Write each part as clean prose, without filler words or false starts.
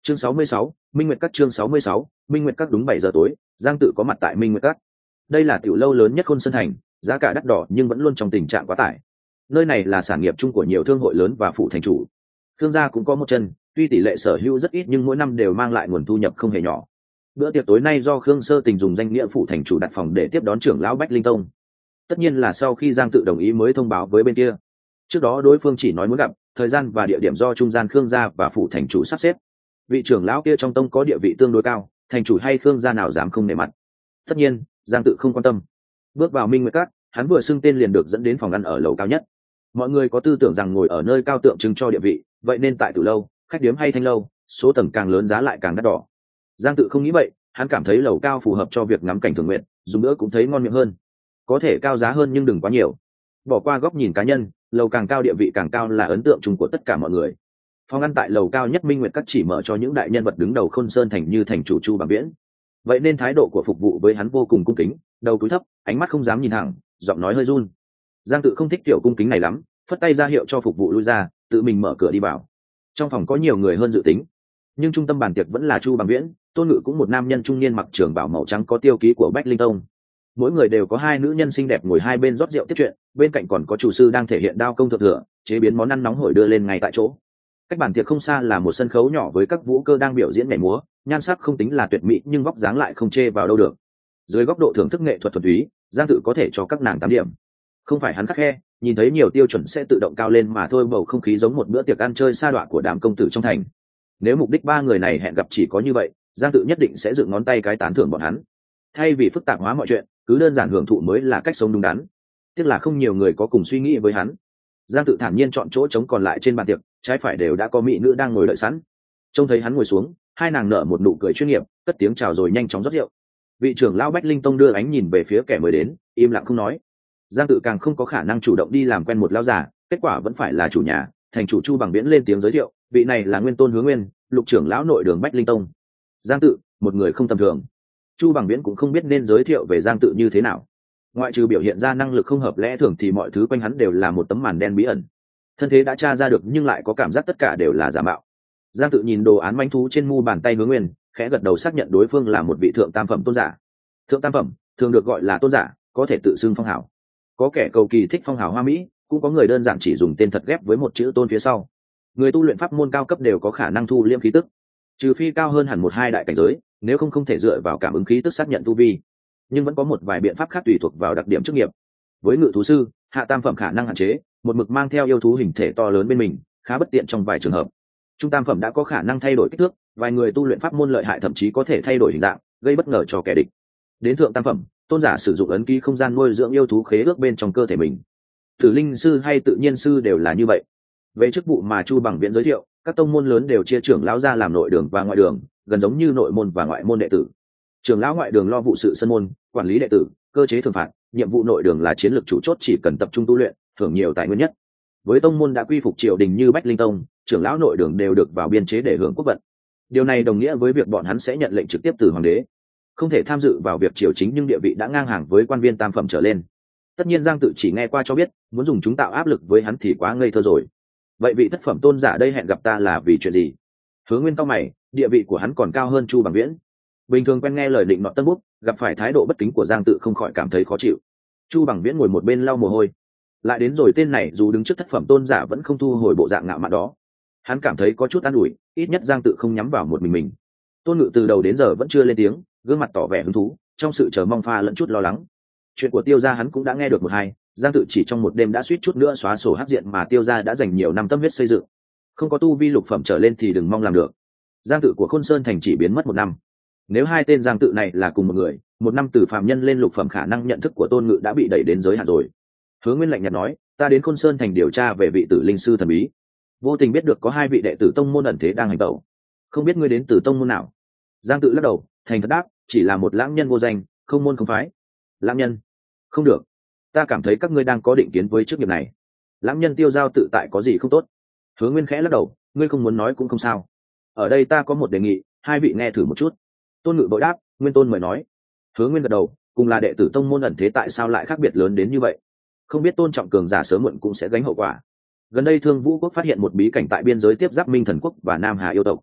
Chương 66, Minh Nguyệt Các. Chương 66, Minh Nguyệt Các. Đúng 7 giờ tối, Giang Tự có mặt tại Minh Nguyệt Các. Đây là tiểu lâu lớn nhất Khôn Sơn thành, giá cả đắt đỏ nhưng vẫn luôn trong tình trạng quá tải. Nơi này là sản nghiệp chung của nhiều thương hội lớn và phụ thành chủ. Thương gia cũng có một chân, tuy tỷ lệ sở hữu rất ít nhưng mỗi năm đều mang lại nguồn thu nhập không hề nhỏ. Bữa tiệc tối nay do Khương Sơ Tình dùng danh nghĩa phụ thành chủ đặt phòng để tiếp đón trưởng lão Bách Linh Tông. Tất nhiên là sau khi Giang Tự đồng ý mới thông báo với bên kia. Trước đó đối phương chỉ nói muốn gặp, thời gian và địa điểm do trung gian Khương gia và phụ thành chủ sắp xếp. Vị trưởng lão kia trong tông có địa vị tương đối cao, thành chủ hay Khương gia nào dám không nể mặt. Tất nhiên, Giang Tự không quan tâm. Bước vào Minh Nguyệt Các, hắn vừa xưng tên liền được dẫn đến phòng ăn ở lầu cao nhất. Mọi người có tư tưởng rằng ngồi ở nơi cao tượng trưng cho địa vị, vậy nên tại tử lâu, khách điếm hay thanh lâu, số tầng càng lớn giá lại càng đắt đỏ. Giang Tự không nghĩ vậy, hắn cảm thấy lầu cao phù hợp cho việc ngắm cảnh thường nguyện, dùng nữa cũng thấy ngon miệng hơn. Có thể cao giá hơn nhưng đừng quá nhiều. Bỏ qua góc nhìn cá nhân, lầu càng cao địa vị càng cao là ấn tượng chung của tất cả mọi người. Phòng ăn tại lầu cao nhất Minh Nguyệt Các chỉ mở cho những đại nhân vật đứng đầu Khôn Sơn thành như thành chủ Chu Bằng Viễn. Vậy nên thái độ của phục vụ với hắn vô cùng cung kính, đầu cúi thấp, ánh mắt không dám nhìn thẳng, giọng nói hơi run. Giang Tự không thích kiểu cung kính này lắm, phất tay ra hiệu cho phục vụ lui ra, tự mình mở cửa đi vào. Trong phòng có nhiều người hơn dự tính, nhưng trung tâm bàn tiệc vẫn là Chu Bằng Viễn, Tôn Ngự cũng một nam nhân trung niên mặc trường bào màu trắng có tiêu ký của Bách Linh Tông. Mỗi người đều có hai nữ nhân xinh đẹp ngồi hai bên rót rượu tiếp chuyện, bên cạnh còn có chủ sư đang thể hiện đao công thượng thừa, chế biến món ăn nóng hổi đưa lên ngay tại chỗ. Cách bàn tiệc không xa là một sân khấu nhỏ với các vũ cơ đang biểu diễn nhảy múa, nhan sắc không tính là tuyệt mỹ nhưng vóc dáng lại không chê vào đâu được. Dưới góc độ thưởng thức nghệ thuật thuần túy, Giang Tự có thể cho các nàng 8 điểm. Không phải hắn khắt khe, nhìn thấy nhiều tiêu chuẩn sẽ tự động cao lên mà thôi, bầu không khí giống một bữa tiệc ăn chơi sa đọa của đám công tử trong thành. Nếu mục đích ba người này hẹn gặp chỉ có như vậy, Giang Tự nhất định sẽ dựng ngón tay cái tán thưởng bọn hắn. Thay vì phức tạp hóa mọi chuyện, cứ đơn giản hưởng thụ mới là cách sống đúng đắn. Tiếc là không nhiều người có cùng suy nghĩ với hắn. Giang Tự thản nhiên chọn chỗ trống còn lại trên bàn tiệc, trái phải đều đã có mỹ nữ đang ngồi đợi sẵn. Trông thấy hắn ngồi xuống, hai nàng nở một nụ cười chuyên nghiệp, cất tiếng chào rồi nhanh chóng rót rượu. Vị trưởng lão Bách Linh Tông đưa ánh nhìn về phía kẻ mới đến, im lặng không nói. Giang Tự càng không có khả năng chủ động đi làm quen một lão già, kết quả vẫn phải là chủ nhà, thành chủ Chu Bằng Viễn lên tiếng giới thiệu, vị này là Nguyên Tôn Hứa Nguyên, lục trưởng lão nội đường Bách Linh Tông. Giang Tự, một người không tầm thường. Chu Bằng Viễn cũng không biết nên giới thiệu về Giang Tự như thế nào. Ngoại trừ biểu hiện ra năng lực không hợp lẽ thường thì mọi thứ quanh hắn đều là một tấm màn đen bí ẩn. Thân thế đã tra ra được nhưng lại có cảm giác tất cả đều là giả mạo. Giang Tự nhìn đồ án manh thú trên mu bàn tay Hứa Nguyên, khẽ gật đầu xác nhận đối phương là một vị thượng tam phẩm tôn giả. Thượng tam phẩm thường được gọi là tôn giả, có thể tự xưng phong hào. Có kẻ cầu kỳ thích phong hào hoa mỹ, cũng có người đơn giản chỉ dùng tên thật ghép với một chữ tôn phía sau. Người tu luyện pháp môn cao cấp đều có khả năng thu liễm khí tức, trừ phi cao hơn hẳn 1-2 đại cảnh giới, nếu không thể dựa vào cảm ứng khí tức xác nhận tu vi. Nhưng vẫn có một vài biện pháp khác tùy thuộc vào đặc điểm chức nghiệp. Với ngự thú sư, hạ tam phẩm khả năng hạn chế, một mực mang theo yêu thú hình thể to lớn bên mình, khá bất tiện trong vài trường hợp. Trung tam phẩm đã có khả năng thay đổi kích thước, vài người tu luyện pháp môn lợi hại thậm chí có thể thay đổi hình dạng, gây bất ngờ cho kẻ địch. Đến thượng tam phẩm, tôn giả sử dụng ấn ký không gian nuôi dưỡng yêu thú khế ước bên trong cơ thể mình. Tử linh sư hay tự nhiên sư đều là như vậy. Về chức vụ mà Chu Bằng Viễn giới thiệu, các tông môn lớn đều chia trưởng lão ra làm nội đường và ngoại đường, gần giống như nội môn và ngoại môn đệ tử. Trưởng lão ngoại đường lo vụ sự sân môn, quản lý đệ tử, cơ chế thường phạt, nhiệm vụ nội đường là chiến lược chủ chốt, chỉ cần tập trung tu luyện, thưởng nhiều tài nguyên nhất. Với tông môn đã quy phục triều đình như Bách Linh Tông, trưởng lão nội đường đều được vào biên chế để hưởng quốc vận. Điều này đồng nghĩa với việc bọn hắn sẽ nhận lệnh trực tiếp từ hoàng đế, không thể tham dự vào việc triều chính nhưng địa vị đã ngang hàng với quan viên tam phẩm trở lên. Tất nhiên Giang Tự chỉ nghe qua cho biết, muốn dùng chúng tạo áp lực với hắn thì quá ngây thơ rồi. Vậy vị thất phẩm tôn giả đây hẹn gặp ta là vì chuyện gì? Hứa Nguyên cau mày, địa vị của hắn còn cao hơn Chu Bằng Viễn. Bình thường quen nghe lời định nọ tân bút, gặp phải thái độ bất kính của Giang Tự không khỏi cảm thấy khó chịu. Chu Bằng Viễn ngồi một bên lau mồ hôi. Lại đến rồi tên này dù đứng trước thất phẩm tôn giả vẫn không thu hồi bộ dạng ngạo mạn đó. Hắn cảm thấy có chút an ủi, ít nhất Giang Tự không nhắm vào một mình. Tôn Ngự từ đầu đến giờ vẫn chưa lên tiếng, gương mặt tỏ vẻ hứng thú, trong sự chờ mong pha lẫn chút lo lắng. Chuyện của Tiêu gia hắn cũng đã nghe được 1-2, Giang Tự chỉ trong một đêm đã suýt chút nữa xóa sổ hắc diện mà Tiêu gia đã dành nhiều năm tâm huyết xây dựng. Không có tu vi lục phẩm trở lên thì đừng mong làm được. Giang Tự của Khôn Sơn thành chỉ biến mất 1 năm. Nếu hai tên Giang Tự này là cùng một người, 1 năm từ phàm nhân lên lục phẩm khả năng nhận thức của Tôn Ngự đã bị đẩy đến giới hạn rồi. Hứa Nguyên lạnh nhạt nói, ta đến Khôn Sơn thành điều tra về vị tử linh sư thần bí, vô tình biết được có 2 vị đệ tử tông môn ẩn thế đang hành tẩu. Không biết ngươi đến từ tông môn nào? Giang Tự lắc đầu, thành thật đáp, chỉ là một lãng nhân vô danh, không môn không phái. Lãng nhân? Không được, ta cảm thấy các ngươi đang có định kiến với chức nghiệp này. Lãng nhân tiêu giao tự tại có gì không tốt? Hứa Nguyên khẽ lắc đầu, ngươi không muốn nói cũng không sao. Ở đây ta có một đề nghị, 2 vị nghe thử một chút. Tôn Ngự bội đáp, Nguyên Tôn mời nói. Hứa Nguyên gật đầu, cùng là đệ tử tông môn ẩn thế tại sao lại khác biệt lớn đến như vậy? Không biết tôn trọng cường giả sớm muộn cũng sẽ gánh hậu quả. Gần đây Thương Vũ quốc phát hiện một bí cảnh tại biên giới tiếp giáp Minh Thần quốc và Nam Hà yêu tộc.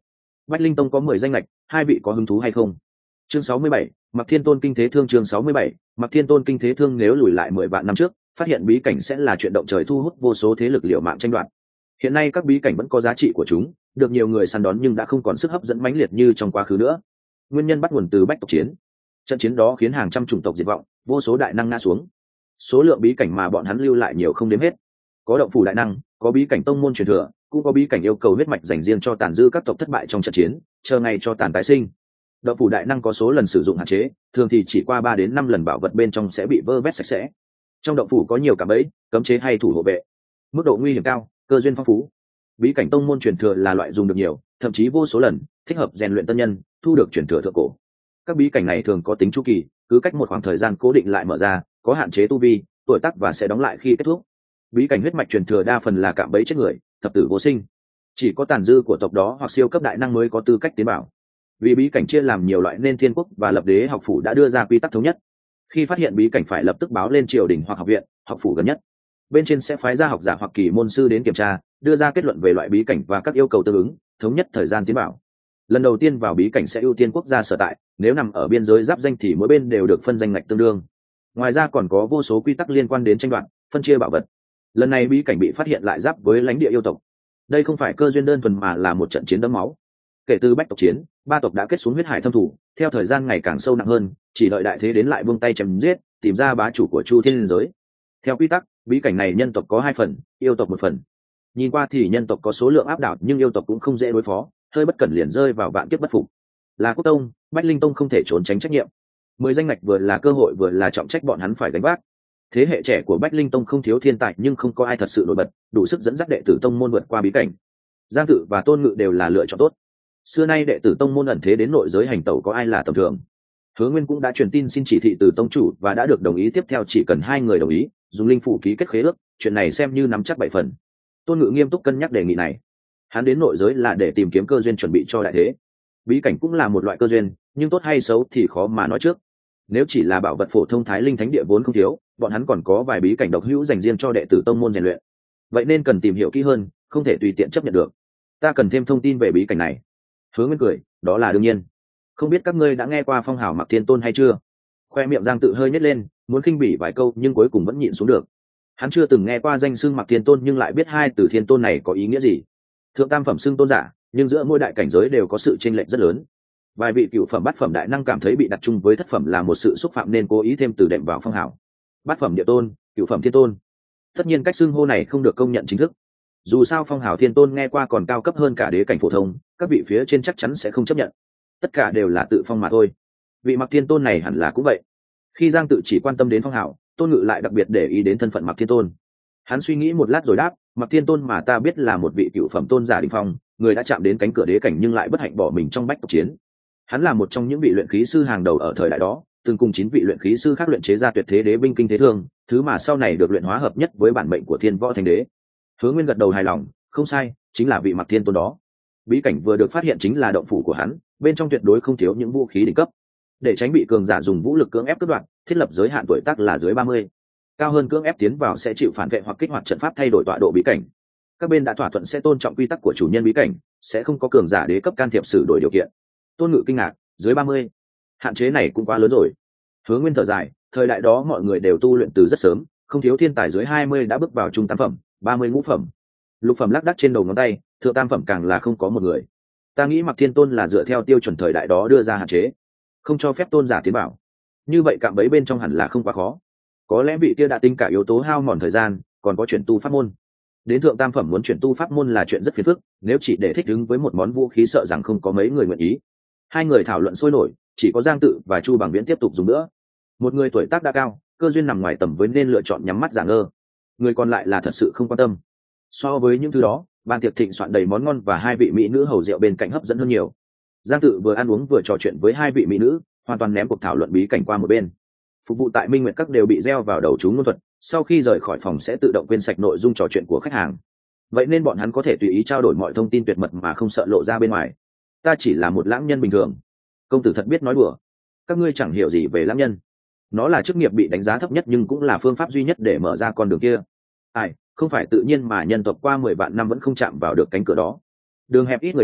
Bách Linh Tông có 10 danh lệch, hai vị có hứng thú hay không? Chương 67, Mặc Thiên Tôn kinh thế thương. Chương 67, Mặc Thiên Tôn kinh thế thương. Nếu lùi lại 10 vạn năm trước, phát hiện bí cảnh sẽ là chuyện động trời, thu hút vô số thế lực liều mạng tranh đoạt. Hiện nay các bí cảnh vẫn có giá trị của chúng, được nhiều người săn đón nhưng đã không còn sức hấp dẫn mãnh liệt như trong quá khứ nữa. Nguyên nhân bắt nguồn từ Bách tộc chiến. Trận chiến đó khiến hàng trăm chủng tộc diệt vong, vô số đại năng ngã xuống. Số lượng bí cảnh mà bọn hắn lưu lại nhiều không đếm hết. Có động phủ đại năng, có bí cảnh tông môn truyền thừa, cũng có bí cảnh yêu cầu huyết mạch dành riêng cho tàn dư các tộc thất bại trong trận chiến, chờ ngày cho tàn tái sinh. Động phủ đại năng có số lần sử dụng hạn chế, thường thì chỉ qua 3 đến 5 lần bảo vật bên trong sẽ bị vơ vét sạch sẽ. Trong động phủ có nhiều cạm bẫy, cấm chế hay thủ hộ vệ, mức độ nguy hiểm cao, cơ duyên phong phú. Bí cảnh tông môn truyền thừa là loại dùng được nhiều, thậm chí vô số lần, thích hợp rèn luyện tân nhân, thu được truyền thừa thượng cổ. Các bí cảnh này thường có tính chu kỳ, cứ cách một khoảng thời gian cố định lại mở ra, có hạn chế tu vi, tuổi tác và sẽ đóng lại khi kết thúc. Bí cảnh huyết mạch truyền thừa đa phần là cạm bẫy chết người, thập tử vô sinh, chỉ có tàn dư của tộc đó hoặc siêu cấp đại năng mới có tư cách tiến bảo. Vì bí cảnh chia làm nhiều loại nên thiên quốc và lập đế học phủ đã đưa ra quy tắc thống nhất. Khi phát hiện bí cảnh phải lập tức báo lên triều đình hoặc học viện, học phủ gần nhất. Bên trên sẽ phái ra học giả hoặc kỳ môn sư đến kiểm tra, đưa ra kết luận về loại bí cảnh và các yêu cầu tương ứng, thống nhất thời gian tiến bảo. Lần đầu tiên vào bí cảnh sẽ ưu tiên quốc gia sở tại, nếu nằm ở biên giới giáp danh thì mỗi bên đều được phân danh ngạch tương đương. Ngoài ra còn có vô số quy tắc liên quan đến tranh đoạt, phân chia bảo vật. Lần này bí cảnh bị phát hiện lại giáp với lãnh địa yêu tộc. Đây không phải cơ duyên đơn thuần mà là một trận chiến đẫm máu. Kể từ Bách tộc chiến, 3 tộc đã kết xuống huyết hải thâm thủ, theo thời gian ngày càng sâu nặng hơn, chỉ đợi đại thế đến lại buông tay chém giết, tìm ra bá chủ của Chu Thiên giới. Theo quy tắc, bí cảnh này nhân tộc có 2 phần, yêu tộc 1 phần. Nhìn qua thì nhân tộc có số lượng áp đảo, nhưng yêu tộc cũng không dễ đối phó, hơi bất cẩn liền rơi vào vạn kiếp bất phục. Là Quốc Tông, Bách Linh Tông không thể trốn tránh trách nhiệm. 10 danh ngạch vừa là cơ hội vừa là trọng trách bọn hắn phải gánh vác. Thế hệ trẻ của Bách Linh Tông không thiếu thiên tài nhưng không có ai thật sự nổi bật, đủ sức dẫn dắt đệ tử tông môn vượt qua bí cảnh. Giang Tự và Tôn Ngự đều là lựa chọn tốt. Xưa nay đệ tử tông môn ẩn thế đến nội giới hành tẩu có ai là tầm thường. Hứa Nguyên cũng đã truyền tin xin chỉ thị từ tông chủ và đã được đồng ý, tiếp theo chỉ cần 2 người đồng ý, dùng linh phủ ký kết khế ước, chuyện này xem như nắm chắc 7 phần. Tôn Ngự nghiêm túc cân nhắc đề nghị này. Hắn đến nội giới là để tìm kiếm cơ duyên chuẩn bị cho đại thế. Bí cảnh cũng là một loại cơ duyên, nhưng tốt hay xấu thì khó mà nói trước. Nếu chỉ là bảo vật phổ thông, Thái Linh Thánh Địa vốn không thiếu, bọn hắn còn có vài bí cảnh độc hữu dành riêng cho đệ tử tông môn rèn luyện. Vậy nên cần tìm hiểu kỹ hơn, không thể tùy tiện chấp nhận được. Ta cần thêm thông tin về bí cảnh này. Hứa Nguyên cười, đó là đương nhiên. Không biết các ngươi đã nghe qua phong hào Mặc Thiên Tôn hay chưa? Khoe miệng Giang Tự hơi nhếch lên, muốn khinh bỉ vài câu nhưng cuối cùng vẫn nhịn xuống được. Hắn chưa từng nghe qua danh xưng Mặc Thiên Tôn nhưng lại biết 2 từ Thiên Tôn này có ý nghĩa gì. Thượng tam phẩm xưng tôn giả, nhưng giữa mỗi đại cảnh giới đều có sự chênh lệch rất lớn. Vài vị cửu phẩm bát phẩm đại năng cảm thấy bị đặt chung với thất phẩm là một sự xúc phạm nên cố ý thêm từ đệm vào phong hào. Bát phẩm địa tôn, cửu phẩm thiên tôn. Tất nhiên cách xưng hô này không được công nhận chính thức. Dù sao phong hào thiên tôn nghe qua còn cao cấp hơn cả đế cảnh phổ thông, các vị phía trên chắc chắn sẽ không chấp nhận. Tất cả đều là tự phong mà thôi. Vị Mặc Thiên Tôn này hẳn là cũng vậy. Khi Giang Tự chỉ quan tâm đến phong hào, Tôn Ngự lại đặc biệt để ý đến thân phận Mặc Thiên Tôn. Hắn suy nghĩ một lát rồi đáp, Mặc Thiên Tôn mà ta biết là một vị cửu phẩm tôn giả đỉnh phong, người đã chạm đến cánh cửa đế cảnh nhưng lại bất hạnh bỏ mình trong Bách tộc chiến. Hắn là một trong những vị luyện khí sư hàng đầu ở thời đại đó, từng cùng 9 vị luyện khí sư khác luyện chế ra tuyệt thế đế binh kinh thế thương, thứ mà sau này được luyện hóa hợp nhất với bản mệnh của Thiên Võ Thánh Đế. Hứa Nguyên gật đầu hài lòng, không sai, chính là vị Mặc Thiên Tôn đó. Bí cảnh vừa được phát hiện chính là động phủ của hắn, bên trong tuyệt đối không thiếu những vũ khí đỉnh cấp. Để tránh bị cường giả dùng vũ lực cưỡng ép cướp đoạt, thiết lập giới hạn tuổi tác là dưới 30. Cao hơn cưỡng ép tiến vào sẽ chịu phản vệ hoặc kích hoạt trận pháp thay đổi tọa độ bí cảnh. Các bên đã thỏa thuận sẽ tôn trọng quy tắc của chủ nhân bí cảnh, sẽ không có cường giả đế cấp can thiệp sửa đổi điều kiện. Tôn Ngự kinh ngạc, dưới 30, hạn chế này cũng quá lớn rồi. Hứa Nguyên thở dài, thời đại đó mọi người đều tu luyện từ rất sớm, không thiếu thiên tài dưới 20 đã bước vào trung tam phẩm, 30 ngũ phẩm, lục phẩm lác đác trên đầu ngón tay, thượng tam phẩm càng là không có một người. Ta nghĩ Mặc Thiên Tôn là dựa theo tiêu chuẩn thời đại đó đưa ra hạn chế, không cho phép tôn giả tiến bảo. Như vậy cạm bẫy bên trong hẳn là không quá khó. Có lẽ vị kia đã tính cả yếu tố hao mòn thời gian, còn có chuyển tu pháp môn. Đến thượng tam phẩm muốn chuyển tu pháp môn là chuyện rất phiền phức, nếu chỉ để thích ứng với một món vũ khí sợ rằng không có mấy người nguyện ý. 2 người thảo luận sôi nổi, chỉ có Giang Tự và Chu Bằng Viễn tiếp tục dùng nữa. Một người tuổi tác đã cao, cơ duyên nằm ngoài tầm với nên lựa chọn nhắm mắt giả ngơ. Người còn lại là thật sự không quan tâm. So với những thứ đó, bàn tiệc thịnh soạn đầy món ngon và 2 vị mỹ nữ hầu rượu bên cạnh hấp dẫn hơn nhiều. Giang Tự vừa ăn uống vừa trò chuyện với 2 vị mỹ nữ, hoàn toàn ném cuộc thảo luận bí cảnh qua một bên. Phục vụ tại Minh Nguyệt Các đều bị gieo vào đầu chú ngôn thuật, sau khi rời khỏi phòng sẽ tự động quên sạch nội dung trò chuyện của khách hàng. Vậy nên bọn hắn có thể tùy ý trao đổi mọi thông tin tuyệt mật mà không sợ lộ ra bên ngoài. Ta chỉ là một lãng nhân bình thường. Công tử thật biết nói đùa. Các ngươi chẳng hiểu gì về lãng nhân. Nó là chức nghiệp bị đánh giá thấp nhất nhưng cũng là phương pháp duy nhất để mở ra con đường kia. Ai, không phải tự nhiên mà nhân tộc qua 10 vạn năm vẫn không chạm vào được cánh cửa đó. Đường hẹp ít người đi,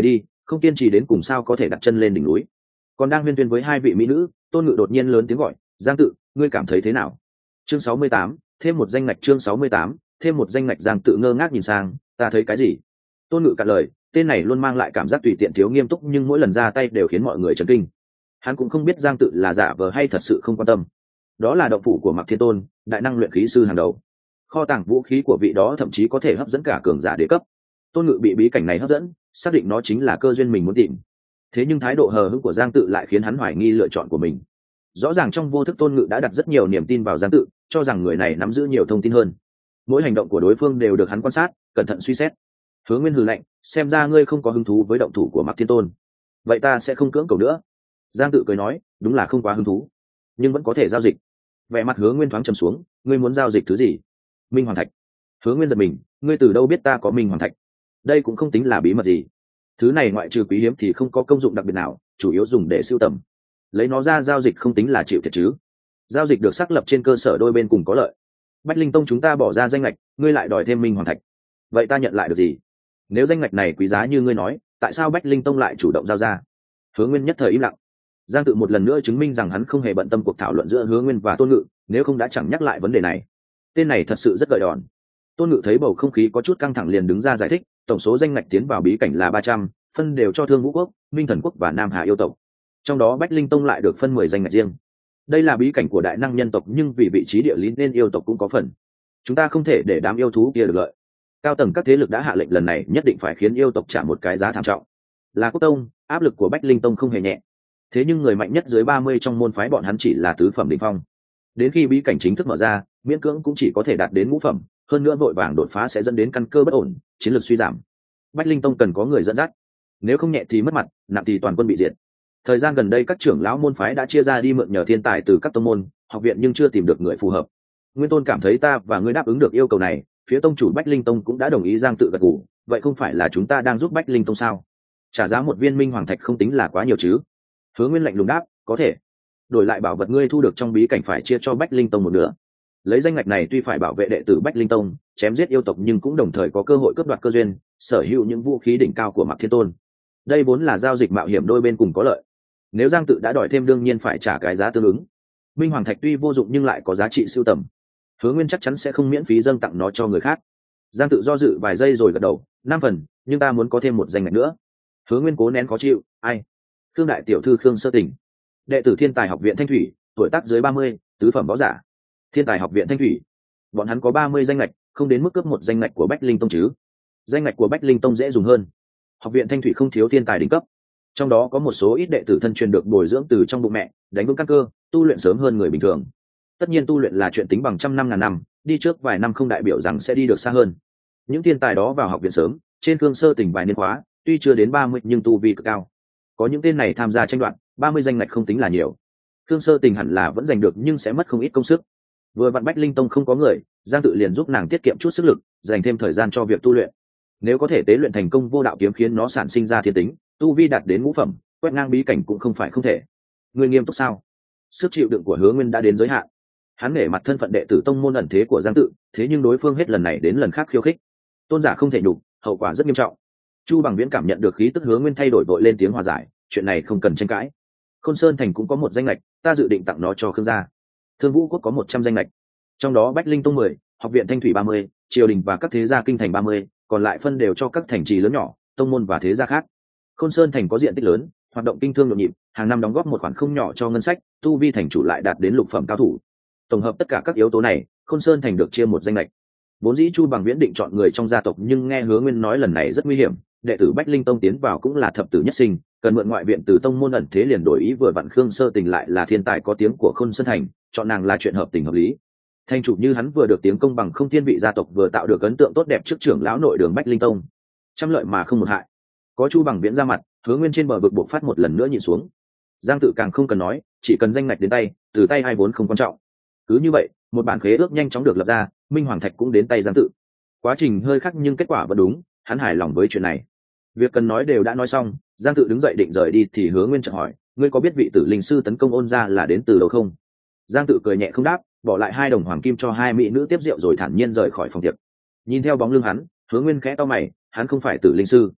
không kiên trì đến cùng sao có thể đặt chân lên đỉnh núi. Còn đang huyên tuyên với hai vị mỹ nữ, Tôn Ngự đột nhiên lớn tiếng gọi, Giang Tự, ngươi cảm thấy thế nào? Chương 68, thêm một danh ngạch. Chương 68, thêm một danh ngạch. Giang Tự ngơ ngác nhìn sang, ta thấy cái gì? Tôn Ngự cạn lời, tên này luôn mang lại cảm giác tùy tiện thiếu nghiêm túc, nhưng mỗi lần ra tay đều khiến mọi người chấn kinh. Hắn cũng không biết Giang Tự là giả vờ hay thật sự không quan tâm. Đó là động phủ của Mạc Thiên Tôn, đại năng luyện khí sư hàng đầu. Kho tàng vũ khí của vị đó thậm chí có thể hấp dẫn cả cường giả đế cấp. Tôn Ngự bị bí cảnh này hấp dẫn, xác định nó chính là cơ duyên mình muốn tìm. Thế nhưng thái độ hờ hững của Giang Tự lại khiến hắn hoài nghi lựa chọn của mình. Rõ ràng trong vô thức Tôn Ngự đã đặt rất nhiều niềm tin vào Giang Tự, cho rằng người này nắm giữ nhiều thông tin hơn. Mỗi hành động của đối phương đều được hắn quan sát, cẩn thận suy xét. Hứa Nguyên hừ lạnh, xem ra ngươi không có hứng thú với động thủ của Mạc Thiên Tôn, vậy ta sẽ không cưỡng cầu nữa. Giang Tự cười nói, đúng là không quá hứng thú, nhưng vẫn có thể giao dịch. Vẻ mặt Hứa Nguyên thoáng trầm xuống, ngươi muốn giao dịch thứ gì? Minh Hoàng Thạch. Hứa Nguyên giật mình, ngươi từ đâu biết ta có Minh Hoàng Thạch? Đây cũng không tính là bí mật gì. Thứ này ngoại trừ quý hiếm thì không có công dụng đặc biệt nào, chủ yếu dùng để sưu tầm. Lấy nó ra giao dịch không tính là chịu thiệt chứ? Giao dịch được xác lập trên cơ sở đôi bên cùng có lợi. Bách Linh Tông chúng ta bỏ ra danh ngạch, ngươi lại đòi thêm Minh Hoàng Thạch, vậy ta nhận lại được gì? Nếu danh ngạch này quý giá như ngươi nói, tại sao Bách Linh Tông lại chủ động giao ra? Hứa Nguyên nhất thời im lặng. Giang Tự một lần nữa chứng minh rằng hắn không hề bận tâm cuộc thảo luận giữa Hứa Nguyên và Tôn Ngự, nếu không đã chẳng nhắc lại vấn đề này. Tên này thật sự rất gợi đòn. Tôn Ngự thấy bầu không khí có chút căng thẳng liền đứng ra giải thích, tổng số danh ngạch tiến vào bí cảnh là 300, phân đều cho Thương Vũ Quốc, Minh Thần Quốc và Nam Hà yêu tộc. Trong đó Bách Linh Tông lại được phân 10 danh ngạch riêng. Đây là bí cảnh của đại năng nhân tộc, nhưng vì vị trí địa lý nên yêu tộc cũng có phần. Chúng ta không thể để đám yêu thú kia được lợi. Cao tầng các thế lực đã hạ lệnh lần này nhất định phải khiến yêu tộc trả một cái giá thảm trọng. Là Quốc Tông, áp lực của Bách Linh Tông không hề nhẹ. Thế nhưng người mạnh nhất dưới 30 trong môn phái bọn hắn chỉ là tứ phẩm đỉnh phong. Đến khi bí cảnh chính thức mở ra, miễn cưỡng cũng chỉ có thể đạt đến ngũ phẩm, hơn nữa vội vàng đột phá sẽ dẫn đến căn cơ bất ổn, chiến lược suy giảm. Bách Linh Tông cần có người dẫn dắt, nếu không nhẹ thì mất mặt, nặng thì toàn quân bị diệt. Thời gian gần đây các trưởng lão môn phái đã chia ra đi mượn nhờ thiên tài từ các tông môn, học viện nhưng chưa tìm được người phù hợp. Nguyên Tôn cảm thấy ta và ngươi đáp ứng được yêu cầu này, phía tông chủ Bách Linh Tông cũng đã đồng ý. Giang Tự gật gù, vậy không phải là chúng ta đang giúp Bách Linh Tông sao? Trả giá một viên Minh Hoàng Thạch không tính là quá nhiều chứ? Hứa Nguyên lạnh lùng đáp, có thể. Đổi lại bảo vật ngươi thu được trong bí cảnh phải chia cho Bách Linh Tông một nửa. Lấy danh ngạch này tuy phải bảo vệ đệ tử Bách Linh Tông, chém giết yêu tộc, nhưng cũng đồng thời có cơ hội cướp đoạt cơ duyên, sở hữu những vũ khí đỉnh cao của Mạc Thiên Tôn. Đây vốn là giao dịch mạo hiểm, đôi bên cùng có lợi. Nếu Giang Tự đã đòi thêm đương nhiên phải trả cái giá tương ứng. Minh Hoàng Thạch tuy vô dụng nhưng lại có giá trị sưu tầm. Hứa Nguyên chắc chắn sẽ không miễn phí dâng tặng nó cho người khác. Giang Tự do dự vài giây rồi gật đầu, 5 phần, nhưng ta muốn có thêm một danh ngạch nữa. Hứa Nguyên cố nén khó chịu, ai? Khương đại tiểu thư Khương Sơ Tình, đệ tử Thiên Tài học viện Thanh Thủy, tuổi tác dưới 30, tứ phẩm võ giả. Thiên Tài học viện Thanh Thủy, bọn hắn có 30 danh ngạch, không đến mức cướp một danh ngạch của Bách Linh Tông chứ? Danh ngạch của Bách Linh Tông dễ dùng hơn. Học viện Thanh Thủy không thiếu thiên tài đỉnh cấp, trong đó có một số ít đệ tử thân truyền được bồi dưỡng từ trong bụng mẹ, đánh vững căn cơ, tu luyện sớm hơn người bình thường. Tất nhiên tu luyện là chuyện tính bằng trăm năm ngàn năm, đi trước vài năm không đại biểu rằng sẽ đi được xa hơn. Những thiên tài đó vào học viện sớm, trên Khương Sơ Tình vài niên khóa, tuy chưa đến 30 nhưng tu vi cực cao. Có những tên này tham gia tranh đoạt, 30 danh ngạch không tính là nhiều. Khương Sơ Tình hẳn là vẫn giành được nhưng sẽ mất không ít công sức. Vừa vặn Bách Linh Tông không có người, Giang Tự liền giúp nàng tiết kiệm chút sức lực, dành thêm thời gian cho việc tu luyện. Nếu có thể tế luyện thành công vô đạo kiếm khiến nó sản sinh ra thiên tính, tu vi đạt đến ngũ phẩm, quét ngang bí cảnh cũng không phải không thể. Người nghiêm túc sao? Sức chịu đựng của Hứa Nguyên đã đến giới hạn. Hắn nể mặt thân phận đệ tử tông môn ẩn thế của Giang Tự, thế nhưng đối phương hết lần này đến lần khác khiêu khích. Tôn giả không thể nhục, hậu quả rất nghiêm trọng. Chu Bằng Viễn cảm nhận được khí tức Hứa Nguyên thay đổi, vội lên tiếng hòa giải, chuyện này không cần tranh cãi. Khôn Sơn thành cũng có một danh lệch, ta dự định tặng nó cho Khương gia. Thương Vũ Quốc có 100 danh lệch, trong đó Bách Linh Tông 10, học viện Thanh Thủy 30, triều đình và các thế gia kinh thành 30, còn lại phân đều cho các thành trì lớn nhỏ, tông môn và thế gia khác. Khôn Sơn thành có diện tích lớn, hoạt động kinh thương nhộn nhịp, hàng năm đóng góp một khoản không nhỏ cho ngân sách, tu vi thành chủ lại đạt đến lục phẩm cao thủ. Tổng hợp tất cả các yếu tố này, Khôn Sơn thành được chia một danh lệch. Vốn dĩ Chu Bằng Viễn định chọn người trong gia tộc, nhưng nghe Hứa Nguyên nói lần này rất nguy hiểm, đệ tử Bách Linh Tông tiến vào cũng là thập tử nhất sinh, cần mượn ngoại viện từ tông môn ẩn thế, liền đổi ý. Vừa vặn Khương Sơ Tình lại là thiên tài có tiếng của Khôn Sơn thành, chọn nàng là chuyện hợp tình hợp lý. Thành chủ như hắn vừa được tiếng công bằng không thiên vị gia tộc, vừa tạo được ấn tượng tốt đẹp trước trưởng lão nội đường Bách Linh Tông, trăm lợi mà không một hại. Có Chu Bằng Viễn ra mặt, Hứa Nguyên trên bờ vực buộc phát một lần nữa nhìn xuống. Giang Tự càng không cần nói, chỉ cần danh ngạch đến tay, từ tay ai vốn không quan trọng. Cứ như vậy, một bản khế ước nhanh chóng được lập ra, Minh Hoàng Thạch cũng đến tay Giang Tự. Quá trình hơi khác nhưng kết quả vẫn đúng, hắn hài lòng với chuyện này. Việc cần nói đều đã nói xong, Giang Tự đứng dậy định rời đi thì Hứa Nguyên chợt hỏi, ngươi có biết vị tử linh sư tấn công Ôn gia là đến từ đâu không? Giang Tự cười nhẹ không đáp, bỏ lại 2 đồng hoàng kim cho 2 mỹ nữ tiếp rượu rồi thản nhiên rời khỏi phòng tiệc. Nhìn theo bóng lưng hắn, Hứa Nguyên khẽ cau mày, hắn không phải tử linh sư.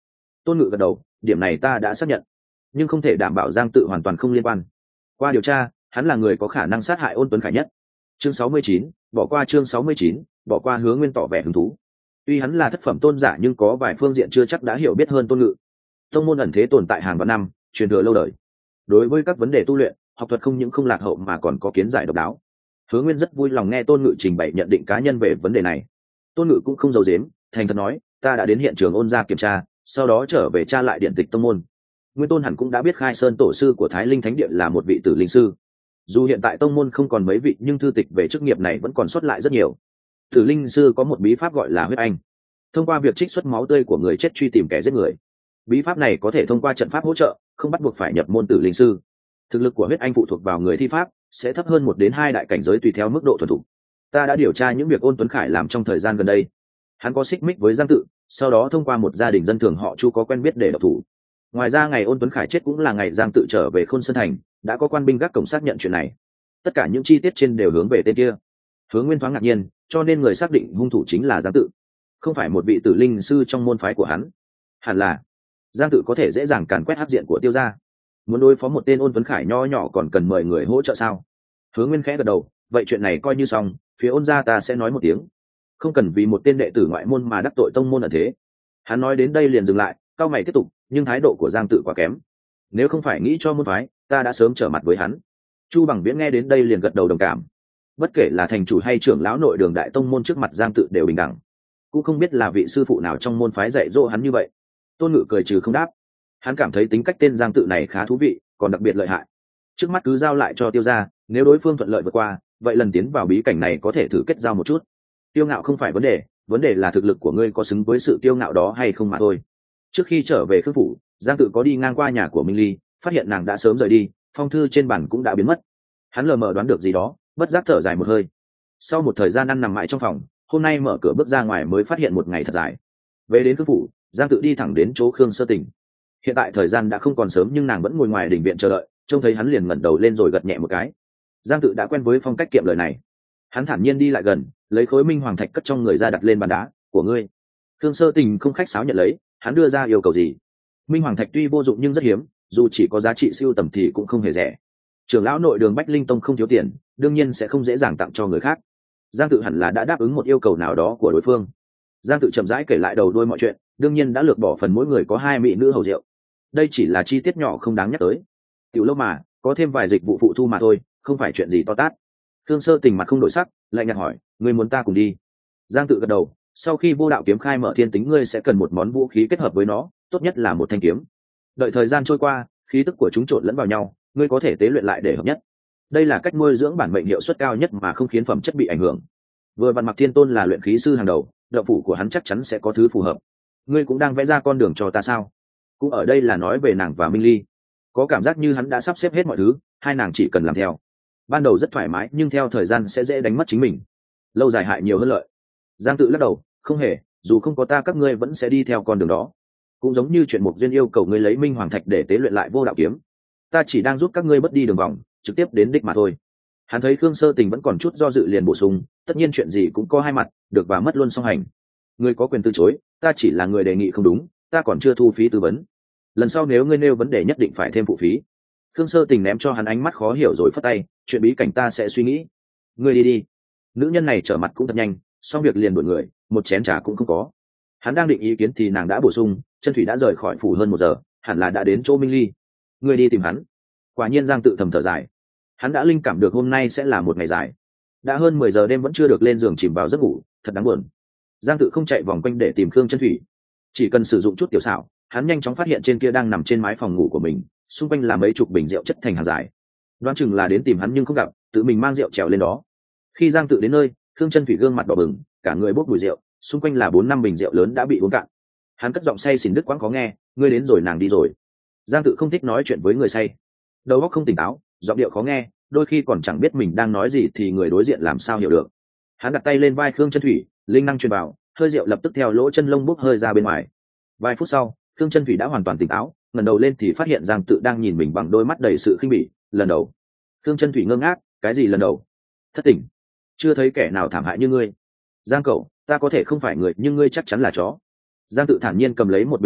Tôn Ngự gật đầu, điểm này ta đã xác nhận, nhưng không thể đảm bảo Giang Tự hoàn toàn không liên quan. Qua điều tra, hắn là người có khả năng sát hại Ôn Tuấn Khải nhất. Chương 69, bỏ qua chương 69, bỏ qua. Hứa Nguyên tỏ vẻ hứng thú. Tuy hắn là thất phẩm tôn giả nhưng có vài phương diện chưa chắc đã hiểu biết hơn Tôn Ngự. Tông môn ẩn thế tồn tại hàng vạn năm, truyền thừa lâu đời. Đối với các vấn đề tu luyện, học thuật không những không lạc hậu mà còn có kiến giải độc đáo. Hứa Nguyên rất vui lòng nghe Tôn Ngự trình bày nhận định cá nhân về vấn đề này. Tôn Ngự cũng không giấu giếm, thành thật nói, ta đã đến hiện trường Ôn gia kiểm tra, sau đó trở về tra lại điện tịch tông môn. Nguyên Tôn hẳn cũng đã biết Khai Sơn tổ sư của Thái Linh Thánh Địa là một vị tử linh sư. Dù hiện tại tông môn không còn mấy vị nhưng thư tịch về chức nghiệp này vẫn còn sót lại rất nhiều. Tử linh sư có một bí pháp gọi là huyết anh, thông qua việc trích xuất máu tươi của người chết truy tìm kẻ giết người. Bí pháp này có thể thông qua trận pháp hỗ trợ, không bắt buộc phải nhập môn tử linh sư. Thực lực của huyết anh phụ thuộc vào người thi pháp, sẽ thấp hơn 1 đến 2 đại cảnh giới tùy theo mức độ thuần thục. Ta đã điều tra những việc Ôn Tuấn Khải làm trong thời gian gần đây. Hắn có xích mích với Giang Tự, sau đó thông qua một gia đình dân thường họ Chu có quen biết để độc thủ. Ngoài ra ngày Ôn Tuấn Khải chết cũng là ngày Giang Tự trở về Khôn Sơn Thành, đã có quan binh gác cổng xác nhận chuyện này. Tất cả những chi tiết trên đều hướng về tên kia. Hứa Nguyên thoáng ngạc nhiên, cho nên người xác định hung thủ chính là Giang Tự, không phải một vị tử linh sư trong môn phái của hắn. Hẳn là Giang Tự có thể dễ dàng càn quét hắc diện của Tiêu gia. Muốn đối phó một tên Ôn Tuấn Khải nho nhỏ còn cần mời người hỗ trợ sao? Hứa Nguyên khẽ gật đầu, vậy chuyện này coi như xong, phía Ôn gia ta sẽ nói một tiếng, không cần vì một tên đệ tử ngoại môn mà đắc tội tông môn ở thế. Hắn nói đến đây liền dừng lại, cao mày tiếp tục, nhưng thái độ của Giang Tự quá kém. Nếu không phải nghĩ cho môn phái, ta đã sớm trở mặt với hắn. Chu Bằng Viễn nghe đến đây liền gật đầu đồng cảm. Bất kể là thành chủ hay trưởng lão nội đường đại tông môn trước mặt Giang Tự đều bình đẳng. Cũng không biết là vị sư phụ nào trong môn phái dạy dỗ hắn như vậy. Tôn Ngự cười trừ không đáp. Hắn cảm thấy tính cách tên Giang Tự này khá thú vị, còn đặc biệt lợi hại. Trước mắt cứ giao lại cho Tiêu gia, nếu đối phương thuận lợi vượt qua, vậy lần tiến vào bí cảnh này có thể thử kết giao một chút. Tiêu ngạo không phải vấn đề là thực lực của ngươi có xứng với sự tiêu ngạo đó hay không mà thôi. Trước khi trở về Khương phủ, Giang Tự có đi ngang qua nhà của Minh Ly, phát hiện nàng đã sớm rời đi, phong thư trên bàn cũng đã biến mất. Hắn lờ mờ đoán được gì đó, bất giác thở dài một hơi. Sau một thời gian ăn nằm mãi trong phòng, hôm nay mở cửa bước ra ngoài mới phát hiện một ngày thật dài. Về đến Khương phủ, Giang Tự đi thẳng đến chỗ Khương Sơ Tình. Hiện tại thời gian đã không còn sớm nhưng nàng vẫn ngồi ngoài đình viện chờ đợi, trông thấy hắn liền ngẩng đầu lên rồi gật nhẹ một cái. Giang Tự đã quen với phong cách kiệm lời này. Hắn thản nhiên đi lại gần, lấy khối minh hoàng thạch cất trong người ra đặt lên bàn đá. Của ngươi. Khương Sơ Tình không khách sáo nhận lấy. Hắn đưa ra yêu cầu gì? Minh hoàng thạch tuy vô dụng nhưng rất hiếm, dù chỉ có giá trị siêu tầm thì cũng không hề rẻ. Trưởng lão nội đường Bách Linh Tông không thiếu tiền, đương nhiên sẽ không dễ dàng tặng cho người khác. Giang Tự hẳn là đã đáp ứng một yêu cầu nào đó của đối phương. Giang Tự chậm rãi kể lại đầu đuôi mọi chuyện, đương nhiên đã lược bỏ phần mỗi người có 2 mỹ nữ hầu rượu. Đây chỉ là chi tiết nhỏ không đáng nhắc tới. Tiểu lâu mà, có thêm vài dịch vụ phụ thu mà thôi, không phải chuyện gì to tát. Khương Sơ Tình mặt không đổi sắc, lại nhạt hỏi, ngươi muốn ta cùng đi? Giang Tự gật đầu, sau khi vô đạo kiếm khai mở thiên tính ngươi sẽ cần một món vũ khí kết hợp với nó, tốt nhất là một thanh kiếm. Đợi thời gian trôi qua, khí tức của chúng trộn lẫn vào nhau, ngươi có thể tế luyện lại để hợp nhất. Đây là cách nuôi dưỡng bản mệnh hiệu suất cao nhất mà không khiến phẩm chất bị ảnh hưởng. Vừa vặn Mặc Thiên Tôn là luyện khí sư hàng đầu, đạo phủ của hắn chắc chắn sẽ có thứ phù hợp. Ngươi cũng đang vẽ ra con đường cho ta sao? Cũng ở đây là nói về nàng và Minh Ly. Có cảm giác như hắn đã sắp xếp hết mọi thứ, hai nàng chỉ cần làm theo. Ban đầu rất thoải mái nhưng theo thời gian sẽ dễ đánh mất chính mình, lâu dài hại nhiều hơn lợi. Giang Tự lắc đầu, không hề, dù không có ta các ngươi vẫn sẽ đi theo con đường đó. Cũng giống như chuyện Mục Duyên yêu cầu ngươi lấy Minh Hoàng Thạch để tế luyện lại vô đạo kiếm, ta chỉ đang giúp các ngươi bớt đi đường vòng, trực tiếp đến đích mà thôi. Hắn thấy Khương Sơ Tình vẫn còn chút do dự liền bổ sung, tất nhiên chuyện gì cũng có hai mặt, được và mất luôn song hành. Ngươi có quyền từ chối, ta chỉ là người đề nghị không đúng, ta còn chưa thu phí tư vấn. Lần sau nếu ngươi nêu vấn đề nhất định phải thêm phụ phí. Khương Sơ Tình ném cho hắn ánh mắt khó hiểu rồi phất tay, chuyện bí cảnh ta sẽ suy nghĩ. Ngươi đi đi. Nữ nhân này trở mặt cũng thật nhanh, xong việc liền đuổi người, một chén trà cũng không có. Hắn đang định ý kiến thì nàng đã bổ sung, Chân Thủy đã rời khỏi phủ hơn 1 giờ, hẳn là đã đến chỗ Minh Ly. Ngươi đi tìm hắn. Quả nhiên Giang Tự thầm thở dài. Hắn đã linh cảm được hôm nay sẽ là một ngày dài. Đã hơn 10 giờ đêm vẫn chưa được lên giường chìm vào giấc ngủ, thật đáng buồn. Giang Tự không chạy vòng quanh để tìm Khương Chân Thủy, chỉ cần sử dụng chút tiểu xảo, hắn nhanh chóng phát hiện trên kia đang nằm trên mái phòng ngủ của mình, xung quanh là mấy chục bình rượu chất thành hàng dài. Đoán chừng là đến tìm hắn nhưng không gặp, tự mình mang rượu trèo lên đó. Khi Giang Tự đến nơi, Khương Chân Thủy gương mặt đỏ bừng, cả người bốc mùi rượu, xung quanh là 4-5 bình rượu lớn đã bị uống cạn. Hắn cất giọng say xỉn đứt quãng khó nghe, ngươi đến rồi nàng đi rồi. Giang Tự không thích nói chuyện với người say, đầu óc không tỉnh táo, giọng điệu khó nghe, đôi khi còn chẳng biết mình đang nói gì thì người đối diện làm sao hiểu được. Hắn đặt tay lên vai Khương Chân Thủy, linh năng truyền vào, hơi rượu lập tức theo lỗ chân lông bốc hơi ra bên ngoài. Vài phút sau, Khương Chân Thủy đã hoàn toàn tỉnh táo, ngẩng đầu lên thì phát hiện Giang Tự đang nhìn mình bằng đôi mắt đầy sự khinh bỉ. Lần đầu. Khương Chân Thủy ngơ ngác, cái gì lần đầu? Thất tỉnh? Chưa thấy kẻ nào thảm hại như ngươi. Giang cậu, ta có thể không phải người nhưng ngươi chắc chắn là chó. Giang Tự thản nhiên cầm lấy một bình rượu,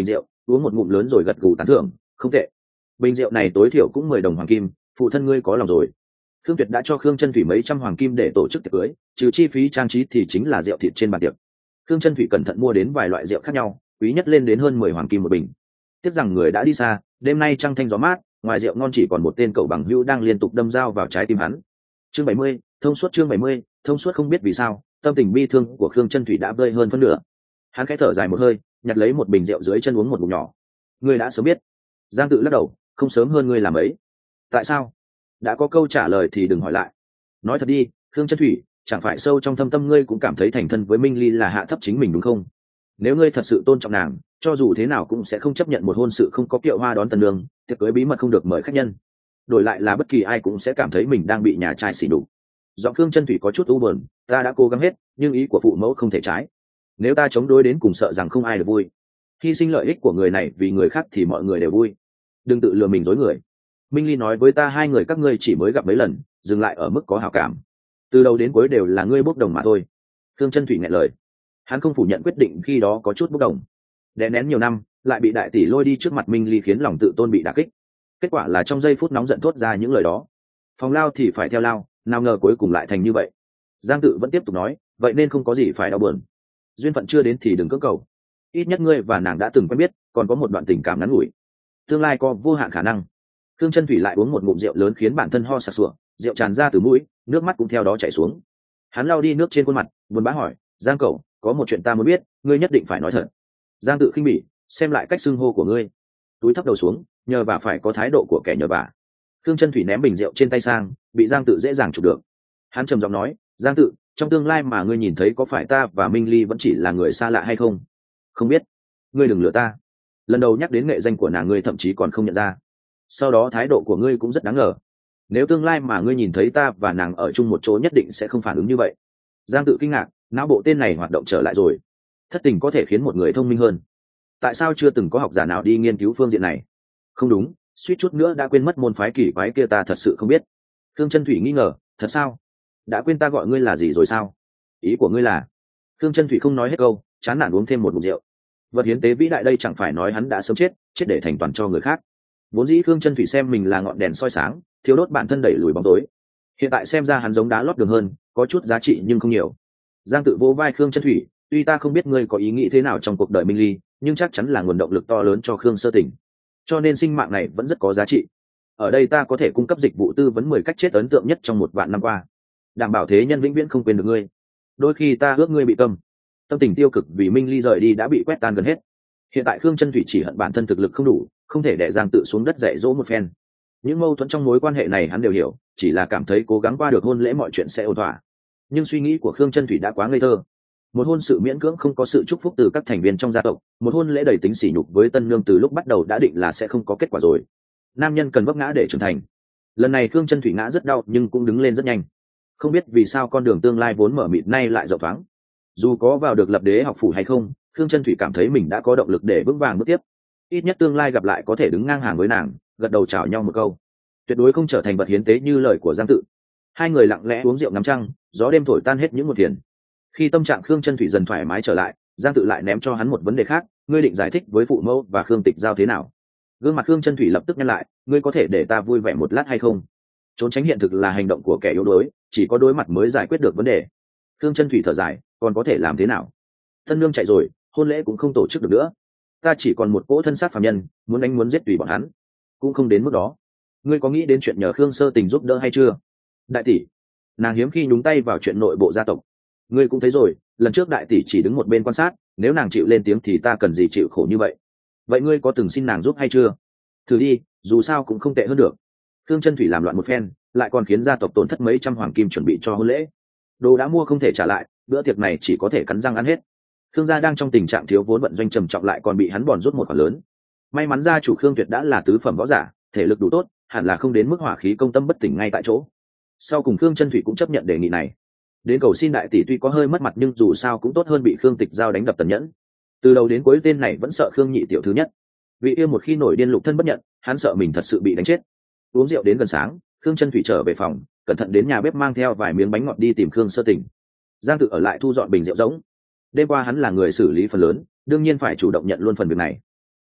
uống một ngụm lớn rồi gật gù tán thưởng, không tệ. Bình rượu này tối thiểu cũng 10 đồng hoàng kim, phụ thân ngươi có lòng rồi. Khương Tuyệt đã cho Khương Chân Thủy mấy trăm hoàng kim để tổ chức tiệc cưới, trừ chi phí trang trí thì chính là rượu thịt trên bàn tiệc. Khương Chân Thủy cẩn thận mua đến vài loại rượu khác nhau, quý nhất lên đến hơn 10 hoàng kim một bình. Tiếc rằng người đã đi xa, đêm nay trăng thanh gió mát, ngoài rượu ngon chỉ còn một tên cậu bằng hữu đang liên tục đâm dao vào trái tim hắn. Chương 70, thông suốt. Chương 70, thông suốt. Không biết vì sao, tâm tình bi thương của Khương Chân Thủy đã vơi hơn phân nửa. Hắn khẽ thở dài một hơi, nhặt lấy một bình rượu dưới chân uống một ngụm nhỏ. Ngươi đã sớm biết. Giang Tự lắc đầu, không sớm hơn ngươi làm ấy. Tại sao? Đã có câu trả lời thì đừng hỏi lại. Nói thật đi, Khương Chân Thủy, chẳng phải sâu trong thâm tâm ngươi cũng cảm thấy thành thân với Minh Ly là hạ thấp chính mình đúng không? Nếu ngươi thật sự tôn trọng nàng, cho dù thế nào cũng sẽ không chấp nhận một hôn sự không có kiệu hoa đón tân nương, tiệc cưới bí mật không được mời khách nhân. Đổi lại là bất kỳ ai cũng sẽ cảm thấy mình đang bị nhà trai sỉ nhục. Giọng Khương Chân Thủy có chút u buồn, ta đã cố gắng hết, nhưng ý của phụ mẫu không thể trái. Nếu ta chống đối đến cùng sợ rằng không ai được vui. Hy sinh lợi ích của người này vì người khác thì mọi người đều vui. Đừng tự lừa mình dối người. Minh Ly nói với ta hai người các ngươi chỉ mới gặp mấy lần, dừng lại ở mức có hảo cảm. Từ đầu đến cuối đều là ngươi bốc đồng mà thôi. Khương Chân Thủy nghẹn lời. Hắn không phủ nhận quyết định khi đó có chút bốc đồng. Đè nén nhiều năm, lại bị đại tỷ lôi đi trước mặt Minh Ly khiến lòng tự tôn bị đả kích. Kết quả là trong giây phút nóng giận thốt ra những lời đó. Phòng lao thì phải theo lao, nào ngờ cuối cùng lại thành như vậy. Giang Tự vẫn tiếp tục nói, vậy nên không có gì phải đau buồn. Duyên phận chưa đến thì đừng cưỡng cầu. Ít nhất ngươi và nàng đã từng quen biết, còn có một đoạn tình cảm ngắn ngủi. Tương lai có vô hạn khả năng. Khương Chân Thủy lại uống một ngụm rượu lớn khiến bản thân ho sặc sụa, rượu tràn ra từ mũi, nước mắt cũng theo đó chảy xuống. Hắn lau đi nước trên khuôn mặt, buồn bã hỏi, Giang cậu, có một chuyện ta muốn biết, ngươi nhất định phải nói thật. Giang Tự khinh bỉ, xem lại cách xưng hô của ngươi. Túi thấp đầu xuống, nhờ vả phải có thái độ của kẻ nhờ vả. Khương Chân Thủy ném bình rượu trên tay sang, bị Giang Tự dễ dàng chụp được. Hắn trầm giọng nói, Giang Tự, trong tương lai mà ngươi nhìn thấy có phải ta và Minh Ly vẫn chỉ là người xa lạ hay không? Không biết. Ngươi đừng lừa ta. Lần đầu nhắc đến nghệ danh của nàng ngươi thậm chí còn không nhận ra. Sau đó thái độ của ngươi cũng rất đáng ngờ. Nếu tương lai mà ngươi nhìn thấy ta và nàng ở chung một chỗ nhất định sẽ không phản ứng như vậy. Giang Tự kinh ngạc, não bộ tên này hoạt động trở lại rồi. Thất tình có thể khiến một người thông minh hơn. Tại sao chưa từng có học giả nào đi nghiên cứu phương diện này? Không đúng, suýt chút nữa đã quên mất môn phái kỳ quái kia, ta thật sự không biết. Khương Chân Thủy nghi ngờ, thật sao? Đã quên ta gọi ngươi là gì rồi sao? Ý của ngươi là? Khương Chân Thủy không nói hết câu, chán nản uống thêm một ngụm rượu. Vật hiến tế vĩ đại đây chẳng phải nói hắn đã sớm chết, chết để thành toàn cho người khác. Vốn dĩ Khương Chân Thủy xem mình là ngọn đèn soi sáng, thiếu đốt bản thân đẩy lùi bóng tối. Hiện tại xem ra hắn giống đá lót đường hơn, có chút giá trị nhưng không nhiều. Giang Tự vỗ vai Khương Chân Thủy, tuy ta không biết ngươi có ý nghĩ thế nào trong cuộc đời Minh Ly, nhưng chắc chắn là nguồn động lực to lớn cho Khương Sơ Tình. Cho nên sinh mạng này vẫn rất có giá trị. Ở đây ta có thể cung cấp dịch vụ tư vấn 10 cách chết ấn tượng nhất trong 1 vạn năm qua, đảm bảo thế nhân vĩnh viễn không quên được ngươi. Đôi khi ta ước ngươi bị câm. Tâm tình tiêu cực vì Minh Ly rời đi đã bị quét tan gần hết. Hiện tại Khương Chân Thủy chỉ hận bản thân thực lực không đủ, không thể để Giang Tự xuống đất dạy dỗ một phen. Những mâu thuẫn trong mối quan hệ này hắn đều hiểu, chỉ là cảm thấy cố gắng qua được hôn lễ mọi chuyện sẽ ổn thỏa. Nhưng suy nghĩ của Khương Chân Thủy đã quá ngây thơ. Một hôn sự miễn cưỡng không có sự chúc phúc từ các thành viên trong gia tộc, một hôn lễ đầy tính sỉ nhục với tân nương từ lúc bắt đầu đã định là sẽ không có kết quả rồi. Nam nhân cần vấp ngã để trưởng thành. Lần này Khương Chân Thủy ngã rất đau nhưng cũng đứng lên rất nhanh. Không biết vì sao con đường tương lai vốn mở mịt nay lại rộng thoáng. Dù có vào được lập đế học phủ hay không, Khương Chân Thủy cảm thấy mình đã có động lực để vững vàng bước tiếp. Ít nhất tương lai gặp lại có thể đứng ngang hàng với nàng, gật đầu chào nhau một câu. Tuyệt đối không trở thành vật hiến tế như lời của Giang Tự. Hai người lặng lẽ uống rượu ngắm trăng, gió đêm thổi tan hết những một phiền. Khi tâm trạng Khương Chân Thủy dần thoải mái trở lại, Giang Tự lại ném cho hắn một vấn đề khác, ngươi định giải thích với phụ mẫu và Khương Tịch Giao thế nào? Gương mặt Khương Chân Thủy lập tức nhăn lại, ngươi có thể để ta vui vẻ một lát hay không? Trốn tránh hiện thực là hành động của kẻ yếu đuối, chỉ có đối mặt mới giải quyết được vấn đề. Khương Chân Thủy thở dài, còn có thể làm thế nào? Thân nương chạy rồi, hôn lễ cũng không tổ chức được nữa. Ta chỉ còn một cỗ thân xác phàm nhân, muốn đánh muốn giết tùy bọn hắn, cũng không đến mức đó. Ngươi có nghĩ đến chuyện nhờ Khương Sơ Tình giúp đỡ hay chưa? Đại tỷ, nàng hiếm khi nhúng tay vào chuyện nội bộ gia tộc. Ngươi cũng thấy rồi, lần trước đại tỷ chỉ đứng một bên quan sát, nếu nàng chịu lên tiếng thì ta cần gì chịu khổ như vậy. Vậy ngươi có từng xin nàng giúp hay chưa? Thử đi, dù sao cũng không tệ hơn được. Khương Chân Thủy làm loạn một phen, lại còn khiến gia tộc tổn thất mấy trăm hoàng kim chuẩn bị cho hôn lễ. Đồ đã mua không thể trả lại, bữa tiệc này chỉ có thể cắn răng ăn hết. Khương gia đang trong tình trạng thiếu vốn vận doanh trầm trọng, lại còn bị hắn bòn rút một khoản lớn. May mắn gia chủ Khương Tuyệt đã là tứ phẩm võ giả, thể lực đủ tốt, hẳn là không đến mức hỏa khí công tâm bất tỉnh ngay tại chỗ. Sau cùng Khương Chân Thủy cũng chấp nhận đề nghị này. Đến cầu xin đại tỷ tuy có hơi mất mặt nhưng dù sao cũng tốt hơn bị Khương Tịch Giao đánh đập tàn nhẫn. Từ đầu đến cuối tên này vẫn sợ Khương nhị tiểu thứ nhất. Vị yêu một khi nổi điên lục thân bất nhận, hắn sợ mình thật sự bị đánh chết. Uống rượu đến gần sáng, Khương Chân Thủy trở về phòng, cẩn thận đến nhà bếp mang theo vài miếng bánh ngọt đi tìm Khương Sơ Tình. Giang Tự ở lại thu dọn bình rượu rỗng. Đêm qua hắn là người xử lý phần lớn, đương nhiên phải chủ động nhận luôn phần việc này.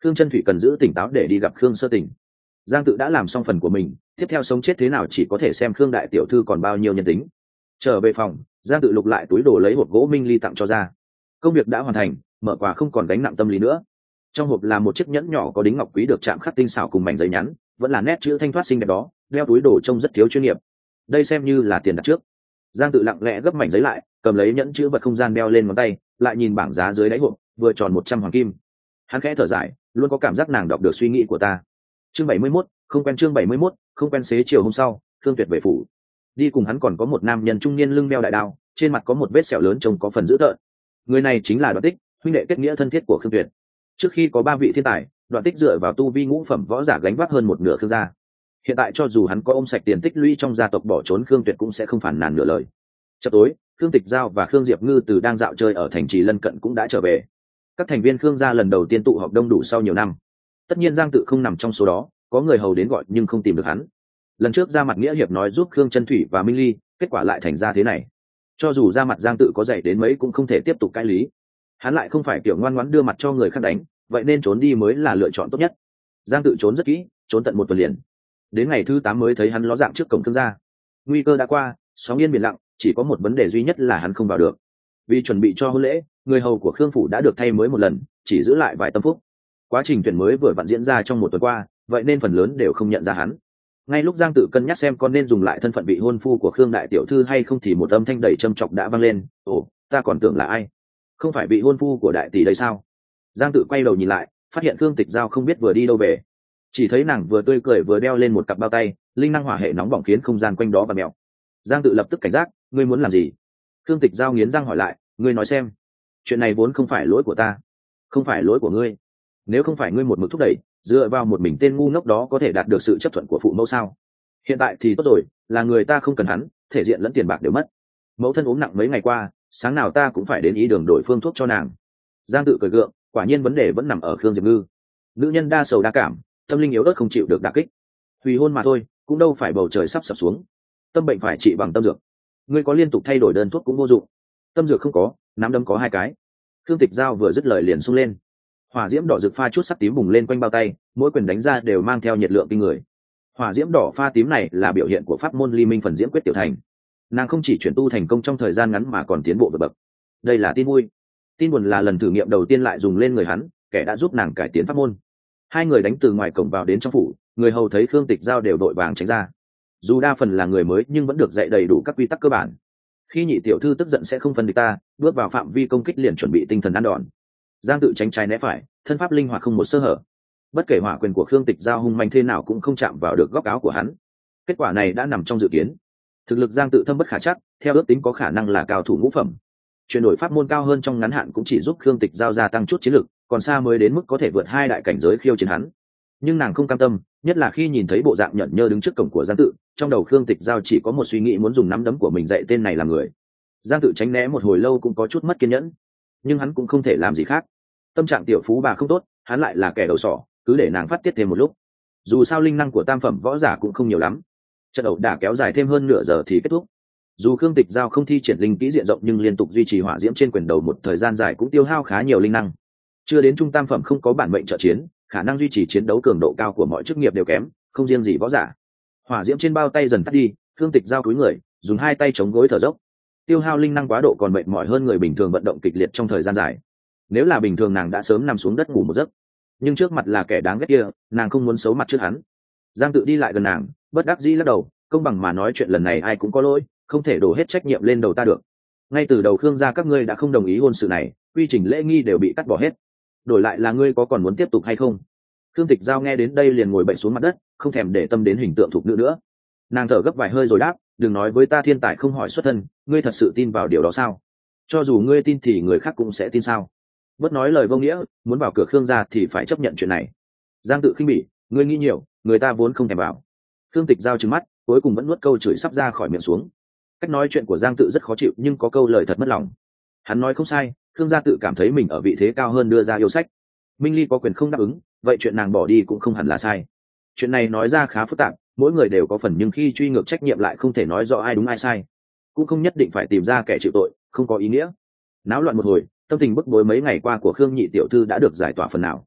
Khương Chân Thủy cần giữ tỉnh táo để đi gặp Khương Sơ Tình. Giang Tự đã làm xong phần của mình, tiếp theo sống chết thế nào chỉ có thể xem Khương đại tiểu thư còn bao nhiêu nhân tính. Trở về phòng, Giang Tự lục lại túi đồ lấy hộp gỗ Minh Ly tặng cho ra. Công việc đã hoàn thành, mở quà không còn gánh nặng tâm lý nữa. Trong hộp là một chiếc nhẫn nhỏ có đính ngọc quý được chạm khắc tinh xảo cùng mảnh giấy nhắn, vẫn là nét chữ thanh thoát xinh đẹp đó, đeo túi đồ trông rất thiếu chuyên nghiệp. Đây xem như là tiền đặt trước. Giang Tự lặng lẽ gấp mảnh giấy lại, cầm lấy nhẫn chữ vật không gian đeo lên ngón tay, lại nhìn bảng giá dưới đáy hộp, vừa tròn 100 hoàng kim. Hắn khẽ thở dài, luôn có cảm giác nàng đọc được suy nghĩ của ta. Chương 71, không quen. Chương 71, không quen. Xế chiều hôm sau, Khương Tuyệt về phủ. Đi cùng hắn còn có một nam nhân trung niên lưng đeo đại đao, trên mặt có một vết sẹo lớn trông có phần dữ tợn. Người này chính là Đoạn Tích, huynh đệ kết nghĩa thân thiết của Khương Tuyệt. Trước khi có 3 vị thiên tài, Đoạn Tích dựa vào tu vi ngũ phẩm võ giả gánh vác hơn một nửa Khương gia. Hiện tại cho dù hắn có ôm sạch tiền tích lũy trong gia tộc bỏ trốn, Khương Tuyệt cũng sẽ không phản nàn nửa lời. Chập tối, Khương Tịch Giao và Khương Diệp Ngư từ đang dạo chơi ở thành trì lân cận cũng đã trở về. Các thành viên Khương gia lần đầu tiên tụ họp đông đủ sau nhiều năm. Tất nhiên Giang Tự không nằm trong số đó, có người hầu đến gọi nhưng không tìm được hắn. Lần trước ra mặt nghĩa hiệp nói giúp Khương Chân Thủy và Minh Ly, kết quả lại thành ra thế này. Cho dù ra mặt Giang Tự có dạy đến mấy cũng không thể tiếp tục cãi lý. Hắn lại không phải kiểu ngoan ngoãn đưa mặt cho người khác đánh, vậy nên trốn đi mới là lựa chọn tốt nhất. Giang Tự trốn rất kỹ, trốn tận 1 tuần liền. Đến ngày thứ 8 mới thấy hắn ló dạng trước cổng Khương gia. Nguy cơ đã qua, sóng yên biển lặng, chỉ có một vấn đề duy nhất là hắn không vào được. Vì chuẩn bị cho hôn lễ, người hầu của Khương phủ đã được thay mới một lần, chỉ giữ lại vài tâm phúc. Quá trình tuyển mới vừa vặn diễn ra trong 1 tuần qua, vậy nên phần lớn đều không nhận ra hắn. Ngay lúc Giang Tự cân nhắc xem con nên dùng lại thân phận vị hôn phu của Khương đại tiểu thư hay không thì một âm thanh đầy châm chọc đã vang lên. Ồ, ta còn tưởng là ai? Không phải vị hôn phu của đại tỷ đây sao? Giang Tự quay đầu nhìn lại, phát hiện Khương Tịch Giao không biết vừa đi đâu về. Chỉ thấy nàng vừa tươi cười vừa đeo lên một cặp bao tay, linh năng hỏa hệ nóng bỏng khiến không gian quanh đó và mèo. Giang Tự lập tức cảnh giác, ngươi muốn làm gì? Khương Tịch Giao nghiến răng hỏi lại, ngươi nói xem. Chuyện này vốn không phải lỗi của ta, không phải lỗi của ngươi. Nếu không phải ngươi một mực thúc đẩy, dựa vào một mình tên ngu ngốc đó có thể đạt được sự chấp thuận của phụ mẫu sao? Hiện tại thì tốt rồi, là người ta không cần hắn, thể diện lẫn tiền bạc đều mất. Mẫu thân ốm nặng mấy ngày qua, sáng nào ta cũng phải đến ý đường đổi phương thuốc cho nàng. Giang Tự cười gượng, quả nhiên vấn đề vẫn nằm ở Khương Diệp Ngư. Nữ nhân đa sầu đa cảm, tâm linh yếu ớt không chịu được đả kích. Hủy hôn mà thôi, cũng đâu phải bầu trời sắp sập xuống. Tâm bệnh phải trị bằng tâm dược. Ngươi có liên tục thay đổi đơn thuốc cũng vô dụng. Tâm dược không có, nắm đấm có 2 cái. Khương Tịch Giao vừa dứt lời liền xung lên. Hỏa diễm đỏ rực pha chút sắc tím bùng lên quanh bao tay, mỗi quyền đánh ra đều mang theo nhiệt lượng kinh người. Hỏa diễm đỏ pha tím này là biểu hiện của pháp môn Ly Minh phần diễm quyết tiểu thành. Nàng không chỉ chuyển tu thành công trong thời gian ngắn mà còn tiến bộ vượt bậc. Đây là tin vui. Tin buồn là lần thử nghiệm đầu tiên lại dùng lên người hắn, kẻ đã giúp nàng cải tiến pháp môn. 2 người đánh từ ngoài cổng vào đến trong phủ, người hầu thấy Khương Tịch Giao đều đội vàng tránh ra. Dù đa phần là người mới nhưng vẫn được dạy đầy đủ các quy tắc cơ bản. Khi nhị tiểu thư tức giận sẽ không phân địch ta, bước vào phạm vi công kích liền chuẩn bị tinh thần ăn đòn. Giang Tự tránh trái né phải, thân pháp linh hoạt không một sơ hở. Bất kể hỏa quyền của Khương Tịch Giao hung manh thế nào cũng không chạm vào được góc áo của hắn. Kết quả này đã nằm trong dự kiến. Thực lực Giang Tự thâm bất khả trắc, theo ước tính có khả năng là cao thủ ngũ phẩm. Chuyển đổi pháp môn cao hơn trong ngắn hạn cũng chỉ giúp Khương Tịch Giao gia tăng chút chiến lực, còn xa mới đến mức có thể vượt 2 đại cảnh giới khiêu chiến hắn. Nhưng nàng không cam tâm, nhất là khi nhìn thấy bộ dạng nhẫn nhơ đứng trước cổng của Giang Tự, trong đầu Khương Tịch Giao chỉ có một suy nghĩ muốn dùng nắm đấm của mình dạy tên này làm người. Giang Tự tránh né một hồi lâu cũng có chút mất kiên nhẫn, nhưng hắn cũng không thể làm gì khác. Tâm trạng tiểu phú bà không tốt, hắn lại là kẻ đầu sỏ, cứ để nàng phát tiết thêm một lúc. Dù sao linh năng của tam phẩm võ giả cũng không nhiều lắm. Trận ẩu đả kéo dài thêm hơn nửa giờ thì kết thúc. Dù Khương Tịch Giao không thi triển linh kỹ diện rộng nhưng liên tục duy trì hỏa diễm trên quyền đầu một thời gian dài cũng tiêu hao khá nhiều linh năng. Chưa đến trung tam phẩm không có bản mệnh trợ chiến, khả năng duy trì chiến đấu cường độ cao của mọi chức nghiệp đều kém, không riêng gì võ giả. Hỏa diễm trên bao tay dần tắt đi, Khương Tịch Giao cúi người, dùng 2 tay chống gối thở dốc. Tiêu hao linh năng quá độ còn mệt mỏi hơn người bình thường vận động kịch liệt trong thời gian dài. Nếu là bình thường nàng đã sớm nằm xuống đất ngủ một giấc, nhưng trước mặt là kẻ đáng ghét kia, nàng không muốn xấu mặt trước hắn. Giang Tự đi lại gần nàng, bất đắc dĩ lắc đầu, công bằng mà nói chuyện lần này ai cũng có lỗi, không thể đổ hết trách nhiệm lên đầu ta được. Ngay từ đầu Khương gia các ngươi đã không đồng ý hôn sự này, quy trình lễ nghi đều bị cắt bỏ hết. Đổi lại là ngươi có còn muốn tiếp tục hay không? Khương Tịch Giao nghe đến đây liền ngồi bệnh xuống mặt đất, không thèm để tâm đến hình tượng thục nữ nữa. Nàng thở gấp vài hơi rồi đáp, đừng nói với ta thiên tài không hỏi xuất thân, ngươi thật sự tin vào điều đó sao? Cho dù ngươi tin thì người khác cũng sẽ tin sao? Bớt nói lời vô nghĩa, muốn vào cửa Khương gia thì phải chấp nhận chuyện này. Giang Tự khinh bỉ, ngươi nghĩ nhiều, người ta vốn không thèm vào. Khương Tịch Giao trừng mắt, cuối cùng vẫn nuốt câu chửi sắp ra khỏi miệng xuống. Cách nói chuyện của Giang Tự rất khó chịu nhưng có câu lời thật mất lòng. Hắn nói không sai, Khương gia tự cảm thấy mình ở vị thế cao hơn đưa ra yêu sách. Minh Ly có quyền không đáp ứng, vậy chuyện nàng bỏ đi cũng không hẳn là sai. Chuyện này nói ra khá phức tạp, mỗi người đều có phần nhưng khi truy ngược trách nhiệm lại không thể nói rõ ai đúng ai sai. Cũng không nhất định phải tìm ra kẻ chịu tội, không có ý nghĩa. Náo loạn một hồi, tâm tình bức bối mấy ngày qua của Khương nhị tiểu thư đã được giải tỏa phần nào.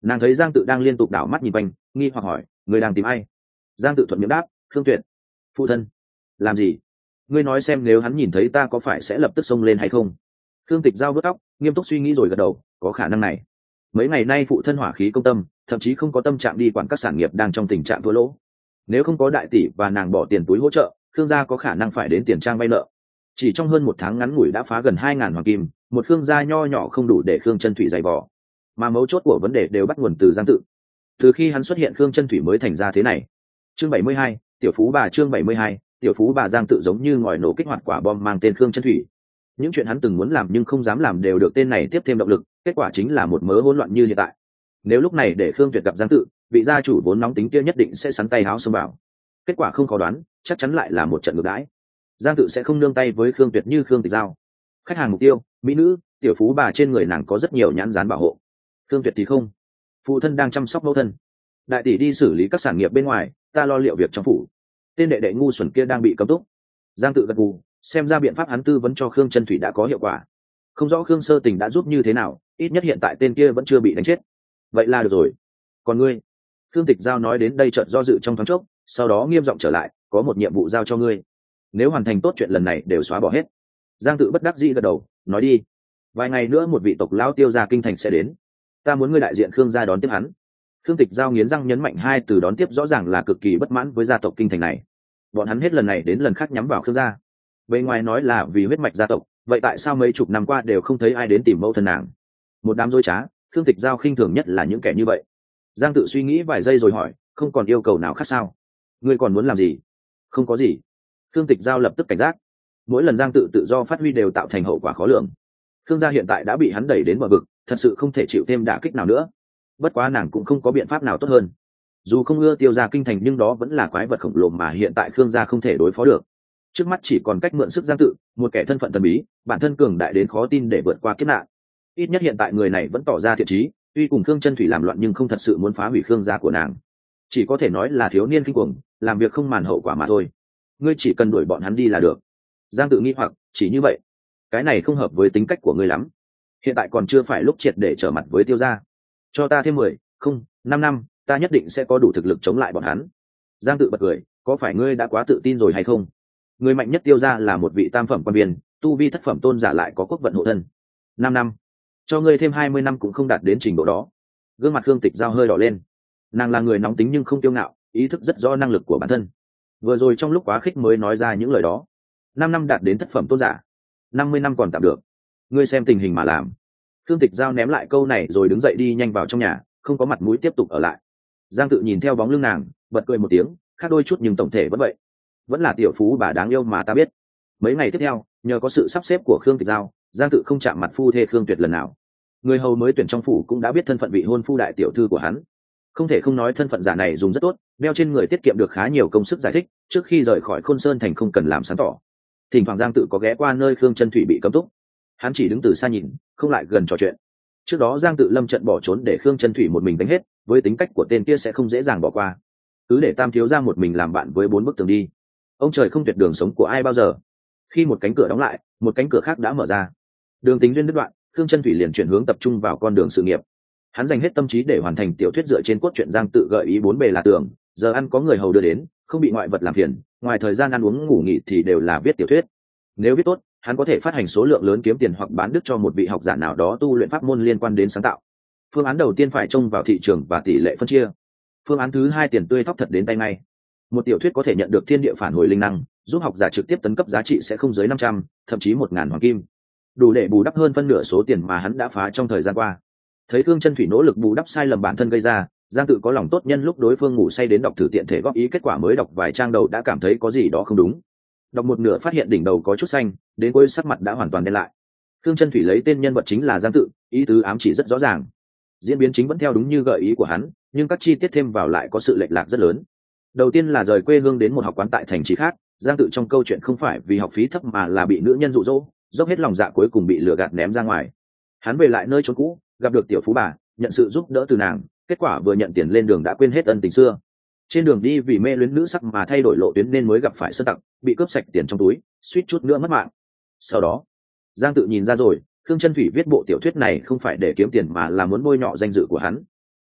Nàng thấy Giang Tự đang liên tục đảo mắt nhìn quanh, nghi hoặc hỏi, người đang tìm ai? Giang Tự thuận miệng đáp, Khương Tuyệt. Phụ thân. Làm gì? Ngươi nói xem nếu hắn nhìn thấy ta có phải sẽ lập tức xông lên hay không? Khương Tịch Giao vớt tóc, nghiêm túc suy nghĩ rồi gật đầu, có khả năng này. Mấy ngày nay phụ thân hỏa khí công tâm, thậm chí không có tâm trạng đi quản các sản nghiệp đang trong tình trạng thua lỗ. Nếu không có đại tỷ và nàng bỏ tiền túi hỗ trợ, Khương gia có khả năng phải đến tiền trang vay nợ. Chỉ trong hơn một tháng ngắn ngủi đã phá gần 2.000 hoàng kim, một Khương gia nho nhỏ không đủ để Khương Chân Thủy dày vò. Mà mấu chốt của vấn đề đều bắt nguồn từ Giang Tự. Từ khi hắn xuất hiện, Khương Chân Thủy mới thành ra thế này. Chương 72, tiểu phú bà. Chương 72, tiểu phú bà. Giang Tự giống như ngòi nổ kích hoạt quả bom mang tên Khương Chân Thủy. Những chuyện hắn từng muốn làm nhưng không dám làm đều được tên này tiếp thêm động lực, kết quả chính là một mớ hỗn loạn như hiện tại. Nếu lúc này để Khương Tuyệt gặp Giang Tự, vị gia chủ vốn nóng tính kia nhất định sẽ sắn tay háo xông vào. Kết quả không khó đoán, chắc chắn lại là một trận ngược đãi. Giang Tự sẽ không nương tay với Khương Tuyệt như Khương Tịch Giao. Khách hàng mục tiêu, mỹ nữ, tiểu phú bà, trên người nàng có rất nhiều nhãn dán bảo hộ. Khương Tuyệt thì không. Phụ thân đang chăm sóc mẫu thân, đại tỷ đi xử lý các sản nghiệp bên ngoài, ta lo liệu việc trong phủ. Tên đệ đệ ngu xuẩn kia đang bị cấm túc. Giang Tự gật gù, xem ra biện pháp hắn tư vấn cho Khương Chân Thủy đã có hiệu quả. Không rõ Khương Sơ Tình đã giúp như thế nào, ít nhất hiện tại tên kia vẫn chưa bị đánh chết. Vậy là được rồi. Còn ngươi? Khương Tịch Giao nói đến đây chợt do dự trong thoáng chốc, sau đó nghiêm giọng trở lại, có một nhiệm vụ giao cho ngươi. Nếu hoàn thành tốt chuyện lần này đều xóa bỏ hết. Giang Tự bất đắc dĩ gật đầu, nói đi. Vài ngày nữa một vị tộc lão Tiêu gia kinh thành sẽ đến, ta muốn ngươi đại diện Khương gia đón tiếp hắn. Khương Tịch Giao nghiến răng nhấn mạnh hai từ đón tiếp rõ ràng là cực kỳ bất mãn với gia tộc kinh thành này. Bọn hắn hết lần này đến lần khác nhắm vào Khương gia. Bên ngoài nói là vì huyết mạch gia tộc, vậy tại sao mấy chục năm qua đều không thấy ai đến tìm mẫu thân nàng? Một đám dối trá, Khương Tịch Giao khinh thường nhất là những kẻ như vậy. Giang Tự suy nghĩ vài giây rồi hỏi, không còn yêu cầu nào khác sao? Ngươi còn muốn làm gì? Không có gì. Khương Tịch Giao lập tức cảnh giác. Mỗi lần Giang Tự tự do phát huy đều tạo thành hậu quả khó lường. Khương gia hiện tại đã bị hắn đẩy đến bờ vực, thật sự không thể chịu thêm đả kích nào nữa. Bất quá nàng cũng không có biện pháp nào tốt hơn. Dù không ưa Tiêu gia kinh thành nhưng đó vẫn là quái vật khổng lồ mà hiện tại Khương gia không thể đối phó được. Trước mắt chỉ còn cách mượn sức Giang Tự, một kẻ thân phận thần bí, bản thân cường đại đến khó tin để vượt qua kiếp nạn. Ít nhất hiện tại người này vẫn tỏ ra thiện chí, tuy cùng Khương Chân Thủy làm loạn nhưng không thật sự muốn phá hủy Khương gia của nàng. Chỉ có thể nói là thiếu niên kinh cuồng, làm việc không màng hậu quả mà thôi. Ngươi chỉ cần đuổi bọn hắn đi là được. Giang Tự nghi hoặc, chỉ như vậy? Cái này không hợp với tính cách của ngươi lắm. Hiện tại còn chưa phải lúc triệt để trở mặt với Tiêu gia. Cho ta thêm 10, không, 5 năm, ta nhất định sẽ có đủ thực lực chống lại bọn hắn. Giang Tự bật cười, có phải ngươi đã quá tự tin rồi hay không? Người mạnh nhất Tiêu gia là một vị tam phẩm quan viên, tu vi thất phẩm tôn giả lại có quốc vận hộ thân. 5 năm, cho ngươi thêm 20 năm cũng không đạt đến trình độ đó. Gương mặt Khương Tịch Giao hơi đỏ lên. Nàng là người nóng tính nhưng không kiêu ngạo, ý thức rất rõ năng lực của bản thân. Vừa rồi trong lúc quá khích mới nói ra những lời đó. 5 năm đạt đến thất phẩm tôn giả, 50 năm còn tạm được. Ngươi xem tình hình mà làm. Khương Tịch Giao ném lại câu này rồi đứng dậy đi nhanh vào trong nhà, không có mặt mũi tiếp tục ở lại. Giang Tự nhìn theo bóng lưng nàng, bật cười một tiếng, khác đôi chút nhưng tổng thể vẫn vậy. Vẫn là tiểu phú bà đáng yêu mà ta biết. Mấy ngày tiếp theo, nhờ có sự sắp xếp của Khương Tịch Giao, Giang Tự không chạm mặt phu thê Khương Tuyệt lần nào. Người hầu mới tuyển trong phủ cũng đã biết thân phận vị hôn phu đại tiểu thư của hắn. Không thể không nói thân phận giả này dùng rất tốt, đeo trên người tiết kiệm được khá nhiều công sức giải thích, trước khi rời khỏi Khôn Sơn thành không cần làm sáng tỏ. Thỉnh thoảng Giang Tự có ghé qua nơi Khương Chân Thủy bị cấm túc, hắn chỉ đứng từ xa nhìn, không lại gần trò chuyện. Trước đó Giang Tự lâm trận bỏ trốn để Khương Chân Thủy một mình đánh hết, với tính cách của tên kia sẽ không dễ dàng bỏ qua. Cứ để Tam thiếu gia một mình làm bạn với 4 bức tường đi. Ông trời không tuyệt đường sống của ai bao giờ. Khi một cánh cửa đóng lại, một cánh cửa khác đã mở ra. Đường tính duyên đứt đoạn, Khương Chân Thủy liền chuyển hướng tập trung vào con đường sự nghiệp. Hắn dành hết tâm trí để hoàn thành tiểu thuyết dựa trên cốt truyện Giang Tự gợi ý 4 bề là tường, giờ ăn có người hầu đưa đến, không bị ngoại vật làm phiền, ngoài thời gian ăn uống ngủ nghỉ thì đều là viết tiểu thuyết. Nếu viết tốt, hắn có thể phát hành số lượng lớn kiếm tiền hoặc bán đứt cho một vị học giả nào đó tu luyện pháp môn liên quan đến sáng tạo. Phương án đầu tiên phải trông vào thị trường và tỷ lệ phân chia. Phương án thứ hai tiền tươi thóc thật đến tay ngay. Một tiểu thuyết có thể nhận được thiên địa phản hồi linh năng, giúp học giả trực tiếp tấn cấp giá trị sẽ không dưới 500, thậm chí 1.000 hoàng kim, đủ để bù đắp hơn phân nửa số tiền mà hắn đã phá trong thời gian qua. Thấy Khương Chân Thủy nỗ lực bù đắp sai lầm bản thân gây ra, Giang Tự có lòng tốt nhân lúc đối phương ngủ say đến đọc thử tiện thể góp ý, kết quả mới đọc vài trang đầu đã cảm thấy có gì đó không đúng. Đọc một nửa phát hiện đỉnh đầu có chút xanh, đến cuối sắc mặt đã hoàn toàn đen lại. Khương Chân Thủy lấy tên nhân vật chính là Giang Tự, ý tứ ám chỉ rất rõ ràng. Diễn biến chính vẫn theo đúng như gợi ý của hắn, nhưng các chi tiết thêm vào lại có sự lệch lạc rất lớn. Đầu tiên là rời quê hương đến một học quán tại thành trì khác, Giang Tự trong câu chuyện không phải vì học phí thấp mà là bị nữ nhân dụ dỗ, dốc hết lòng dạ cuối cùng bị lừa gạt ném ra ngoài. Hắn về lại nơi chốn cũ, gặp được tiểu phú bà, nhận sự giúp đỡ từ nàng, kết quả vừa nhận tiền lên đường đã quên hết ân tình xưa. Trên đường đi vì mê luyến nữ sắc mà thay đổi lộ tuyến nên mới gặp phải sơn tặc, bị cướp sạch tiền trong túi, suýt chút nữa mất mạng. Sau đó, Giang Tự nhìn ra rồi, Khương Chân Thủy viết bộ tiểu thuyết này không phải để kiếm tiền mà là muốn bôi nhọ danh dự của hắn.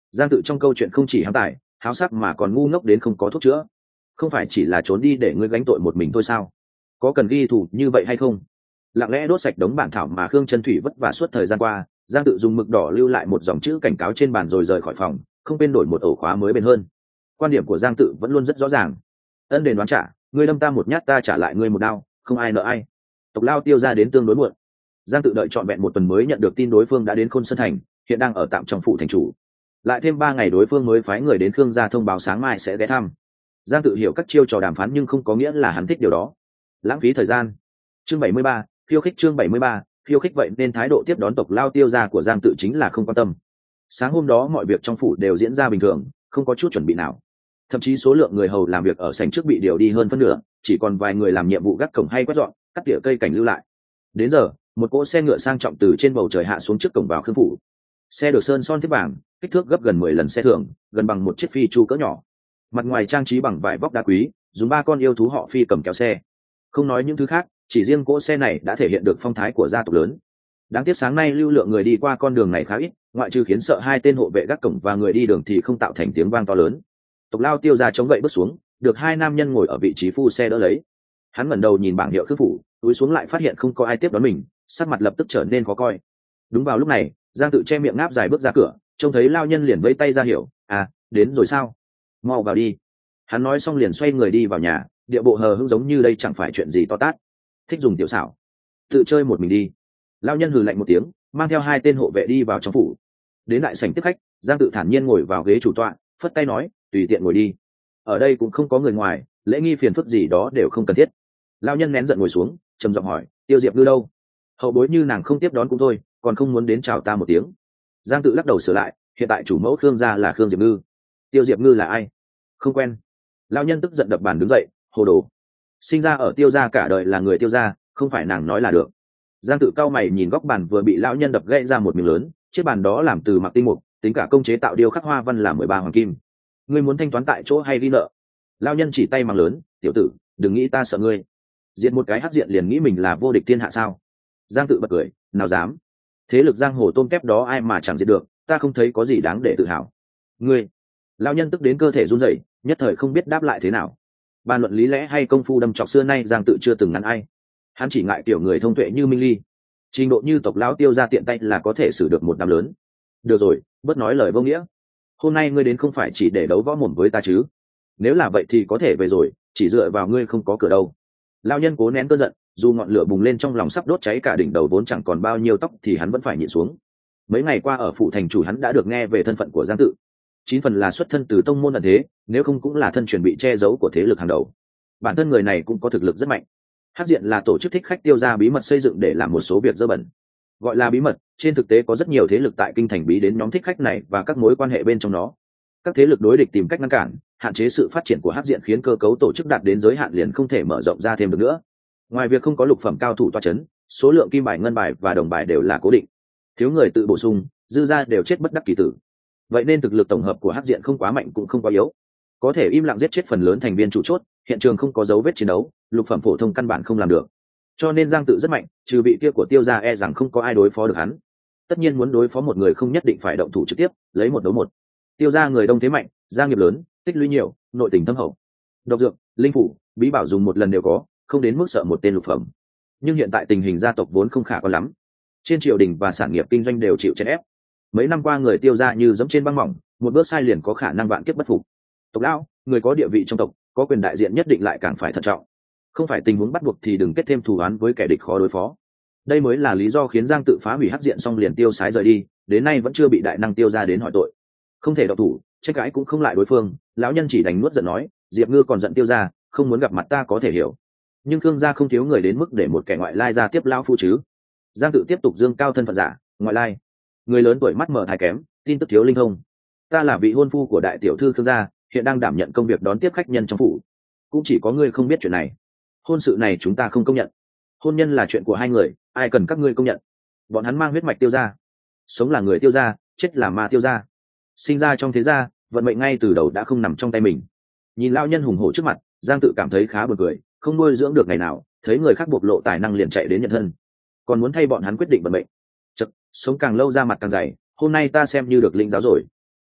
Giang Tự trong câu chuyện không chỉ hám tài háo sắc mà còn ngu ngốc đến không có thuốc chữa. Không phải chỉ là trốn đi để ngươi gánh tội một mình thôi sao? Có cần ghi thù như vậy hay không? Lặng lẽ đốt sạch đống bản thảo mà Khương Chân Thủy vất vả suốt thời gian qua, Giang Tự dùng mực đỏ lưu lại một dòng chữ cảnh cáo trên bàn rồi rời khỏi phòng, không quên đổi một ổ khóa mới bền hơn. Quan điểm của Giang Tự vẫn luôn rất rõ ràng: ân đền đoán trả, ngươi đâm ta một nhát ta trả lại ngươi một đao, không ai nợ ai. Tộc Lao Tiêu ra đến tương đối muộn. Giang Tự đợi trọn vẹn một tuần mới nhận được tin đối phương đã đến Khôn Sơn thành, hiện đang ở tạm trong phủ thành chủ. Lại thêm 3 ngày đối phương mới phái người đến Khương gia thông báo sáng mai sẽ ghé thăm. Giang Tự hiểu các chiêu trò đàm phán nhưng không có nghĩa là hắn thích điều đó. Lãng phí thời gian. Chương 73, khiêu khích. Chương 73, khiêu khích. Vậy nên thái độ tiếp đón Tộc Lao Tiêu gia của Giang Tự chính là không quan tâm. Sáng hôm đó mọi việc trong phủ đều diễn ra bình thường, không có chút chuẩn bị nào. Thậm chí số lượng người hầu làm việc ở sảnh trước bị điều đi hơn phân nửa, chỉ còn vài người làm nhiệm vụ gác cổng hay quét dọn, cắt tỉa cây cảnh lưu lại. Đến giờ, một cỗ xe ngựa sang trọng từ trên bầu trời hạ xuống trước cổng vào Khương phủ. Xe được sơn son thiếp vàng, kích thước gấp gần 10 lần xe thường, gần bằng một chiếc phi chu cỡ nhỏ. Mặt ngoài trang trí bằng vải vóc đá quý, dùng 3 con yêu thú họ phi cầm kéo xe. Không nói những thứ khác, chỉ riêng cỗ xe này đã thể hiện được phong thái của gia tộc lớn. Đáng tiếc sáng nay lưu lượng người đi qua con đường này khá ít, ngoại trừ khiến sợ 2 tên hộ vệ gác cổng và người đi đường thì không tạo thành tiếng vang to lớn. Tộc Lao Tiêu ra chống gậy bước xuống, được 2 nam nhân ngồi ở vị trí phu xe đỡ lấy. Hắn ngẩng đầu nhìn bảng hiệu Khương phủ, túi xuống lại phát hiện không có ai tiếp đón mình, sắc mặt lập tức trở nên khó coi. Đúng vào lúc này, Giang Tự che miệng ngáp dài bước ra cửa, trông thấy lao nhân liền vẫy tay ra hiệu: à, đến rồi sao? Mau vào đi. Hắn nói xong liền xoay người đi vào nhà, địa bộ hờ hững giống như đây chẳng phải chuyện gì to tát. Thích dùng tiểu xảo, tự chơi một mình đi. Lao nhân hừ lạnh một tiếng, mang theo 2 tên hộ vệ đi vào trong phủ. Đến đại sảnh tiếp khách, Giang Tự thản nhiên ngồi vào ghế chủ tọa, phất tay nói: tùy tiện ngồi đi. Ở đây cũng không có người ngoài, lễ nghi phiền phức gì đó đều không cần thiết. Lao nhân nén giận ngồi xuống, trầm giọng hỏi: Tiêu Diệp Ngư đâu? Hậu bối như nàng không tiếp đón cũng thôi, còn không muốn đến chào ta một tiếng. Giang Tự lắc đầu sửa lại: hiện tại chủ mẫu Khương gia là Khương Diệp Ngư. Tiêu Diệp Ngư là ai? Không quen. Lao nhân tức giận đập bàn đứng dậy: hồ đồ. Sinh ra ở Tiêu gia cả đời là người Tiêu gia, không phải nàng nói là được. Giang Tự cau mày nhìn góc bàn vừa bị lão nhân đập gãy ra một miếng lớn, chiếc bàn đó làm từ mặc tinh mục, tính cả công chế tạo điêu khắc hoa văn là 13 hoàng kim. Ngươi muốn thanh toán tại chỗ hay ghi nợ? Lão nhân chỉ tay mang lớn: tiểu tử, đừng nghĩ ta sợ ngươi. Diện một cái hắc diện liền nghĩ mình là vô địch thiên hạ sao? Giang Tự bật cười: nào dám. Thế lực giang hồ tôm tép đó ai mà chẳng diệt được, ta không thấy có gì đáng để tự hào. Ngươi. Lão nhân tức đến cơ thể run rẩy, nhất thời không biết đáp lại thế nào. Bàn luận lý lẽ hay công phu đâm chọc xưa nay Giang Tự chưa từng ngăn ai. Hắn chỉ ngại kiểu người thông tuệ như Minh Ly, trình độ như Tộc Lão Tiêu ra tiện tay là có thể xử được một đám lớn. Được rồi, bớt nói lời vô nghĩa. Hôm nay ngươi đến không phải chỉ để đấu võ mồm với ta chứ? Nếu là vậy thì có thể về rồi, chỉ dựa vào ngươi không có cửa đâu. Lão nhân cố nén cơn giận, dù ngọn lửa bùng lên trong lòng sắp đốt cháy cả đỉnh đầu vốn chẳng còn bao nhiêu tóc thì hắn vẫn phải nhịn xuống. Mấy ngày qua ở phủ thành chủ hắn đã được nghe về thân phận của Giang Tự. 9 phần là xuất thân từ tông môn ẩn thế, nếu không cũng là thân truyền bị che giấu của thế lực hàng đầu. Bản thân người này cũng có thực lực rất mạnh. Hắc diện là tổ chức thích khách Tiêu gia bí mật xây dựng để làm một số việc dơ bẩn. Gọi là bí mật, trên thực tế có rất nhiều thế lực tại kinh thành bí đến nhóm thích khách này và các mối quan hệ bên trong nó. Các thế lực đối địch tìm cách ngăn cản, hạn chế sự phát triển của Hắc diện khiến cơ cấu tổ chức đạt đến giới hạn liền không thể mở rộng ra thêm được nữa. Ngoài việc không có lục phẩm cao thủ toa chấn, số lượng kim bài ngân bài và đồng bài đều là cố định. Thiếu người tự bổ sung, dư ra đều chết bất đắc kỳ tử. Vậy nên thực lực tổng hợp của Hắc diện không quá mạnh cũng không quá yếu, có thể im lặng giết chết phần lớn thành viên chủ chốt. Hiện trường không có dấu vết chiến đấu, lục phẩm phổ thông căn bản không làm được. Cho nên Giang Tự rất mạnh, trừ vị kia của Tiêu gia e rằng không có ai đối phó được hắn. Tất nhiên muốn đối phó một người không nhất định phải động thủ trực tiếp, lấy một đấu một. Tiêu gia người đông thế mạnh, gia nghiệp lớn, tích lũy nhiều, nội tình thâm hậu. Độc dược, linh phủ, bí bảo dùng một lần đều có, không đến mức sợ một tên lục phẩm. Nhưng hiện tại tình hình gia tộc vốn không khả quan lắm, trên triều đình và sản nghiệp kinh doanh đều chịu chèn ép. Mấy năm qua người Tiêu gia như giẫm trên băng mỏng, một bước sai liền có khả năng vạn kiếp bất phục. Tộc lão, người có địa vị trong tộc, có quyền đại diện nhất định lại càng phải thận trọng. Không phải tình huống bắt buộc thì đừng kết thêm thù oán với kẻ địch khó đối phó. Đây mới là lý do khiến Giang Tự phá hủy Hắc diện xong liền tiêu sái rời đi, đến nay vẫn chưa bị đại năng Tiêu gia đến hỏi tội. Không thể độc thủ, tranh cãi cũng không lại đối phương, lão nhân chỉ đành nuốt giận nói: Diệp Ngư còn giận Tiêu gia, không muốn gặp mặt ta có thể hiểu, nhưng Khương gia không thiếu người đến mức để một kẻ ngoại lai ra tiếp lão phu chứ. Giang Tự tiếp tục dương cao thân phận giả: ngoại lai, người lớn tuổi mắt mở thái kém, tin tức thiếu linh thông. Ta là vị hôn phu của đại tiểu thư Khương gia, hiện đang đảm nhận công việc đón tiếp khách nhân trong phủ. Cũng chỉ có ngươi không biết chuyện này. Hôn sự này chúng ta không công nhận. Hôn nhân là chuyện của 2 người, ai cần các ngươi công nhận? Bọn hắn mang huyết mạch Tiêu gia, sống là người Tiêu gia, chết là ma Tiêu gia. Sinh ra trong thế gia, vận mệnh ngay từ đầu đã không nằm trong tay mình. Nhìn lão nhân hùng hổ trước mặt, Giang Tự cảm thấy khá buồn cười, không nuôi dưỡng được ngày nào, thấy người khác bộc lộ tài năng liền chạy đến nhận thân, còn muốn thay bọn hắn quyết định vận mệnh. Chật, sống càng lâu da mặt càng dày, hôm nay ta xem như được linh giáo rồi.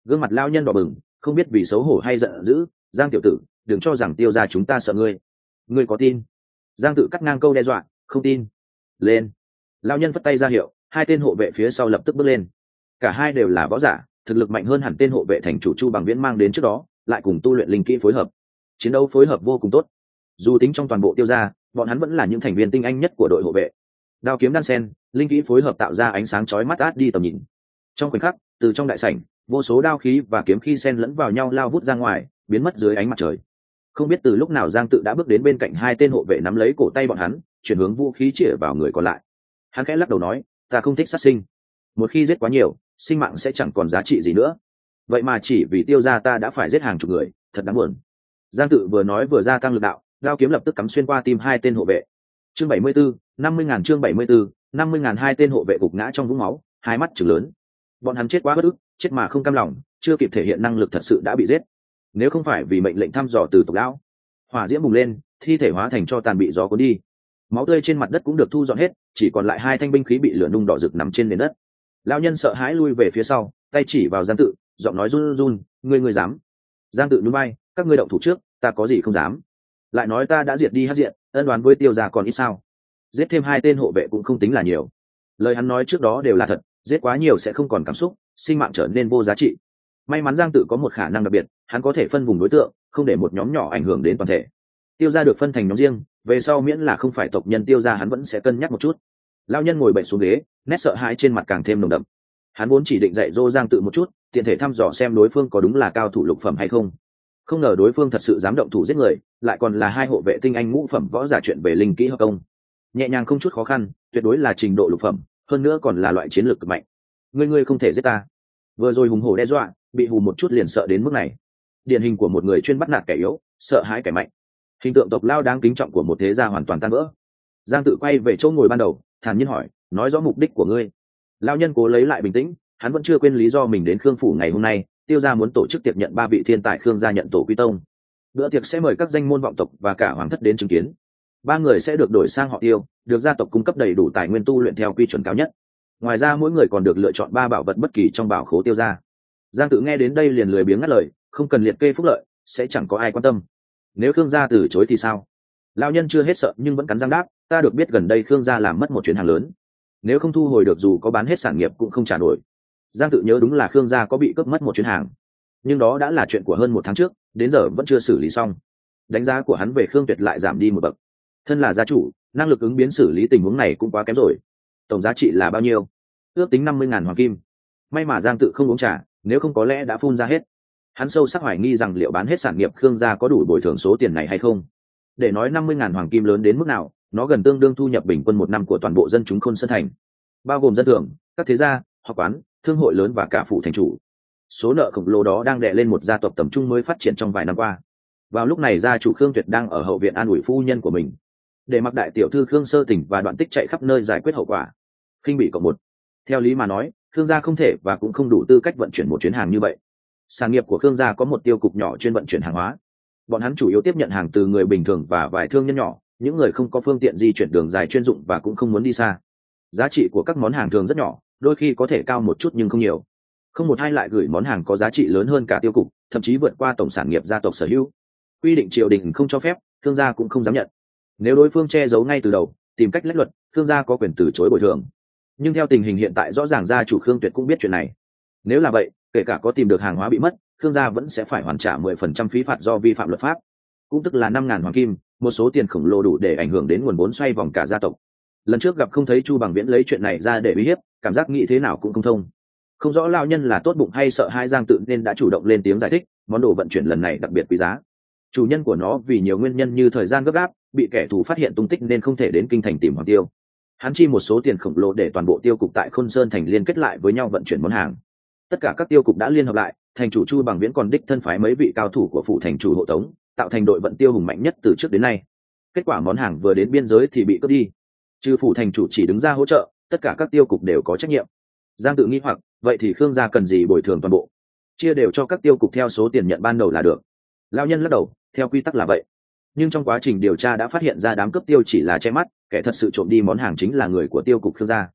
Gương mặt lao nhân đỏ bừng, không biết vì xấu hổ hay giận dữ. Giang tiểu tử, đừng cho rằng Tiêu gia chúng ta sợ ngươi. Ngươi có tin? Giang Tự cắt ngang câu đe dọa. Không tin. Lên. Lao nhân phất tay ra hiệu, hai tên hộ vệ phía sau lập tức bước lên. Cả hai đều là võ giả, thực lực mạnh hơn hẳn tên hộ vệ thành chủ Chu Bằng Viễn mang đến trước đó, lại cùng tu luyện linh kỹ phối hợp, chiến đấu phối hợp vô cùng tốt. Dù tính trong toàn bộ Tiêu gia, bọn hắn vẫn là những thành viên tinh anh nhất của đội hộ vệ. Đao kiếm đan sen, linh kỹ phối hợp tạo ra ánh sáng chói mắt át đi tầm nhìn. Trong khoảnh khắc, từ trong đại sảnh, vô số đao khí và kiếm khí xen lẫn vào nhau lao vút ra ngoài, biến mất dưới ánh mặt trời. Không biết từ lúc nào Giang Tự đã bước đến bên cạnh hai tên hộ vệ nắm lấy cổ tay bọn hắn, chuyển hướng vũ khí chĩa vào người còn lại. Hắn khẽ lắc đầu nói, ta không thích sát sinh, một khi giết quá nhiều, sinh mạng sẽ chẳng còn giá trị gì nữa. Vậy mà chỉ vì Tiêu gia ta đã phải giết hàng chục người, thật đáng buồn. Giang Tự vừa nói vừa gia tăng lực đạo, đao kiếm lập tức cắm xuyên qua tim hai tên hộ vệ. Chương 74, 50.000 chương 74, 50.000 hai tên hộ vệ gục ngã trong vũng máu, hai mắt trừng lớn. Bọn hắn chết quá bất ức, chết mà không cam lòng, chưa kịp thể hiện năng lực thật sự đã bị giết. Nếu không phải vì mệnh lệnh thăm dò từ tộc lão, hỏa diễm bùng lên, thi thể hóa thành tro tàn bị gió cuốn đi. Máu tươi trên mặt đất cũng được thu dọn hết, chỉ còn lại hai thanh binh khí bị lửa nung đỏ rực nằm trên nền đất. Lão nhân sợ hãi lui về phía sau, tay chỉ vào Giang Tự, giọng nói run run, ngươi dám? Giang Tự nhún vai, các ngươi động thủ trước, ta có gì không dám. Lại nói ta đã diệt đi hắc diện, ân đoán với Tiêu gia còn ít sao? Giết thêm hai tên hộ vệ cũng không tính là nhiều. Lời hắn nói trước đó đều là thật, giết quá nhiều sẽ không còn cảm xúc, sinh mạng trở nên vô giá trị. May mắn Giang Tự có một khả năng đặc biệt, hắn có thể phân vùng đối tượng, không để một nhóm nhỏ ảnh hưởng đến toàn thể. Tiêu gia được phân thành nhóm riêng, về sau miễn là không phải tộc nhân Tiêu gia hắn vẫn sẽ cân nhắc một chút. Lão nhân ngồi bệnh xuống ghế, nét sợ hãi trên mặt càng thêm nồng đậm. Hắn vốn chỉ định dạy dỗ Giang Tự một chút, tiện thể thăm dò xem đối phương có đúng là cao thủ lục phẩm hay không. Không ngờ đối phương thật sự dám động thủ giết người, lại còn là hai hộ vệ tinh anh ngũ phẩm võ giả chuyện về linh kỹ hợp công, nhẹ nhàng không chút khó khăn, tuyệt đối là trình độ lục phẩm, hơn nữa còn là loại chiến lược cực mạnh. Ngươi không thể giết ta. Vừa rồi hùng hổ đe dọa, bị hù một chút liền sợ đến mức này. Điển hình của một người chuyên bắt nạt kẻ yếu, sợ hãi kẻ mạnh. Hình tượng tộc lao đáng kính trọng của một thế gia hoàn toàn tan vỡ. Giang Tự quay về chỗ ngồi ban đầu, thản nhiên hỏi, nói rõ mục đích của ngươi. Lao nhân cố lấy lại bình tĩnh, hắn vẫn chưa quên lý do mình đến Khương phủ ngày hôm nay. Tiêu gia muốn tổ chức tiệc nhận 3 vị thiên tài Khương gia nhận tổ quy tông. Bữa tiệc sẽ mời các danh môn vọng tộc và cả hoàng thất đến chứng kiến. 3 người sẽ được đổi sang họ Tiêu, được gia tộc cung cấp đầy đủ tài nguyên tu luyện theo quy chuẩn cao nhất. Ngoài ra mỗi người còn được lựa chọn 3 bảo vật bất kỳ trong bảo khố Tiêu gia. Giang Tự nghe đến đây liền lười biếng ngắt lời, không cần liệt kê phúc lợi, sẽ chẳng có ai quan tâm. Nếu Khương gia từ chối thì sao? Lão nhân chưa hết sợ nhưng vẫn cắn răng đáp, ta được biết gần đây Khương gia làm mất một chuyến hàng lớn, nếu không thu hồi được dù có bán hết sản nghiệp cũng không trả nổi. Giang Tự nhớ đúng là Khương gia có bị cướp mất một chuyến hàng, nhưng đó đã là chuyện của hơn 1 tháng trước, đến giờ vẫn chưa xử lý xong. Đánh giá của hắn về Khương Tuyệt lại giảm đi một bậc. Thân là gia chủ, năng lực ứng biến xử lý tình huống này cũng quá kém rồi. Tổng giá trị là bao nhiêu? Ước tính 50.000 hoàng kim. May mà Giang Tự không uống trà, nếu không có lẽ đã phun ra hết. Hắn sâu sắc hoài nghi rằng liệu bán hết sản nghiệp Khương gia có đủ bồi thường số tiền này hay không. Để nói 50.000 hoàng kim lớn đến mức nào, nó gần tương đương thu nhập bình quân 1 năm của toàn bộ dân chúng Khôn Sơn thành, bao gồm dân thường, các thế gia, học quán, thương hội lớn và cả phủ thành chủ. Số nợ khổng lồ đó đang đè lên một gia tộc tầm trung mới phát triển trong vài năm qua. Vào lúc này gia chủ Khương Tuyệt đang ở hậu viện an ủi phu nhân của mình, để mặc đại tiểu thư Khương Sơ Tỉnh và Đoạn Tích chạy khắp nơi giải quyết hậu quả. Khinh bị cộng 1. Theo lý mà nói, Khương gia không thể và cũng không đủ tư cách vận chuyển một chuyến hàng như vậy. Sản nghiệp của Khương gia có một tiêu cục nhỏ chuyên vận chuyển hàng hóa. Bọn hắn chủ yếu tiếp nhận hàng từ người bình thường và vài thương nhân nhỏ, những người không có phương tiện di chuyển đường dài chuyên dụng và cũng không muốn đi xa. Giá trị của các món hàng thường rất nhỏ, đôi khi có thể cao một chút nhưng không nhiều. Không một ai lại gửi món hàng có giá trị lớn hơn cả tiêu cục, thậm chí vượt qua tổng sản nghiệp gia tộc sở hữu. Quy định triều đình không cho phép, Khương gia cũng không dám nhận. Nếu đối phương che giấu ngay từ đầu, tìm cách lách luật, Khương gia có quyền từ chối bồi thường. Nhưng theo tình hình hiện tại rõ ràng gia chủ Khương Tuyệt cũng biết chuyện này. Nếu là vậy, kể cả có tìm được hàng hóa bị mất, Khương gia vẫn sẽ phải hoàn trả 10% phí phạt do vi phạm luật pháp, cũng tức là 5.000 hoàng kim, một số tiền khổng lồ đủ để ảnh hưởng đến nguồn vốn xoay vòng cả gia tộc. Lần trước gặp không thấy Chu Bằng Viễn lấy chuyện này ra để uy hiếp, cảm giác nghĩ thế nào cũng không thông. Không rõ lão nhân là tốt bụng hay sợ hai Giang Tự nên đã chủ động lên tiếng giải thích, món đồ vận chuyển lần này đặc biệt quý giá. Chủ nhân của nó vì nhiều nguyên nhân như thời gian gấp gáp, bị kẻ thù phát hiện tung tích nên không thể đến kinh thành tìm Hoàng Tiêu. Hắn chi một số tiền khổng lồ để toàn bộ tiêu cục tại Khôn Sơn thành liên kết lại với nhau vận chuyển món hàng. Tất cả các tiêu cục đã liên hợp lại, thành chủ Chu Bằng Viễn còn đích thân phái mấy vị cao thủ của phủ thành chủ hộ tống, tạo thành đội vận tiêu hùng mạnh nhất từ trước đến nay. Kết quả món hàng vừa đến biên giới thì bị cướp đi. Trừ phủ thành chủ chỉ đứng ra hỗ trợ, tất cả các tiêu cục đều có trách nhiệm. Giang Tự nghi hoặc, vậy thì Khương gia cần gì bồi thường toàn bộ? Chia đều cho các tiêu cục theo số tiền nhận ban đầu là được. Lão nhân lắc đầu, theo quy tắc là vậy. Nhưng trong quá trình điều tra đã phát hiện ra đám cướp tiêu chỉ là che mắt, kẻ thật sự trộm đi món hàng chính là người của tiêu cục Khương gia.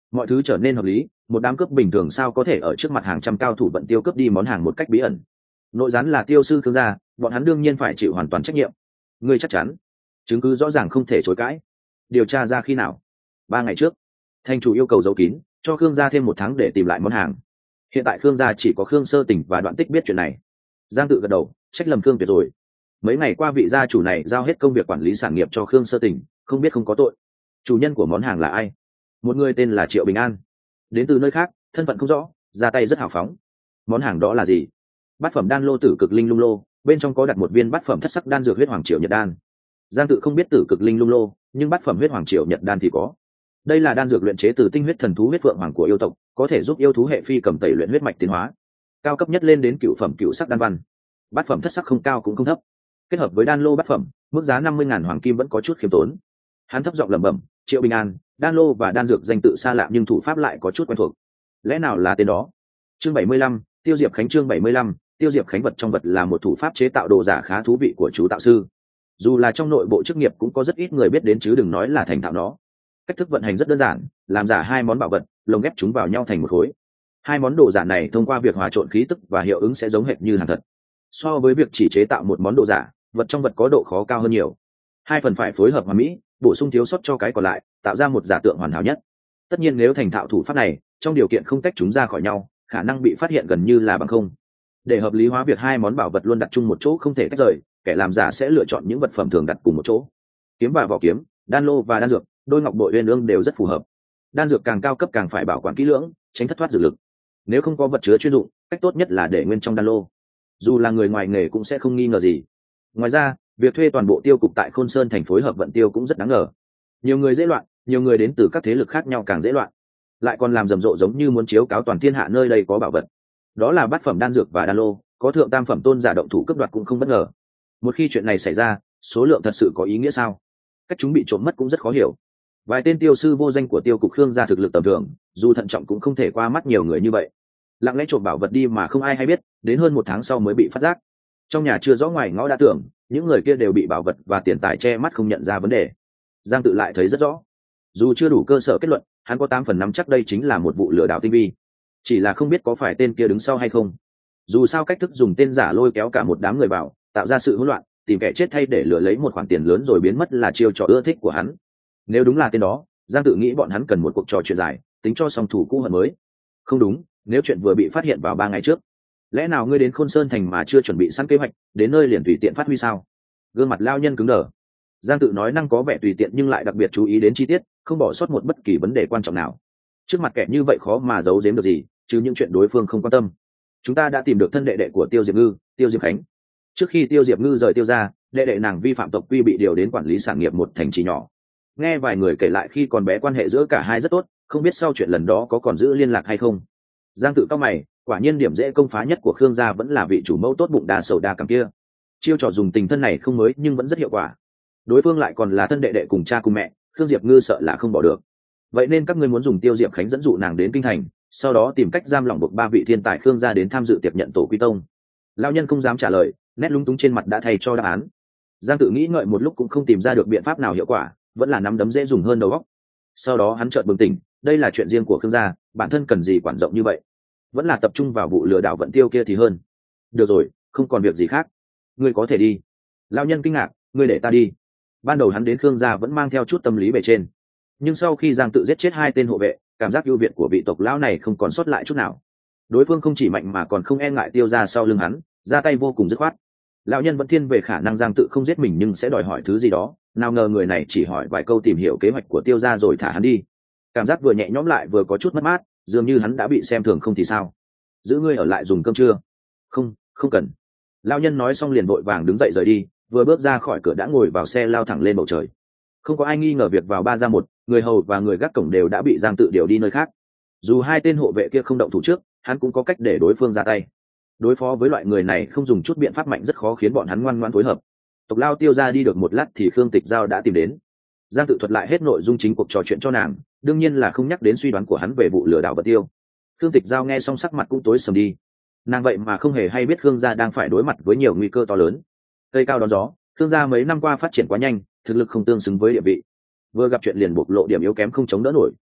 mọi thứ trở nên hợp lý. Một đám cướp bình thường sao có thể ở trước mặt hàng trăm cao thủ vận tiêu cướp đi món hàng một cách bí ẩn. Nội gián là tiêu sư Khương gia, bọn hắn đương nhiên phải chịu hoàn toàn trách nhiệm. Ngươi chắc chắn? Chứng cứ rõ ràng không thể chối cãi. Điều tra ra khi nào? 3 ngày trước. Thành chủ yêu cầu giấu kín, cho Khương gia thêm 1 tháng để tìm lại món hàng. Hiện tại Khương gia chỉ có Khương Sơ Tỉnh và Đoạn Tích biết chuyện này. Giang Tự gật đầu, trách lầm Khương Tuyệt rồi. Mấy ngày qua vị gia chủ này giao hết công việc quản lý sản nghiệp cho Khương Sơ Tỉnh, không biết không có tội. Chủ nhân của món hàng là ai? Một người tên là Triệu Bình An, đến từ nơi khác, thân phận không rõ, ra tay rất hào phóng. Món hàng đó là gì? Bát phẩm đan lô Tử Cực Linh Lung Lô, bên trong có đặt một viên bát phẩm thất sắc đan dược huyết hoàng triều nhật đan. Giang Tự không biết Tử Cực Linh Lung Lô, nhưng bát phẩm huyết hoàng triều nhật đan thì có. Đây là đan dược luyện chế từ tinh huyết thần thú huyết phượng hoàng của yêu tộc, có thể giúp yêu thú hệ phi cầm tẩy luyện huyết mạch tiến hóa, cao cấp nhất lên đến cựu phẩm cựu sắc đan văn. Bát phẩm thất sắc không cao cũng không thấp, kết hợp với đan lô bát phẩm, mức giá 50.000 hoàng kim vẫn có chút khiêm tốn. Hắn thấp giọng lẩm bẩm, Triệu Bình An, đan lô và đan dược danh tự xa lạ nhưng thủ pháp lại có chút quen thuộc. Lẽ nào là tên đó? Chương 75, Tiêu Diệp Khánh. Chương 75, Tiêu Diệp Khánh. Vật trong vật là một thủ pháp chế tạo đồ giả khá thú vị của chú tạo sư. Dù là trong nội bộ chức nghiệp cũng có rất ít người biết đến, chứ đừng nói là thành thạo nó. Cách thức vận hành rất đơn giản, làm giả 2 món bảo vật, lồng ghép chúng vào nhau thành một khối. 2 món đồ giả này thông qua việc hòa trộn khí tức và hiệu ứng sẽ giống hệt như hàng thật. So với việc chỉ chế tạo một món đồ giả, vật trong vật có độ khó cao hơn nhiều. 2 phần phải phối hợp hoàn mỹ, bổ sung thiếu sót cho cái còn lại, tạo ra một giả tượng hoàn hảo nhất. Tất nhiên nếu thành thạo thủ pháp này, trong điều kiện không tách chúng ra khỏi nhau, khả năng bị phát hiện gần như là bằng không. Để hợp lý hóa việc 2 món bảo vật luôn đặt chung một chỗ không thể tách rời, kẻ làm giả sẽ lựa chọn những vật phẩm thường đặt cùng một chỗ. Kiếm và vỏ kiếm, đan lô và đan dược, đôi ngọc bội uyên ương đều rất phù hợp. Đan dược càng cao cấp càng phải bảo quản kỹ lưỡng, tránh thất thoát dược lực. Nếu không có vật chứa chuyên dụng, cách tốt nhất là để nguyên trong đan lô. Dù là người ngoài nghề cũng sẽ không nghi ngờ gì. Ngoài ra, việc thuê toàn bộ tiêu cục tại Khôn Sơn thành phối hợp vận tiêu cũng rất đáng ngờ. Nhiều người dễ loạn, nhiều người đến từ các thế lực khác nhau càng dễ loạn. Lại còn làm rầm rộ giống như muốn chiếu cáo toàn thiên hạ nơi đây có bảo vật. Đó là bát phẩm đan dược và đan lô, có thượng tam phẩm tôn giả động thủ cướp đoạt cũng không bất ngờ. Một khi chuyện này xảy ra, số lượng thật sự có ý nghĩa sao? Cách chúng bị trộm mất cũng rất khó hiểu. Vài tên tiêu sư vô danh của tiêu cục Khương gia thực lực tầm thường, dù thận trọng cũng không thể qua mắt nhiều người như vậy. Lặng lẽ trộm bảo vật đi mà không ai hay biết, đến hơn 1 tháng sau mới bị phát giác. Trong nhà chưa rõ ngoài ngõ đã tưởng những người kia đều bị bảo vật và tiền tài che mắt không nhận ra vấn đề. Giang Tự lại thấy rất rõ, dù chưa đủ cơ sở kết luận, hắn có 8 phần 5 chắc đây chính là một vụ lừa đảo tinh vi. Chỉ là không biết có phải tên kia đứng sau hay không. Dù sao cách thức dùng tên giả lôi kéo cả một đám người vào, tạo ra sự hỗn loạn, tìm kẻ chết thay để lừa lấy một khoản tiền lớn rồi biến mất là chiêu trò ưa thích của hắn. Nếu đúng là tên đó, Giang Tự nghĩ bọn hắn cần một cuộc trò chuyện dài, tính cho song thủ cũ hận mới. Không đúng, nếu chuyện vừa bị phát hiện vào 3 ngày trước, lẽ nào ngươi đến Khôn Sơn thành mà chưa chuẩn bị sẵn kế hoạch, đến nơi liền tùy tiện phát huy sao? Gương mặt lao nhân cứng đờ. Giang Tự nói năng có vẻ tùy tiện nhưng lại đặc biệt chú ý đến chi tiết, không bỏ sót một bất kỳ vấn đề quan trọng nào. Trước mặt kẻ như vậy khó mà giấu giếm được gì, chứ những chuyện đối phương không quan tâm. Chúng ta đã tìm được thân đệ đệ của Tiêu Diệp Ngư, Tiêu Diệp Khánh. Trước khi Tiêu Diệp Ngư rời Tiêu gia, đệ đệ nàng vi phạm tộc quy bị điều đến quản lý sản nghiệp một thành trì nhỏ. Nghe vài người kể lại khi còn bé quan hệ giữa cả hai rất tốt, không biết sau chuyện lần đó có còn giữ liên lạc hay không. Giang Tự cau mày, quả nhiên điểm dễ công phá nhất của Khương gia vẫn là vị chủ mẫu tốt bụng đa sầu đa cảm kia. Chiêu trò dùng tình thân này không mới nhưng vẫn rất hiệu quả. Đối phương lại còn là thân đệ đệ cùng cha cùng mẹ, Khương Diệp Ngư sợ là không bỏ được. Vậy nên các ngươi muốn dùng Tiêu Diệp Khánh dẫn dụ nàng đến kinh thành, sau đó tìm cách giam lỏng buộc 3 vị thiên tài Khương gia đến tham dự tiệc nhận tổ quy tông. Lão nhân không dám trả lời, nét lúng túng trên mặt đã thay cho đáp án. Giang Tự nghĩ ngợi một lúc cũng không tìm ra được biện pháp nào hiệu quả, vẫn là nắm đấm dễ dùng hơn đầu óc. Sau đó hắn chợt bừng tỉnh, đây là chuyện riêng của Khương gia, bản thân cần gì quản rộng như vậy, vẫn là tập trung vào vụ lừa đảo vận tiêu kia thì hơn. Được rồi, không còn việc gì khác, ngươi có thể đi. Lão nhân kinh ngạc, ngươi để ta đi? Ban đầu hắn đến Khương gia vẫn mang theo chút tâm lý bề trên, nhưng sau khi Giang Tự giết chết 2 tên hộ vệ, cảm giác ưu việt của vị tộc lão này không còn sót lại chút nào. Đối phương không chỉ mạnh mà còn không e ngại Tiêu gia sau lưng hắn, ra tay vô cùng dứt khoát. Lão nhân vẫn thiên về khả năng Giang Tự không giết mình nhưng sẽ đòi hỏi thứ gì đó, nào ngờ người này chỉ hỏi vài câu tìm hiểu kế hoạch của Tiêu gia rồi thả hắn đi. Cảm giác vừa nhẹ nhõm lại vừa có chút mất mát, dường như hắn đã bị xem thường không thì sao. Giữ ngươi ở lại dùng cơm trưa? Không, không cần. Lão nhân nói xong liền vội vàng đứng dậy rời đi, vừa bước ra khỏi cửa đã ngồi vào xe lao thẳng lên bầu trời. Không có ai nghi ngờ việc vào 3 ra 1, người hầu và người gác cổng đều đã bị Giang Tự điều đi nơi khác. Dù 2 tên hộ vệ kia không động thủ trước, hắn cũng có cách để đối phương ra tay. Đối phó với loại người này không dùng chút biện pháp mạnh rất khó khiến bọn hắn ngoan ngoãn phối hợp. Tộc Lao Tiêu ra đi được một lát thì Khương Tịch Giao đã tìm đến. Giang Tự thuật lại hết nội dung chính cuộc trò chuyện cho nàng, đương nhiên là không nhắc đến suy đoán của hắn về vụ lừa đảo vật tiêu. Khương Tịch Giao nghe xong sắc mặt cũng tối sầm đi. Nàng vậy mà không hề hay biết Khương gia đang phải đối mặt với nhiều nguy cơ to lớn. Cây cao đón gió, Khương gia mấy năm qua phát triển quá nhanh, thực lực không tương xứng với địa vị. Vừa gặp chuyện liền bộc lộ điểm yếu kém không chống đỡ nổi.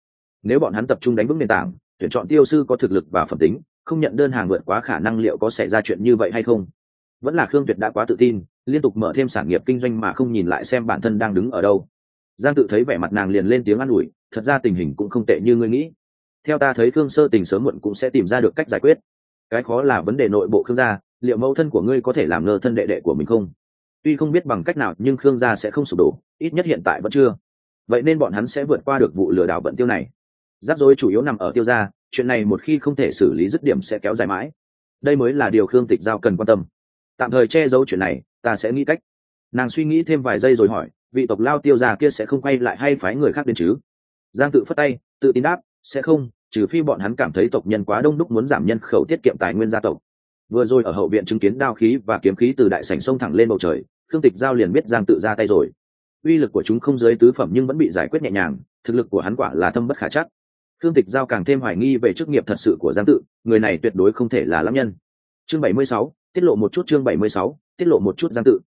Nếu bọn hắn tập trung đánh vững nền tảng, tuyển chọn tiêu sư có thực lực và phẩm tính, không nhận đơn hàng vượt quá khả năng, liệu có xảy ra chuyện như vậy hay không? Vẫn là Khương Tuyệt đã quá tự tin, liên tục mở thêm sản nghiệp kinh doanh mà không nhìn lại xem bản thân đang đứng ở đâu. Giang Tự thấy vẻ mặt nàng liền lên tiếng an ủi, thật ra tình hình cũng không tệ như ngươi nghĩ. Theo ta thấy Khương Sơ Tình sớm muộn cũng sẽ tìm ra được cách giải quyết. Cái khó là vấn đề nội bộ Khương gia, liệu mẫu thân của ngươi có thể làm ngơ thân đệ đệ của mình không? Tuy không biết bằng cách nào nhưng Khương gia sẽ không sụp đổ, ít nhất hiện tại vẫn chưa. Vậy nên bọn hắn sẽ vượt qua được vụ lừa đảo vận tiêu này. Rắc rối chủ yếu nằm ở tiêu gia, chuyện này một khi không thể xử lý dứt điểm sẽ kéo dài mãi. Đây mới là điều Khương Tịch Giao cần quan tâm. Tạm thời che giấu chuyện này, ta sẽ nghĩ cách. Nàng suy nghĩ thêm vài giây rồi hỏi, vị tộc lao tiêu gia kia sẽ không quay lại hay phái người khác đến chứ? Giang Tự phất tay, tự tin đáp, sẽ không, trừ phi bọn hắn cảm thấy tộc nhân quá đông đúc muốn giảm nhân khẩu tiết kiệm tài nguyên gia tộc. Vừa rồi ở hậu viện chứng kiến đao khí và kiếm khí từ đại sảnh xông thẳng lên bầu trời, Khương Tịch Giao liền biết Giang Tự ra tay rồi. Uy lực của chúng không dưới tứ phẩm nhưng vẫn bị giải quyết nhẹ nhàng, thực lực của hắn quả là thâm bất khả trắc. Khương Tịch Giao càng thêm hoài nghi về chức nghiệp thật sự của Giang Tự, người này tuyệt đối không thể là lãng nhân. Chương 76, tiết lộ một chút. Chương 76, tiết lộ một chút. Giang Tự,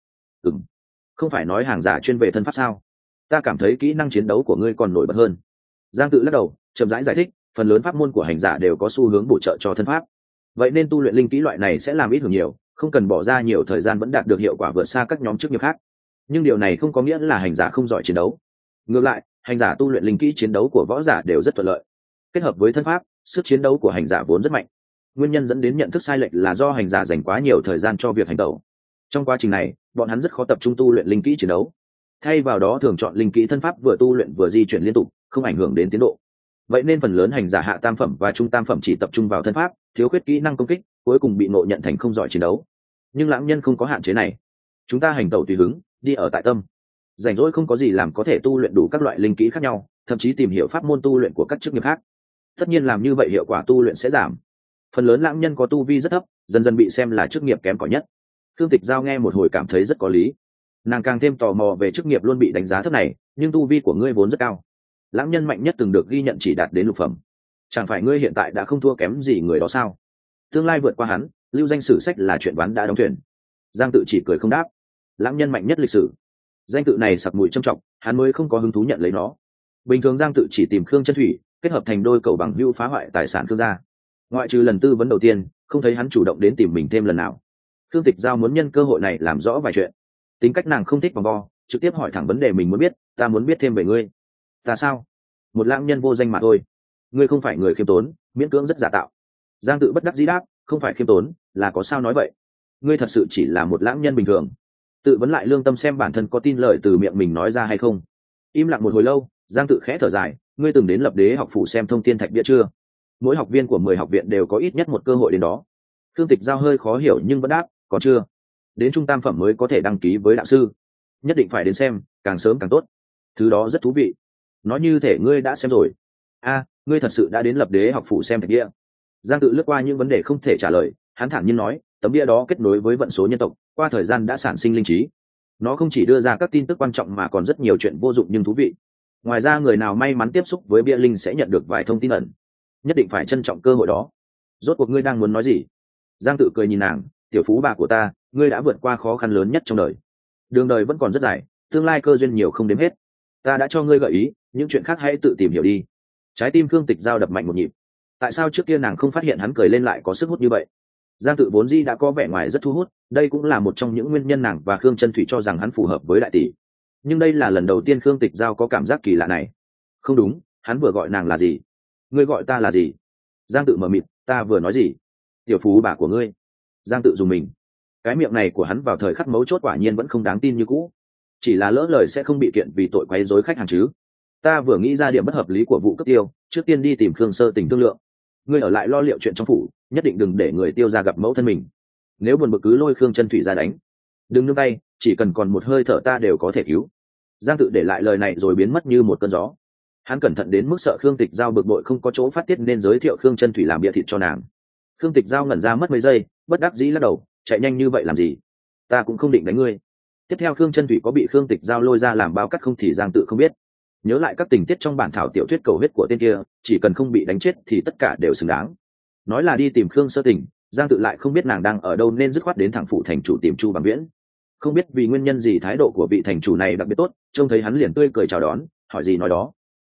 không phải nói hàng giả chuyên về thân pháp sao? Ta cảm thấy kỹ năng chiến đấu của ngươi còn nổi bật hơn. Giang Tự lắc đầu, chậm rãi giải thích, phần lớn pháp môn của hành giả đều có xu hướng bổ trợ cho thân pháp. Vậy nên tu luyện linh kỹ loại này sẽ làm ít hưởng nhiều, không cần bỏ ra nhiều thời gian vẫn đạt được hiệu quả vượt xa các nhóm chức nghiệp khác. Nhưng điều này không có nghĩa là hành giả không giỏi chiến đấu. Ngược lại, hành giả tu luyện linh kỹ chiến đấu của võ giả đều rất thuận lợi. Kết hợp với thân pháp, sức chiến đấu của hành giả vốn rất mạnh. Nguyên nhân dẫn đến nhận thức sai lệch là do hành giả dành quá nhiều thời gian cho việc hành tẩu. Trong quá trình này, bọn hắn rất khó tập trung tu luyện linh kỹ chiến đấu. Thay vào đó thường chọn linh kỹ thân pháp vừa tu luyện vừa di chuyển liên tục, không ảnh hưởng đến tiến độ. Vậy nên phần lớn hành giả hạ tam phẩm và trung tam phẩm chỉ tập trung vào thân pháp, thiếu khuyết kỹ năng công kích, cuối cùng bị ngộ nhận thành không giỏi chiến đấu. Nhưng lãng nhân không có hạn chế này. Chúng ta hành tẩu tùy hứng, đi ở tại tâm. Rảnh rỗi không có gì làm có thể tu luyện đủ các loại linh kỹ khác nhau, thậm chí tìm hiểu pháp môn tu luyện của các chức nghiệp khác. Tất nhiên làm như vậy hiệu quả tu luyện sẽ giảm. Phần lớn lãng nhân có tu vi rất thấp, dần dần bị xem là chức nghiệp kém cỏi nhất. Khương Tịch Giao nghe một hồi cảm thấy rất có lý. Nàng càng thêm tò mò về chức nghiệp luôn bị đánh giá thấp này, nhưng tu vi của ngươi vốn rất cao. Lãng nhân mạnh nhất từng được ghi nhận chỉ đạt đến lục phẩm. Chẳng phải ngươi hiện tại đã không thua kém gì người đó sao? Tương lai vượt qua hắn, lưu danh sử sách là chuyện ván đã đóng thuyền. Giang Tự chỉ cười không đáp. Lãng nhân mạnh nhất lịch sử, danh tự này sặc mùi trầm trọng, hắn mới không có hứng thú nhận lấy nó. Bình thường Giang Tự chỉ tìm Khương Chân Thủy, kết hợp thành đôi cầu bằng hữu phá hoại tài sản Khương gia. Ngoại trừ lần tư vấn đầu tiên, không thấy hắn chủ động đến tìm mình thêm lần nào. Khương Tịch Giao muốn nhân cơ hội này làm rõ vài chuyện. Tính cách nàng không thích vòng vo, trực tiếp hỏi thẳng vấn đề mình muốn biết, ta muốn biết thêm về ngươi. Ta sao? Một lãng nhân vô danh mà thôi. Ngươi không phải người khiêm tốn, miễn cưỡng rất giả tạo. Giang Tự bất đắc dĩ đáp, không phải khiêm tốn, là có sao nói vậy? Ngươi thật sự chỉ là một lãng nhân bình thường. Tự vấn lại lương tâm xem bản thân có tin lời từ miệng mình nói ra hay không. Im lặng một hồi lâu, Giang Tự khẽ thở dài, ngươi từng đến Lập Đế học phủ xem thông thiên thạch bia chưa? Mỗi học viên của 10 học viện đều có ít nhất một cơ hội đến đó. Khương Tịch Giao hơi khó hiểu nhưng vẫn đáp, còn chưa. Đến trung tam phẩm mới có thể đăng ký với đạo sư. Nhất định phải đến xem, càng sớm càng tốt. Thứ đó rất thú vị. Nói như thể ngươi đã xem rồi. Ngươi thật sự đã đến Lập Đế học phủ xem thạch bia? Giang Tự lướt qua những vấn đề không thể trả lời, hắn thản nhiên nói, tấm bia đó kết nối với vận số nhân tộc, qua thời gian đã sản sinh linh trí. Nó không chỉ đưa ra các tin tức quan trọng mà còn rất nhiều chuyện vô dụng nhưng thú vị. Ngoài ra người nào may mắn tiếp xúc với bia linh sẽ nhận được vài thông tin ẩn. Nhất định phải trân trọng cơ hội đó. Rốt cuộc ngươi đang muốn nói gì? Giang Tự cười nhìn nàng, tiểu phú bà của ta, ngươi đã vượt qua khó khăn lớn nhất trong đời. Đường đời vẫn còn rất dài, tương lai cơ duyên nhiều không đếm hết. Ta đã cho ngươi gợi ý, những chuyện khác hãy tự tìm hiểu đi. Trái tim Khương Tịch Giao đập mạnh một nhịp. Tại sao trước kia nàng không phát hiện hắn cười lên lại có sức hút như vậy? Giang Tự vốn dĩ đã có vẻ ngoài rất thu hút, đây cũng là một trong những nguyên nhân nàng và Khương Chân Thủy cho rằng hắn phù hợp với đại tỷ. Nhưng đây là lần đầu tiên Khương Tịch Giao có cảm giác kỳ lạ này. Không đúng, hắn vừa gọi nàng là gì? Ngươi gọi ta là gì? Giang Tự mờ mịt, ta vừa nói gì? Tiểu phú bà của ngươi. Giang Tự dùng mình. Cái miệng này của hắn vào thời khắc mấu chốt quả nhiên vẫn không đáng tin như cũ. Chỉ là lỡ lời sẽ không bị kiện vì tội quấy rối khách hàng chứ? Ta vừa nghĩ ra điểm bất hợp lý của vụ cướp tiêu, trước tiên đi tìm Khương Sơ Tình thương lượng. Ngươi ở lại lo liệu chuyện trong phủ, nhất định đừng để người tiêu ra gặp mẫu thân mình. Nếu buồn bực cứ lôi Khương Chân Thủy ra đánh. Đừng nương tay, chỉ cần còn một hơi thở ta đều có thể cứu. Giang Tự để lại lời này rồi biến mất như một cơn gió. Hắn cẩn thận đến mức sợ Khương Tịch Giao bực bội không có chỗ phát tiết nên giới thiệu Khương Chân Thủy làm bia thịt cho nàng. Khương Tịch Giao ngẩn ra mất mấy giây, bất đắc dĩ lắc đầu, chạy nhanh như vậy làm gì? Ta cũng không định đánh ngươi. Tiếp theo Khương Chân Thủy có bị Khương Tịch Giao lôi ra làm bao cắt không thì Giang Tự không biết. Nhớ lại các tình tiết trong bản thảo tiểu thuyết cầu huyết của tên kia, chỉ cần không bị đánh chết thì tất cả đều xứng đáng. Nói là đi tìm Khương Sơ Tình, Giang Tự lại không biết nàng đang ở đâu nên dứt khoát đến thẳng phủ thành chủ tìm Chu Bằng Viễn. Không biết vì nguyên nhân gì thái độ của vị thành chủ này đặc biệt tốt, trông thấy hắn liền tươi cười chào đón, hỏi gì nói đó.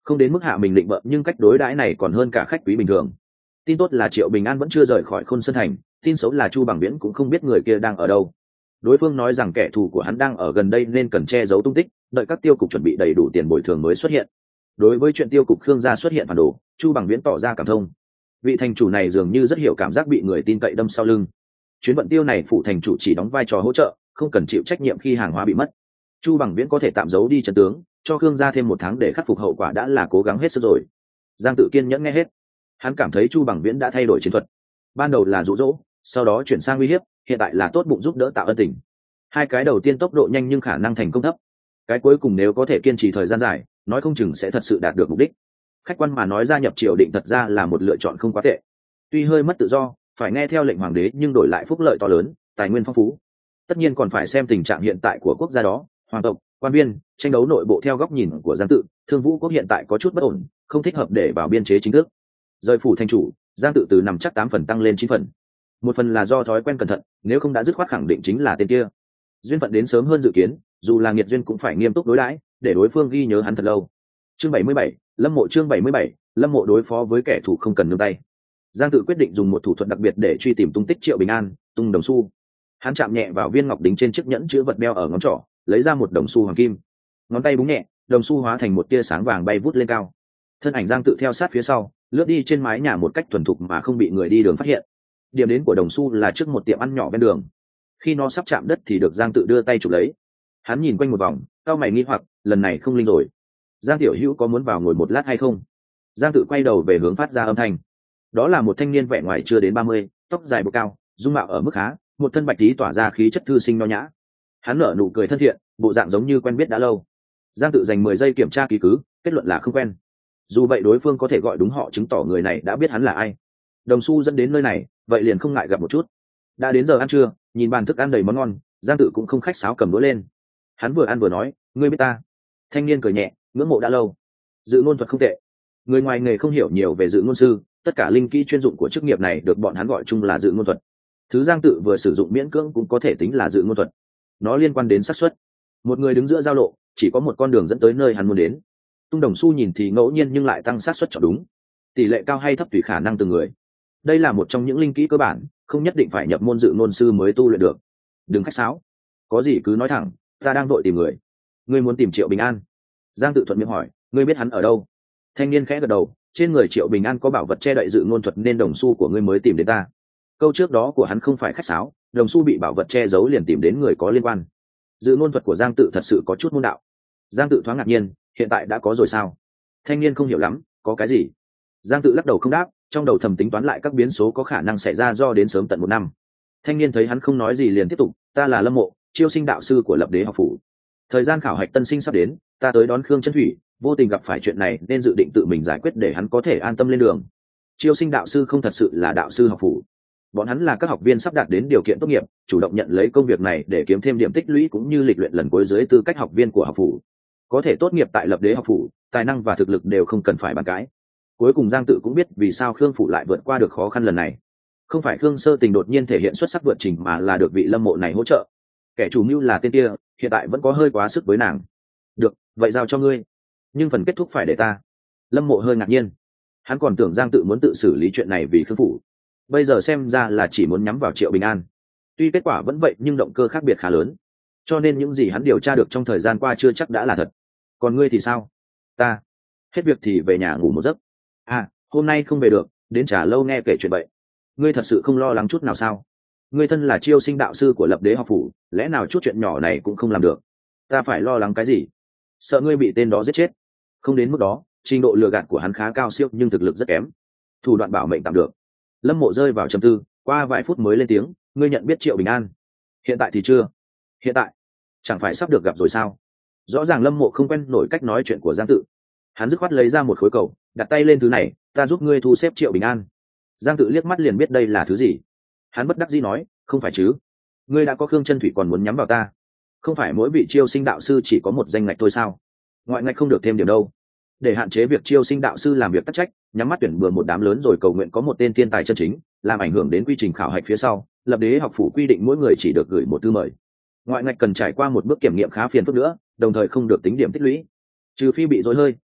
không đến mức hạ mình định bợ, nhưng cách đối đãi này còn hơn cả khách quý bình thường. Tin tốt là Triệu Bình An vẫn chưa rời khỏi Khôn Sơn thành, tin xấu là Chu Bằng Viễn cũng không biết người kia đang ở đâu. Đối phương nói rằng kẻ thù của hắn đang ở gần đây nên cần che giấu tung tích, đợi các tiêu cục chuẩn bị đầy đủ tiền bồi thường mới xuất hiện. Đối với chuyện tiêu cục Khương gia xuất hiện phản đồ, Chu Bằng Viễn tỏ ra cảm thông. Vị thành chủ này dường như rất hiểu cảm giác bị người tin cậy đâm sau lưng. Chuyến vận tiêu này phụ thành chủ chỉ đóng vai trò hỗ trợ, không cần chịu trách nhiệm khi hàng hóa bị mất. Chu Bằng Viễn có thể tạm giấu đi trận tướng, cho Khương gia thêm 1 tháng để khắc phục hậu quả đã là cố gắng hết sức rồi. Giang Tự kiên nhẫn nghe hết. Hắn cảm thấy Chu Bằng Viễn đã thay đổi chiến thuật. Ban đầu là dụ dỗ, sau đó chuyển sang uy hiếp, hiện tại là tốt bụng giúp đỡ tạo ân tình. Hai cái đầu tiên tốc độ nhanh nhưng khả năng thành công thấp. Cái cuối cùng nếu có thể kiên trì thời gian dài, nói không chừng sẽ thật sự đạt được mục đích. Khách quan mà nói, gia nhập triều định thật ra là một lựa chọn không quá tệ. Tuy hơi mất tự do, phải nghe theo lệnh hoàng đế, nhưng đổi lại phúc lợi to lớn, tài nguyên phong phú. Tất nhiên còn phải xem tình trạng hiện tại của quốc gia đó, hoàng tộc, quan viên, tranh đấu nội bộ. Theo góc nhìn của Giang Tự, Thương Vũ quốc hiện tại có chút bất ổn, không thích hợp để vào biên chế chính thức. Rời phủ thành chủ, Giang Tự từ nằm chắc 8 phần tăng lên 9 phần. Một phần là do thói quen cẩn thận, nếu không đã dứt khoát khẳng định chính là tên kia. Duyên phận đến sớm hơn dự kiến, dù là nghiệt duyên cũng phải nghiêm túc đối đãi, để đối phương ghi nhớ hắn thật lâu. Chương 77, Lâm Mộ. Chương 77, Lâm Mộ đối phó với kẻ thù không cần nương tay. Giang Tự quyết định dùng một thủ thuật đặc biệt để truy tìm tung tích Triệu Bình An, tung đồng xu. Hắn chạm nhẹ vào viên ngọc đính trên chiếc nhẫn chứa vật đeo ở ngón trỏ, lấy ra một đồng xu hoàng kim. Ngón tay búng nhẹ, đồng xu hóa thành một tia sáng vàng bay vút lên cao. Thân ảnh Giang Tự theo sát phía sau, lướt đi trên mái nhà một cách thuần thục mà không bị người đi đường phát hiện. Điểm đến của đồng xu là trước một tiệm ăn nhỏ ven đường. Khi nó sắp chạm đất thì được Giang Tự đưa tay chụp lấy. Hắn nhìn quanh một vòng, cau mày nghi hoặc, lần này không linh rồi. Giang tiểu hữu có muốn vào ngồi một lát hay không? Giang Tự quay đầu về hướng phát ra âm thanh. Đó là một thanh niên vẻ ngoài chưa đến 30, tóc dài buộc cao, dung mạo ở mức khá, một thân bạch tí tỏa ra khí chất thư sinh nho nhã. Hắn nở nụ cười thân thiện, bộ dạng giống như quen biết đã lâu. Giang Tự dành 10 giây kiểm tra ký cứ, kết luận là không quen. Dù vậy đối phương có thể gọi đúng họ chứng tỏ người này đã biết hắn là ai. Đồng xu dẫn đến nơi này, vậy liền không ngại gặp một chút. Đã đến giờ ăn trưa, nhìn bàn thức ăn đầy món ngon, Giang Tự cũng không khách sáo cầm đũa lên. Hắn vừa ăn vừa nói, ngươi biết ta? Thanh niên cười nhẹ, ngưỡng mộ đã lâu. Dự ngôn thuật không tệ. Người ngoài nghề không hiểu nhiều về dự ngôn sư, tất cả linh kỹ chuyên dụng của chức nghiệp này được bọn hắn gọi chung là dự ngôn thuật. Thứ Giang Tự vừa sử dụng miễn cưỡng cũng có thể tính là dự ngôn thuật. Nó liên quan đến xác suất. Một người đứng giữa giao lộ, chỉ có một con đường dẫn tới nơi hắn muốn đến. Tung đồng xu nhìn thì ngẫu nhiên nhưng lại tăng xác suất chọn đúng. Tỷ lệ cao hay thấp tùy khả năng từng người. Đây là một trong những linh kỹ cơ bản, không nhất định phải nhập môn dự ngôn sư mới tu luyện được. Đừng khách sáo, có gì cứ nói thẳng, ta đang vội tìm người. Ngươi muốn tìm Triệu Bình An? Giang Tự thuận miệng hỏi, ngươi biết hắn ở đâu? Thanh niên khẽ gật đầu, trên người Triệu Bình An có bảo vật che đậy dự ngôn thuật nên đồng xu của ngươi mới tìm đến ta. Câu trước đó của hắn không phải khách sáo, đồng xu bị bảo vật che giấu liền tìm đến người có liên quan. Dự ngôn thuật của Giang Tự thật sự có chút môn đạo. Giang Tự thoáng ngạc nhiên, hiện tại đã có rồi sao? Thanh niên không hiểu lắm, có cái gì? Giang Tự lắc đầu không đáp, trong đầu thầm tính toán lại các biến số có khả năng xảy ra do đến sớm tận 1 năm. Thanh niên thấy hắn không nói gì liền tiếp tục, ta là Lâm Mộ, chiêu sinh đạo sư của Lập Đế học phủ. Thời gian khảo hạch tân sinh sắp đến, ta tới đón Khương Chân Thủy, vô tình gặp phải chuyện này nên dự định tự mình giải quyết để hắn có thể an tâm lên đường. Chiêu sinh đạo sư không thật sự là đạo sư học phủ. Bọn hắn là các học viên sắp đạt đến điều kiện tốt nghiệp, chủ động nhận lấy công việc này để kiếm thêm điểm tích lũy cũng như lịch luyện lần cuối dưới tư cách học viên của học phủ. Có thể tốt nghiệp tại Lập Đế học phủ, tài năng và thực lực đều không cần phải bàn cãi. Cuối cùng Giang Tự cũng biết vì sao Khương phủ lại vượt qua được khó khăn lần này. Không phải Khương Sơ Tình đột nhiên thể hiện xuất sắc vượt trình mà là được vị Lâm Mộ này hỗ trợ. Kẻ chủ mưu là tên kia, hiện tại vẫn có hơi quá sức với nàng. Được, vậy giao cho ngươi, nhưng phần kết thúc phải để ta. Lâm Mộ hơi ngạc nhiên, hắn còn tưởng Giang Tự muốn tự xử lý chuyện này vì Khương phủ, bây giờ xem ra là chỉ muốn nhắm vào Triệu Bình An. Tuy kết quả vẫn vậy nhưng động cơ khác biệt khá lớn, cho nên những gì hắn điều tra được trong thời gian qua chưa chắc đã là thật. Còn ngươi thì sao? Ta hết việc thì về nhà ngủ một giấc. À, hôm nay không về được, đến trả lâu nghe kể chuyện vậy. Ngươi thật sự không lo lắng chút nào sao? Ngươi thân là chiêu sinh đạo sư của Lập Đế học phủ, lẽ nào chút chuyện nhỏ này cũng không làm được? Ta phải lo lắng cái gì? Sợ ngươi bị tên đó giết chết. Không đến mức đó, trình độ lừa gạt của hắn khá cao siêu nhưng thực lực rất kém, thủ đoạn bảo mệnh tạm được. Lâm Mộ rơi vào trầm tư, qua vài phút mới lên tiếng, ngươi nhận biết Triệu Bình An? Hiện tại thì chưa. Hiện tại chẳng phải sắp được gặp rồi sao? Rõ ràng Lâm Mộ không quen nổi cách nói chuyện của Giang Tự. Hắn dứt khoát lấy ra một khối cầu, đặt tay lên thứ này, ta giúp ngươi thu xếp Triệu Bình An. Giang Tự liếc mắt liền biết đây là thứ gì. Hắn bất đắc dĩ nói, không phải chứ? Ngươi đã có Khương Chân Thủy còn muốn nhắm vào ta? Không phải mỗi vị chiêu sinh đạo sư chỉ có một danh ngạch thôi sao? Ngoại ngạch không được thêm điểm đâu. Để hạn chế việc chiêu sinh đạo sư làm việc tắc trách, nhắm mắt tuyển bừa một đám lớn rồi cầu nguyện có một tên thiên tài chân chính, làm ảnh hưởng đến quy trình khảo hạch phía sau. Lập Đế học phủ quy định mỗi người chỉ được gửi một thư mời. Ngoại ngạch cần trải qua một bước kiểm nghiệm khá phiền phức nữa, đồng thời không được tính điểm tích lũy. Trừ phi bị dối hơi,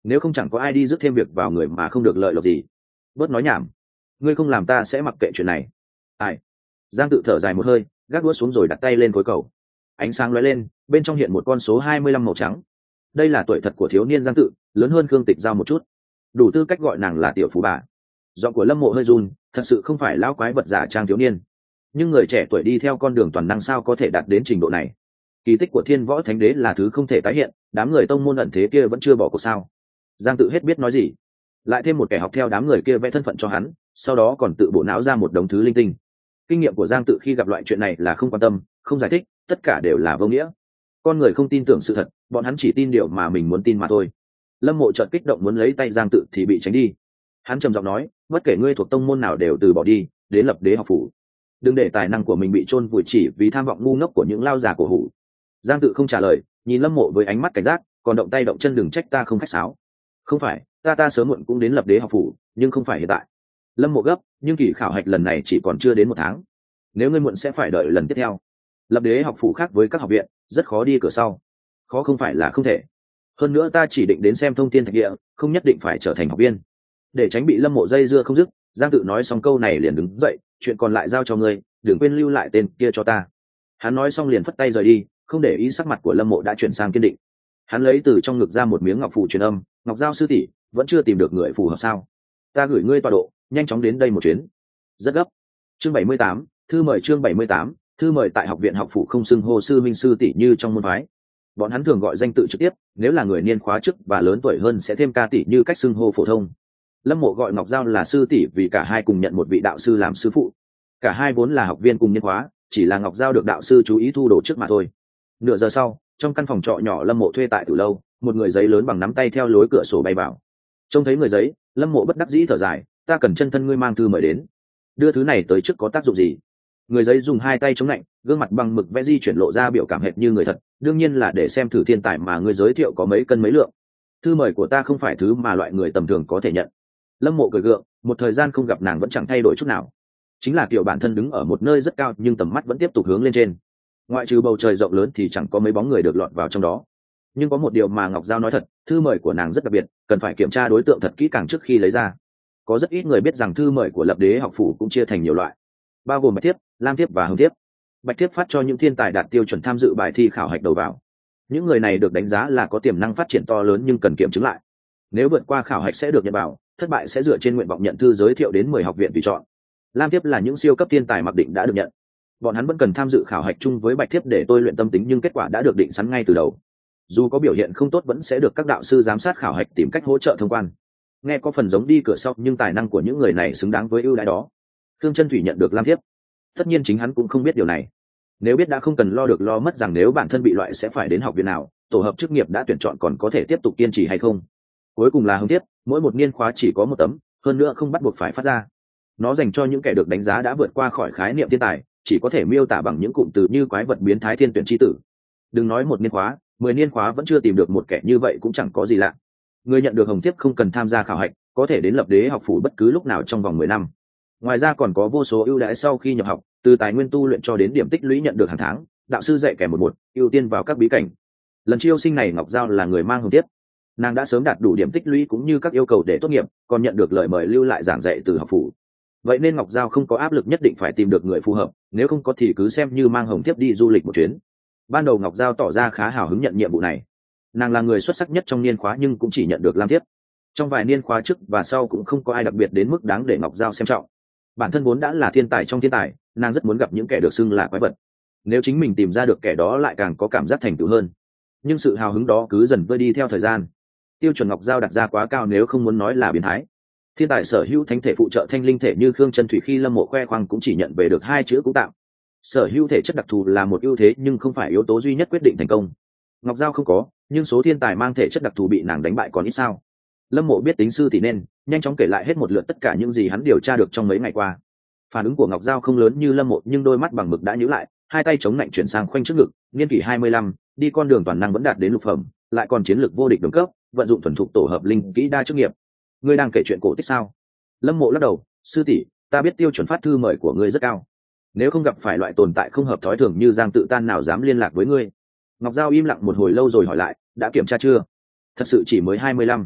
nếu không chẳng có ai đi rước thêm việc vào người mà không được lợi lộc gì. Bớt nói nhảm, ngươi không làm ta sẽ mặc kệ chuyện này. Ai? Giang Tự thở dài một hơi, gác đũa xuống rồi đặt tay lên khối cầu. Ánh sáng lóe lên, bên trong hiện một con số 25 màu trắng. Đây là tuổi thật của thiếu niên Giang Tự, lớn hơn Khương Tịch Giao một chút, đủ tư cách gọi nàng là tiểu phú bà. Giọng của Lâm Mộ hơi run, thật sự không phải lão quái vật giả trang thiếu niên, nhưng người trẻ tuổi đi theo con đường toàn năng sao có thể đạt đến trình độ này. Kỳ tích của Thiên Võ Thánh Đế là thứ không thể tái hiện, đám người tông môn ẩn thế kia vẫn chưa bỏ cuộc sao? Giang Tự hết biết nói gì, lại thêm một kẻ học theo đám người kia vẽ thân phận cho hắn, sau đó còn tự bộ não ra một đống thứ linh tinh. Kinh nghiệm của Giang Tự khi gặp loại chuyện này là không quan tâm, không giải thích, tất cả đều là vô nghĩa. Con người không tin tưởng sự thật, bọn hắn chỉ tin điều mà mình muốn tin mà thôi. Lâm Mộ chợt kích động muốn lấy tay Giang Tự thì bị tránh đi. Hắn trầm giọng nói, bất kể ngươi thuộc tông môn nào đều từ bỏ đi, đến lập đế học phủ. Đừng để tài năng của mình bị chôn vùi chỉ vì tham vọng ngu ngốc của những lao già cổ hủ. Giang Tự không trả lời, nhìn Lâm Mộ với ánh mắt cảnh giác, còn động tay động chân đừng trách ta không khách sáo. Không phải, ta sớm muộn cũng đến lập đế học phủ, nhưng không phải hiện tại. Lâm Mộ gấp, nhưng kỳ khảo hạch lần này chỉ còn chưa đến 1 tháng. Nếu ngươi muộn sẽ phải đợi lần tiếp theo. Lập đế học phủ khác với các học viện, rất khó đi cửa sau. Khó không phải là không thể. Hơn nữa ta chỉ định đến xem thông thiên thạch địa, không nhất định phải trở thành học viên. Để tránh bị Lâm Mộ dây dưa không dứt, Giang Tự nói xong câu này liền đứng dậy, chuyện còn lại giao cho ngươi, đừng quên lưu lại tên kia cho ta. Hắn nói xong liền phất tay rời đi, không để ý sắc mặt của Lâm Mộ đã chuyển sang kiên định. Hắn lấy từ trong ngực ra một miếng ngọc phù truyền âm, Ngọc Giao sư tỷ, vẫn chưa tìm được người phù hợp sao? Ta gửi ngươi tọa độ, nhanh chóng đến đây một chuyến. Rất gấp. Chương 78, thư mời chương 78, thư mời tại học viện học phủ không xưng hô sư minh sư tỷ như trong môn phái. Bọn hắn thường gọi danh tự trực tiếp, nếu là người niên khóa trước và lớn tuổi hơn sẽ thêm ca tỷ như cách xưng hô phổ thông. Lâm Mộ gọi Ngọc Giao là sư tỷ vì cả hai cùng nhận một vị đạo sư làm sư phụ. Cả hai vốn là học viên cùng niên khóa, chỉ là Ngọc Giao được đạo sư chú ý thu đồ trước mà thôi. Nửa giờ sau, trong căn phòng trọ nhỏ Lâm Mộ thuê tại Tử Lâu, một người giấy lớn bằng nắm tay theo lối cửa sổ bay vào. Trông thấy người giấy, Lâm Mộ bất đắc dĩ thở dài, ta cần chân thân ngươi mang thư mời đến. Đưa thứ này tới trước có tác dụng gì? Người giấy dùng 2 tay chống lạnh, gương mặt bằng mực vẽ di chuyển lộ ra biểu cảm hệt như người thật, đương nhiên là để xem thử thiên tài mà ngươi giới thiệu có mấy cân mấy lượng. Thư mời của ta không phải thứ mà loại người tầm thường có thể nhận. Lâm Mộ cười gượng, một thời gian không gặp nàng vẫn chẳng thay đổi chút nào, chính là kiểu bản thân đứng ở một nơi rất cao nhưng tầm mắt vẫn tiếp tục hướng lên trên. Ngoại trừ bầu trời rộng lớn thì chẳng có mấy bóng người được lọt vào trong đó. Nhưng có một điều mà Ngọc Giao nói thật, thư mời của nàng rất đặc biệt, cần phải kiểm tra đối tượng thật kỹ càng trước khi lấy ra. Có rất ít người biết rằng thư mời của lập đế học phủ cũng chia thành nhiều loại, bao gồm bạch thiếp, lam thiếp và hồng thiếp. Bạch thiếp phát cho những thiên tài đạt tiêu chuẩn tham dự bài thi khảo hạch đầu vào. Những người này được đánh giá là có tiềm năng phát triển to lớn nhưng cần kiểm chứng lại. Nếu vượt qua khảo hạch sẽ được nhận vào, thất bại sẽ dựa trên nguyện vọng nhận thư giới thiệu đến 10 học viện tùy chọn. Lam thiếp là những siêu cấp thiên tài mặc định đã được nhận. Bọn hắn vẫn cần tham dự khảo hạch chung với bạch thiếp để tôi luyện tâm tính nhưng kết quả đã được định sẵn ngay từ đầu. Dù có biểu hiện không tốt vẫn sẽ được các đạo sư giám sát khảo hạch tìm cách hỗ trợ thông quan. Nghe có phần giống đi cửa sau nhưng tài năng của những người này xứng đáng với ưu đãi đó. Thương Chân Thủy nhận được lam thiếp. Tất nhiên chính hắn cũng không biết điều này. Nếu biết đã không cần lo mất rằng nếu bản thân bị loại sẽ phải đến học viện nào, tổ hợp chức nghiệp đã tuyển chọn còn có thể tiếp tục kiên trì hay không. Cuối cùng là hồng thiếp, mỗi một niên khóa chỉ có 1 tấm, hơn nữa không bắt buộc phải phát ra. Nó dành cho những kẻ được đánh giá đã vượt qua khỏi khái niệm thiên tài, chỉ có thể miêu tả bằng những cụm từ như quái vật biến thái thiên tuyển chi tử. Đừng nói 1 niên khóa, 10 niên khóa vẫn chưa tìm được một kẻ như vậy cũng chẳng có gì lạ. Người nhận được hồng thiếp không cần tham gia khảo hạch, có thể đến lập đế học phủ bất cứ lúc nào trong vòng 10 năm. Ngoài ra còn có vô số ưu đãi sau khi nhập học, từ tài nguyên tu luyện cho đến điểm tích lũy nhận được hàng tháng, đạo sư dạy kèm một ưu tiên vào các bí cảnh. Lần chiêu sinh này Ngọc Giao là người mang hồng thiếp. Nàng đã sớm đạt đủ điểm tích lũy cũng như các yêu cầu để tốt nghiệp, còn nhận được lời mời lưu lại giảng dạy từ học phủ. Vậy nên Ngọc Giao không có áp lực nhất định phải tìm được người phù hợp, nếu không có thì cứ xem như mang hồng thiếp đi du lịch một chuyến. Ban đầu Ngọc Giao tỏ ra khá hào hứng nhận nhiệm vụ này. Nàng là người xuất sắc nhất trong niên khóa nhưng cũng chỉ nhận được lam thiếp. Trong vài niên khóa trước và sau cũng không có ai đặc biệt đến mức đáng để Ngọc Giao xem trọng. Bản thân vốn đã là thiên tài trong thiên tài, nàng rất muốn gặp những kẻ được xưng là quái vật. Nếu chính mình tìm ra được kẻ đó lại càng có cảm giác thành tựu hơn. Nhưng sự hào hứng đó cứ dần vơi đi theo thời gian. Tiêu chuẩn Ngọc Giao đặt ra quá cao nếu không muốn nói là biến thái. Thiên tài sở hữu thánh thể phụ trợ thanh linh thể như Khương Chân Thủy khi Lâm Mộ khoe khoang cũng chỉ nhận về được 2 chữ cũng tạm. Sở hữu thể chất đặc thù là một ưu thế nhưng không phải yếu tố duy nhất quyết định thành công. Ngọc Giao không có, nhưng số thiên tài mang thể chất đặc thù bị nàng đánh bại còn ít sao. Lâm Mộ biết tính sư tỷ nên nhanh chóng kể lại hết một lượt tất cả những gì hắn điều tra được trong mấy ngày qua. Phản ứng của Ngọc Giao không lớn như Lâm Mộ nhưng đôi mắt bằng mực đã nhíu lại, 2 tay chống lạnh chuyển sang khoanh trước ngực, niên kỷ 25, đi con đường toàn năng vẫn đạt đến lục phẩm, lại còn chiến lược vô địch đồng cấp, vận dụng thuần thục tổ hợp linh kỹ đa chức nghiệp. Ngươi đang kể chuyện cổ tích sao? Lâm Mộ lắc đầu, sư tỷ, ta biết tiêu chuẩn phát thư mời của ngươi rất cao. Nếu không gặp phải loại tồn tại không hợp thói thường như Giang Tự Tan nào dám liên lạc với ngươi. Ngọc Giao im lặng một hồi lâu rồi hỏi lại, đã kiểm tra chưa? Thật sự chỉ mới 25.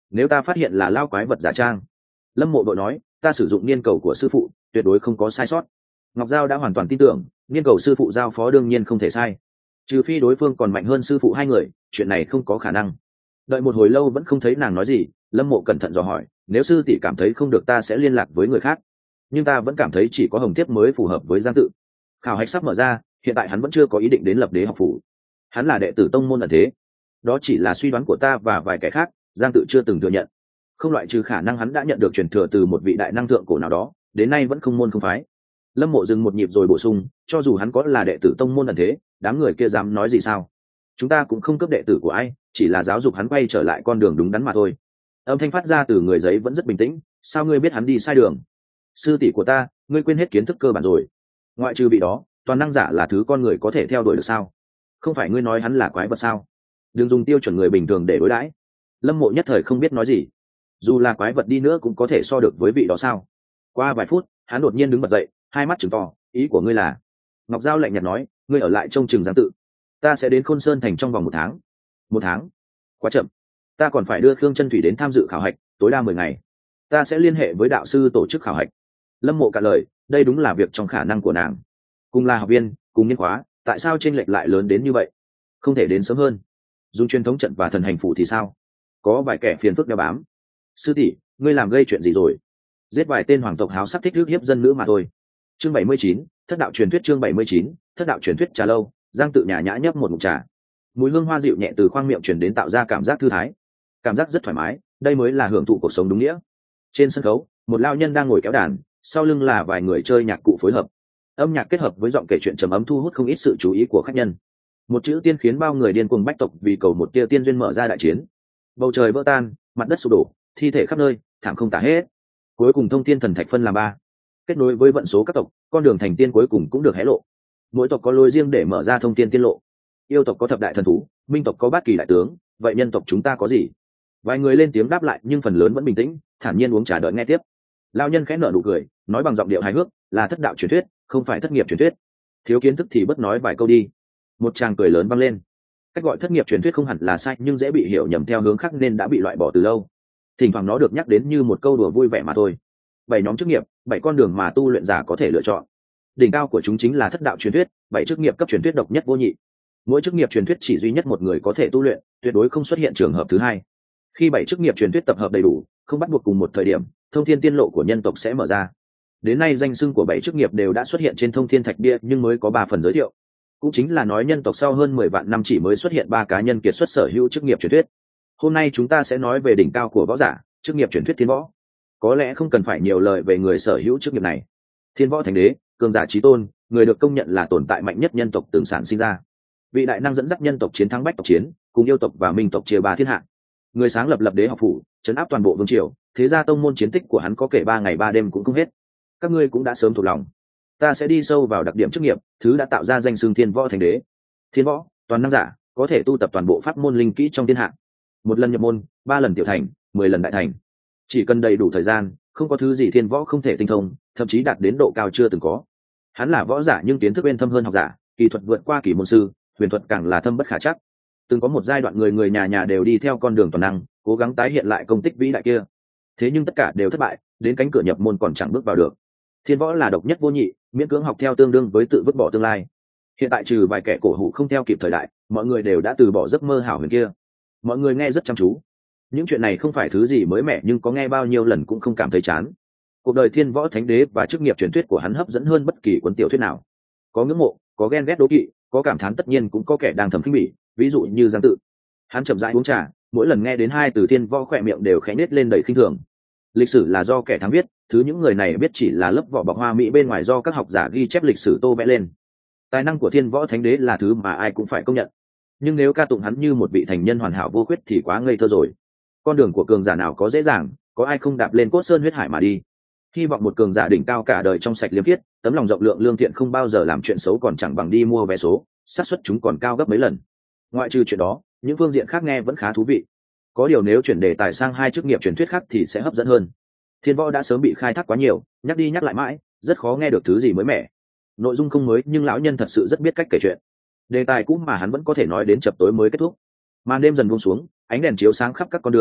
nếu ta phát hiện là lao quái vật giả trang. Lâm Mộ đội nói, ta sử dụng niên cầu của sư phụ tuyệt đối không có sai sót. Ngọc Giao đã hoàn toàn tin tưởng, niên cầu sư phụ giao phó đương nhiên không thể sai, trừ phi đối phương còn mạnh hơn sư phụ hai người, chuyện này không có khả năng. Đợi một hồi lâu vẫn không thấy nàng nói gì, Lâm Mộ cẩn thận dò hỏi, nếu sư tỷ cảm thấy không được ta sẽ liên lạc với người khác, nhưng ta vẫn cảm thấy chỉ có Hồng Thiếp mới phù hợp với Giang Tự. Khảo hạch sắp mở ra, hiện tại hắn vẫn chưa có ý định đến lập đế học phủ. Hắn là đệ tử tông môn ẩn thế, đó chỉ là suy đoán của ta và vài kẻ khác, Giang Tự chưa từng thừa nhận. Không loại trừ khả năng hắn đã nhận được truyền thừa từ một vị đại năng thượng cổ nào đó, đến nay vẫn không môn không phái. Lâm Mộ dừng một nhịp rồi bổ sung, cho dù hắn có là đệ tử tông môn ẩn thế, đám người kia dám nói gì sao? Chúng ta cũng không cấp đệ tử của ai, chỉ là giáo dục hắn quay trở lại con đường đúng đắn mà thôi. Âm thanh phát ra từ người giấy vẫn rất bình tĩnh, sao ngươi biết hắn đi sai đường? Sư tỷ của ta, ngươi quên hết kiến thức cơ bản rồi. Ngoại trừ bị đó, toàn năng giả là thứ con người có thể theo đuổi được sao? Không phải ngươi nói hắn là quái vật sao? Đừng dùng tiêu chuẩn người bình thường để đối đãi. Lâm Mộ nhất thời không biết nói gì. Dù là quái vật đi nữa cũng có thể so được với vị đó sao? Qua vài phút, hắn đột nhiên đứng bật dậy, hai mắt trừng to, ý của ngươi là? Ngọc Giao lạnh nhạt nói, ngươi ở lại trông chừng Giang Tự, ta sẽ đến Khôn Sơn thành trong vòng 1 tháng. 1 tháng? Quá chậm, ta còn phải đưa Khương Chân Thủy đến tham dự khảo hạch, tối đa 10 ngày. Ta sẽ liên hệ với đạo sư tổ chức khảo hạch. Lâm Mộ cạn lời, đây đúng là việc trong khả năng của nàng. Cùng là học viên, cùng niên khóa, tại sao chênh lệch lại lớn đến như vậy? Không thể đến sớm hơn? Dùng truyền thống trận và thần hành phủ thì sao? Có vài kẻ phiền phức đeo bám. Sư tỷ, ngươi làm gây chuyện gì rồi? Giết vài tên hoàng tộc háo sắc thích rước hiếp dân nữ mà thôi. Chương 79, thất đạo truyền thuyết. Chương 79, thất đạo truyền thuyết. Trà lâu, Giang Tự nhã nhã nhấp một ngụm trà. Mùi hương hoa dịu nhẹ từ khoang miệng truyền đến tạo ra cảm giác thư thái, cảm giác rất thoải mái, đây mới là hưởng thụ cuộc sống đúng nghĩa. Trên sân khấu, một lao nhân đang ngồi kéo đàn, sau lưng là vài người chơi nhạc cụ phối hợp. Âm nhạc kết hợp với giọng kể chuyện trầm ấm thu hút không ít sự chú ý của khách nhân. Một chữ tiên khiến bao người điên cuồng bách tộc vì cầu một tia tiên duyên mở ra đại chiến. Bầu trời vỡ tan, mặt đất sụp đổ, thi thể khắp nơi, thảm không tả hết. Cuối cùng thông thiên thần thạch phân làm 3, kết nối với vận số các tộc, con đường thành tiên cuối cùng cũng được hé lộ. Mỗi tộc có lối riêng để mở ra thông tiên tiên lộ. Yêu tộc có thập đại thần thú, minh tộc có bát kỳ đại tướng, vậy nhân tộc chúng ta có gì? Vài người lên tiếng đáp lại nhưng phần lớn vẫn bình tĩnh, thản nhiên uống trà đợi nghe tiếp. Lão nhân khẽ nở nụ cười, nói bằng giọng điệu hài hước, là thất đạo truyền thuyết, không phải thất nghiệp truyền thuyết. Thiếu kiến thức thì bớt nói vài câu đi. Một tràng cười lớn vang lên. Cách gọi thất nghiệp truyền thuyết không hẳn là sai, nhưng dễ bị hiểu nhầm theo hướng khác nên đã bị loại bỏ từ lâu. Thỉnh thoảng nó được nhắc đến như một câu đùa vui vẻ mà thôi. 7 nhóm chức nghiệp, 7 con đường mà tu luyện giả có thể lựa chọn. Đỉnh cao của chúng chính là thất đạo truyền thuyết, 7 chức nghiệp cấp truyền thuyết độc nhất vô nhị. Mỗi chức nghiệp truyền thuyết chỉ duy nhất một người có thể tu luyện, tuyệt đối không xuất hiện trường hợp thứ hai. Khi 7 chức nghiệp truyền thuyết tập hợp đầy đủ, không bắt buộc cùng một thời điểm, thông thiên tiên lộ của nhân tộc sẽ mở ra. Đến nay danh xưng của 7 chức nghiệp đều đã xuất hiện trên thông thiên thạch bia, nhưng mới có 3 phần giới thiệu. Cũng chính là nói nhân tộc sau hơn 10 vạn năm chỉ mới xuất hiện 3 cá nhân kiệt xuất sở hữu chức nghiệp truyền thuyết. Hôm nay chúng ta sẽ nói về đỉnh cao của võ giả, chức nghiệp truyền thuyết thiên võ. Có lẽ không cần phải nhiều lời về người sở hữu chức nghiệp này. Thiên võ thánh đế, cường giả chí tôn, người được công nhận là tồn tại mạnh nhất nhân tộc từng sản sinh ra. Vị đại năng dẫn dắt nhân tộc chiến thắng bách tộc chiến, cùng yêu tộc và minh tộc chia 3 thiên hạ. Người sáng lập lập đế học phủ, trấn áp toàn bộ vương triều, thế ra tông môn chiến tích của hắn có kể 3 ngày 3 đêm cũng không hết. Các ngươi cũng đã sớm thuộc lòng. Ta sẽ đi sâu vào đặc điểm chức nghiệp, thứ đã tạo ra danh xưng thiên võ thánh đế. Thiên võ, toàn năng giả, có thể tu tập toàn bộ pháp môn linh kỹ trong thiên hạ. 1 lần nhập môn, 3 lần tiểu thành, 10 lần đại thành. Chỉ cần đầy đủ thời gian, không có thứ gì thiên võ không thể tinh thông, thậm chí đạt đến độ cao chưa từng có. Hắn là võ giả nhưng kiến thức bên thâm hơn học giả, kỳ thuật vượt qua kỳ môn sư, huyền thuật càng là thâm bất khả trắc. Từng có một giai đoạn người nhà nhà đều đi theo con đường toàn năng, cố gắng tái hiện lại công tích vĩ đại kia. Thế nhưng tất cả đều thất bại, đến cánh cửa nhập môn còn chẳng bước vào được. Thiên võ là độc nhất vô nhị, miễn cưỡng học theo tương đương với tự vứt bỏ tương lai. Hiện tại trừ vài kẻ cổ hủ không theo kịp thời đại, mọi người đều đã từ bỏ giấc mơ hảo huyền kia. Mọi người nghe rất chăm chú. Những chuyện này không phải thứ gì mới mẻ, nhưng có nghe bao nhiêu lần cũng không cảm thấy chán. Cuộc đời thiên võ thánh đế và chức nghiệp truyền thuyết của hắn hấp dẫn hơn bất kỳ cuốn tiểu thuyết nào. Có ngưỡng mộ, có ghen ghét đố kỵ, có cảm thán, tất nhiên cũng có kẻ đang thầm khinh bỉ, ví dụ như Giang Tự. Hắn chậm rãi uống trà, mỗi lần nghe đến 2 từ thiên võ khỏe miệng đều khẽ nết lên đầy khinh thường. Lịch sử là do kẻ thắng viết, thứ những người này biết chỉ là lớp vỏ bọc hoa mỹ bên ngoài do các học giả ghi chép lịch sử tô vẽ lên. Tài năng của thiên võ thánh đế là thứ mà ai cũng phải công nhận, nhưng nếu ca tụng hắn như một vị thành nhân hoàn hảo vô khuyết thì quá ngây thơ rồi. Con đường của cường giả nào có dễ dàng, có ai không đạp lên cốt sơn huyết hải mà đi. Hy vọng một cường giả đỉnh cao cả đời trong sạch liêm khiết, tấm lòng rộng lượng lương thiện, không bao giờ làm chuyện xấu còn chẳng bằng đi mua vé số, xác suất chúng còn cao gấp mấy lần. Ngoại trừ chuyện đó, những phương diện khác nghe vẫn khá thú vị. Có điều nếu chuyển đề tài sang 2 chức nghiệp truyền thuyết khác thì sẽ hấp dẫn hơn. Thiên võ đã sớm bị khai thác quá nhiều, nhắc đi nhắc lại mãi, rất khó nghe được thứ gì mới mẻ. Nội dung không mới nhưng lão nhân thật sự rất biết cách kể chuyện. Đề tài cũ mà hắn vẫn có thể nói đến chập tối mới kết thúc. Màn đêm dần buông xuống, ánh đèn chiếu sáng khắp các con đường,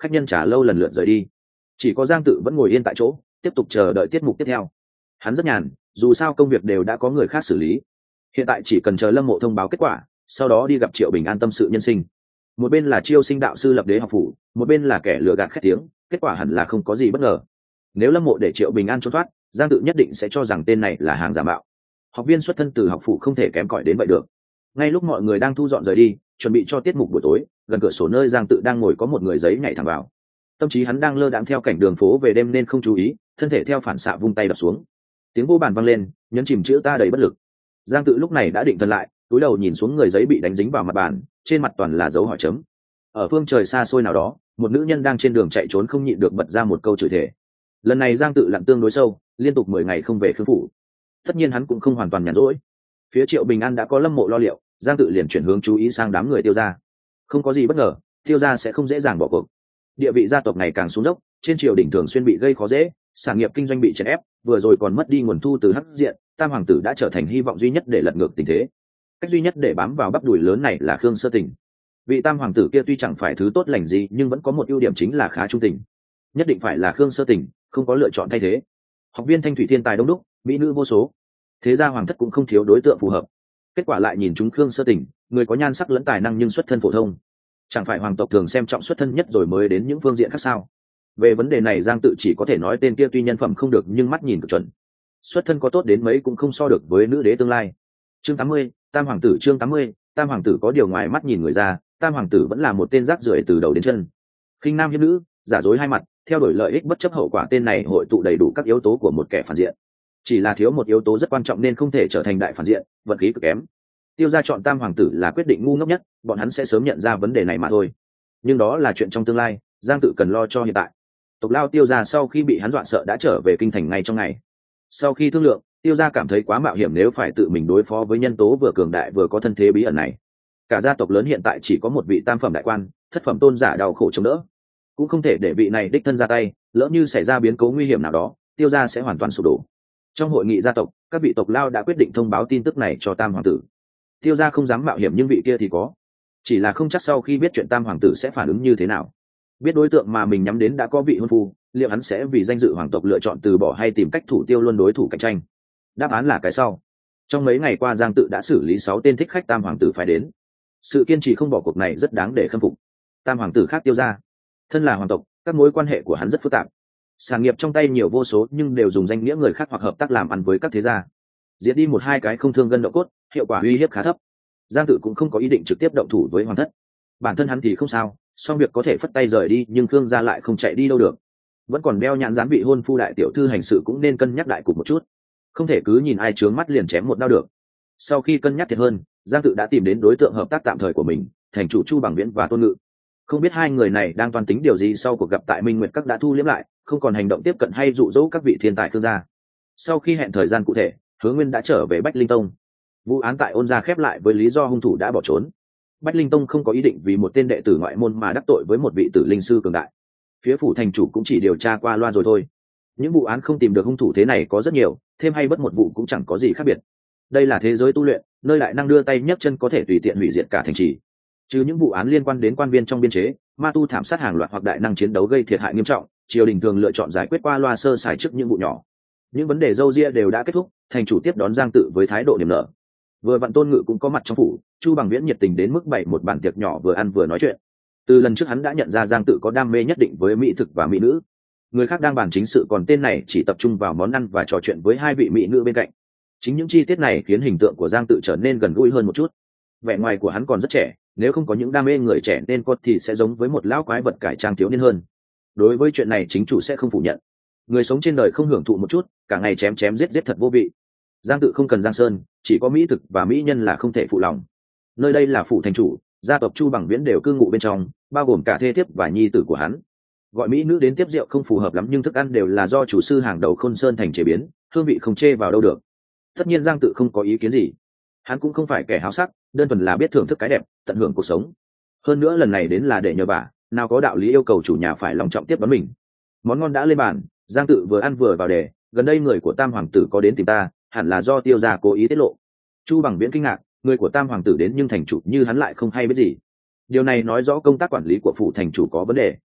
khách nhân trả lâu lần lượt rời đi, chỉ có Giang Tự vẫn ngồi yên tại chỗ tiếp tục chờ đợi tiết mục tiếp theo. Hắn rất nhàn, dù sao công việc đều đã có người khác xử lý, hiện tại chỉ cần chờ Lâm Mộ thông báo kết quả, sau đó đi gặp Triệu Bình An tâm sự nhân sinh. Một bên là chiêu sinh đạo sư lập đế học phủ, một bên là kẻ lừa gạt khét tiếng, kết quả hẳn là không có gì bất ngờ. Nếu Lâm Mộ để Triệu Bình An trốn thoát, Giang Tự nhất định sẽ cho rằng tên này là hàng giả mạo. Học viên xuất thân từ học phủ không thể kém cỏi đến vậy được. Ngay lúc mọi người đang thu dọn rời đi, chuẩn bị cho tiết mục buổi tối, gần cửa sổ nơi Giang Tự đang ngồi có một người giấy nhảy thẳng vào. Tâm trí hắn đang lơ đãng theo cảnh đường phố về đêm nên không chú ý, thân thể theo phản xạ vung tay đập xuống. Tiếng vô bàn vang lên, nhấn chìm chữ ta đầy bất lực. Giang Tự lúc này đã định thần lại, cúi đầu nhìn xuống người giấy bị đánh dính vào mặt bàn, trên mặt toàn là dấu hỏi chấm. Ở phương trời xa xôi nào đó, một nữ nhân đang trên đường chạy trốn không nhịn được bật ra một câu chửi thề. Lần này Giang Tự lặn tương đối sâu, liên tục 10 ngày không về Khương phủ. Tất nhiên hắn cũng không hoàn toàn nhàn rỗi. Phía Triệu Bình An đã có Lâm Mộ lo liệu, Giang Tự liền chuyển hướng chú ý sang đám người Tiêu gia. Không có gì bất ngờ, Tiêu gia sẽ không dễ dàng bỏ cuộc. Địa vị gia tộc ngày càng xuống dốc, trên triều đình thường xuyên bị gây khó dễ, sản nghiệp kinh doanh bị chèn ép, vừa rồi còn mất đi nguồn thu từ hắc diện, Tam hoàng tử đã trở thành hy vọng duy nhất để lật ngược tình thế. Cách duy nhất để bám vào bắp đùi lớn này là Khương Sơ Tình. Vị Tam hoàng tử kia tuy chẳng phải thứ tốt lành gì, nhưng vẫn có một ưu điểm chính là khá trung tình. Nhất định phải là Khương Sơ Tình, không có lựa chọn thay thế. Học viên Thanh Thủy thiên tài đông đúc, mỹ nữ vô số, thế gia hoàng thất cũng không thiếu đối tượng phù hợp. Kết quả lại nhìn chúng Khương Sơ Tình, người có nhan sắc lẫn tài năng nhưng xuất thân phổ thông. Chẳng phải hoàng tộc thường xem trọng xuất thân nhất rồi mới đến những phương diện khác sao? Về vấn đề này Giang Tự chỉ có thể nói tên kia tuy nhân phẩm không được nhưng mắt nhìn cực chuẩn, xuất thân có tốt đến mấy cũng không so được với nữ đế tương lai. Chương 80, Tam hoàng tử. Chương 80, Tam hoàng tử. Có điều ngoài mắt nhìn người ra, Tam hoàng tử vẫn là một tên rác rưởi từ đầu đến chân, khinh nam hiếp nữ, giả dối hai mặt, theo đuổi lợi ích bất chấp hậu quả. Tên này hội tụ đầy đủ các yếu tố của một kẻ phản diện, chỉ là thiếu một yếu tố rất quan trọng nên không thể trở thành đại phản diện, vận khí cực kém. Tiêu gia chọn Tam hoàng tử là quyết định ngu ngốc nhất, bọn hắn sẽ sớm nhận ra vấn đề này mà thôi, nhưng đó là chuyện trong tương lai, Giang Tự cần lo cho hiện tại. Tộc lao Tiêu gia sau khi bị hắn dọa sợ đã trở về kinh thành ngay trong ngày. Sau khi thương lượng, Tiêu gia cảm thấy quá mạo hiểm nếu phải tự mình đối phó với nhân tố vừa cường đại vừa có thân thế bí ẩn này. Cả gia tộc lớn hiện tại chỉ có một vị tam phẩm đại quan, thất phẩm tôn giả đau khổ chống đỡ, cũng không thể để vị này đích thân ra tay, lỡ như xảy ra biến cố nguy hiểm nào đó, Tiêu gia sẽ hoàn toàn sụp đổ. Trong hội nghị gia tộc, các vị tộc lao đã quyết định thông báo tin tức này cho Tam hoàng tử. Tiêu gia không dám mạo hiểm nhưng vị kia thì có, chỉ là không chắc sau khi biết chuyện Tam hoàng tử sẽ phản ứng như thế nào. Biết đối tượng mà mình nhắm đến đã có vị hôn phu, liệu hắn sẽ vì danh dự hoàng tộc lựa chọn từ bỏ hay tìm cách thủ tiêu luôn đối thủ cạnh tranh? Đáp án là cái sau. Trong mấy ngày qua Giang Tự đã xử lý 6 tên thích khách Tam hoàng tử phải đến. Sự kiên trì không bỏ cuộc này rất đáng để khâm phục. Tam hoàng tử khác Tiêu gia, thân là hoàng tộc, các mối quan hệ của hắn rất phức tạp. Sản nghiệp trong tay nhiều vô số nhưng đều dùng danh nghĩa người khác hoặc hợp tác làm ăn với các thế gia. Diệt đi 1-2 cái không thương gân động cốt, hiệu quả uy hiếp khá thấp. Giang Tự cũng không có ý định trực tiếp động thủ với hoàng thất. Bản thân hắn thì không sao, xong việc có thể phất tay rời đi, nhưng Khương gia lại không chạy đi đâu được. Vẫn còn đeo nhãn dán vị hôn phu đại tiểu thư hành sự cũng nên cân nhắc đại cục một chút. Không thể cứ nhìn ai trướng mắt liền chém một đao được. Sau khi cân nhắc thiệt hơn, Giang Tự đã tìm đến đối tượng hợp tác tạm thời của mình, thành chủ Chu Bằng Viễn và Tôn Ngự. Không biết hai người này đang toan tính điều gì sau cuộc gặp tại Minh Nguyệt Các đã thu liễm lại, không còn hành động tiếp cận hay dụ dỗ các vị thiên tài Khương gia. Sau khi hẹn thời gian cụ thể, Hứa Nguyên đã trở về Bách Linh Tông. Vụ án tại Ôn gia khép lại với lý do hung thủ đã bỏ trốn. Bách Linh Tông không có ý định vì một tên đệ tử ngoại môn mà đắc tội với một vị tử linh sư cường đại. Phía phủ thành chủ cũng chỉ điều tra qua loa rồi thôi. Những vụ án không tìm được hung thủ thế này có rất nhiều, thêm hay bất một vụ cũng chẳng có gì khác biệt. Đây là thế giới tu luyện, nơi đại năng đưa tay nhấc chân có thể tùy tiện hủy diệt cả thành trì. Trừ những vụ án liên quan đến quan viên trong biên chế, ma tu thảm sát hàng loạt hoặc đại năng chiến đấu gây thiệt hại nghiêm trọng, triều đình thường lựa chọn giải quyết qua loa sơ sài trước những vụ nhỏ. Những vấn đề râu ria đều đã kết thúc, thành chủ tiếp đón Giang Tự với thái độ niềm nở. Vừa vặn Tôn Ngự cũng có mặt trong phủ, Chu Bằng Viễn nhiệt tình đến mức bày một bàn tiệc nhỏ vừa ăn vừa nói chuyện. Từ lần trước hắn đã nhận ra Giang Tự có đam mê nhất định với mỹ thực và mỹ nữ. Người khác đang bàn chính sự còn tên này chỉ tập trung vào món ăn và trò chuyện với hai vị mỹ nữ bên cạnh. Chính những chi tiết này khiến hình tượng của Giang Tự trở nên gần gũi hơn một chút. Vẻ ngoài của hắn còn rất trẻ, nếu không có những đam mê người trẻ nên cốt thì sẽ giống với một lão quái vật cải trang thiếu niên hơn. Đối với chuyện này chính chủ sẽ không phủ nhận. Người sống trên đời không hưởng thụ một chút, cả ngày chém chém giết giết thật vô vị. Giang Tự không cần giang sơn, chỉ có mỹ thực và mỹ nhân là không thể phụ lòng. Nơi đây là phủ thành chủ, gia tộc Chu Bằng Viễn đều cư ngụ bên trong, bao gồm cả thê thiếp và nhi tử của hắn. Gọi mỹ nữ đến tiếp rượu không phù hợp lắm, nhưng thức ăn đều là do chủ sư hàng đầu Khôn Sơn thành chế biến, hương vị không chê vào đâu được. Tất nhiên Giang Tự không có ý kiến gì. Hắn cũng không phải kẻ háo sắc, đơn thuần là biết thưởng thức cái đẹp, tận hưởng cuộc sống. Hơn nữa lần này đến là để nhờ vả, nào có đạo lý yêu cầu chủ nhà phải lòng trọng tiếp đón mình. Món ngon đã lên bàn, Giang Tự vừa ăn vừa vào đề, gần đây người của Tam hoàng tử có đến tìm ta, hẳn là do Tiêu gia cố ý tiết lộ. Chu Bằng Viễn kinh ngạc, người của Tam hoàng tử đến nhưng thành chủ như hắn lại không hay biết gì. Điều này nói rõ công tác quản lý của phủ thành chủ có vấn đề.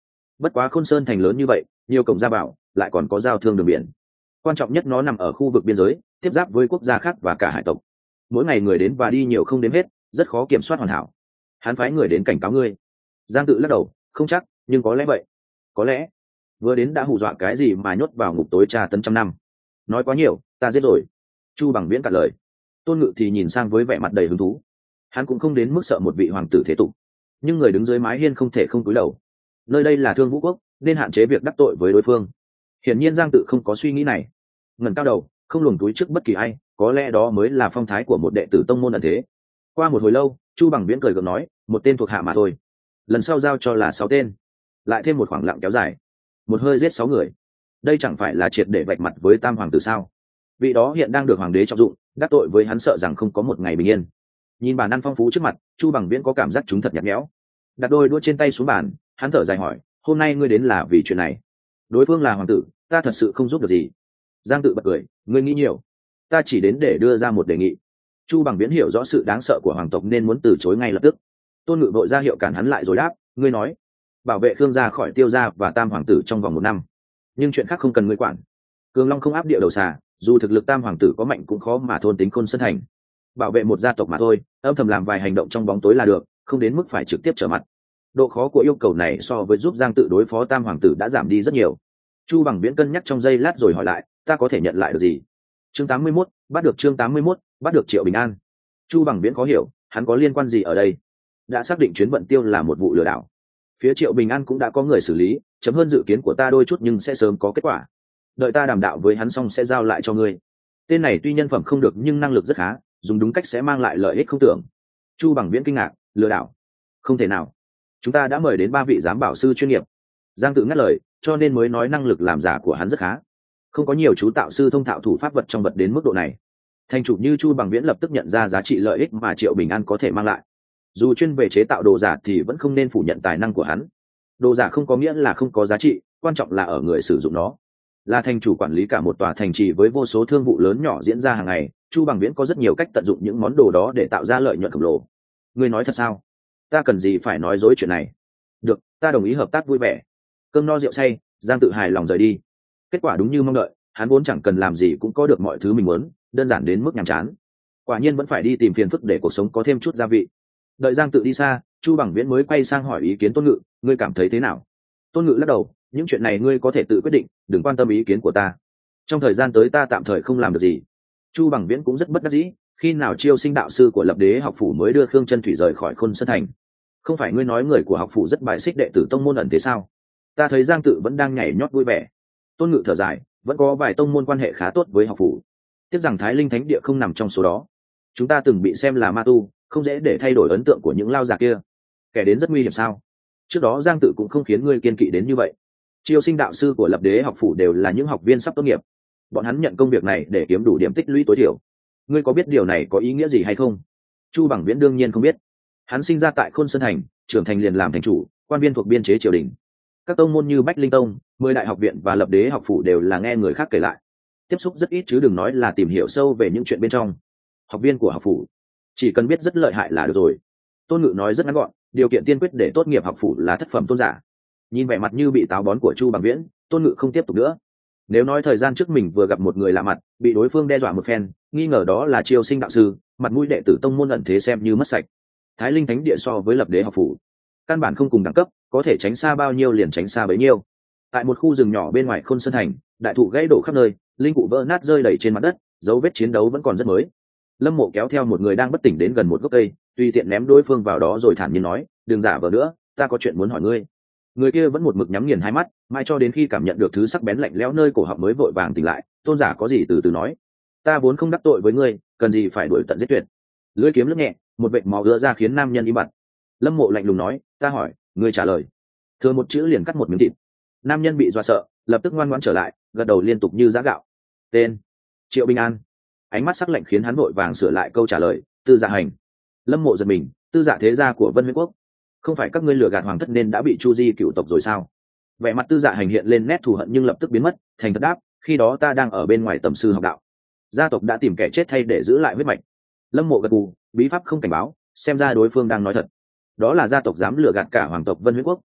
Bất quá Khôn Sơn thành lớn như vậy, nhiều cổng ra vào, lại còn có giao thương đường biển. Quan trọng nhất nó nằm ở khu vực biên giới, tiếp giáp với quốc gia khác và cả hải tộc. Mỗi ngày người đến và đi nhiều không đếm hết, rất khó kiểm soát hoàn hảo. Hắn phái người đến cảnh cáo ngươi. Giang Tự lắc đầu, không chắc, nhưng có lẽ vậy. Có lẽ vừa đến đã hù dọa cái gì mà nhốt vào ngục tối tra tấn trăm năm. Nói quá nhiều, ta giết rồi. Chu Bằng Viễn cạn lời. Tôn Ngự thì nhìn sang với vẻ mặt đầy hứng thú. Hắn cũng không đến mức sợ một vị hoàng tử thế tục, nhưng người đứng dưới mái hiên không thể không cúi đầu. Nơi đây là Thương Vũ quốc, nên hạn chế việc đắc tội với đối phương. Hiển nhiên Giang Tự không có suy nghĩ này. Ngẩng cao đầu, không luồn túi trước bất kỳ ai, có lẽ đó mới là phong thái của một đệ tử tông môn ẩn thế. Qua một hồi lâu, Chu Bằng Viễn cười gượng nói, một tên thuộc hạ mà thôi, lần sau giao cho là 6 tên. Lại thêm một khoảng lặng kéo dài. Một hơi giết 6 người, đây chẳng phải là triệt để vạch mặt với Tam hoàng tử sao? Vị đó hiện đang được hoàng đế trọng dụng, đắc tội với hắn sợ rằng không có một ngày bình yên. Nhìn bàn ăn phong phú trước mặt, Chu Bằng Viễn có cảm giác chúng thật nhạt nhẽo. Đặt đôi đũa trên tay xuống bàn, hắn thở dài hỏi, hôm nay ngươi đến là vì chuyện này? Đối phương là hoàng tử, ta thật sự không giúp được gì. Giang Tự bật cười, ngươi nghĩ nhiều, ta chỉ đến để đưa ra một đề nghị. Chu Bằng Viễn hiểu rõ sự đáng sợ của hoàng tộc nên muốn từ chối ngay lập tức. Tôn Ngự vội ra hiệu cản hắn lại rồi đáp, ngươi nói bảo vệ Khương gia khỏi Tiêu gia và Tam hoàng tử trong vòng 1 năm, nhưng chuyện khác không cần ngươi quản. Cường Long không áp địa đầu xà, dù thực lực Tam hoàng tử có mạnh cũng khó mà thôn tính Khôn Sơn thành. Bảo vệ một gia tộc mà thôi, âm thầm làm vài hành động trong bóng tối là được, không đến mức phải trực tiếp trở mặt. Độ khó của yêu cầu này so với giúp Giang Tự đối phó Tam hoàng tử đã giảm đi rất nhiều. Chu Bằng Viễn cân nhắc trong giây lát rồi hỏi lại, ta có thể nhận lại được gì? Chương 81, bắt được chương 81, bắt được Triệu Bình An. Chu Bằng Viễn khó hiểu, hắn có liên quan gì ở đây? Đã xác định chuyến vận tiêu là một vụ lừa đảo, phía Triệu Bình An cũng đã có người xử lý, chấm hơn dự kiến của ta đôi chút nhưng sẽ sớm có kết quả. Đợi ta đàm đạo với hắn xong sẽ giao lại cho ngươi. Tên này tuy nhân phẩm không được nhưng năng lực rất khá, dùng đúng cách sẽ mang lại lợi ích không tưởng. Chu Bằng Viễn kinh ngạc, lừa đảo? Không thể nào, chúng ta đã mời đến 3 vị giám bảo sư chuyên nghiệp. Giang Tự ngắt lời, cho nên mới nói năng lực làm giả của hắn rất khá. Không có nhiều chú tạo sư thông thạo thủ pháp vật trong vật đến mức độ này. Thành chủ như Chu Bằng Viễn lập tức nhận ra giá trị lợi ích mà Triệu Bình An có thể mang lại. Dù chuyên về chế tạo đồ giả thì vẫn không nên phủ nhận tài năng của hắn. Đồ giả không có nghĩa là không có giá trị, quan trọng là ở người sử dụng nó. Là thành chủ quản lý cả một tòa thành trì với vô số thương vụ lớn nhỏ diễn ra hàng ngày, Chu Bằng Viễn có rất nhiều cách tận dụng những món đồ đó để tạo ra lợi nhuận khổng lồ. Ngươi nói thật sao? Ta cần gì phải nói dối chuyện này? Được, ta đồng ý hợp tác vui vẻ. Cơm no rượu say, Giang Tự hài lòng rời đi. Kết quả đúng như mong đợi, hắn vốn chẳng cần làm gì cũng có được mọi thứ mình muốn, đơn giản đến mức nhàm chán. Quả nhiên vẫn phải đi tìm phiền phức để cuộc sống có thêm chút gia vị. Đợi Giang Tự đi xa, Chu Bằng Viễn mới quay sang hỏi ý kiến Tôn Ngự, ngươi cảm thấy thế nào? Tôn Ngự lắc đầu, những chuyện này ngươi có thể tự quyết định, đừng quan tâm ý kiến của ta. Trong thời gian tới ta tạm thời không làm được gì. Chu Bằng Viễn cũng rất bất đắc dĩ, khi nào Chiêu Sinh đạo sư của Lập Đế học phủ mới đưa Khương Chân Thủy rời khỏi Khôn Sơn thành? Không phải ngươi nói người của học phủ rất bài xích đệ tử tông môn ẩn thế sao? Ta thấy Giang Tự vẫn đang nhảy nhót vui vẻ. Tôn Ngự thở dài, vẫn có vài tông môn quan hệ khá tốt với học phủ. Tiếc rằng Thái Linh Thánh Địa không nằm trong số đó. Chúng ta từng bị xem là ma tu, không dễ để thay đổi ấn tượng của những lao già kia. Kẻ đến rất nguy hiểm sao? Trước đó Giang Tự cũng không khiến ngươi kiên kỵ đến như vậy. Chiêu Sinh đạo sư của Lập Đế học phủ đều là những học viên sắp tốt nghiệp. Bọn hắn nhận công việc này để kiếm đủ điểm tích lũy tối thiểu. Ngươi có biết điều này có ý nghĩa gì hay không? Chu Bằng Viễn đương nhiên không biết. Hắn sinh ra tại Khôn Sơn thành, trưởng thành liền làm thành chủ, quan viên thuộc biên chế triều đình. Các tông môn như Bách Linh Tông, 10 đại học viện và Lập Đế học phủ đều là nghe người khác kể lại. Tiếp xúc rất ít chứ đừng nói là tìm hiểu sâu về những chuyện bên trong. Học viên của học phủ chỉ cần biết rất lợi hại là được rồi. Tôn Ngự nói rất ngắn gọn, điều kiện tiên quyết để tốt nghiệp học phủ là thất phẩm tôn giả. Nhìn vẻ mặt như bị táo bón của Chu Bằng Viễn, Tôn Ngự không tiếp tục nữa. Nếu nói thời gian trước mình vừa gặp một người lạ mặt, bị đối phương đe dọa một phen, nghi ngờ đó là Chiêu Sinh đạo sư, mặt mũi đệ tử tông môn ẩn thế xem như mất sạch. Thái Linh Thánh Địa so với Lập Đế học phủ, căn bản không cùng đẳng cấp, có thể tránh xa bao nhiêu liền tránh xa bấy nhiêu. Tại một khu rừng nhỏ bên ngoài Khôn Sơn thành, đại thụ gãy đổ khắp nơi, linh cụ vỡ nát rơi đầy trên mặt đất, dấu vết chiến đấu vẫn còn rất mới. Lâm Mộ kéo theo một người đang bất tỉnh đến gần một gốc cây, tùy tiện ném đối phương vào đó rồi thản nhiên nói, đừng giả vờ nữa, ta có chuyện muốn hỏi ngươi. Người kia vẫn một mực nhắm nghiền hai mắt, mãi cho đến khi cảm nhận được thứ sắc bén lạnh lẽo nơi cổ họng mới vội vàng tỉnh lại. Tôn giả có gì từ từ nói, ta vốn không đắc tội với ngươi, cần gì phải đuổi tận giết tuyệt. Lưỡi kiếm lướt nhẹ, một vệt máu ứa ra khiến nam nhân im bặt. Lâm Mộ lạnh lùng nói, ta hỏi, ngươi trả lời. Thừa một chữ liền cắt một miếng thịt. Nam nhân bị dọa sợ, lập tức ngoan ngoãn trở lại, gật đầu liên tục như giã gạo. Tên Triệu Bình An. Ánh mắt sắc lạnh khiến hắn vội vàng sửa lại câu trả lời, Tư Dạ Hành. Lâm Mộ giật mình, Tư Dạ thế gia của Vân Huyết Quốc. Không phải các ngươi lừa gạt hoàng thất nên đã bị chu di cựu tộc rồi sao? Vẻ mặt Tư Dạ Hành hiện lên nét thù hận nhưng lập tức biến mất, thành thật đáp, khi đó ta đang ở bên ngoài tầm sư học đạo, gia tộc đã tìm kẻ chết thay để giữ lại huyết mạch. Lâm Mộ gật gù, bí pháp không cảnh báo, xem ra đối phương đang nói thật. Đó là gia tộc dám lừa gạt cả hoàng tộc Vân Huyết Quốc,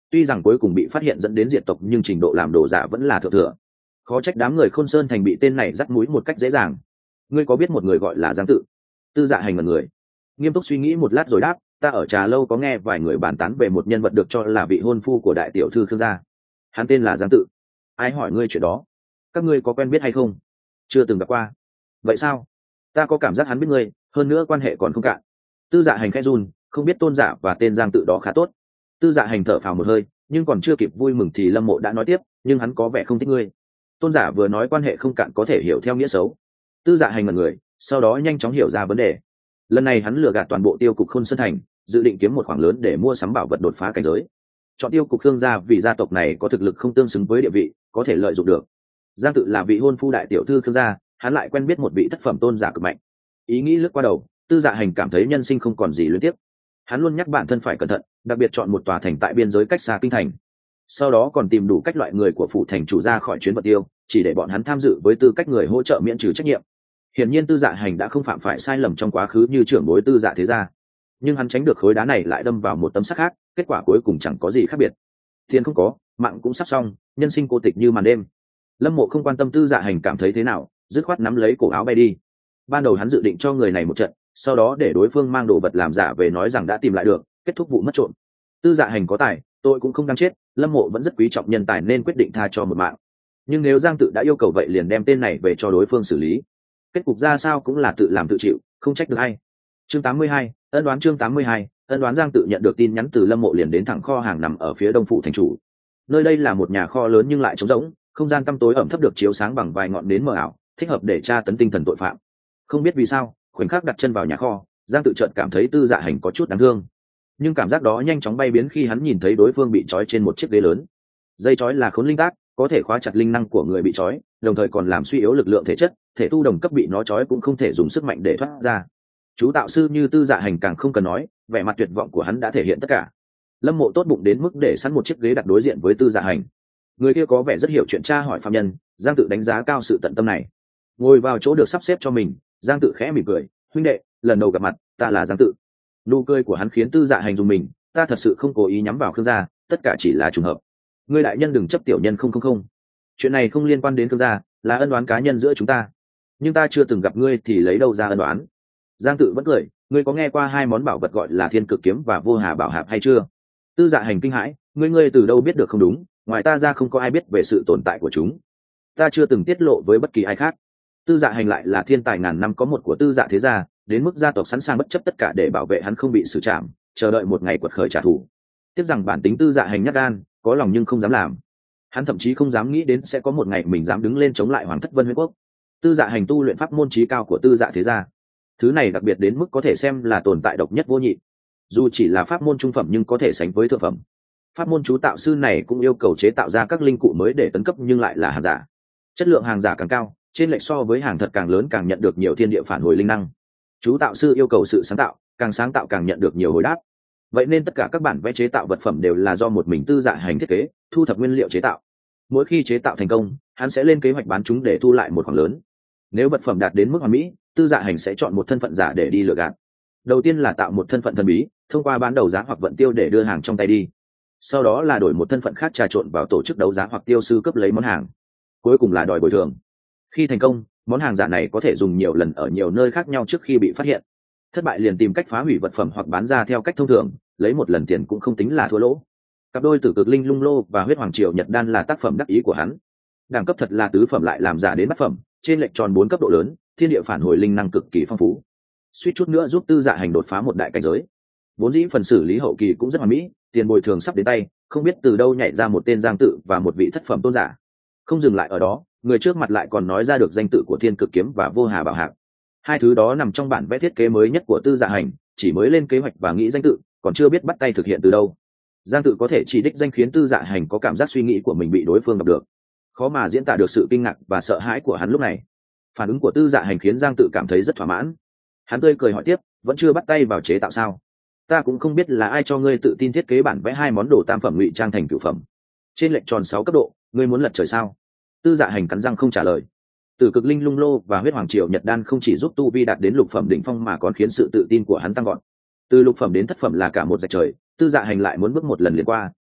tuy rằng cuối cùng bị phát hiện dẫn đến diệt tộc nhưng trình độ làm đồ giả vẫn là thượng thừa. Khó trách đám người Khôn Sơn thành bị tên này dắt mũi một cách dễ dàng. Ngươi có biết một người gọi là Giang Tự? Tư Dạ Hành ngẩn người, nghiêm túc suy nghĩ một lát rồi đáp, ta ở Trà Lâu có nghe vài người bàn tán về một nhân vật được cho là vị hôn phu của đại tiểu thư Khương gia. Hắn tên là Giang Tự. Ai hỏi ngươi chuyện đó? Các ngươi có quen biết hay không? Chưa từng gặp qua. Vậy sao? Ta có cảm giác hắn biết ngươi, hơn nữa quan hệ còn không cạn. Tư Dạ Hành khẽ run, không biết Tôn Giả và tên Giang Tự đó khá tốt. Tư Dạ Hành thở phào một hơi, nhưng còn chưa kịp vui mừng thì Lâm Mộ đã nói tiếp, nhưng hắn có vẻ không thích ngươi. Tôn Giả vừa nói quan hệ không cạn có thể hiểu theo nghĩa xấu. Tư Dạ Hành ngẩn người, sau đó nhanh chóng hiểu ra vấn đề. Lần này hắn lừa gạt toàn bộ tiêu cục Khôn Sơn thành, dự định kiếm một khoản lớn để mua sắm bảo vật đột phá cảnh giới. Chọn tiêu cục Khương gia vì gia tộc này có thực lực không tương xứng với địa vị, có thể lợi dụng được. Giang Tự là vị hôn phu đại tiểu thư Khương gia, hắn lại quen biết một vị thất phẩm tôn giả cực mạnh. Ý nghĩ lướt qua đầu, Tư Dạ Hành cảm thấy nhân sinh không còn gì luyến tiếc. Hắn luôn nhắc bản thân phải cẩn thận, đặc biệt chọn một tòa thành tại biên giới cách xa kinh thành. Sau đó còn tìm đủ cách loại người của phủ thành chủ ra khỏi chuyến vận tiêu, chỉ để bọn hắn tham dự với tư cách người hỗ trợ miễn trừ trách nhiệm. Hiển nhiên Tư Dạ Hành đã không phạm phải sai lầm trong quá khứ như trưởng bối Tư Dạ thế gia, nhưng hắn tránh được khối đá này lại đâm vào một tấm sắt khác, kết quả cuối cùng chẳng có gì khác biệt. Tiền không có, mạng cũng sắp xong, nhân sinh cô tịch như màn đêm. Lâm Mộ không quan tâm Tư Dạ Hành cảm thấy thế nào, dứt khoát nắm lấy cổ áo bay đi. Ban đầu hắn dự định cho người này một trận, sau đó để đối phương mang đồ vật làm giả về nói rằng đã tìm lại được, kết thúc vụ mất trộm. Tư Dạ Hành có tài, tôi cũng không đáng chết, Lâm Mộ vẫn rất quý trọng nhân tài nên quyết định tha cho một mạng. Nhưng nếu Giang Tự đã yêu cầu vậy liền đem tên này về cho đối phương xử lý. Kết cục ra sao cũng là tự làm tự chịu, không trách được ai. Chương 82, ân đoán. Chương 82, ân đoán. Giang Tự nhận được tin nhắn từ Lâm Mộ liền đến thẳng kho hàng nằm ở phía đông phủ thành chủ. Nơi đây là một nhà kho lớn nhưng lại trống rỗng, không gian tăm tối ẩm thấp được chiếu sáng bằng vài ngọn nến mờ ảo, thích hợp để tra tấn tinh thần tội phạm. Không biết vì sao, khoảnh khắc đặt chân vào nhà kho, Giang Tự chợt cảm thấy Tư Dạ Hành có chút đáng thương. Nhưng cảm giác đó nhanh chóng bay biến khi hắn nhìn thấy đối phương bị trói trên một chiếc ghế lớn. Dây trói là khốn linh tác, có thể khóa chặt linh năng của người bị trói, đồng thời còn làm suy yếu lực lượng thể chất, thể tu đồng cấp bị nó trói cũng không thể dùng sức mạnh để thoát ra. Chú tạo sư như Tư Dạ Hành càng không cần nói, vẻ mặt tuyệt vọng của hắn đã thể hiện tất cả. Lâm Mộ tốt bụng đến mức để sẵn một chiếc ghế đặt đối diện với Tư Dạ Hành. Người kia có vẻ rất hiểu chuyện, tra hỏi phạm nhân. Giang Tự đánh giá cao sự tận tâm này, ngồi vào chỗ được sắp xếp cho mình. Giang Tự khẽ mỉm cười, huynh đệ, lần đầu gặp mặt, ta là Giang Tự. Nụ cười của hắn khiến Tư Dạ Hành dùng mình, ta thật sự không cố ý nhắm vào Khương gia, tất cả chỉ là trùng hợp. Ngươi đại nhân đừng chấp tiểu nhân không. Chuyện này không liên quan đến Khương gia, là ân oán cá nhân giữa chúng ta. Nhưng ta chưa từng gặp ngươi thì lấy đâu ra ân oán? Giang Tự vẫn cười, ngươi có nghe qua hai món bảo vật gọi là Thiên Cực kiếm và Vô Hà Bảo Hạp hay chưa? Tư Dạ Hành kinh hãi, ngươi từ đâu biết được? Không đúng, ngoài ta ra không có ai biết về sự tồn tại của chúng. Ta chưa từng tiết lộ với bất kỳ ai khác. Tư Dạ Hành lại là thiên tài ngàn năm có một của Tư Dạ thế gia, đến mức gia tộc sẵn sàng bất chấp tất cả để bảo vệ hắn không bị xử trảm, chờ đợi một ngày quật khởi trả thù. Tiếc rằng bản tính Tư Dạ Hành nhát gan, có lòng nhưng không dám làm. Hắn thậm chí không dám nghĩ đến sẽ có một ngày mình dám đứng lên chống lại Hoàng thất Vân Huyết Quốc. Tư Dạ Hành tu luyện pháp môn chí cao của Tư Dạ thế gia, thứ này đặc biệt đến mức có thể xem là tồn tại độc nhất vô nhị. Dù chỉ là pháp môn trung phẩm nhưng có thể sánh với thượng phẩm. Pháp môn chú tạo sư này cũng yêu cầu chế tạo ra các linh cụ mới để tấn cấp nhưng lại là hàng giả. Chất lượng hàng giả càng cao, trên lệch so với hàng thật càng lớn, càng nhận được nhiều thiên địa phản hồi linh năng. Chú tạo sư yêu cầu sự sáng tạo, càng sáng tạo càng nhận được nhiều hồi đáp. Vậy nên tất cả các bản vẽ chế tạo vật phẩm đều là do một mình Tư Dạ Hành thiết kế, thu thập nguyên liệu chế tạo. Mỗi khi chế tạo thành công, hắn sẽ lên kế hoạch bán chúng để thu lại một khoản lớn. Nếu vật phẩm đạt đến mức hoàn mỹ, Tư Dạ Hành sẽ chọn một thân phận giả để đi lừa gạt. Đầu tiên là tạo một thân phận thần bí, thông qua bán đấu giá hoặc vận tiêu để đưa hàng trong tay đi. Sau đó là đổi một thân phận khác trà trộn vào tổ chức đấu giá hoặc tiêu sư cướp lấy món hàng. Cuối cùng là đòi bồi thường. Khi thành công, món hàng giả này có thể dùng nhiều lần ở nhiều nơi khác nhau trước khi bị phát hiện. Thất bại liền tìm cách phá hủy vật phẩm hoặc bán ra theo cách thông thường, lấy một lần tiền cũng không tính là thua lỗ. Cặp đôi Tử Cực Linh Lung Lô và Huyết Hoàng Triều Nhật Đan là tác phẩm đắc ý của hắn. Đẳng cấp thật là tứ phẩm lại làm giả đến bát phẩm, trên lệch tròn 4 cấp độ lớn, thiên địa phản hồi linh năng cực kỳ phong phú. Suýt chút nữa giúp Tư Dạ Hành đột phá một đại cảnh giới. Vốn dĩ phần xử lý hậu kỳ cũng rất hoàn mỹ, tiền bồi thường sắp đến tay, không biết từ đâu nhảy ra một tên Giang Tự và một vị thất phẩm tôn giả. Không dừng lại ở đó, người trước mặt lại còn nói ra được danh tự của Thiên Cực kiếm và Vô Hà Bảo Hạp. Hai thứ đó nằm trong bản vẽ thiết kế mới nhất của Tư Dạ Hành, chỉ mới lên kế hoạch và nghĩ danh tự, còn chưa biết bắt tay thực hiện từ đâu. Giang Tự có thể chỉ đích danh khiến Tư Dạ Hành có cảm giác suy nghĩ của mình bị đối phương đọc được. Khó mà diễn tả được sự kinh ngạc và sợ hãi của hắn lúc này. Phản ứng của Tư Dạ Hành khiến Giang Tự cảm thấy rất thỏa mãn. Hắn tươi cười hỏi tiếp, vẫn chưa bắt tay vào chế tạo sao? Ta cũng không biết là ai cho ngươi tự tin thiết kế bản vẽ hai món đồ tam phẩm ngụy trang thành cửu phẩm. Trên lệch tròn 6 cấp độ, ngươi muốn lật trời sao? Tư Dạ Hành cắn răng không trả lời. Tử Cực Linh Lung Lô và Huyết Hoàng Triều Nhật Đan không chỉ giúp tu vi đạt đến lục phẩm đỉnh phong mà còn khiến sự tự tin của hắn tăng vọt. Từ lục phẩm đến thất phẩm là cả một rạch trời, Tư Dạ Hành lại muốn bước một lần liền qua,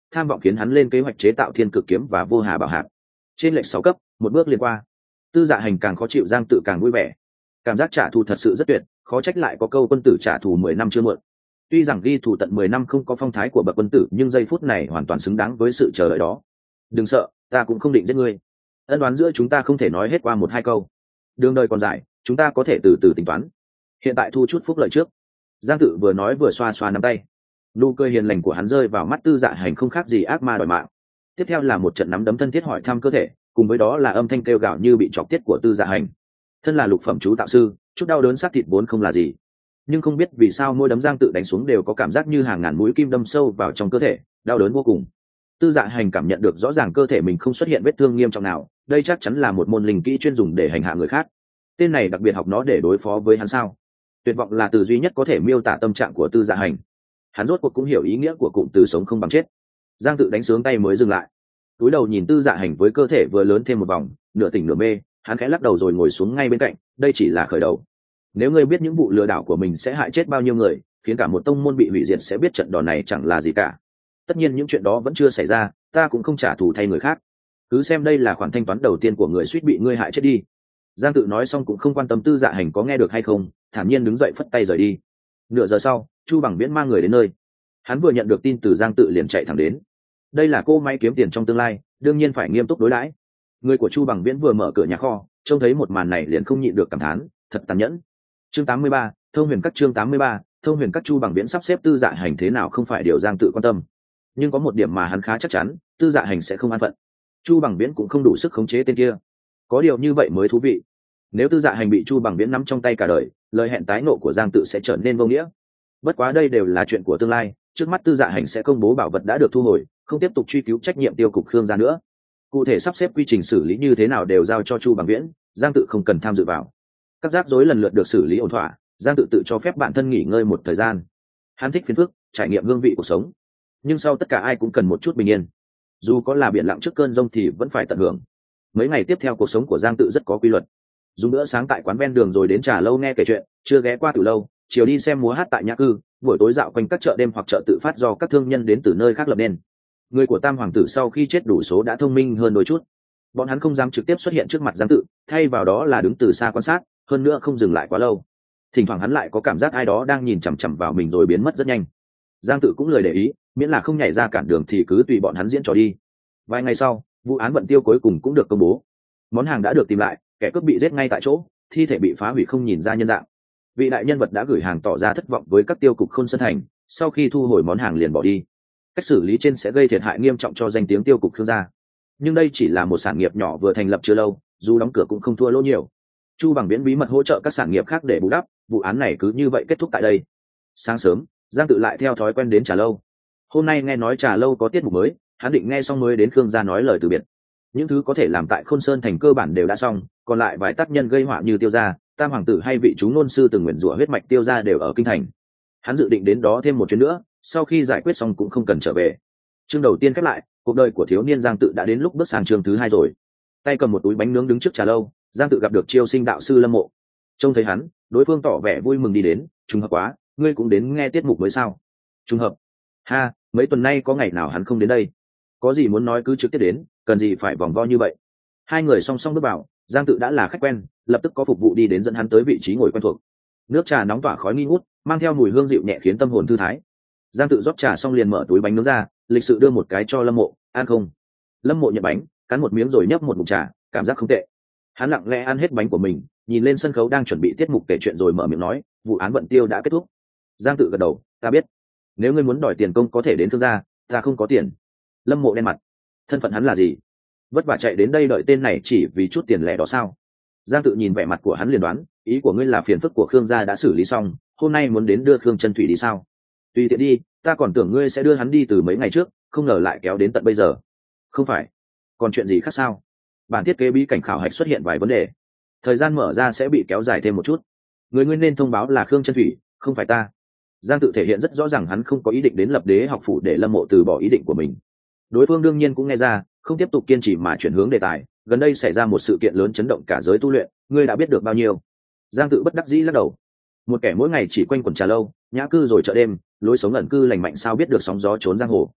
tham vọng khiến hắn lên kế hoạch chế tạo thiên cực kiếm và vô hà bảo hạp. Trên lệch 6 cấp, một bước liền qua. Tư Dạ Hành càng khó chịu, Giang Tự càng vui vẻ. Cảm giác trả thù thật sự rất tuyệt, khó trách lại có câu quân tử trả thù 10 năm chưa muộn. Tuy rằng ghi thù tận 10 năm không có phong thái của bậc quân tử, nhưng giây phút này hoàn toàn xứng đáng với sự chờ đợi đó. Đừng sợ, ta cũng không định giết ngươi. Ân đoán giữa chúng ta không thể nói hết qua một hai câu. Đường đời còn dài, chúng ta có thể từ từ tính toán. Hiện tại thu chút phúc lợi trước. Giang Tự vừa nói vừa xoa xoa nắm tay. Nụ cười hiền lành của hắn rơi vào mắt Tư Dạ Hành không khác gì ác ma đòi mạng. Tiếp theo là một trận nắm đấm thân thiết hỏi thăm cơ thể, cùng với đó là âm thanh kêu gào như bị chọc tiết của Tư Dạ Hành. Thân là lục phẩm chú tạo sư, chút đau đớn xác thịt vốn không là gì, nhưng không biết vì sao mỗi đấm Giang Tự đánh xuống đều có cảm giác như hàng ngàn mũi kim đâm sâu vào trong cơ thể, đau đớn vô cùng. Tư Dạ Hành cảm nhận được rõ ràng cơ thể mình không xuất hiện vết thương nghiêm trọng nào, đây chắc chắn là một môn linh kỹ chuyên dùng để hành hạ người khác. Tên này đặc biệt học nó để đối phó với hắn sao? Tuyệt vọng là từ duy nhất có thể miêu tả tâm trạng của Tư Dạ Hành. Hắn rốt cuộc cũng hiểu ý nghĩa của cụm từ sống không bằng chết. Giang Tự đánh sướng tay mới dừng lại, túi đầu nhìn Tư Dạ Hành với cơ thể vừa lớn thêm một vòng, nửa tỉnh nửa mê, hắn khẽ lắc đầu rồi ngồi xuống ngay bên cạnh. Đây chỉ là khởi đầu. Nếu ngươi biết những vụ lừa đảo của mình sẽ hại chết bao nhiêu người, khiến cả một tông môn bị hủy diệt, sẽ biết trận đòn này chẳng là gì cả. Tất nhiên những chuyện đó vẫn chưa xảy ra, ta cũng không trả thù thay người khác. Cứ xem đây là khoản thanh toán đầu tiên của người suýt bị ngươi hại chết đi. Giang Tự nói xong cũng không quan tâm Tư Dạ Hành có nghe được hay không, thản nhiên đứng dậy phất tay rời đi. Nửa giờ sau, Chu Bằng Viễn mang người đến nơi. Hắn vừa nhận được tin từ Giang Tự liền chạy thẳng đến. Đây là cô máy kiếm tiền trong tương lai, đương nhiên phải nghiêm túc đối đãi. Người của Chu Bằng Viễn vừa mở cửa nhà kho, trông thấy một màn này liền không nhịn được cảm thán, thật tàn nhẫn. Chương 83, Thông Huyền Các. Chương 83, Thông Huyền Các. Chu Bằng Viễn sắp xếp Tư Dạ Hành thế nào không phải điều Giang Tự quan tâm, nhưng có một điểm mà hắn khá chắc chắn, Tư Dạ Hành sẽ không an phận. Chu Bằng Viễn cũng không đủ sức khống chế tên kia. Có điều như vậy mới thú vị. Nếu Tư Dạ Hành bị Chu Bằng Viễn nắm trong tay cả đời, lời hẹn tái ngộ của Giang Tự sẽ trở nên vô nghĩa. Bất quá đây đều là chuyện của tương lai, trước mắt Tư Dạ Hành sẽ công bố bảo vật đã được thu hồi, không tiếp tục truy cứu trách nhiệm tiêu cục Khương gia nữa. Cụ thể sắp xếp quy trình xử lý như thế nào đều giao cho Chu Bằng Viễn, Giang Tự không cần tham dự vào. Các rắc rối lần lượt được xử lý ổn thỏa, Giang Tự cho phép bản thân nghỉ ngơi một thời gian. Hắn thích phiền phức, trải nghiệm hương vị cuộc sống, nhưng sau tất cả ai cũng cần một chút bình yên. Dù có là biển lặng trước cơn giông thì vẫn phải tận hưởng. Mấy ngày tiếp theo cuộc sống của Giang Tự rất có quy luật. Dùng bữa sáng tại quán ven đường, rồi đến trà lâu nghe kể chuyện, chưa ghé qua từ lâu, chiều đi xem múa hát tại nhã cư, buổi tối dạo quanh các chợ đêm hoặc chợ tự phát do các thương nhân đến từ nơi khác lập nên. Người của Tam Hoàng tử sau khi chết đủ số đã thông minh hơn đôi chút. Bọn hắn không dám trực tiếp xuất hiện trước mặt Giang Tự, thay vào đó là đứng từ xa quan sát, hơn nữa không dừng lại quá lâu. Thỉnh thoảng hắn lại có cảm giác ai đó đang nhìn chằm chằm vào mình rồi biến mất rất nhanh. Giang Tự cũng lười để ý, miễn là không nhảy ra cản đường thì cứ tùy bọn hắn diễn trò đi. Vài ngày sau, vụ án Vận Tiêu cuối cùng cũng được công bố. Món hàng đã được tìm lại, kẻ cướp bị giết ngay tại chỗ, thi thể bị phá hủy không nhìn ra nhân dạng. Vị đại nhân vật đã gửi hàng tỏ ra thất vọng với các tiêu cục Khôn Sơn Thành, sau khi thu hồi món hàng liền bỏ đi. Cách xử lý trên sẽ gây thiệt hại nghiêm trọng cho danh tiếng tiêu cục Khương gia. Nhưng đây chỉ là một sản nghiệp nhỏ vừa thành lập chưa lâu, dù đóng cửa cũng không thua lỗ nhiều. Chu Bằng Viễn bí mật hỗ trợ các sản nghiệp khác để bù đắp, vụ án này cứ như vậy kết thúc tại đây. Sáng sớm, Giang Tự lại theo thói quen đến trà lâu. Hôm nay nghe nói trà lâu có tiết mục mới, hắn định nghe xong mới đến Khương gia nói lời từ biệt. Những thứ có thể làm tại Khôn Sơn Thành cơ bản đều đã xong, còn lại vài tác nhân gây họa như Tiêu gia, Tam Hoàng tử hay vị chú ngôn sư từng nguyện rủa huyết mạch Tiêu gia đều ở kinh thành. Hắn dự định đến đó thêm một chuyến nữa, sau khi giải quyết xong cũng không cần trở về. Chương đầu tiên khép lại, cuộc đời của thiếu niên Giang Tự đã đến lúc bước sang chương thứ 2 rồi. Tay cầm một túi bánh nướng đứng trước trà lâu, Giang Tự gặp được Chiêu Sinh đạo sư Lâm Mộ. Trông thấy hắn, đối phương tỏ vẻ vui mừng đi đến. Trùng hợp quá, ngươi cũng đến nghe tiết mục mới sao? Trùng hợp? Ha, mấy tuần nay có ngày nào hắn không đến đây? Có gì muốn nói cứ trực tiếp đến, cần gì phải vòng vo như vậy. Hai người song song bước vào, Giang Tự đã là khách quen, lập tức có phục vụ đi đến dẫn hắn tới vị trí ngồi quen thuộc. Nước trà nóng tỏa khói nghi ngút, mang theo mùi hương dịu nhẹ khiến tâm hồn thư thái. Giang Tự rót trà xong liền mở túi bánh nướng ra, lịch sự đưa một cái cho Lâm Mộ. Ăn không? Lâm Mộ nhận bánh, cắn một miếng rồi nhấp một ngụm trà, cảm giác không tệ. Hắn lặng lẽ ăn hết bánh của mình, nhìn lên sân khấu đang chuẩn bị tiết mục kể chuyện rồi mở miệng nói, vụ án Vận Tiêu đã kết thúc. Giang Tự gật đầu, ta biết. Nếu ngươi muốn đòi tiền công có thể đến thương gia, ta không có tiền. Lâm Mộ đen mặt, thân phận hắn là gì? Vất vả chạy đến đây đợi tên này chỉ vì chút tiền lẻ đó sao? Giang Tự nhìn vẻ mặt của hắn liền đoán, ý của ngươi là phiền phức của Khương gia đã xử lý xong, hôm nay muốn đến đưa Khương Chân Thủy đi sao? Tùy tiện đi, ta còn tưởng ngươi sẽ đưa hắn đi từ mấy ngày trước, không ngờ lại kéo đến tận bây giờ. Không phải, còn chuyện gì khác sao? Bản thiết kế bí cảnh khảo hạch xuất hiện vài vấn đề, thời gian mở ra sẽ bị kéo dài thêm một chút. Người nguyên nên thông báo là Khương Chân Thủy, không phải ta. Giang Tự thể hiện rất rõ ràng hắn không có ý định đến Lập Đế học phủ để Lâm Mộ từ bỏ ý định của mình. Đối phương đương nhiên cũng nghe ra, không tiếp tục kiên trì mà chuyển hướng đề tài. Gần đây xảy ra một sự kiện lớn chấn động cả giới tu luyện, ngươi đã biết được bao nhiêu? Giang Tự bất đắc dĩ lắc đầu. Một kẻ mỗi ngày chỉ quanh quẩn trà lâu, nhã cư rồi chợ đêm, lối sống ẩn cư lành mạnh sao biết được sóng gió trốn giang hồ.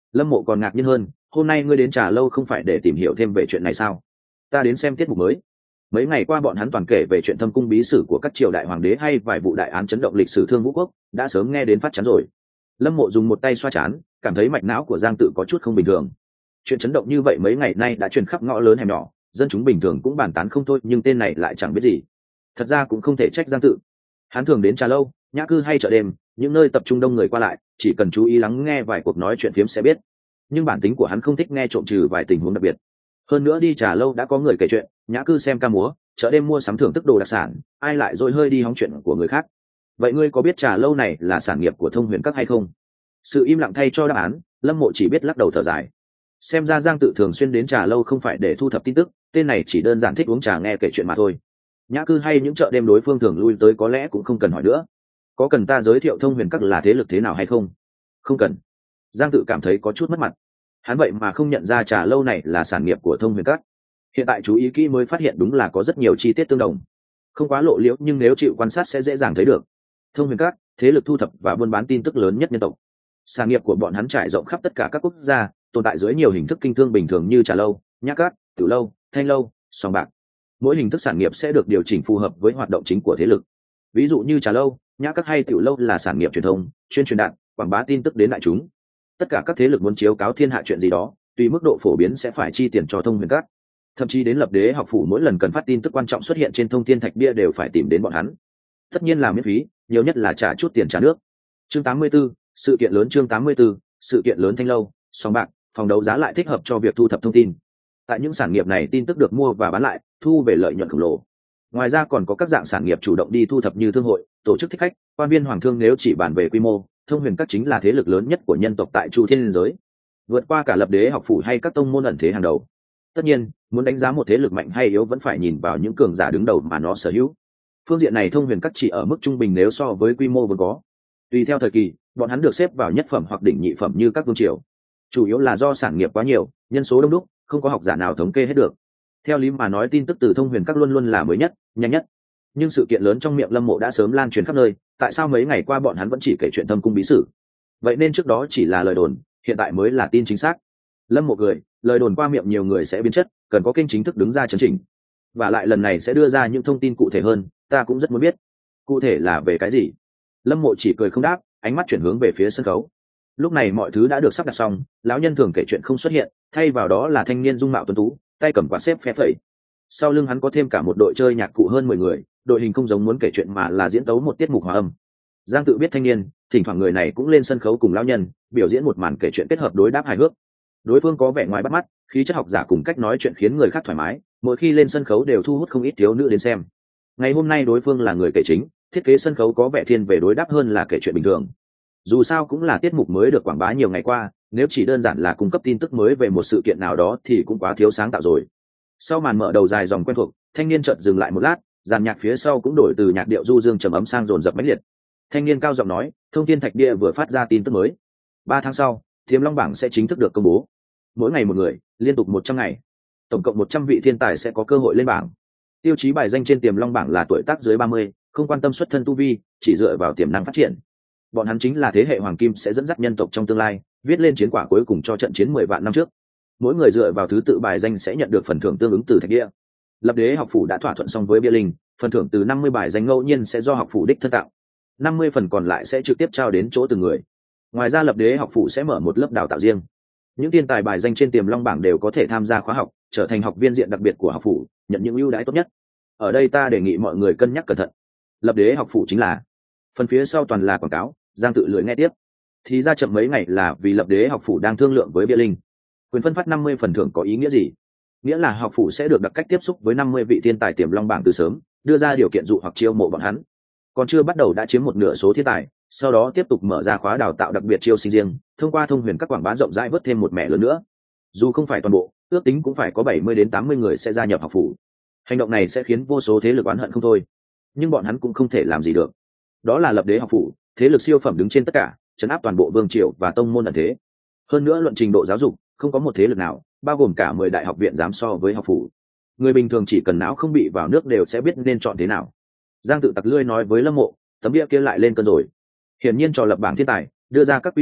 Lâm Mộ còn ngạc nhiên hơn, hôm nay ngươi đến Trà Lâu không phải để tìm hiểu thêm về chuyện này sao? Ta đến xem tiết mục mới. Mấy ngày qua bọn hắn toàn kể về chuyện thâm cung bí sử của các triều đại hoàng đế hay vài vụ đại án chấn động lịch sử Thương Vũ quốc, đã sớm nghe đến phát chán rồi. Lâm Mộ dùng một tay xoa chán, cảm thấy mạch não của Giang Tự có chút không bình thường. Chuyện chấn động như vậy mấy ngày nay đã truyền khắp ngõ lớn hẻm nhỏ, dân chúng bình thường cũng bàn tán không thôi, nhưng tên này lại chẳng biết gì. Thật ra cũng không thể trách Giang Tự. Hắn thường đến Trà Lâu, nhã cư hay chợ đêm, những nơi tập trung đông người qua lại, chỉ cần chú ý lắng nghe vài cuộc nói chuyện phiếm sẽ biết. Nhưng bản tính của hắn không thích nghe trộm trừ vài tình huống đặc biệt. Hơn nữa đi Trà Lâu đã có người kể chuyện, nhã cư xem ca múa, chợ đêm mua sắm thưởng thức đồ đặc sản, ai lại rồi hơi đi hóng chuyện của người khác. Vậy ngươi có biết Trà Lâu này là sản nghiệp của Thông Huyền Các hay không? Sự im lặng thay cho đáp án, Lâm Mộ chỉ biết lắc đầu thở dài. Xem ra Giang Tự thường xuyên đến Trà Lâu không phải để thu thập tin tức, tên này chỉ đơn giản thích uống trà nghe kể chuyện mà thôi. Nhã cư hay những chợ đêm đối phương thường lui tới có lẽ cũng không cần hỏi nữa. Có cần ta giới thiệu Thông Huyền Các là thế lực thế nào hay không? Không cần. Giang Tự cảm thấy có chút mất mặt. Hắn vậy mà không nhận ra Trà Lâu này là sản nghiệp của Thông Huyền Các. Hiện tại chú ý kỹ mới phát hiện đúng là có rất nhiều chi tiết tương đồng, không quá lộ liễu nhưng nếu chịu quan sát sẽ dễ dàng thấy được. Thông Huyền Các, thế lực thu thập và buôn bán tin tức lớn nhất nhân tộc. Sản nghiệp của bọn hắn trải rộng khắp tất cả các quốc gia, tồn tại dưới nhiều hình thức kinh thương bình thường như Trà Lâu, Nhã Cát, Tiểu Lâu, Thanh Lâu, sòng bạc. Mỗi hình thức sản nghiệp sẽ được điều chỉnh phù hợp với hoạt động chính của thế lực. Ví dụ như Trà Lâu, Nhã Cát hay Tiểu Lâu là sản nghiệp truyền thông, chuyên truyền đạt, quảng bá tin tức đến đại chúng. Tất cả các thế lực muốn chiếu cáo thiên hạ chuyện gì đó, tùy mức độ phổ biến sẽ phải chi tiền cho Thông Huyền Các. Thậm chí đến Lập Đế học phủ mỗi lần cần phát tin tức quan trọng xuất hiện trên Thông Thiên Thạch bia đều phải tìm đến bọn hắn. Tất nhiên là miễn phí, nhiều nhất là trả chút tiền trả nước. Chương 84, sự kiện lớn. Chương 84, sự kiện lớn. Thanh Lâu, sòng bạc, phòng đấu giá lại thích hợp cho việc thu thập thông tin. Tại những sản nghiệp này tin tức được mua và bán lại, thu về lợi nhuận khổng lồ. Ngoài ra còn có các dạng sản nghiệp chủ động đi thu thập như thương hội, tổ chức thích khách, quan viên hoàng thương. Nếu chỉ bàn về quy mô, Thông Huyền Các chính là thế lực lớn nhất của nhân tộc tại Chu Thiên Liên giới, vượt qua cả Lập Đế học phủ hay các tông môn ẩn thế hàng đầu. Tất nhiên, muốn đánh giá một thế lực mạnh hay yếu vẫn phải nhìn vào những cường giả đứng đầu mà nó sở hữu. Phương diện này Thông Huyền Các chỉ ở mức trung bình nếu so với quy mô vốn có. Tùy theo thời kỳ, bọn hắn được xếp vào nhất phẩm hoặc đỉnh nhị phẩm như các vương triều. Chủ yếu là do sản nghiệp quá nhiều, nhân số đông đúc, không có học giả nào thống kê hết được. Theo lý mà nói tin tức từ Thông Huyền Các luôn luôn là mới nhất, nhanh nhất. Nhưng sự kiện lớn trong miệng Lâm Mộ đã sớm lan truyền khắp nơi, tại sao mấy ngày qua bọn hắn vẫn chỉ kể chuyện thâm cung bí sử? Vậy nên trước đó chỉ là lời đồn, hiện tại mới là tin chính xác. Lâm Mộ cười, lời đồn qua miệng nhiều người sẽ biến chất, cần có kênh chính thức đứng ra chấn chỉnh. Và lại lần này sẽ đưa ra những thông tin cụ thể hơn, ta cũng rất muốn biết. Cụ thể là về cái gì? Lâm Mộ chỉ cười không đáp, ánh mắt chuyển hướng về phía sân khấu. Lúc này mọi thứ đã được sắp đặt xong, lão nhân thường kể chuyện không xuất hiện, thay vào đó là thanh niên dung mạo tuấn tú, tay cầm quạt xếp phe phẩy. Sau lưng hắn có thêm cả một đội chơi nhạc cụ hơn 10 người, đội hình không giống muốn kể chuyện mà là diễn tấu một tiết mục hòa âm. Giang Tự biết thanh niên, thỉnh thoảng người này cũng lên sân khấu cùng lão nhân, biểu diễn một màn kể chuyện kết hợp đối đáp hài hước. Đối phương có vẻ ngoài bắt mắt, khí chất học giả cùng cách nói chuyện khiến người khác thoải mái, mỗi khi lên sân khấu đều thu hút không ít thiếu nữ đến xem. Ngày hôm nay đối phương là người kể chính, thiết kế sân khấu có vẻ thiên về đối đáp hơn là kể chuyện bình thường. Dù sao cũng là tiết mục mới được quảng bá nhiều ngày qua, nếu chỉ đơn giản là cung cấp tin tức mới về một sự kiện nào đó thì cũng quá thiếu sáng tạo rồi. Sau màn mở đầu dài dòng quen thuộc, thanh niên chợt dừng lại một lát, dàn nhạc phía sau cũng đổi từ nhạc điệu du dương trầm ấm sang dồn dập mãnh liệt. Thanh niên cao giọng nói, Thông Thiên Thạch bia vừa phát ra tin tức mới. 3 tháng sau, Tiềm Long bảng sẽ chính thức được công bố. Mỗi ngày một người, liên tục 100 ngày, tổng cộng 100 vị thiên tài sẽ có cơ hội lên bảng. Tiêu chí bài danh trên Tiềm Long bảng là tuổi tác dưới 30, không quan tâm xuất thân tu vi, chỉ dựa vào tiềm năng phát triển. Bọn hắn chính là thế hệ hoàng kim sẽ dẫn dắt nhân tộc trong tương lai, viết lên chiến quả cuối cùng cho trận chiến 10 vạn năm trước. Mỗi người dựa vào thứ tự bài danh sẽ nhận được phần thưởng tương ứng từ thạch bia. Lập Đế học phủ đã thỏa thuận xong với bia linh, phần thưởng từ 50 bài danh ngẫu nhiên sẽ do học phủ đích thân tạo, 50 phần còn lại sẽ trực tiếp trao đến chỗ từng người. Ngoài ra Lập Đế học phủ sẽ mở một lớp đào tạo riêng. Những thiên tài bài danh trên Tiềm Long bảng đều có thể tham gia khóa học, trở thành học viên diện đặc biệt của học phủ, nhận những ưu đãi tốt nhất. Ở đây ta đề nghị mọi người cân nhắc cẩn thận. Lập Đế học phủ chính là, phần phía sau toàn là quảng cáo. Giang Tự lười nghe tiếp. Thì ra chậm mấy ngày là vì Lập Đế học phủ đang thương lượng với bia linh. Quyền phân phát 50 phần thưởng có ý nghĩa gì? Nghĩa là học phủ sẽ được đặt cách tiếp xúc với 50 vị thiên tài Tiềm Long bảng từ sớm, đưa ra điều kiện dụ hoặc chiêu mộ bọn hắn. Còn chưa bắt đầu đã chiếm một nửa số thiên tài, sau đó tiếp tục mở ra khóa đào tạo đặc biệt chiêu sinh riêng, thông qua Thông Huyền Các quảng bá rộng rãi vớt thêm một mẻ lớn nữa. Dù không phải toàn bộ, ước tính cũng phải có 70 đến 80 người sẽ gia nhập học phủ. Hành động này sẽ khiến vô số thế lực oán hận không thôi, nhưng bọn hắn cũng không thể làm gì được. Đó là Lập Đế học phủ, thế lực siêu phẩm đứng trên tất cả, trấn áp toàn bộ vương triều và tông môn ẩn thế. Hơn nữa luận trình độ giáo dục, không có một thế lực nào, bao gồm cả 10 đại học viện dám so với học phủ. Người bình thường chỉ cần não không bị vào nước đều sẽ biết nên chọn thế nào. Giang Tự tặc lươi nói với Lâm Mộ, tấm bia kia lại lên cơn rồi. Hiển nhiên trò lập bảng thiên tài, đưa ra các quy tắc,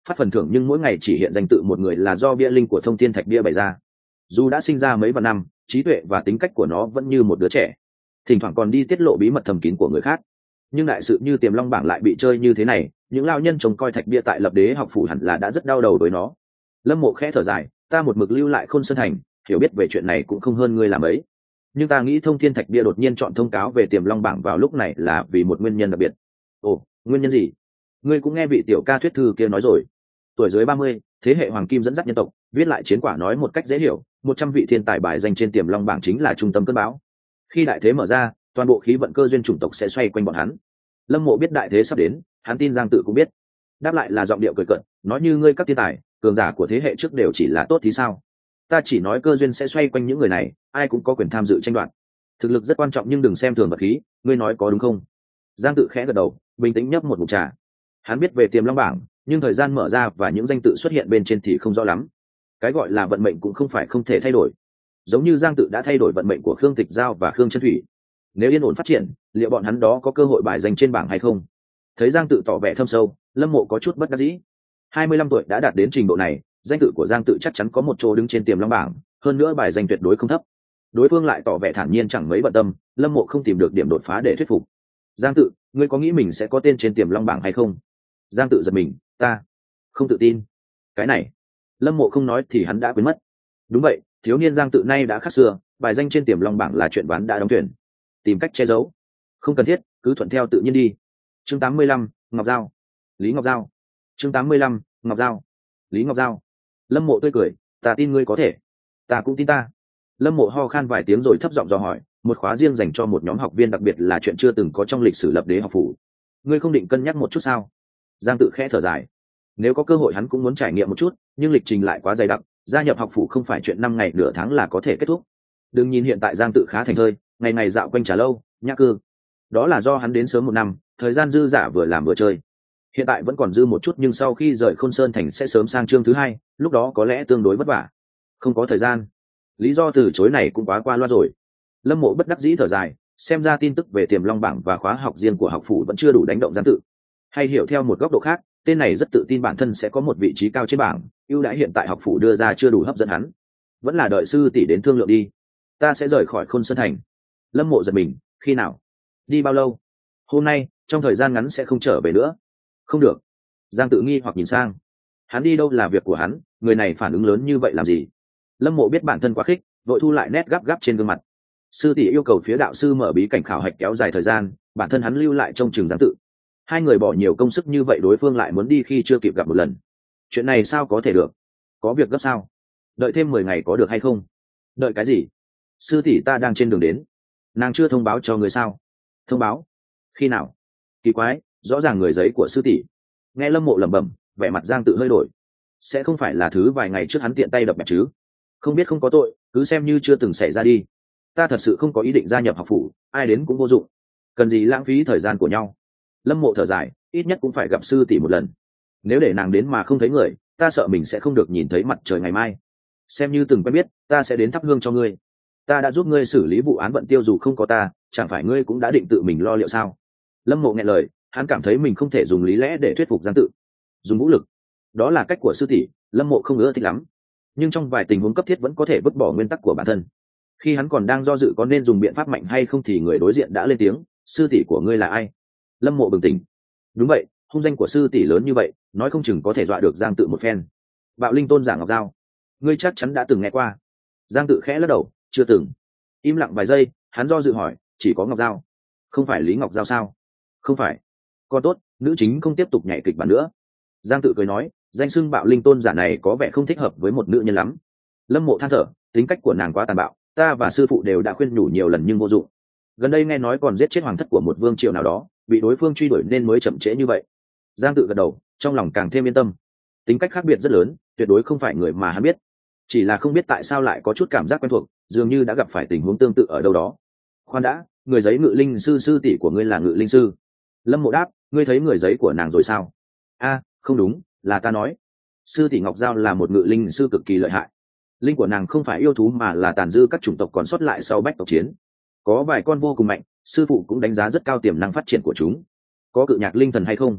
phát phần thưởng nhưng mỗi ngày chỉ hiện danh tự một người là do bia linh của Thông Thiên Thạch bia bày ra. Dù đã sinh ra mấy vạn năm, trí tuệ và tính cách của nó vẫn như một đứa trẻ, thỉnh thoảng còn đi tiết lộ bí mật thầm kín của người khác. Nhưng đại sự như Tiềm Long bảng lại bị chơi như thế này, những lao nhân trông coi thạch bia tại Lập Đế học phủ hẳn là đã rất đau đầu với nó. Lâm Mộ khẽ thở dài, ta một mực lưu lại Khôn Sơn Thành, hiểu biết về chuyện này cũng không hơn ngươi làm ấy. Nhưng ta nghĩ Thông Thiên Thạch bia đột nhiên chọn thông cáo về Tiềm Long bảng vào lúc này là vì một nguyên nhân đặc biệt. Ồ, nguyên nhân gì? Ngươi cũng nghe vị tiểu ca thuyết thư kia nói rồi. Tuổi dưới 30, thế hệ hoàng kim dẫn dắt nhân tộc, viết lại chiến quả nói một cách dễ hiểu, 100 vị thiên tài bài danh trên Tiềm Long bảng chính là trung tâm cơn bão. Khi đại thế mở ra, toàn bộ khí vận cơ duyên chủng tộc sẽ xoay quanh bọn hắn. Lâm Mộ biết đại thế sắp đến, hắn tin Giang Tự cũng biết. Đáp lại là giọng điệu cười cợt, nói như ngươi các thiên tài, cường giả của thế hệ trước đều chỉ là tốt thì sao? Ta chỉ nói cơ duyên sẽ xoay quanh những người này, ai cũng có quyền tham dự tranh đoạt. Thực lực rất quan trọng nhưng đừng xem thường vật khí, ngươi nói có đúng không? Giang Tự khẽ gật đầu, bình tĩnh nhấp một ngụm trà. Hắn biết về Tiềm Long bảng, nhưng thời gian mở ra và những danh tự xuất hiện bên trên thì không rõ lắm. Cái gọi là vận mệnh cũng không phải không thể thay đổi. Giống như Giang Tự đã thay đổi vận mệnh của Khương Tịch Giao và Khương Chân Thủy. Nếu yên ổn phát triển, liệu bọn hắn đó có cơ hội bài danh trên bảng hay không? Thấy Giang Tự tỏ vẻ thâm sâu, Lâm Mộ có chút bất đắc dĩ. 25 tuổi đã đạt đến trình độ này, danh tự của Giang Tự chắc chắn có một chỗ đứng trên Tiềm Long bảng, hơn nữa bài danh tuyệt đối không thấp. Đối phương lại tỏ vẻ thản nhiên chẳng mấy bận tâm, Lâm Mộ không tìm được điểm đột phá để thuyết phục. Giang Tự, ngươi có nghĩ mình sẽ có tên trên Tiềm Long bảng hay không? Giang Tự giật mình, ta không tự tin. Cái này, Lâm Mộ không nói thì hắn đã quên mất. Đúng vậy, thiếu niên Giang Tự nay đã khác xưa, bài danh trên Tiềm Long bảng là chuyện ván đã đóng thuyền. Tìm cách che giấu không cần thiết, cứ thuận theo tự nhiên đi. Chương 85, Ngọc Giao. Lý Ngọc Giao. Chương 85, Ngọc Giao. Lý Ngọc Giao. Lâm Mộ tươi cười, ta tin ngươi có thể. Ta cũng tin ta. Lâm Mộ ho khan vài tiếng rồi thấp giọng dò hỏi, một khóa riêng dành cho một nhóm học viên đặc biệt là chuyện chưa từng có trong lịch sử Lập Đế học phủ. Ngươi không định cân nhắc một chút sao? Giang Tự khẽ thở dài. Nếu có cơ hội hắn cũng muốn trải nghiệm một chút, nhưng lịch trình lại quá dày đặc, gia nhập học phủ không phải chuyện 5 ngày nửa tháng là có thể kết thúc. Đừng nhìn hiện tại Giang Tự khá thành thơi, ngày ngày dạo quanh trà lâu, nhã cư. Đó là do hắn đến sớm 1 năm, thời gian dư dả vừa làm vừa chơi. Hiện tại vẫn còn dư một chút nhưng sau khi rời Khôn Sơn Thành sẽ sớm sang chương thứ 2, lúc đó có lẽ tương đối vất vả. Không có thời gian. Lý do từ chối này cũng quá qua loa rồi. Lâm Mộ bất đắc dĩ thở dài, xem ra tin tức về Tiềm Long bảng và khóa học riêng của học phủ vẫn chưa đủ đánh động Giang Tự. Hay hiểu theo một góc độ khác, tên này rất tự tin bản thân sẽ có một vị trí cao trên bảng, ưu đãi hiện tại học phủ đưa ra chưa đủ hấp dẫn hắn. Vẫn là đợi sư tỷ đến thương lượng đi. Ta sẽ rời khỏi Khôn Sơn Thành. Lâm Mộ giật mình, khi nào? Đi bao lâu? Hôm nay, trong thời gian ngắn sẽ không trở về nữa. Không được. Giang Tự nghi hoặc nhìn sang. Hắn đi đâu là việc của hắn, người này phản ứng lớn như vậy làm gì? Lâm Mộ biết bản thân quá khích, vội thu lại nét gắp gáp trên gương mặt. Sư tỷ yêu cầu phía đạo sư mở bí cảnh khảo hạch kéo dài thời gian, bản thân hắn lưu lại trông chừng Giang Tự. Hai người bỏ nhiều công sức như vậy đối phương lại muốn đi khi chưa kịp gặp một lần. Chuyện này sao có thể được? Có việc gấp sao? Đợi thêm 10 ngày có được hay không? Đợi cái gì? Sư tỷ ta đang trên đường đến. Nàng chưa thông báo cho người sao? Thông báo? Khi nào? Kỳ quái, rõ ràng người giấy của sư tỷ. Nghe Lâm Mộ lẩm bẩm, vẻ mặt Giang Tự hơi đổi. Sẽ không phải là thứ vài ngày trước hắn tiện tay đập bẹp chứ? Không biết không có tội, cứ xem như chưa từng xảy ra đi. Ta thật sự không có ý định gia nhập học phủ, ai đến cũng vô dụng. Cần gì lãng phí thời gian của nhau? Lâm Mộ thở dài, ít nhất cũng phải gặp sư tỷ một lần. Nếu để nàng đến mà không thấy người, ta sợ mình sẽ không được nhìn thấy mặt trời ngày mai. Xem như từng quen biết, ta sẽ đến thắp hương cho ngươi. Ta đã giúp ngươi xử lý vụ án Vận Tiêu dù không có ta, chẳng phải ngươi cũng đã định tự mình lo liệu sao? Lâm Mộ nghe lời, hắn cảm thấy mình không thể dùng lý lẽ để thuyết phục Giang Tự. Dùng vũ lực, đó là cách của sư tỷ, Lâm Mộ không ưa thích lắm. Nhưng trong vài tình huống cấp thiết vẫn có thể vứt bỏ nguyên tắc của bản thân. Khi hắn còn đang do dự có nên dùng biện pháp mạnh hay không thì người đối diện đã lên tiếng, sư tỷ của ngươi là ai? Lâm Mộ bừng tỉnh. Đúng vậy, hung danh của sư tỷ lớn như vậy, nói không chừng có thể dọa được Giang Tự một phen. Bạo Linh Tôn giả Ngọc Giao, ngươi chắc chắn đã từng nghe qua. Giang Tự khẽ lắc đầu, chưa từng. Im lặng vài giây, hắn do dự hỏi, chỉ có Ngọc Giao, không phải Lý Ngọc Giao sao? Không phải. Con tốt, nữ chính không tiếp tục nhảy kịch bản nữa. Giang Tự cười nói, danh xưng Bạo Linh Tôn giả này có vẻ không thích hợp với một nữ nhân lắm. Lâm Mộ than thở, tính cách của nàng quá tàn bạo, ta và sư phụ đều đã khuyên nhủ nhiều lần nhưng vô dụng. Gần đây nghe nói còn giết chết hoàng thất của một vương triều nào đó, bị đối phương truy đuổi nên mới chậm trễ như vậy. Giang Tự gật đầu, trong lòng càng thêm yên tâm. Tính cách khác biệt rất lớn, tuyệt đối không phải người mà hắn biết. Chỉ là không biết tại sao lại có chút cảm giác quen thuộc, dường như đã gặp phải tình huống tương tự ở đâu đó. Khoan đã, người giấy Ngự Linh sư sư tỷ của ngươi là Ngự Linh sư? Lâm Mộ đáp, ngươi thấy người giấy của nàng rồi sao? A, không đúng, là ta nói. Sư tỷ Ngọc Giao là một Ngự Linh sư cực kỳ lợi hại. Linh của nàng không phải yêu thú mà là tàn dư các chủng tộc còn sót lại sau bách tộc chiến. Có vài con vô cùng mạnh, sư phụ cũng đánh giá rất cao tiềm năng phát triển của chúng. Có cự nhạc linh thần hay không?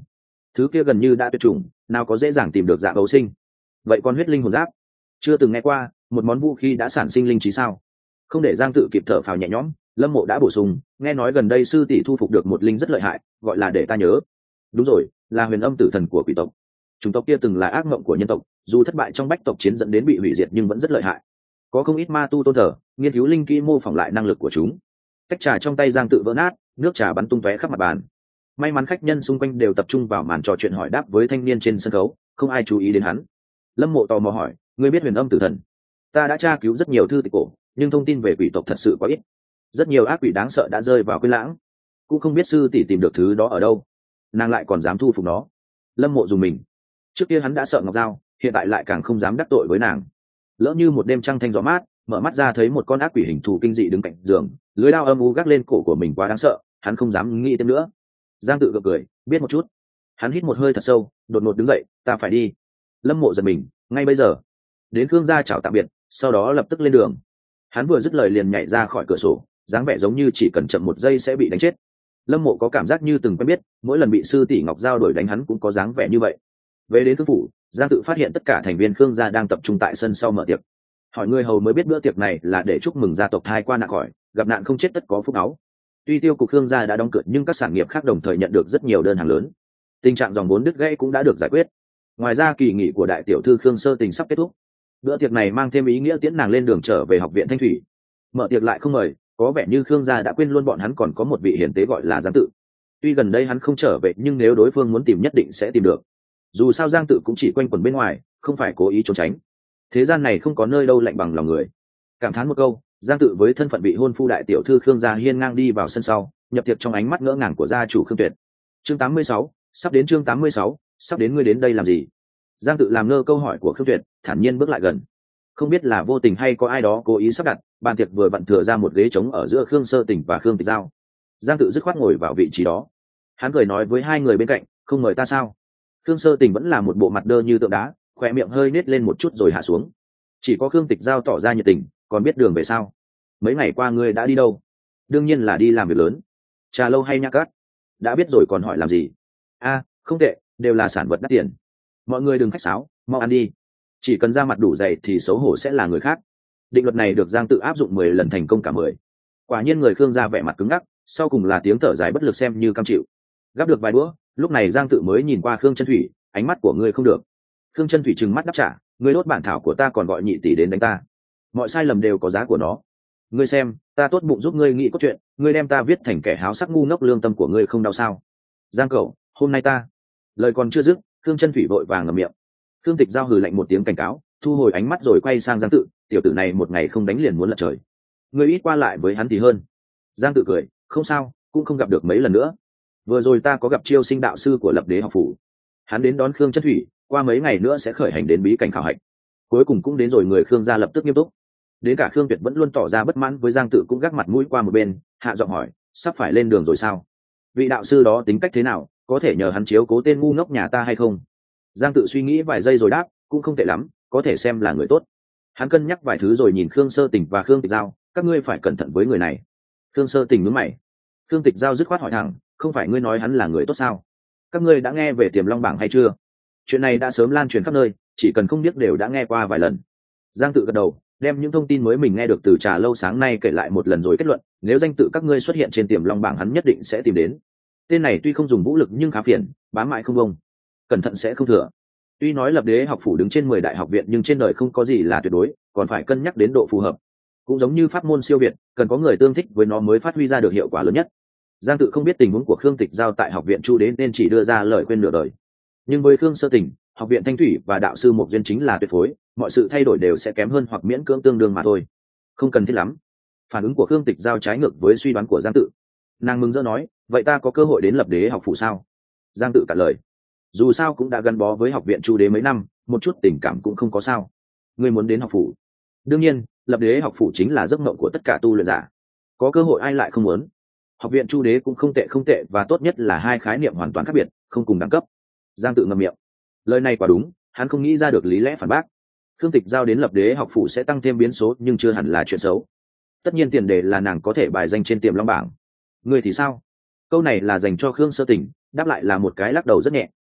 thứ kia gần như đã tuyệt chủng, nào có dễ dàng tìm được dạng ấu sinh. Vậy con huyết linh hồn giáp chưa từng nghe qua, một món vũ khí đã sản sinh linh trí sao? Không để Giang Tự kịp thở phào nhẹ nhõm, Lâm Mộ đã bổ sung, nghe nói gần đây sư tỷ thu phục được một linh rất lợi hại, gọi là để ta nhớ. Đúng rồi, là huyền âm tử thần của quỷ tộc. Chủng tộc kia từng là ác mộng của nhân tộc, dù thất bại trong bách tộc chiến dẫn đến bị hủy diệt nhưng vẫn rất lợi hại. Có không ít ma tu tôn thờ, nghiên cứu linh kỹ mô phỏng lại năng lực của chúng. Tách trà trong tay Giang Tự vỡ nát, nước trà bắn tung tóe khắp mặt bàn. May mắn khách nhân xung quanh đều tập trung vào màn trò chuyện hỏi đáp với thanh niên trên sân khấu, không ai chú ý đến hắn. Lâm Mộ tò mò hỏi, ngươi biết huyền âm tử thần? Ta đã tra cứu rất nhiều thư tịch cổ, nhưng thông tin về quỷ tộc thật sự quá ít. Rất nhiều ác quỷ đáng sợ đã rơi vào quên lãng, cũng không biết sư tỷ tìm được thứ đó ở đâu, nàng lại còn dám thu phục nó. Lâm Mộ dùng mình. Trước kia hắn đã sợ Ngọc Giao, hiện tại lại càng không dám đắc tội với nàng. Lỡ như một đêm trăng thanh gió mát, mở mắt ra thấy một con ác quỷ hình thù kinh dị đứng cạnh giường, lưới đao âm u gác lên cổ của mình quá đáng sợ, hắn không dám nghĩ thêm nữa. Giang Tự gượng cười, biết một chút. Hắn hít một hơi thật sâu, đột ngột đứng dậy, ta phải đi. Lâm Mộ giật mình, ngay bây giờ? Đến Khương gia chào tạm biệt, sau đó lập tức lên đường. Hắn vừa dứt lời liền nhảy ra khỏi cửa sổ, dáng vẻ giống như chỉ cần chậm một giây sẽ bị đánh chết. Lâm Mộ có cảm giác như từng quen biết, mỗi lần bị sư tỷ Ngọc Giao đuổi đánh hắn cũng có dáng vẻ như vậy. Về đến Khương phủ, Giang Tự phát hiện tất cả thành viên Khương gia đang tập trung tại sân sau mở tiệc. Hỏi người hầu mới biết bữa tiệc này là để chúc mừng gia tộc thai qua nạn khỏi, gặp nạn không chết tất có phúc áo. Tuy tiêu cục Khương gia đã đóng cửa nhưng các sản nghiệp khác đồng thời nhận được rất nhiều đơn hàng lớn. Tình trạng dòng vốn đứt gãy cũng đã được giải quyết. Ngoài ra kỳ nghỉ của đại tiểu thư Khương Sơ Tình sắp kết thúc. Bữa tiệc này mang thêm ý nghĩa tiễn nàng lên đường trở về học viện Thanh Thủy. Mở tiệc lại không mời, có vẻ như Khương gia đã quên luôn bọn hắn còn có một vị hiển tế gọi là Giang Tự. Tuy gần đây hắn không trở về nhưng nếu đối phương muốn tìm nhất định sẽ tìm được. Dù sao Giang Tự cũng chỉ quanh quẩn bên ngoài, không phải cố ý trốn tránh. Thế gian này không có nơi đâu lạnh bằng lòng người. Cảm thán một câu, Giang Tự với thân phận vị hôn phu đại tiểu thư Khương gia hiên ngang đi vào sân sau, nhập tiệc trong ánh mắt ngỡ ngàng của gia chủ Khương Tuyệt. Chương 86, sắp đến chương 86, sắp đến, ngươi đến đây làm gì? Giang Tự làm ngơ câu hỏi của Khương Tuyệt, thản nhiên bước lại gần. Không biết là vô tình hay có ai đó cố ý sắp đặt, bàn tiệc vừa vặn thừa ra một ghế trống ở giữa Khương Sơ Tình và Khương Tịch Giao. Giang Tự dứt khoát ngồi vào vị trí đó. Hắn cười nói với hai người bên cạnh, không mời ta sao? Khương Sơ Tình vẫn là một bộ mặt đơ như tượng đá, khỏe miệng hơi nết lên một chút rồi hạ xuống. Chỉ có Khương Tịch Giao tỏ ra nhiệt tình, còn biết đường về sao? Mấy ngày qua ngươi đã đi đâu? Đương nhiên là đi làm việc lớn. Trà lâu hay nhã cát? Đã biết rồi còn hỏi làm gì? A, không tệ, đều là sản vật đắt tiền. Mọi người đừng khách sáo, mau ăn đi. Chỉ cần ra mặt đủ dày thì xấu hổ sẽ là người khác. Định luật này được Giang Tự áp dụng 10 lần thành công cả 10. Quả nhiên người Khương gia vẻ mặt cứng ngắc, sau cùng là tiếng thở dài bất lực xem như cam chịu. Gắp được vài bữa, lúc này Giang Tự mới nhìn qua Khương Chân Thủy, ánh mắt của ngươi không được. Khương Chân Thủy trừng mắt đáp trả, ngươi đốt bản thảo của ta còn gọi nhị tỷ đến đánh ta. Mọi sai lầm đều có giá của nó. Ngươi xem, ta tốt bụng giúp ngươi nghĩ cốt truyện, ngươi đem ta viết thành kẻ háo sắc ngu ngốc, lương tâm của ngươi không đau sao? Giang cậu, hôm nay ta. Lời còn chưa dứt, Khương Chân Thủy vội vàng ngậm miệng. Khương Tịch Giao hừ lạnh một tiếng cảnh cáo, thu hồi ánh mắt rồi quay sang Giang Tự, tiểu tử này một ngày không đánh liền muốn lật trời. Ngươi ít qua lại với hắn thì hơn. Giang Tự cười, không sao, cũng không gặp được mấy lần nữa. Vừa rồi ta có gặp Chiêu Sinh đạo sư của Lập Đế học phủ. Hắn đến đón Khương Chân Thủy, qua mấy ngày nữa sẽ khởi hành đến bí cảnh khảo hạch. Cuối cùng cũng đến rồi, người Khương gia lập tức nghiêm túc. Đến cả Khương Tuyệt vẫn luôn tỏ ra bất mãn với Giang Tự cũng gác mặt mũi qua một bên, hạ giọng hỏi, sắp phải lên đường rồi sao? Vị đạo sư đó tính cách thế nào, có thể nhờ hắn chiếu cố tên ngu ngốc nhà ta hay không? Giang Tự suy nghĩ vài giây rồi đáp, cũng không tệ lắm, có thể xem là người tốt. Hắn cân nhắc vài thứ rồi nhìn Khương Sơ Tình và Khương Tịch Giao, các ngươi phải cẩn thận với người này. Khương Sơ Tình nhướng mày. Khương Tịch Giao dứt khoát hỏi thẳng, không phải ngươi nói hắn là người tốt sao? Các ngươi đã nghe về Tiềm Long bảng hay chưa? Chuyện này đã sớm lan truyền khắp nơi, chỉ cần không biết đều đã nghe qua vài lần. Giang Tự gật đầu, đem những thông tin mới mình nghe được từ Trà lâu sáng nay kể lại một lần rồi kết luận, nếu danh tự các ngươi xuất hiện trên Tiềm Long bảng hắn nhất định sẽ tìm đến. Tên này tuy không dùng vũ lực nhưng khá phiền, bám mãi không bông, cẩn thận sẽ không thừa. Tuy nói Lập Đế học phủ đứng trên 10 đại học viện nhưng trên đời không có gì là tuyệt đối, còn phải cân nhắc đến độ phù hợp. Cũng giống như pháp môn siêu việt, cần có người tương thích với nó mới phát huy ra được hiệu quả lớn nhất. Giang Tự không biết tình huống của Khương Tịch Giao tại học viện Chu Đế nên chỉ đưa ra lời khuyên nửa đời. Nhưng với Khương Sơ Tình, học viện Thanh Thủy và đạo sư Mộc Duyên chính là tuyệt phối, mọi sự thay đổi đều sẽ kém hơn hoặc miễn cưỡng tương đương mà thôi. Không cần thiết lắm. Phản ứng của Khương Tịch Giao trái ngược với suy đoán của Giang Tự. Nàng mừng rỡ nói, vậy ta có cơ hội đến Lập Đế học phủ sao? Giang Tự cạn lời, dù sao cũng đã gắn bó với học viện Chu Đế mấy năm, một chút tình cảm cũng không có sao. Ngươi muốn đến học phủ? Đương nhiên, Lập Đế học phủ chính là giấc mộng của tất cả tu luyện giả. Có cơ hội ai lại không muốn? Học viện Chu Đế cũng không tệ và tốt nhất là hai khái niệm hoàn toàn khác biệt, không cùng đẳng cấp. Giang Tự ngậm miệng. Lời này quả đúng, hắn không nghĩ ra được lý lẽ phản bác. Khương Tịch Giao đến Lập Đế học phủ sẽ tăng thêm biến số nhưng chưa hẳn là chuyện xấu. Tất nhiên tiền đề là nàng có thể bài danh trên Tiềm Long bảng. Ngươi thì sao? Câu này là dành cho Khương Sơ Tình, đáp lại là một cái lắc đầu rất nhẹ,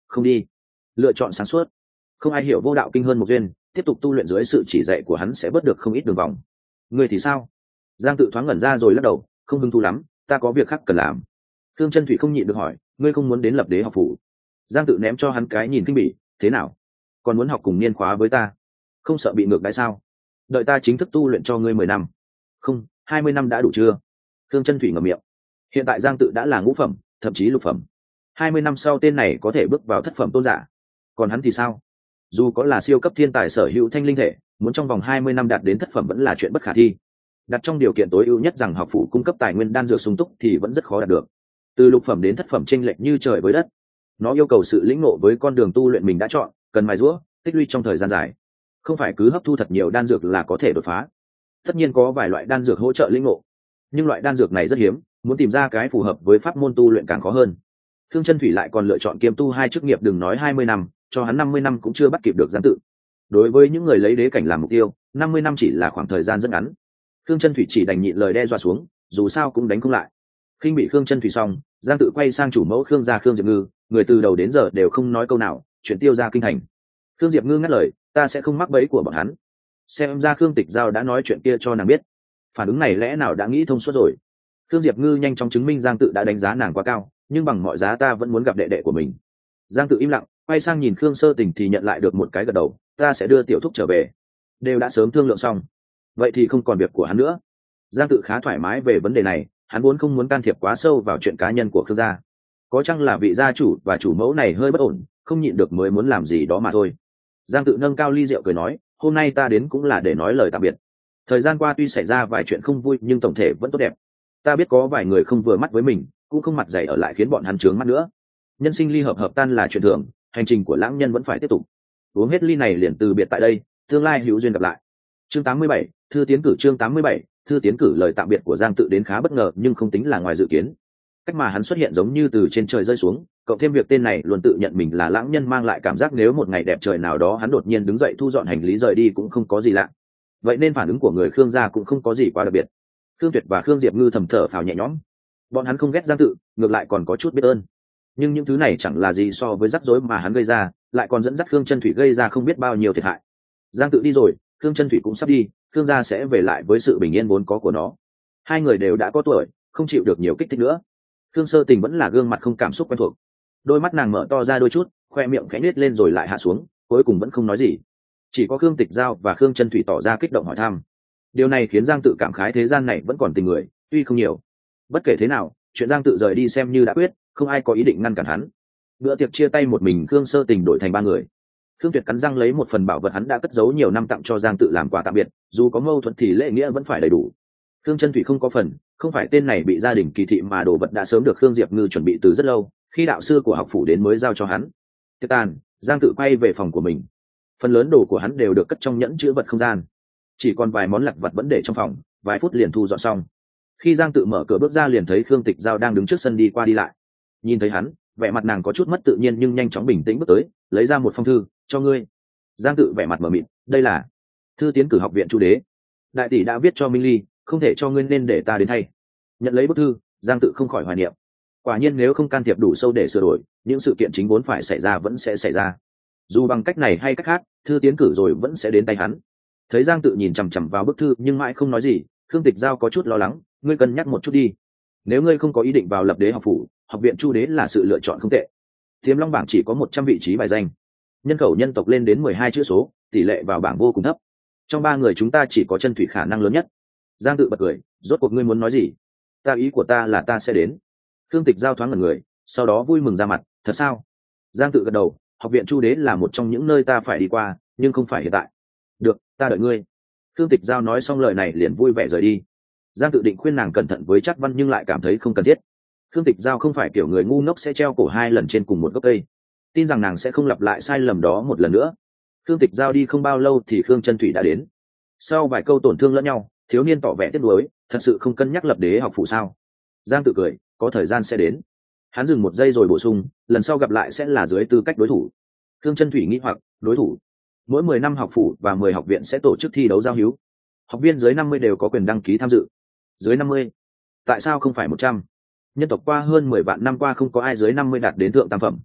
không đi. Lựa chọn sáng suốt. Không ai hiểu vô đạo kinh hơn một duyên, tiếp tục tu luyện dưới sự chỉ dạy của hắn sẽ bớt được không ít đường vòng. Người thì sao? Giang Tự thoáng ngẩn ra rồi lắc đầu, không hứng thú lắm, ta có việc khác cần làm. Thương Chân Thủy không nhịn được hỏi, ngươi không muốn đến lập đế học phủ? Giang Tự ném cho hắn cái nhìn kinh bỉ, thế nào? Còn muốn học cùng niên khóa với ta? Không sợ bị ngược đãi sao? Đợi ta chính thức tu luyện cho ngươi 10 năm. Không, 20 năm đã đủ chưa? Thương Chân Thủy ngậm miệng. Hiện tại Giang Tự đã là ngũ phẩm, thậm chí lục phẩm. 20 năm sau tên này có thể bước vào thất phẩm tôn giả. Còn hắn thì sao? Dù có là siêu cấp thiên tài sở hữu thanh linh thể, muốn trong vòng 20 năm đạt đến thất phẩm vẫn là chuyện bất khả thi. Đặt trong điều kiện tối ưu nhất rằng học phủ cung cấp tài nguyên đan dược sung túc thì vẫn rất khó đạt được. Từ lục phẩm đến thất phẩm chênh lệch như trời với đất. Nó yêu cầu sự lĩnh ngộ với con đường tu luyện mình đã chọn, cần mài giũa, tích lũy trong thời gian dài. Không phải cứ hấp thu thật nhiều đan dược là có thể đột phá. Tất nhiên có vài loại đan dược hỗ trợ lĩnh ngộ, nhưng loại đan dược này rất hiếm, muốn tìm ra cái phù hợp với pháp môn tu luyện càng khó hơn. Thương Chân Thủy lại còn lựa chọn kiêm tu 2 chức nghiệp, đừng nói 20 năm, cho hắn 50 năm cũng chưa bắt kịp được Giang Tự. Đối với những người lấy đế cảnh làm mục tiêu, 50 năm chỉ là khoảng thời gian rất ngắn. Thương Chân Thủy chỉ đành nhịn lời đe dọa xuống, dù sao cũng đánh không lại. Khinh bị Thương Chân Thủy xong, Giang Tự quay sang chủ mẫu Khương gia Khương Diệp Ngư, người từ đầu đến giờ đều không nói câu nào, chuyện tiêu ra kinh thành. Khương Diệp Ngư ngắt lời, ta sẽ không mắc bẫy của bọn hắn. Xem ra Khương Tịch Giao đã nói chuyện kia cho nàng biết. Phản ứng này lẽ nào đã nghĩ thông suốt rồi. Khương Diệp Ngư nhanh chóng chứng minh Giang Tự đã đánh giá nàng quá cao, nhưng bằng mọi giá ta vẫn muốn gặp đệ đệ của mình. Giang Tự im lặng, quay sang nhìn Khương Sơ Tình thì nhận lại được một cái gật đầu, ta sẽ đưa tiểu thúc trở về. Đều đã sớm thương lượng xong, vậy thì không còn việc của hắn nữa. Giang Tự khá thoải mái về vấn đề này, hắn vốn không muốn can thiệp quá sâu vào chuyện cá nhân của Khương gia. Có chăng là vị gia chủ và chủ mẫu này hơi bất ổn, không nhịn được mới muốn làm gì đó mà thôi. Giang Tự nâng cao ly rượu cười nói, hôm nay ta đến cũng là để nói lời tạm biệt. Thời gian qua tuy xảy ra vài chuyện không vui nhưng tổng thể vẫn tốt đẹp. Ta biết có vài người không vừa mắt với mình, cũng không mặt dày ở lại khiến bọn hắn trướng mắt nữa. Nhân sinh ly hợp hợp tan là chuyện thường, hành trình của lãng nhân vẫn phải tiếp tục. Uống hết ly này liền từ biệt tại đây, tương lai hữu duyên gặp lại. Chương 87, thư tiến cử. Chương 87, thư tiến cử. Lời tạm biệt của Giang Tự đến khá bất ngờ nhưng không tính là ngoài dự kiến. Cách mà hắn xuất hiện giống như từ trên trời rơi xuống, cộng thêm việc tên này luôn tự nhận mình là lãng nhân mang lại cảm giác nếu một ngày đẹp trời nào đó hắn đột nhiên đứng dậy thu dọn hành lý rời đi cũng không có gì lạ. Vậy nên phản ứng của người Khương gia cũng không có gì quá đặc biệt. Khương Tuyệt và Khương Diệp Ngư thầm thở phào nhẹ nhõm. Bọn hắn không ghét Giang Tự, ngược lại còn có chút biết ơn. Nhưng những thứ này chẳng là gì so với rắc rối mà hắn gây ra, lại còn dẫn dắt Khương Chân Thủy gây ra không biết bao nhiêu thiệt hại. Giang Tự đi rồi, Khương Chân Thủy cũng sắp đi, Khương gia sẽ về lại với sự bình yên vốn có của nó. Hai người đều đã có tuổi, không chịu được nhiều kích thích nữa. Khương Sơ Tình vẫn là gương mặt không cảm xúc quen thuộc. Đôi mắt nàng mở to ra đôi chút, khoe miệng khẽ nết lên rồi lại hạ xuống, cuối cùng vẫn không nói gì. Chỉ có Khương Tịch Giao và Khương Chân Thủy tỏ ra kích động hỏi thăm. Điều này khiến Giang Tự cảm khái thế gian này vẫn còn tình người, tuy không nhiều. Bất kể thế nào, chuyện Giang Tự rời đi xem như đã quyết, không ai có ý định ngăn cản hắn. Bữa tiệc chia tay một mình Khương Sơ Tình đổi thành 3 người. Khương Tuyệt cắn răng lấy một phần bảo vật hắn đã cất giấu nhiều năm tặng cho Giang Tự làm quà tạm biệt, dù có mâu thuẫn thì lễ nghĩa vẫn phải đầy đủ. Khương Chân Thủy không có phần, không phải tên này bị gia đình kỳ thị mà đồ vật đã sớm được Khương Diệp Ngư chuẩn bị từ rất lâu, khi đạo sư của học phủ đến mới giao cho hắn. Tiệc tàn, Giang Tự quay về phòng của mình. Phần lớn đồ của hắn đều được cất trong nhẫn chứa vật không gian, chỉ còn vài món lặt vặt vẫn để trong phòng, vài phút liền thu dọn xong. Khi Giang Tự mở cửa bước ra liền thấy Khương Tịch Giao đang đứng trước sân đi qua đi lại. Nhìn thấy hắn, vẻ mặt nàng có chút mất tự nhiên nhưng nhanh chóng bình tĩnh bước tới, lấy ra một phong thư, cho ngươi. Giang Tự vẻ mặt mờ mịt, đây là thư tiến cử học viện Chu Đế. Đại tỷ đã viết cho Minh Ly, không thể cho ngươi nên để ta đến thay. Nhận lấy bức thư, Giang Tự không khỏi hoài niệm. Quả nhiên nếu không can thiệp đủ sâu để sửa đổi, những sự kiện chính vốn phải xảy ra vẫn sẽ xảy ra. Dù bằng cách này hay cách khác, thư tiến cử rồi vẫn sẽ đến tay hắn. Thấy Giang Tự nhìn chằm chằm vào bức thư nhưng mãi không nói gì, Khương Tịch Giao có chút lo lắng, ngươi cân nhắc một chút đi. Nếu ngươi không có ý định vào lập đế học phủ, học viện Chu Đế là sự lựa chọn không tệ. Tiềm Long bảng chỉ có 100 vị trí bài danh, nhân khẩu nhân tộc lên đến 12 chữ số, tỷ lệ vào bảng vô cùng thấp. Trong 3 người chúng ta chỉ có Chân Thủy khả năng lớn nhất. Giang Tự bật cười, rốt cuộc ngươi muốn nói gì? Ý của ta là ta sẽ đến. Khương Tịch Giao thoáng ngẩn người, sau đó vui mừng ra mặt, thật sao? Giang Tự gật đầu, học viện Chu Đế là một trong những nơi ta phải đi qua, nhưng không phải hiện tại. Được, ta đợi ngươi. Khương Tịch Giao nói xong lời này liền vui vẻ rời đi. Giang Tự định khuyên nàng cẩn thận với Trác Văn nhưng lại cảm thấy không cần thiết. Khương Tịch Giao không phải kiểu người ngu ngốc sẽ treo cổ 2 lần trên cùng một gốc cây, tin rằng nàng sẽ không lặp lại sai lầm đó một lần nữa. Khương Tịch Giao đi không bao lâu thì Khương Chân Thủy đã đến. Sau vài câu tổn thương lẫn nhau, thiếu niên tỏ vẻ tiếc nuối, thật sự không cân nhắc lập đế học phủ sao? Giang Tự cười, có thời gian sẽ đến. Hắn dừng một giây rồi bổ sung, lần sau gặp lại sẽ là dưới tư cách đối thủ. Khương Chân Thủy nghĩ hoặc, đối thủ? Mỗi 10 năm học phủ và 10 học viện sẽ tổ chức thi đấu giao hữu. Học viên dưới 50 đều có quyền đăng ký tham dự. Dưới 50? Tại sao không phải 100? Nhân tộc qua hơn 10 vạn năm qua không có ai dưới 50 đạt đến thượng tam phẩm.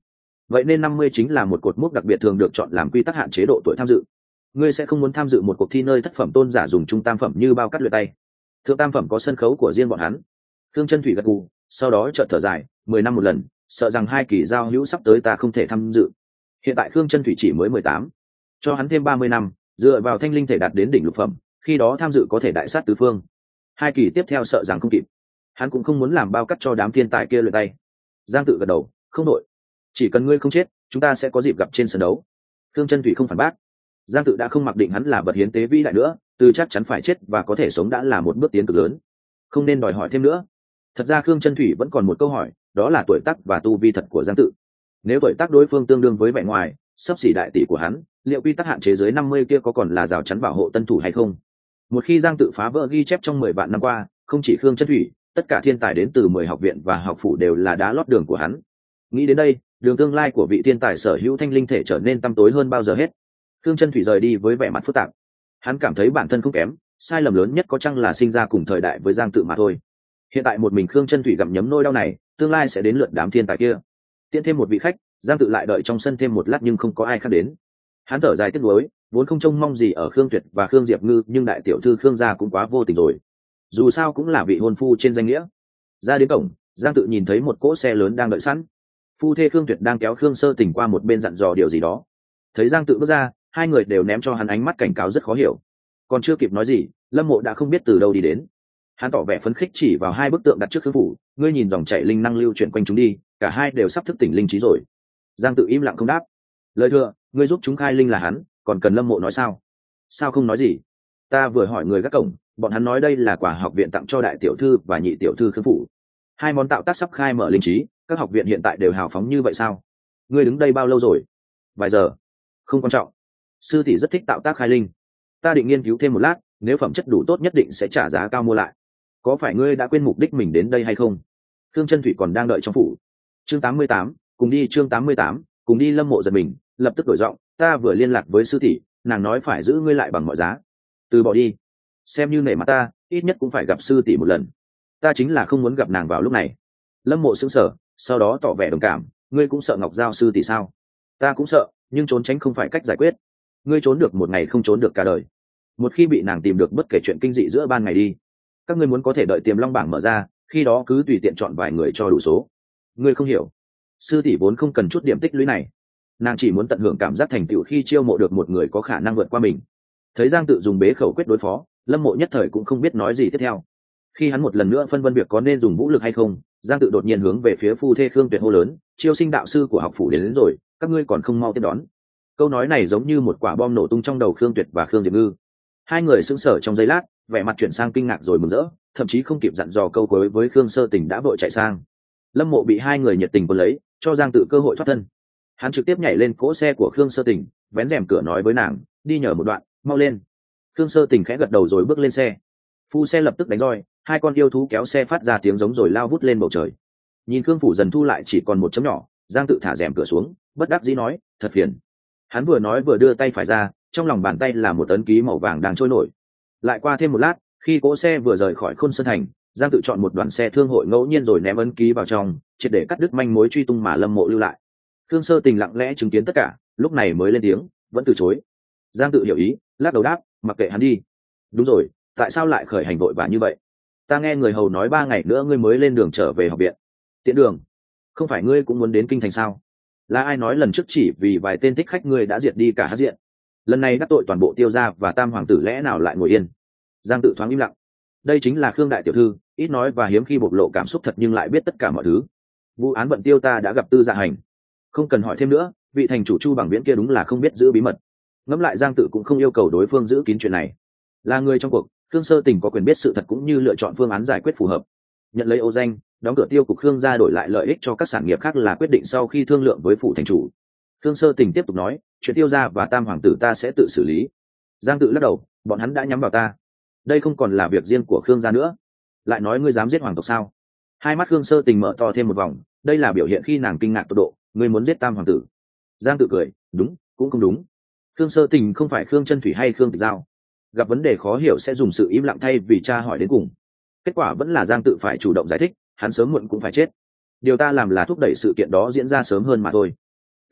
vậy nên 50 chính là một cột mốc đặc biệt thường được chọn làm quy tắc hạn chế độ tuổi tham dự. Ngươi sẽ không muốn tham dự một cuộc thi nơi thất phẩm tôn giả dùng trung tam phẩm như bao cắt luyện tay. Thượng tam phẩm có sân khấu của riêng bọn hắn. Thương Chân Thủy gật gù, sau đó chợt thở dài, 10 năm một lần, sợ rằng 2 kỳ giao hữu sắp tới ta không thể tham dự. Hiện tại Khương Chân Thủy chỉ mới 18, cho hắn thêm 30 năm, dựa vào thanh linh thể đạt đến đỉnh lục phẩm, khi đó tham dự có thể đại sát tứ phương. 2 kỳ tiếp theo sợ rằng không kịp. Hắn cũng không muốn làm bao cắt cho đám thiên tài kia luyện tay. Giang Tự gật đầu, không đội, chỉ cần ngươi không chết, chúng ta sẽ có dịp gặp trên sân đấu. Khương Chân Thủy không phản bác. Giang Tự đã không mặc định hắn là vật hiến tế vĩ đại nữa, từ chắc chắn phải chết và có thể sống đã là một bước tiến cực lớn, không nên đòi hỏi thêm nữa. Thật ra Khương Chân Thủy vẫn còn một câu hỏi, đó là tuổi tác và tu vi thật của Giang Tự. Nếu tuổi tác đối phương tương đương với vẻ ngoài, sắp xỉ đại tỷ của hắn, liệu quy tắc hạn chế dưới 50 kia có còn là rào chắn bảo hộ tân thủ hay không? Một khi Giang Tự phá vỡ ghi chép trong 10 vạn năm qua, không chỉ Khương Chân Thủy, tất cả thiên tài đến từ 10 học viện và học phủ đều là đá lót đường của hắn. Nghĩ đến đây, đường tương lai của vị thiên tài sở hữu thanh linh thể trở nên tăm tối hơn bao giờ hết. Khương Chân Thủy rời đi với vẻ mặt phức tạp. Hắn cảm thấy bản thân không kém, sai lầm lớn nhất có chăng là sinh ra cùng thời đại với Giang Tự mà thôi. Hiện tại một mình Khương Chân Thủy gặm nhấm nỗi đau này, tương lai sẽ đến lượt đám thiên tài kia. Tiễn thêm một vị khách, Giang Tự lại đợi trong sân thêm một lát nhưng không có ai khác đến. Hắn thở dài tiếc nuối, vốn không trông mong gì ở Khương Tuyệt và Khương Diệp Ngư, nhưng đại tiểu thư Khương gia cũng quá vô tình rồi. Dù sao cũng là vị hôn phu trên danh nghĩa. Ra đến cổng, Giang Tự nhìn thấy một cỗ xe lớn đang đợi sẵn. Phu thê Khương Tuyệt đang kéo Khương Sơ Tình qua một bên dặn dò điều gì đó. Thấy Giang Tự bước ra, hai người đều ném cho hắn ánh mắt cảnh cáo rất khó hiểu. Còn chưa kịp nói gì, Lâm Mộ đã không biết từ đâu đi đến. Hắn tỏ vẻ phấn khích chỉ vào hai bức tượng đặt trước Khương phủ, ngươi nhìn dòng chảy linh năng lưu chuyển quanh chúng đi, cả hai đều sắp thức tỉnh linh trí rồi. Giang Tự im lặng không đáp. Lời thừa, ngươi giúp chúng khai linh là hắn, còn cần Lâm Mộ nói sao? Sao không nói gì? Ta vừa hỏi người gác cổng, bọn hắn nói đây là quà học viện tặng cho đại tiểu thư và nhị tiểu thư Khương phủ. Hai món tạo tác sắp khai mở linh trí, các học viện hiện tại đều hào phóng như vậy sao? Ngươi đứng đây bao lâu rồi? Vài giờ. Không quan trọng. Sư tỷ rất thích tạo tác khai linh. Ta định nghiên cứu thêm một lát, nếu phẩm chất đủ tốt nhất định sẽ trả giá cao mua lại. Có phải ngươi đã quên mục đích mình đến đây hay không? Khương Chân Thủy còn đang đợi trong phủ. Chương 88, cùng đi. Chương 88, cùng đi. Lâm Mộ giật mình, lập tức đổi giọng, ta vừa liên lạc với sư tỷ, nàng nói phải giữ ngươi lại bằng mọi giá. Từ bỏ đi, xem như nể mặt ta, ít nhất cũng phải gặp sư tỷ một lần. Ta chính là không muốn gặp nàng vào lúc này. Lâm Mộ sững sờ, sau đó tỏ vẻ đồng cảm, ngươi cũng sợ Ngọc Giao sư tỷ sao? Ta cũng sợ, nhưng trốn tránh không phải cách giải quyết. Ngươi trốn được một ngày không trốn được cả đời. Một khi bị nàng tìm được bất kể chuyện kinh dị giữa ban ngày đi. Các ngươi muốn có thể đợi Tiềm Long bảng mở ra, khi đó cứ tùy tiện chọn vài người cho đủ số. Ngươi không hiểu, sư tỷ vốn không cần chút điểm tích lũy này, nàng chỉ muốn tận hưởng cảm giác thành tựu khi chiêu mộ được một người có khả năng vượt qua mình. Thấy Giang Tự dùng bế khẩu quyết đối phó, Lâm Mộ nhất thời cũng không biết nói gì tiếp theo. Khi hắn một lần nữa phân vân việc có nên dùng vũ lực hay không, Giang Tự đột nhiên hướng về phía phu thê Khương Tuyệt hô lớn, chiêu sinh đạo sư của học phủ đến rồi, các ngươi còn không mau tiếp đón. Câu nói này giống như một quả bom nổ tung trong đầu Khương Tuyệt và Khương Diệp Ngư. Hai người sững sờ trong giây lát, vẻ mặt chuyển sang kinh ngạc rồi mừng rỡ, thậm chí không kịp dặn dò câu cuối với Khương Sơ Tình đã vội chạy sang. Lâm Mộ bị hai người nhiệt tình cuốn lấy, cho Giang Tự cơ hội thoát thân. Hắn trực tiếp nhảy lên cỗ xe của Khương Sơ Tình, vén rèm cửa nói với nàng, đi nhờ một đoạn, mau lên. Khương Sơ Tình khẽ gật đầu rồi bước lên xe. Phu xe lập tức đánh roi, hai con yêu thú kéo xe phát ra tiếng giống rồi lao vút lên bầu trời. Nhìn Khương phủ dần thu lại chỉ còn một chấm nhỏ, Giang Tự thả rèm cửa xuống, bất đắc dĩ nói, thật phiền. Hắn vừa nói vừa đưa tay phải ra, trong lòng bàn tay là một ấn ký màu vàng đang trôi nổi. Lại qua thêm một lát, khi cỗ xe vừa rời khỏi Khôn Sơn thành, Giang Tự chọn một đoàn xe thương hội ngẫu nhiên rồi ném ấn ký vào trong, triệt để cắt đứt manh mối truy tung mà Lâm Mộ lưu lại. Khương Sơ Tình lặng lẽ chứng kiến tất cả, lúc này mới lên tiếng, vẫn từ chối. Giang Tự hiểu ý, lắc đầu đáp, mặc kệ hắn đi. Đúng rồi, tại sao lại khởi hành vội vã như vậy? Ta nghe người hầu nói 3 ngày nữa ngươi mới lên đường trở về học viện. Tiễn đường? Không phải ngươi cũng muốn đến kinh thành sao? Là ai nói lần trước chỉ vì vài tên thích khách ngươi đã diệt đi cả Hắc Diện? Lần này đắc tội toàn bộ Tiêu gia và Tam hoàng tử lẽ nào lại ngồi yên? Giang Tự thoáng im lặng. Đây chính là Khương đại tiểu thư, ít nói và hiếm khi bộc lộ cảm xúc thật nhưng lại biết tất cả mọi thứ. Vụ án Vận Tiêu ta đã gặp Tư Dạ Hành. Không cần hỏi thêm nữa, vị thành chủ Chu Bằng Viễn kia đúng là không biết giữ bí mật. Ngẫm lại Giang Tự cũng không yêu cầu đối phương giữ kín chuyện này. Là người trong cuộc, Khương Sơ Tình có quyền biết sự thật cũng như lựa chọn phương án giải quyết phù hợp. Nhận lấy ô danh, đóng cửa tiêu cục Khương gia đổi lại lợi ích cho các sản nghiệp khác là quyết định sau khi thương lượng với phủ thành chủ. Khương Sơ Tình tiếp tục nói, chuyện Tiêu gia và Tam hoàng tử ta sẽ tự xử lý. Giang Tự lắc đầu, bọn hắn đã nhắm vào ta. Đây không còn là việc riêng của Khương gia nữa. Lại nói ngươi dám giết hoàng tộc sao? Hai mắt Khương Sơ Tình mở to thêm một vòng, đây là biểu hiện khi nàng kinh ngạc tột độ, ngươi muốn giết Tam hoàng tử. Giang Tự cười, đúng, cũng không đúng. Khương Sơ Tình không phải Khương Chân Thủy hay Khương Tịch Giao. Gặp vấn đề khó hiểu sẽ dùng sự im lặng thay vì tra hỏi đến cùng. Kết quả vẫn là Giang Tự phải chủ động giải thích, hắn sớm muộn cũng phải chết. Điều ta làm là thúc đẩy sự kiện đó diễn ra sớm hơn mà thôi.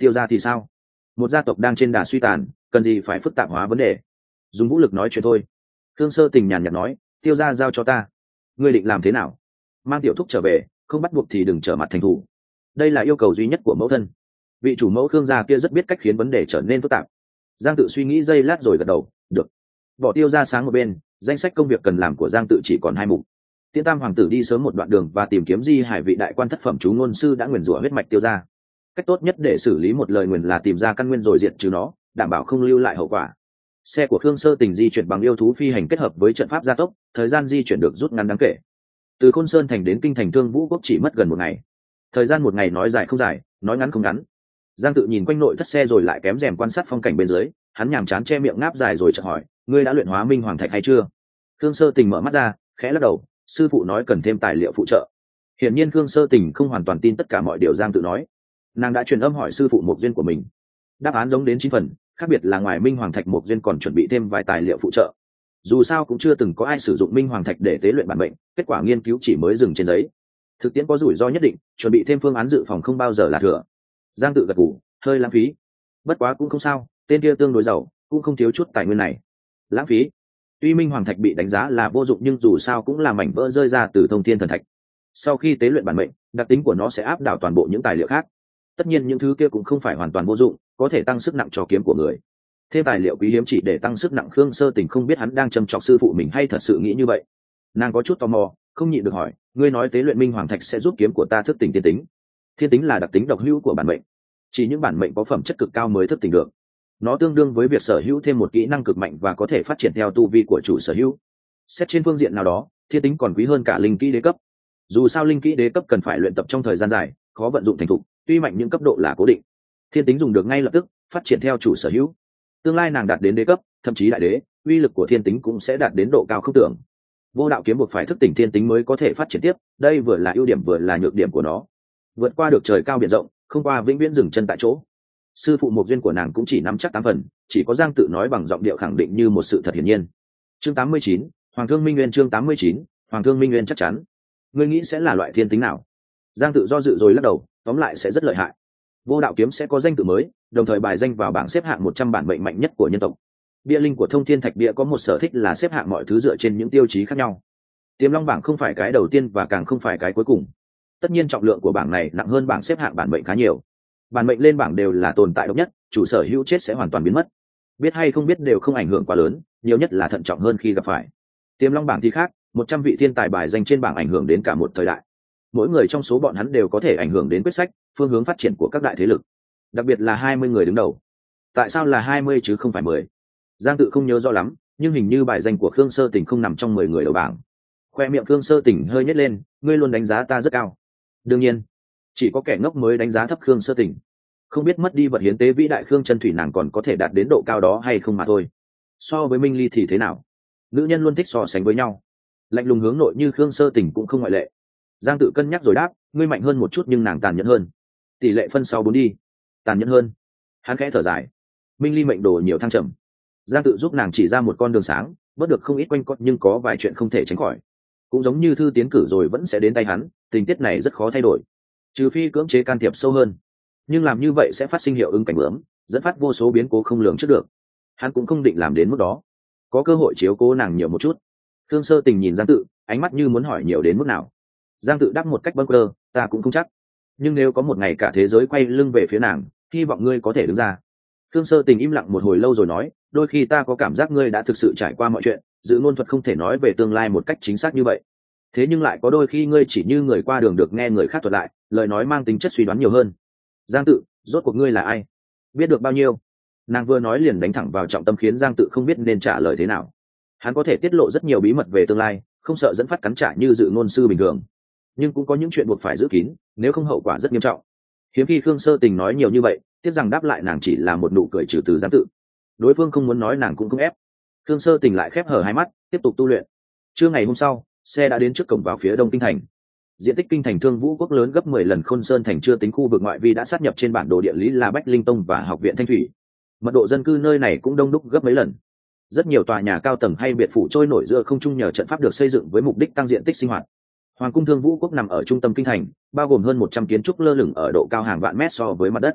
Tiêu gia thì sao? Một gia tộc đang trên đà suy tàn, cần gì phải phức tạp hóa vấn đề? Dùng vũ lực nói chuyện thôi. Thương Sơ Tình nhàn nhạt nói, Tiêu gia giao cho ta. Ngươi định làm thế nào? Mang tiểu thúc trở về, không bắt buộc thì đừng trở mặt thành thủ. Đây là yêu cầu duy nhất của mẫu thân. Vị chủ mẫu Thương gia kia rất biết cách khiến vấn đề trở nên phức tạp. Giang Tự suy nghĩ giây lát rồi gật đầu, được. Bỏ Tiêu gia sáng một bên, danh sách công việc cần làm của Giang Tự chỉ còn 2 mục. Tiễn Tam hoàng tử đi sớm một đoạn đường và tìm kiếm Di Hải vị đại quan thất phẩm chú ngôn sư đã nguyền rủa huyết mạch Tiêu gia. Cách tốt nhất để xử lý một lời nguyền là tìm ra căn nguyên rồi diệt trừ nó, đảm bảo không lưu lại hậu quả. Xe của Khương Sơ Tình di chuyển bằng yêu thú phi hành kết hợp với trận pháp gia tốc, thời gian di chuyển được rút ngắn đáng kể. Từ Khôn Sơn thành đến kinh thành Thương Vũ quốc chỉ mất gần 1 ngày. Thời gian 1 ngày nói dài không dài, nói ngắn không ngắn. Giang Tự nhìn quanh nội thất xe rồi lại kém rèm quan sát phong cảnh bên dưới, hắn nhàm chán che miệng ngáp dài rồi chợt hỏi, ngươi đã luyện hóa minh hoàng thạch hay chưa? Khương Sơ Tình mở mắt ra, khẽ lắc đầu, sư phụ nói cần thêm tài liệu phụ trợ. Hiển nhiên Khương Sơ Tình không hoàn toàn tin tất cả mọi điều Giang Tự nói. Nàng đã truyền âm hỏi sư phụ Mộc Duyên của mình. Đáp án giống đến 9 phần, khác biệt là ngoài minh hoàng thạch Mộc Duyên còn chuẩn bị thêm vài tài liệu phụ trợ. Dù sao cũng chưa từng có ai sử dụng minh hoàng thạch để tế luyện bản mệnh, kết quả nghiên cứu chỉ mới dừng trên giấy. Thực tiễn có rủi ro nhất định, chuẩn bị thêm phương án dự phòng không bao giờ là thừa. Giang Tự gật gù, hơi lãng phí. Bất quá cũng không sao, tên kia tương đối giàu, cũng không thiếu chút tài nguyên này. Lãng phí? Tuy minh hoàng thạch bị đánh giá là vô dụng nhưng dù sao cũng là mảnh vỡ rơi ra từ thông thiên thần thạch. Sau khi tế luyện bản mệnh, đặc tính của nó sẽ áp đảo toàn bộ những tài liệu khác. Tất nhiên những thứ kia cũng không phải hoàn toàn vô dụng, có thể tăng sức nặng cho kiếm của người. Thêm tài liệu quý hiếm chỉ để tăng sức nặng, Khương Sơ Tình không biết hắn đang châm chọc sư phụ mình hay thật sự nghĩ như vậy. Nàng có chút tò mò, không nhịn được hỏi, ngươi nói tế luyện minh hoàng thạch sẽ giúp kiếm của ta thức tỉnh thiên tính. Thiên tính là đặc tính độc hữu của bản mệnh, chỉ những bản mệnh có phẩm chất cực cao mới thức tỉnh được. Nó tương đương với việc sở hữu thêm một kỹ năng cực mạnh và có thể phát triển theo tu vi của chủ sở hữu. Xét trên phương diện nào đó, thiên tính còn quý hơn cả linh kỹ đế cấp. Dù sao linh kỹ đế cấp cần phải luyện tập trong thời gian dài, khó vận dụng thành thục, tuy mạnh những cấp độ là cố định. Thiên tính dùng được ngay lập tức, phát triển theo chủ sở hữu. Tương lai nàng đạt đến đế cấp, thậm chí đại đế, uy lực của thiên tính cũng sẽ đạt đến độ cao không tưởng. Vô đạo kiếm buộc phải thức tỉnh thiên tính mới có thể phát triển tiếp, đây vừa là ưu điểm vừa là nhược điểm của nó. Vượt qua được trời cao biển rộng, không qua vĩnh viễn dừng chân tại chỗ. Sư phụ Mộc Duyên của nàng cũng chỉ nắm chắc 8 phần, chỉ có Giang Tự nói bằng giọng điệu khẳng định như một sự thật hiển nhiên. Chương 89, Hoàng Thương Minh Nguyên. Chương 89, Hoàng Thương Minh Nguyên chắc chắn. Ngươi nghĩ sẽ là loại thiên tính nào? Giang Tự do dự rồi lắc đầu, tóm lại sẽ rất lợi hại. Vô đạo kiếm sẽ có danh tự mới, đồng thời bài danh vào bảng xếp hạng 100 bản mệnh mạnh nhất của nhân tộc. Bia linh của Thông Thiên Thạch Bia có một sở thích là xếp hạng mọi thứ dựa trên những tiêu chí khác nhau. Tiềm Long bảng không phải cái đầu tiên và càng không phải cái cuối cùng. Tất nhiên trọng lượng của bảng này nặng hơn bảng xếp hạng bản mệnh khá nhiều. Bản mệnh lên bảng đều là tồn tại độc nhất, chủ sở hữu chết sẽ hoàn toàn biến mất. Biết hay không biết đều không ảnh hưởng quá lớn, nhiều nhất là thận trọng hơn khi gặp phải. Tiềm Long bảng thì khác, 100 vị thiên tài bài danh trên bảng ảnh hưởng đến cả một thời đại. Mỗi người trong số bọn hắn đều có thể ảnh hưởng đến quyết sách, phương hướng phát triển của các đại thế lực. Đặc biệt là 20 người đứng đầu. Tại sao là 20 chứ không phải 10? Giang Tự không nhớ rõ lắm, nhưng hình như bài danh của Khương Sơ Tình không nằm trong 10 người đầu bảng. Khoe miệng Khương Sơ Tình hơi nhếch lên, ngươi luôn đánh giá ta rất cao. Đương nhiên, chỉ có kẻ ngốc mới đánh giá thấp Khương Sơ Tình. Không biết mất đi vật hiến tế vĩ đại Khương Chân Thủy nàng còn có thể đạt đến độ cao đó hay không mà thôi. So với Minh Ly thì thế nào? Nữ nhân luôn thích so sánh với nhau. Lạnh lùng hướng nội như Khương Sơ Tình cũng không ngoại lệ. Giang Tự cân nhắc rồi đáp, ngươi mạnh hơn một chút nhưng nàng tàn nhẫn hơn. Tỷ lệ phân 6-4 đi. Tàn nhẫn hơn. Hắn khẽ thở dài. Minh Ly mệnh đồ nhiều thăng trầm. Giang Tự giúp nàng chỉ ra một con đường sáng, bớt được không ít quanh co nhưng có vài chuyện không thể tránh khỏi. Cũng giống như thư tiến cử rồi vẫn sẽ đến tay hắn, tình tiết này rất khó thay đổi. Trừ phi cưỡng chế can thiệp sâu hơn. Nhưng làm như vậy sẽ phát sinh hiệu ứng cảnh bướm, dẫn phát vô số biến cố không lường trước được. Hắn cũng không định làm đến mức đó. Có cơ hội chiếu cố nàng nhiều một chút. Khương Sơ Tình nhìn Giang Tự, ánh mắt như muốn hỏi nhiều đến mức nào. Giang Tự đáp một cách bâng quơ, ta cũng không chắc. Nhưng nếu có một ngày cả thế giới quay lưng về phía nàng, hy vọng ngươi có thể đứng ra. Khương Sơ Tình im lặng một hồi lâu rồi nói, đôi khi ta có cảm giác ngươi đã thực sự trải qua mọi chuyện, dự ngôn thuật không thể nói về tương lai một cách chính xác như vậy. Thế nhưng lại có đôi khi ngươi chỉ như người qua đường được nghe người khác thuật lại, lời nói mang tính chất suy đoán nhiều hơn. Giang Tự, rốt cuộc ngươi là ai? Biết được bao nhiêu? Nàng vừa nói liền đánh thẳng vào trọng tâm khiến Giang Tự không biết nên trả lời thế nào. Hắn có thể tiết lộ rất nhiều bí mật về tương lai, không sợ dẫn phát cắn trả như dự ngôn sư bình thường. Nhưng cũng có những chuyện buộc phải giữ kín, nếu không hậu quả rất nghiêm trọng. Hiếm khi Khương Sơ Tình nói nhiều như vậy, tiếc rằng đáp lại nàng chỉ là một nụ cười trừ từ Giang Tự. Đối phương không muốn nói nàng cũng không ép. Khương Sơ Tình lại khép hờ hai mắt, tiếp tục tu luyện. Trưa ngày hôm sau, xe đã đến trước cổng vào phía đông kinh thành. Diện tích kinh thành Thương Vũ quốc lớn gấp 10 lần Khôn Sơn thành, chưa tính khu vực ngoại vi đã sát nhập trên bản đồ địa lý là Bách Linh Tông và Học viện Thanh Thủy. Mật độ dân cư nơi này cũng đông đúc gấp mấy lần. Rất nhiều tòa nhà cao tầng hay biệt phủ trôi nổi giữa không trung nhờ trận pháp được xây dựng với mục đích tăng diện tích sinh hoạt. Hoàng cung Thương Vũ quốc nằm ở trung tâm kinh thành, bao gồm hơn 100 kiến trúc lơ lửng ở độ cao hàng vạn mét so với mặt đất.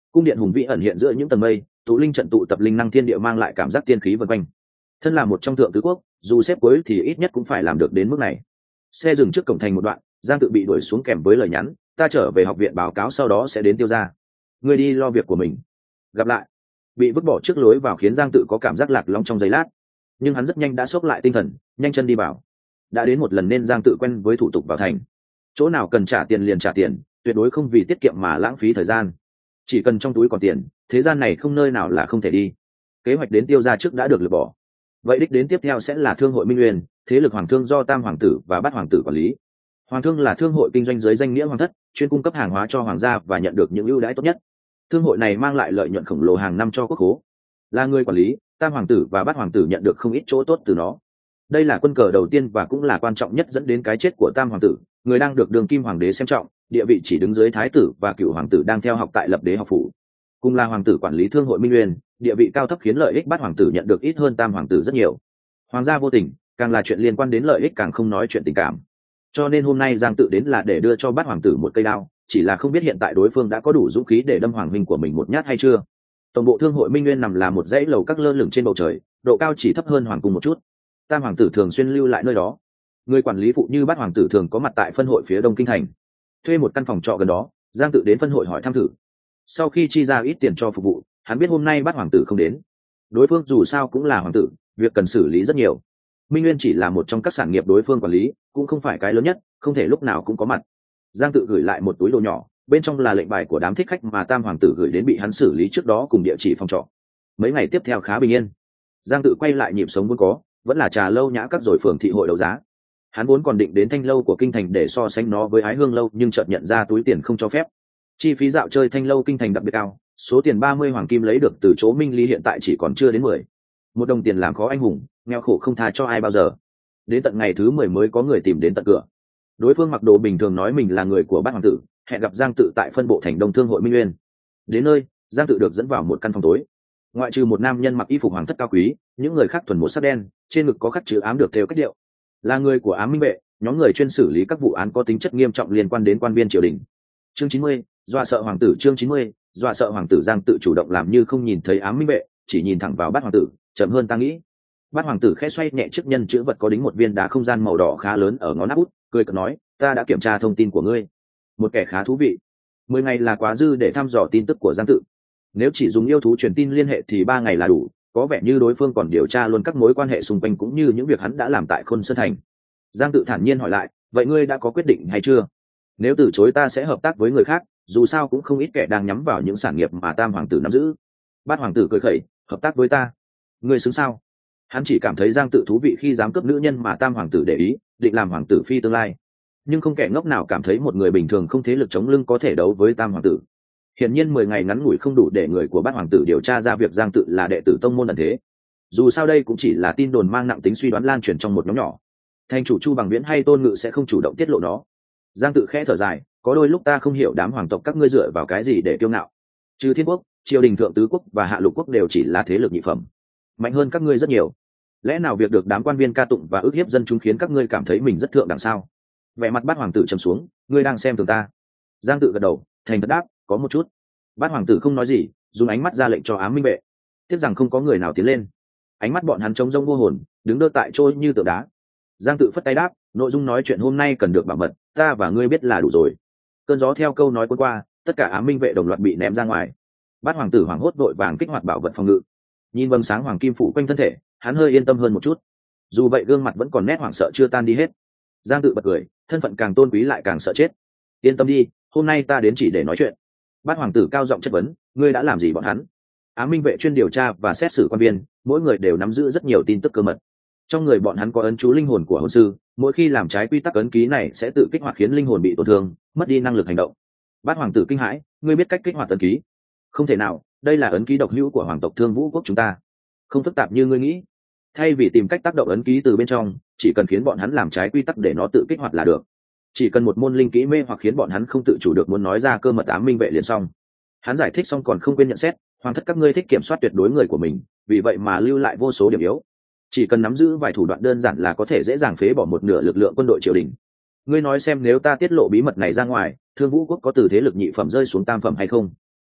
cung điện hùng vĩ ẩn hiện giữa những tầng mây, tụ linh trận tụ tập linh năng thiên địa mang lại cảm giác tiên khí vần quanh. Thân là một trong thượng tứ quốc, dù xếp cuối thì ít nhất cũng phải làm được đến mức này. Xe dừng trước cổng thành một đoạn, Giang Tự bị đuổi xuống kèm với lời nhắn, ta trở về học viện báo cáo sau đó sẽ đến Tiêu gia. Ngươi đi lo việc của mình. Gặp lại. Bị vứt bỏ trước lối vào khiến Giang Tự có cảm giác lạc lõng trong giây lát, nhưng hắn rất nhanh đã xốc lại tinh thần, nhanh chân đi vào. Đã đến một lần nên Giang Tự quen với thủ tục vào thành. Chỗ nào cần trả tiền liền trả tiền, tuyệt đối không vì tiết kiệm mà lãng phí thời gian. Chỉ cần trong túi còn tiền, thế gian này không nơi nào là không thể đi. Kế hoạch đến Tiêu gia trước đã được lược bỏ. Vậy đích đến tiếp theo sẽ là thương hội Minh Nguyên, thế lực hoàng thương do Tam hoàng tử và Bát hoàng tử quản lý. Hoàng thương là thương hội kinh doanh dưới danh nghĩa hoàng thất, chuyên cung cấp hàng hóa cho hoàng gia và nhận được những ưu đãi tốt nhất. Thương hội này mang lại lợi nhuận khổng lồ hàng năm cho quốc khố. Là người quản lý, Tam hoàng tử và Bát hoàng tử nhận được không ít chỗ tốt từ nó. Đây là quân cờ đầu tiên và cũng là quan trọng nhất dẫn đến cái chết của Tam hoàng tử, người đang được Đường Kim hoàng đế xem trọng, địa vị chỉ đứng dưới thái tử và cựu hoàng tử đang theo học tại Lập Đế học phủ. Cùng là hoàng tử quản lý thương hội Minh Nguyên, địa vị cao thấp khiến lợi ích Bát hoàng tử nhận được ít hơn Tam hoàng tử rất nhiều. Hoàng gia vô tình, càng là chuyện liên quan đến lợi ích càng không nói chuyện tình cảm. Cho nên hôm nay Giang Tự đến là để đưa cho Bát hoàng tử một cây đao, chỉ là không biết hiện tại đối phương đã có đủ dũng khí để đâm hoàng huynh của mình một nhát hay chưa. Tổng bộ thương hội Minh Nguyên nằm là một dãy lầu các lơ lửng trên bầu trời, độ cao chỉ thấp hơn hoàng cung một chút. Tam hoàng tử thường xuyên lưu lại nơi đó. Người quản lý phụ như Bát hoàng tử thường có mặt tại phân hội phía đông kinh thành. Thuê một căn phòng trọ gần đó, Giang Tự đến phân hội hỏi thăm thử. Sau khi chi ra ít tiền cho phục vụ, hắn biết hôm nay Bát hoàng tử không đến. Đối phương dù sao cũng là hoàng tử, việc cần xử lý rất nhiều. Minh Nguyên chỉ là một trong các sản nghiệp đối phương quản lý, cũng không phải cái lớn nhất, không thể lúc nào cũng có mặt. Giang Tự gửi lại một túi đồ nhỏ, bên trong là lệnh bài của đám thích khách mà Tam hoàng tử gửi đến bị hắn xử lý trước đó cùng địa chỉ phòng trọ. Mấy ngày tiếp theo khá bình yên. Giang Tự quay lại nhịp sống vốn có, vẫn là trà lâu nhã các rồi phường thị hội đấu giá. Hắn vốn còn định đến Thanh lâu của kinh thành để so sánh nó với Ái Hương lâu, nhưng chợt nhận ra túi tiền không cho phép. Chi phí dạo chơi Thanh lâu kinh thành đặc biệt cao, số tiền 30 hoàng kim lấy được từ chỗ Minh Ly hiện tại chỉ còn chưa đến 10. Một đồng tiền làm khó anh hùng, nghèo khổ không tha cho ai bao giờ. Đến tận ngày thứ 10 mới có người tìm đến tận cửa. Đối phương mặc đồ bình thường nói mình là người của Bát hoàng tử, hẹn gặp Giang Tự tại phân bộ thành Đông thương hội Minh Nguyên. Đến nơi, Giang Tự được dẫn vào một căn phòng tối. Ngoại trừ một nam nhân mặc y phục hoàng thất cao quý, những người khác thuần một sắc đen, trên ngực có khắc chữ ám được thêu cách điệu. Là người của Ám Minh vệ, nhóm người chuyên xử lý các vụ án có tính chất nghiêm trọng liên quan đến quan viên triều đình. Chương 90, dọa sợ hoàng tử. Chương 90, dọa sợ hoàng tử. Giang Tự chủ động làm như không nhìn thấy Ám Minh vệ, chỉ nhìn thẳng vào Bát hoàng tử, chậm hơn ta nghĩ. Bát hoàng tử khẽ xoay nhẹ chiếc nhân chữ vật có đính một viên đá không gian màu đỏ khá lớn ở ngón áp út, cười cợt nói, ta đã kiểm tra thông tin của ngươi. Một kẻ khá thú vị. 10 ngày là quá dư để thăm dò tin tức của Giang Tự. Nếu chỉ dùng yêu thú truyền tin liên hệ thì 3 ngày là đủ, có vẻ như đối phương còn điều tra luôn các mối quan hệ xung quanh cũng như những việc hắn đã làm tại Khôn Sơn Thành. Giang Tự thản nhiên hỏi lại, vậy ngươi đã có quyết định hay chưa? Nếu từ chối ta sẽ hợp tác với người khác, dù sao cũng không ít kẻ đang nhắm vào những sản nghiệp mà Tam hoàng tử nắm giữ. Bát hoàng tử cười khẩy, hợp tác với ta? Ngươi xứng sao? Hắn chỉ cảm thấy Giang Tự thú vị khi dám cướp nữ nhân mà Tam hoàng tử để ý, định làm hoàng tử phi tương lai. Nhưng không kẻ ngốc nào cảm thấy một người bình thường không thế lực chống lưng có thể đấu với Tam hoàng tử. Hiển nhiên 10 ngày ngắn ngủi không đủ để người của Bát hoàng tử điều tra ra việc Giang Tự là đệ tử tông môn ẩn thế. Dù sao đây cũng chỉ là tin đồn mang nặng tính suy đoán lan truyền trong một nhóm nhỏ. Thành chủ Chu Bằng Viễn hay Tôn Ngự sẽ không chủ động tiết lộ nó. Giang Tự khẽ thở dài, có đôi lúc ta không hiểu đám hoàng tộc các ngươi dựa vào cái gì để kiêu ngạo. Trừ Thiên quốc, triều đình thượng tứ quốc và hạ lục quốc đều chỉ là thế lực nhị phẩm, mạnh hơn các ngươi rất nhiều. Lẽ nào việc được đám quan viên ca tụng và ức hiếp dân chúng khiến các ngươi cảm thấy mình rất thượng đẳng sao? Vẻ mặt Bát hoàng tử trầm xuống, ngươi đang xem thường ta. Giang Tự gật đầu, thành thật đáp, có một chút. Bát hoàng tử không nói gì, dùng ánh mắt ra lệnh cho Ám Minh vệ. Tiếc rằng không có người nào tiến lên. Ánh mắt bọn hắn trống rỗng vô hồn, đứng đơ tại chỗ như tượng đá. Giang Tự phất tay đáp, nội dung nói chuyện hôm nay cần được bảo mật, ta và ngươi biết là đủ rồi. Cơn gió theo câu nói cuốn qua, tất cả Ám Minh vệ đồng loạt bị ném ra ngoài. Bát hoàng tử hoảng hốt vội vàng kích hoạt bảo vật phòng ngự. Nhìn vầng sáng hoàng kim phủ quanh thân thể, hắn hơi yên tâm hơn một chút. Dù vậy gương mặt vẫn còn nét hoảng sợ chưa tan đi hết. Giang Tự bật cười, thân phận càng tôn quý lại càng sợ chết. Yên tâm đi, hôm nay ta đến chỉ để nói chuyện. Bát hoàng tử cao giọng chất vấn, ngươi đã làm gì bọn hắn? Ám Minh vệ chuyên điều tra và xét xử quan viên, mỗi người đều nắm giữ rất nhiều tin tức cơ mật. Trong người bọn hắn có ấn chú linh hồn của hồn sư, mỗi khi làm trái quy tắc ấn ký này sẽ tự kích hoạt khiến linh hồn bị tổn thương, mất đi năng lực hành động. Bát hoàng tử kinh hãi, ngươi biết cách kích hoạt ấn ký? Không thể nào, đây là ấn ký độc hữu của hoàng tộc Thương Vũ quốc chúng ta, không phức tạp như ngươi nghĩ. Thay vì tìm cách tác động ấn ký từ bên trong, chỉ cần khiến bọn hắn làm trái quy tắc để nó tự kích hoạt là được. Chỉ cần một môn linh kỹ mê hoặc khiến bọn hắn không tự chủ được muốn nói ra cơ mật Ám Minh vệ liền xong. Hắn giải thích xong còn không quên nhận xét, hoàng thất các ngươi thích kiểm soát tuyệt đối người của mình, vì vậy mà lưu lại vô số điểm yếu. Chỉ cần nắm giữ vài thủ đoạn đơn giản là có thể dễ dàng phế bỏ một nửa lực lượng quân đội triều đình. Ngươi nói xem nếu ta tiết lộ bí mật này ra ngoài, Thương Vũ quốc có từ thế lực nhị phẩm rơi xuống tam phẩm hay không?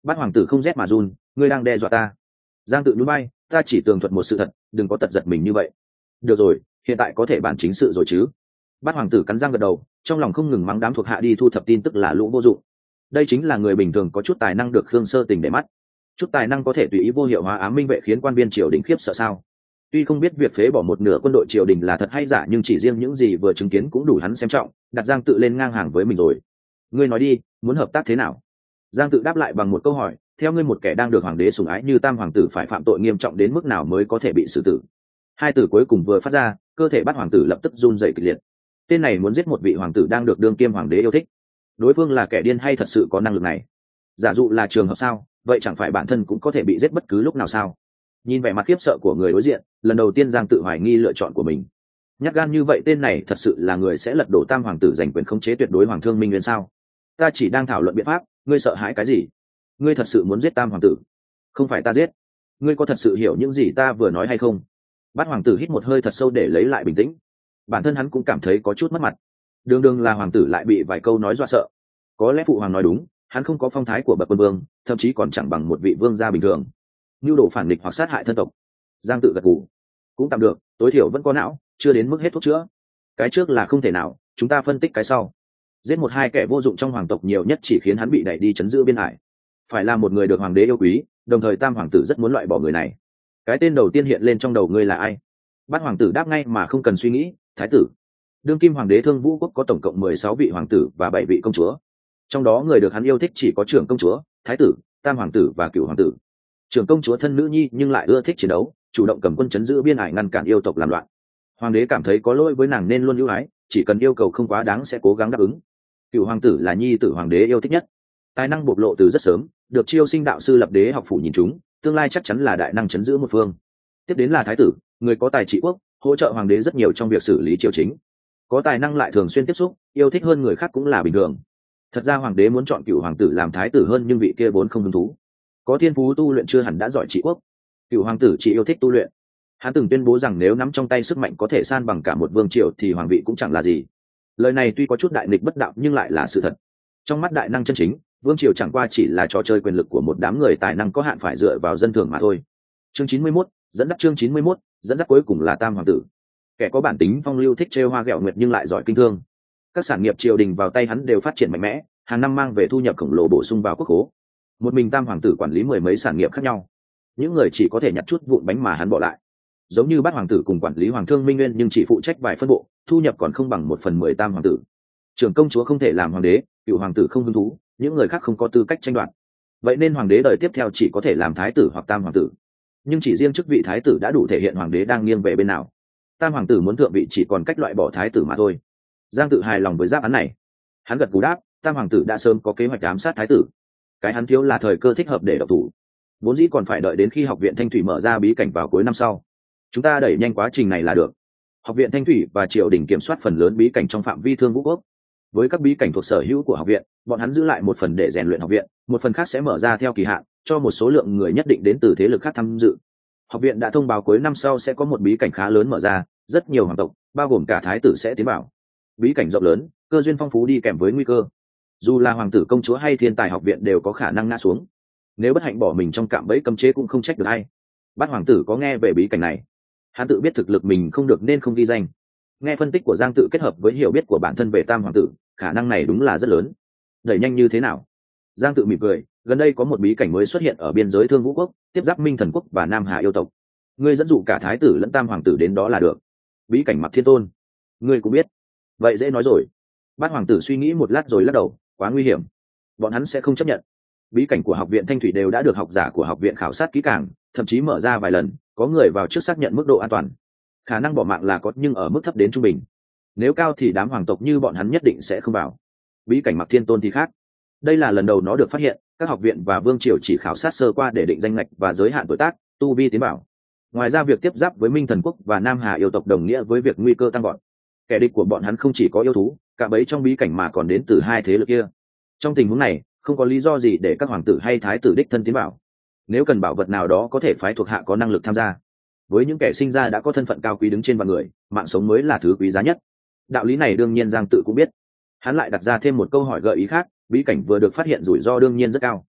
Bát hoàng tử không rét mà run, ngươi đang đe dọa ta. Giang Tự nhún vai, ta chỉ tường thuật một sự thật, đừng có tật giật mình như vậy. Được rồi, hiện tại có thể bàn chính sự rồi chứ. Bát hoàng tử cắn răng gật đầu, trong lòng không ngừng mắng đám thuộc hạ đi thu thập tin tức là lũ vô dụng. Đây chính là người bình thường có chút tài năng được Khương Sơ Tình để mắt. Chút tài năng có thể tùy ý vô hiệu hóa ám minh vệ khiến quan viên triều đình khiếp sợ sao? Tuy không biết việc phế bỏ một nửa quân đội triều đình là thật hay giả, nhưng chỉ riêng những gì vừa chứng kiến cũng đủ hắn xem trọng, đặt Giang Tự lên ngang hàng với mình rồi. Ngươi nói đi, muốn hợp tác thế nào? Giang Tự đáp lại bằng một câu hỏi, theo ngươi một kẻ đang được hoàng đế sủng ái như Tam hoàng tử phải phạm tội nghiêm trọng đến mức nào mới có thể bị xử tử? Hai từ cuối cùng vừa phát ra, cơ thể Bát hoàng tử lập tức run rẩy kịch liệt. Tên này muốn giết một vị hoàng tử đang được đương kiêm hoàng đế yêu thích. Đối phương là kẻ điên hay thật sự có năng lực này? Giả dụ là trường hợp sao, vậy chẳng phải bản thân cũng có thể bị giết bất cứ lúc nào sao? Nhìn vẻ mặt khiếp sợ của người đối diện, lần đầu tiên Giang Tự hoài nghi lựa chọn của mình. Nhát gan như vậy, tên này thật sự là người sẽ lật đổ Tam hoàng tử giành quyền khống chế tuyệt đối Hoàng Thương Minh Nguyên sao? Ta chỉ đang thảo luận biện pháp, ngươi sợ hãi cái gì? Ngươi thật sự muốn giết Tam hoàng tử? Không phải ta giết. Ngươi có thật sự hiểu những gì ta vừa nói hay không? Bát hoàng tử hít một hơi thật sâu để lấy lại bình tĩnh. Bản thân hắn cũng cảm thấy có chút mất mặt. Đường đường là hoàng tử lại bị vài câu nói dọa sợ. Có lẽ phụ hoàng nói đúng, hắn không có phong thái của bậc quân vương, thậm chí còn chẳng bằng một vị vương gia bình thường. Nhu đồ phản địch hoặc sát hại thân tộc. Giang Tự gật gù. Cũng tạm được, tối thiểu vẫn có não, chưa đến mức hết thuốc chữa. Cái trước là không thể nào, chúng ta phân tích cái sau. Giết một hai kẻ vô dụng trong hoàng tộc nhiều nhất chỉ khiến hắn bị đẩy đi chấn giữ biên hải. Phải là một người được hoàng đế yêu quý, đồng thời Tam hoàng tử rất muốn loại bỏ người này. Cái tên đầu tiên hiện lên trong đầu ngươi là ai? Bát hoàng tử đáp ngay mà không cần suy nghĩ, Thái tử. Đương kim hoàng đế Thương Vũ quốc có tổng cộng 16 vị hoàng tử và 7 vị công chúa. Trong đó người được hắn yêu thích chỉ có trưởng công chúa, thái tử, Tam hoàng tử và Cửu hoàng tử. Trưởng công chúa thân nữ nhi nhưng lại ưa thích chiến đấu, chủ động cầm quân chấn giữ biên hải ngăn cản yêu tộc làm loạn. Hoàng đế cảm thấy có lỗi với nàng nên luôn ưu ái, chỉ cần yêu cầu không quá đáng sẽ cố gắng đáp ứng. Cửu hoàng tử là nhi tử hoàng đế yêu thích nhất, tài năng bộc lộ từ rất sớm, được chiêu sinh đạo sư lập đế học phủ nhìn chúng, tương lai chắc chắn là đại năng chấn giữ một phương. Tiếp đến là thái tử, người có tài trị quốc, hỗ trợ hoàng đế rất nhiều trong việc xử lý triều chính, có tài năng lại thường xuyên tiếp xúc, yêu thích hơn người khác cũng là bình thường. Thật ra hoàng đế muốn chọn Cửu hoàng tử làm thái tử hơn, nhưng vị kia vốn không hứng thú, có thiên phú tu luyện chưa hẳn đã giỏi trị quốc. Cửu hoàng tử chỉ yêu thích tu luyện. Hắn từng tuyên bố rằng nếu nắm trong tay sức mạnh có thể san bằng cả một vương triều thì hoàng vị cũng chẳng là gì. Lời này tuy có chút đại nghịch bất đạo nhưng lại là sự thật. Trong mắt đại năng chân chính, vương triều chẳng qua chỉ là trò chơi quyền lực của một đám người tài năng có hạn phải dựa vào dân thường mà thôi. Chương 91, dẫn dắt. Chương 91, dẫn dắt cuối cùng là Tam hoàng tử. Kẻ có bản tính phong lưu, thích trêu hoa ghẹo nguyệt nhưng lại giỏi kinh thương. Các sản nghiệp triều đình vào tay hắn đều phát triển mạnh mẽ, hàng năm mang về thu nhập khổng lồ bổ sung vào quốc khố. Một mình Tam hoàng tử quản lý 10 mấy sản nghiệp khác nhau, những người chỉ có thể nhặt chút vụn bánh mà hắn bỏ lại. Giống như Bát hoàng tử cùng quản lý Hoàng Thương Minh Nguyên nhưng chỉ phụ trách vài phân bộ, thu nhập còn không bằng 1/10 Tam hoàng tử. Trưởng công chúa không thể làm hoàng đế, Cửu hoàng tử không hứng thú, những người khác không có tư cách tranh đoạt. Vậy nên hoàng đế đời tiếp theo chỉ có thể làm thái tử hoặc Tam hoàng tử. Nhưng chỉ riêng chức vị thái tử đã đủ thể hiện hoàng đế đang nghiêng về bên nào. Tam hoàng tử muốn thượng vị chỉ còn cách loại bỏ thái tử mà thôi. Giang Tự hài lòng với đáp án này. Hắn gật cú đáp, Tam hoàng tử đã sớm có kế hoạch ám sát thái tử. Cái hắn thiếu là thời cơ thích hợp để độc thủ. Vốn dĩ còn phải đợi đến khi học viện Thanh Thủy mở ra bí cảnh vào cuối năm sau. Chúng ta đẩy nhanh quá trình này là được. Học viện Thanh Thủy và triều đình kiểm soát phần lớn bí cảnh trong phạm vi Thương Vũ quốc. Với các bí cảnh thuộc sở hữu của học viện, bọn hắn giữ lại một phần để rèn luyện học viện, một phần khác sẽ mở ra theo kỳ hạn, cho một số lượng người nhất định đến từ thế lực khác tham dự. Học viện đã thông báo cuối năm sau sẽ có một bí cảnh khá lớn mở ra, rất nhiều hoàng tộc, bao gồm cả thái tử sẽ tiến vào. Bí cảnh rộng lớn, cơ duyên phong phú đi kèm với nguy cơ. Dù là hoàng tử công chúa hay thiên tài học viện đều có khả năng ngã xuống. Nếu bất hạnh bỏ mình trong cạm bẫy cấm chế cũng không trách được ai. Bát hoàng tử có nghe về bí cảnh này, hắn tự biết thực lực mình không được nên không ghi danh. Nghe phân tích của Giang Tự kết hợp với hiểu biết của bản thân về Tam hoàng tử, khả năng này đúng là rất lớn. Đẩy nhanh như thế nào? Giang Tự mỉm cười, gần đây có một bí cảnh mới xuất hiện ở biên giới Thương Vũ quốc, tiếp giáp Minh Thần quốc và Nam Hà yêu tộc. Ngươi dẫn dụ cả thái tử lẫn Tam hoàng tử đến đó là được. Bí cảnh Mặc Thiên Tôn, ngươi cũng biết. Vậy dễ nói rồi. Bát hoàng tử suy nghĩ một lát rồi lắc đầu, quá nguy hiểm, bọn hắn sẽ không chấp nhận. Bí cảnh của học viện Thanh Thủy đều đã được học giả của học viện khảo sát kỹ càng, thậm chí mở ra vài lần, có người vào trước xác nhận mức độ an toàn. Khả năng bỏ mạng là có nhưng ở mức thấp đến trung bình. Nếu cao thì đám hoàng tộc như bọn hắn nhất định sẽ không vào. Bí cảnh Mặc Thiên Tôn thì khác. Đây là lần đầu nó được phát hiện, các học viện và vương triều chỉ khảo sát sơ qua để định danh ngạch và giới hạn tuổi tác, tu vi tiến bảo. Ngoài ra việc tiếp giáp với Minh Thần quốc và Nam Hà yêu tộc đồng nghĩa với việc nguy cơ tăng vọt. Kẻ địch của bọn hắn không chỉ có yêu thú, cả bấy trong bí cảnh mà còn đến từ hai thế lực kia. Trong tình huống này, không có lý do gì để các hoàng tử hay thái tử đích thân tiến bảo. Nếu cần bảo vật nào đó có thể phái thuộc hạ có năng lực tham gia. Với những kẻ sinh ra đã có thân phận cao quý đứng trên vạn người, mạng sống mới là thứ quý giá nhất. Đạo lý này đương nhiên Giang Tự cũng biết. Hắn lại đặt ra thêm một câu hỏi gợi ý khác, bí cảnh vừa được phát hiện rủi ro đương nhiên rất cao.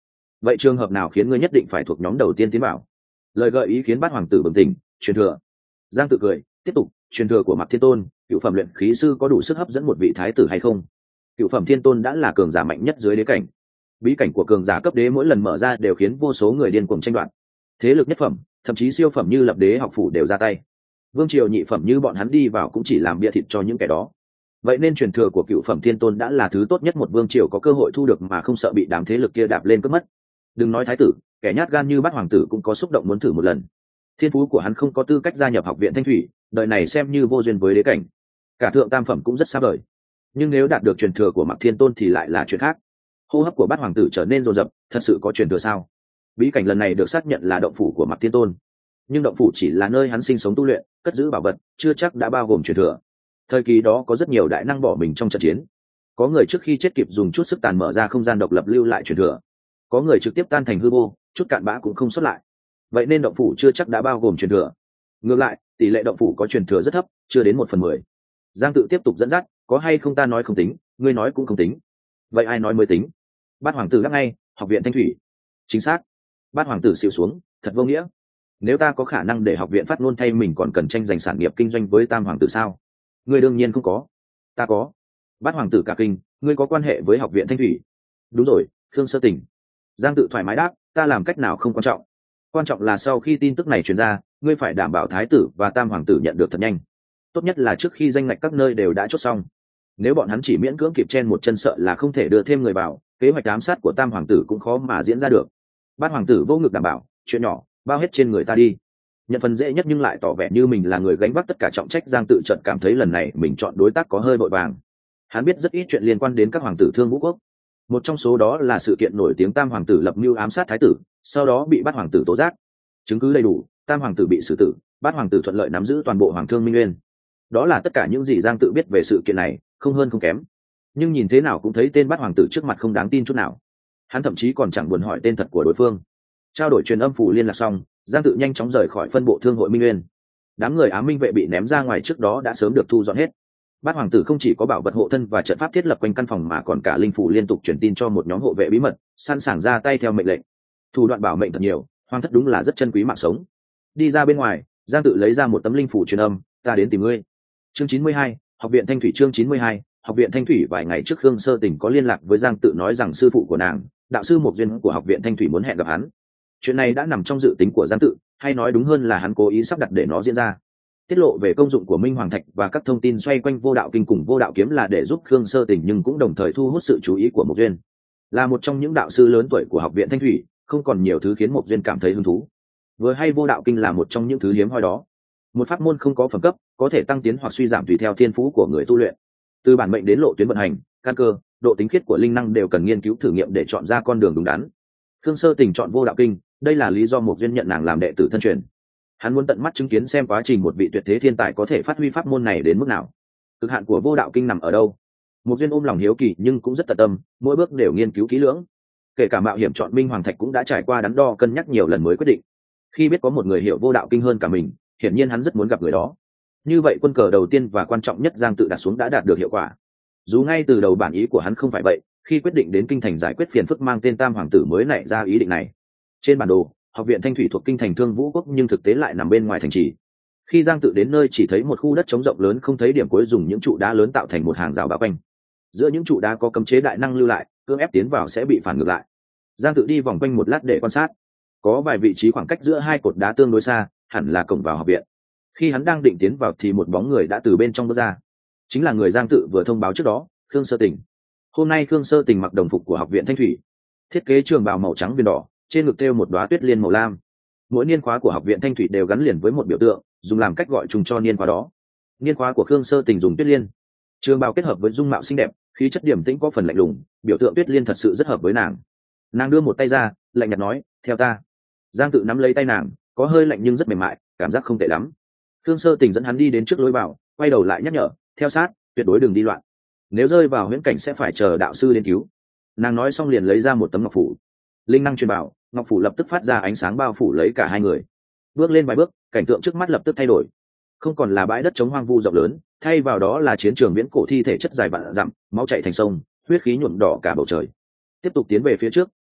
vậy trường hợp nào khiến ngươi nhất định phải thuộc nhóm đầu tiên tiến vào? Lời gợi ý khiến bát hoàng tử bừng tỉnh. Truyền thừa. Giang Tự cười tiếp tục, truyền thừa của Mạc Thiên Tôn, cựu phẩm luyện khí sư có đủ sức hấp dẫn một vị thái tử hay không? Cựu phẩm Thiên Tôn đã là cường giả mạnh nhất dưới đế cảnh, bí cảnh của cường giả cấp đế mỗi lần mở ra đều khiến vô số người điên cuồng tranh đoạt. Thế lực nhất phẩm, thậm chí siêu phẩm như Lập Đế học phủ đều ra tay. Vương triều nhị phẩm như bọn hắn đi vào cũng chỉ làm bia thịt cho những kẻ đó. Vậy nên truyền thừa của cựu phẩm Thiên Tôn đã là thứ tốt nhất một vương triều có cơ hội thu được mà không sợ bị đám thế lực kia đạp lên cướp mất. Đừng nói thái tử, kẻ nhát gan như bát hoàng tử cũng có xúc động muốn thử một lần. Thiên phú của hắn không có tư cách gia nhập học viện Thanh Thủy, đời này xem như vô duyên với đế cảnh. Cả thượng tam phẩm cũng rất xa vời, nhưng nếu đạt được truyền thừa của Mạc Thiên Tôn thì lại là chuyện khác. Hô hấp của bát hoàng tử trở nên rồn rập, thật sự có truyền thừa sao? Bí cảnh lần này được xác nhận là động phủ của Mạc Thiên Tôn, nhưng động phủ chỉ là nơi hắn sinh sống tu luyện, cất giữ bảo vật, chưa chắc đã bao gồm truyền thừa. Thời kỳ đó có rất nhiều đại năng bỏ mình trong trận chiến, có người trước khi chết kịp dùng chút sức tàn mở ra không gian độc lập lưu lại truyền thừa, có người trực tiếp tan thành hư vô, chút cạn bã cũng không xuất lại. Vậy nên động phủ chưa chắc đã bao gồm truyền thừa. Ngược lại, tỷ lệ động phủ có truyền thừa rất thấp, chưa đến 1/10. Giang Tự tiếp tục dẫn dắt, có hay không ta nói không tính, ngươi nói cũng không tính, vậy ai nói mới tính? Bát hoàng tử đáp ngay, học viện Thanh Thủy. Chính xác. Bát hoàng tử xịu xuống, thật vô nghĩa. Nếu ta có khả năng để học viện phát ngôn thay mình còn cần tranh giành sản nghiệp kinh doanh với tam hoàng tử sao? Ngươi đương nhiên không có. Ta có. Bát hoàng tử cả kinh, ngươi có quan hệ với học viện Thanh Thủy? Đúng rồi, Khương Sơ Tỉnh. Giang Tự thoải mái đáp, ta làm cách nào không quan trọng, quan trọng là sau khi tin tức này truyền ra, ngươi phải đảm bảo thái tử và tam hoàng tử nhận được thật nhanh, tốt nhất là trước khi danh ngạch các nơi đều đã chốt xong. Nếu bọn hắn chỉ miễn cưỡng kịp chen một chân sợ là không thể đưa thêm người vào, kế hoạch ám sát của tam hoàng tử cũng khó mà diễn ra được. Bát hoàng tử vô ngực đảm bảo, chuyện nhỏ bao hết trên người ta đi. Nhận phần dễ nhất nhưng lại tỏ vẻ như mình là người gánh vác tất cả trọng trách. Giang Tự chợt cảm thấy lần này mình chọn đối tác có hơi vội vàng. Hắn biết rất ít chuyện liên quan đến các hoàng tử Thương Vũ Quốc, một trong số đó là sự kiện nổi tiếng tam hoàng tử lập mưu ám sát thái tử, sau đó bị bát hoàng tử tố giác. Chứng cứ đầy đủ, tam hoàng tử bị xử tử, bát hoàng tử thuận lợi nắm giữ toàn bộ Hoàng Thương Minh Nguyên. Đó là tất cả những gì Giang Tự biết về sự kiện này, không hơn không kém. Nhưng nhìn thế nào cũng thấy tên bát hoàng tử trước mặt không đáng tin chút nào. Hắn thậm chí còn chẳng buồn hỏi tên thật của đối phương. Trao đổi truyền âm phủ liên lạc xong, Giang Tự nhanh chóng rời khỏi phân bộ Thương hội Minh Nguyên. Đám người ám minh vệ bị ném ra ngoài trước đó đã sớm được thu dọn hết. Bát hoàng tử không chỉ có bảo vật hộ thân và trận pháp thiết lập quanh căn phòng mà còn cả linh phủ liên tục truyền tin cho một nhóm hộ vệ bí mật, sẵn sàng ra tay theo mệnh lệnh. Thủ đoạn bảo mệnh thật nhiều, hoàng thất đúng là rất chân quý mạng sống. Đi ra bên ngoài, Giang Tự lấy ra một tấm linh phủ truyền âm, ta đến tìm ngươi. Chương 92, học viện Thanh Thủy. Chương 92, học viện Thanh Thủy. Vài ngày trước Khương Sơ Tỉnh có liên lạc với Giang Tự nói rằng sư phụ của nàng, đạo sư Mộc Duyên của học viện Thanh Thủy muốn hẹn gặp hắn. Chuyện này đã nằm trong dự tính của Giang Tự, hay nói đúng hơn là hắn cố ý sắp đặt để nó diễn ra. Tiết lộ về công dụng của Minh Hoàng Thạch và các thông tin xoay quanh Vô Đạo Kinh cùng Vô Đạo Kiếm là để giúp Khương Sơ Tỉnh nhưng cũng đồng thời thu hút sự chú ý của Mộc Duyên. Là một trong những đạo sư lớn tuổi của học viện Thanh Thủy, không còn nhiều thứ khiến Mộc Duyên cảm thấy hứng thú. Vừa hay Vô Đạo Kinh là một trong những thứ hiếm hoi đó, một pháp môn không có phẩm cấp, có thể tăng tiến hoặc suy giảm tùy theo thiên phú của người tu luyện. Từ bản mệnh đến lộ tuyến vận hành, căn cơ, độ tính khiết của linh năng đều cần nghiên cứu thử nghiệm để chọn ra con đường đúng đắn. Khương Sơ Tình chọn Vô Đạo Kinh, đây là lý do Mộc Duyên nhận nàng làm đệ tử thân truyền. Hắn muốn tận mắt chứng kiến xem quá trình một vị tuyệt thế thiên tài có thể phát huy pháp môn này đến mức nào. Cực hạn của Vô Đạo Kinh nằm ở đâu? Mộc Duyên ôm lòng hiếu kỳ nhưng cũng rất tận tâm, mỗi bước đều nghiên cứu kỹ lưỡng. Kể cả mạo hiểm chọn Minh Hoàng Thạch cũng đã trải qua đắn đo cân nhắc nhiều lần mới quyết định. Khi biết có một người hiểu Vô Đạo Kinh hơn cả mình, hiển nhiên hắn rất muốn gặp người đó. Như vậy quân cờ đầu tiên và quan trọng nhất Giang Tự đặt xuống đã đạt được hiệu quả. Dù ngay từ đầu bản ý của hắn không phải vậy, khi quyết định đến kinh thành giải quyết phiền phức mang tên Tam Hoàng tử mới nảy ra ý định này. Trên bản đồ, học viện Thanh Thủy thuộc kinh thành Thương Vũ Quốc nhưng thực tế lại nằm bên ngoài thành trì. Khi Giang Tự đến nơi chỉ thấy một khu đất trống rộng lớn không thấy điểm cuối, dùng những trụ đá lớn tạo thành một hàng rào bao quanh. Giữa những trụ đá có cấm chế đại năng lưu lại, cưỡng ép tiến vào sẽ bị phản ngược lại. Giang Tự đi vòng quanh một lát để quan sát. Có vài vị trí khoảng cách giữa hai cột đá tương đối xa, hẳn là cổng vào học viện. Khi hắn đang định tiến vào thì một bóng người đã từ bên trong bước ra. Chính là người Giang Tự vừa thông báo trước đó, Khương Sơ Tình. Hôm nay Khương Sơ Tình mặc đồng phục của học viện Thanh Thủy, thiết kế trường bào màu trắng viền đỏ, trên ngực thêu một đóa tuyết liên màu lam. Mỗi niên khóa của học viện Thanh Thủy đều gắn liền với một biểu tượng, dùng làm cách gọi chung cho niên khóa đó. Niên khóa của Khương Sơ Tình dùng tuyết liên. Trường bào kết hợp với dung mạo xinh đẹp, khí chất điềm tĩnh có phần lạnh lùng, biểu tượng tuyết liên thật sự rất hợp với nàng. Nàng đưa một tay ra, lạnh nhạt nói, theo ta. Giang Tự nắm lấy tay nàng, có hơi lạnh nhưng rất mềm mại, cảm giác không tệ lắm. Khương Sơ Tình dẫn hắn đi đến trước lối vào, quay đầu lại nhắc nhở, theo sát, tuyệt đối đừng đi loạn. Nếu rơi vào huyễn cảnh sẽ phải chờ đạo sư đến cứu. Nàng nói xong liền lấy ra một tấm ngọc phủ. Linh năng truyền bảo, ngọc phủ lập tức phát ra ánh sáng bao phủ lấy cả hai người. Bước lên vài bước, cảnh tượng trước mắt lập tức thay đổi. Không còn là bãi đất trống hoang vu rộng lớn, thay vào đó là chiến trường viễn cổ thi thể chất dài vạn dặm, máu chảy thành sông, huyết khí nhuộm đỏ cả bầu trời. Tiếp tục tiến về phía trước,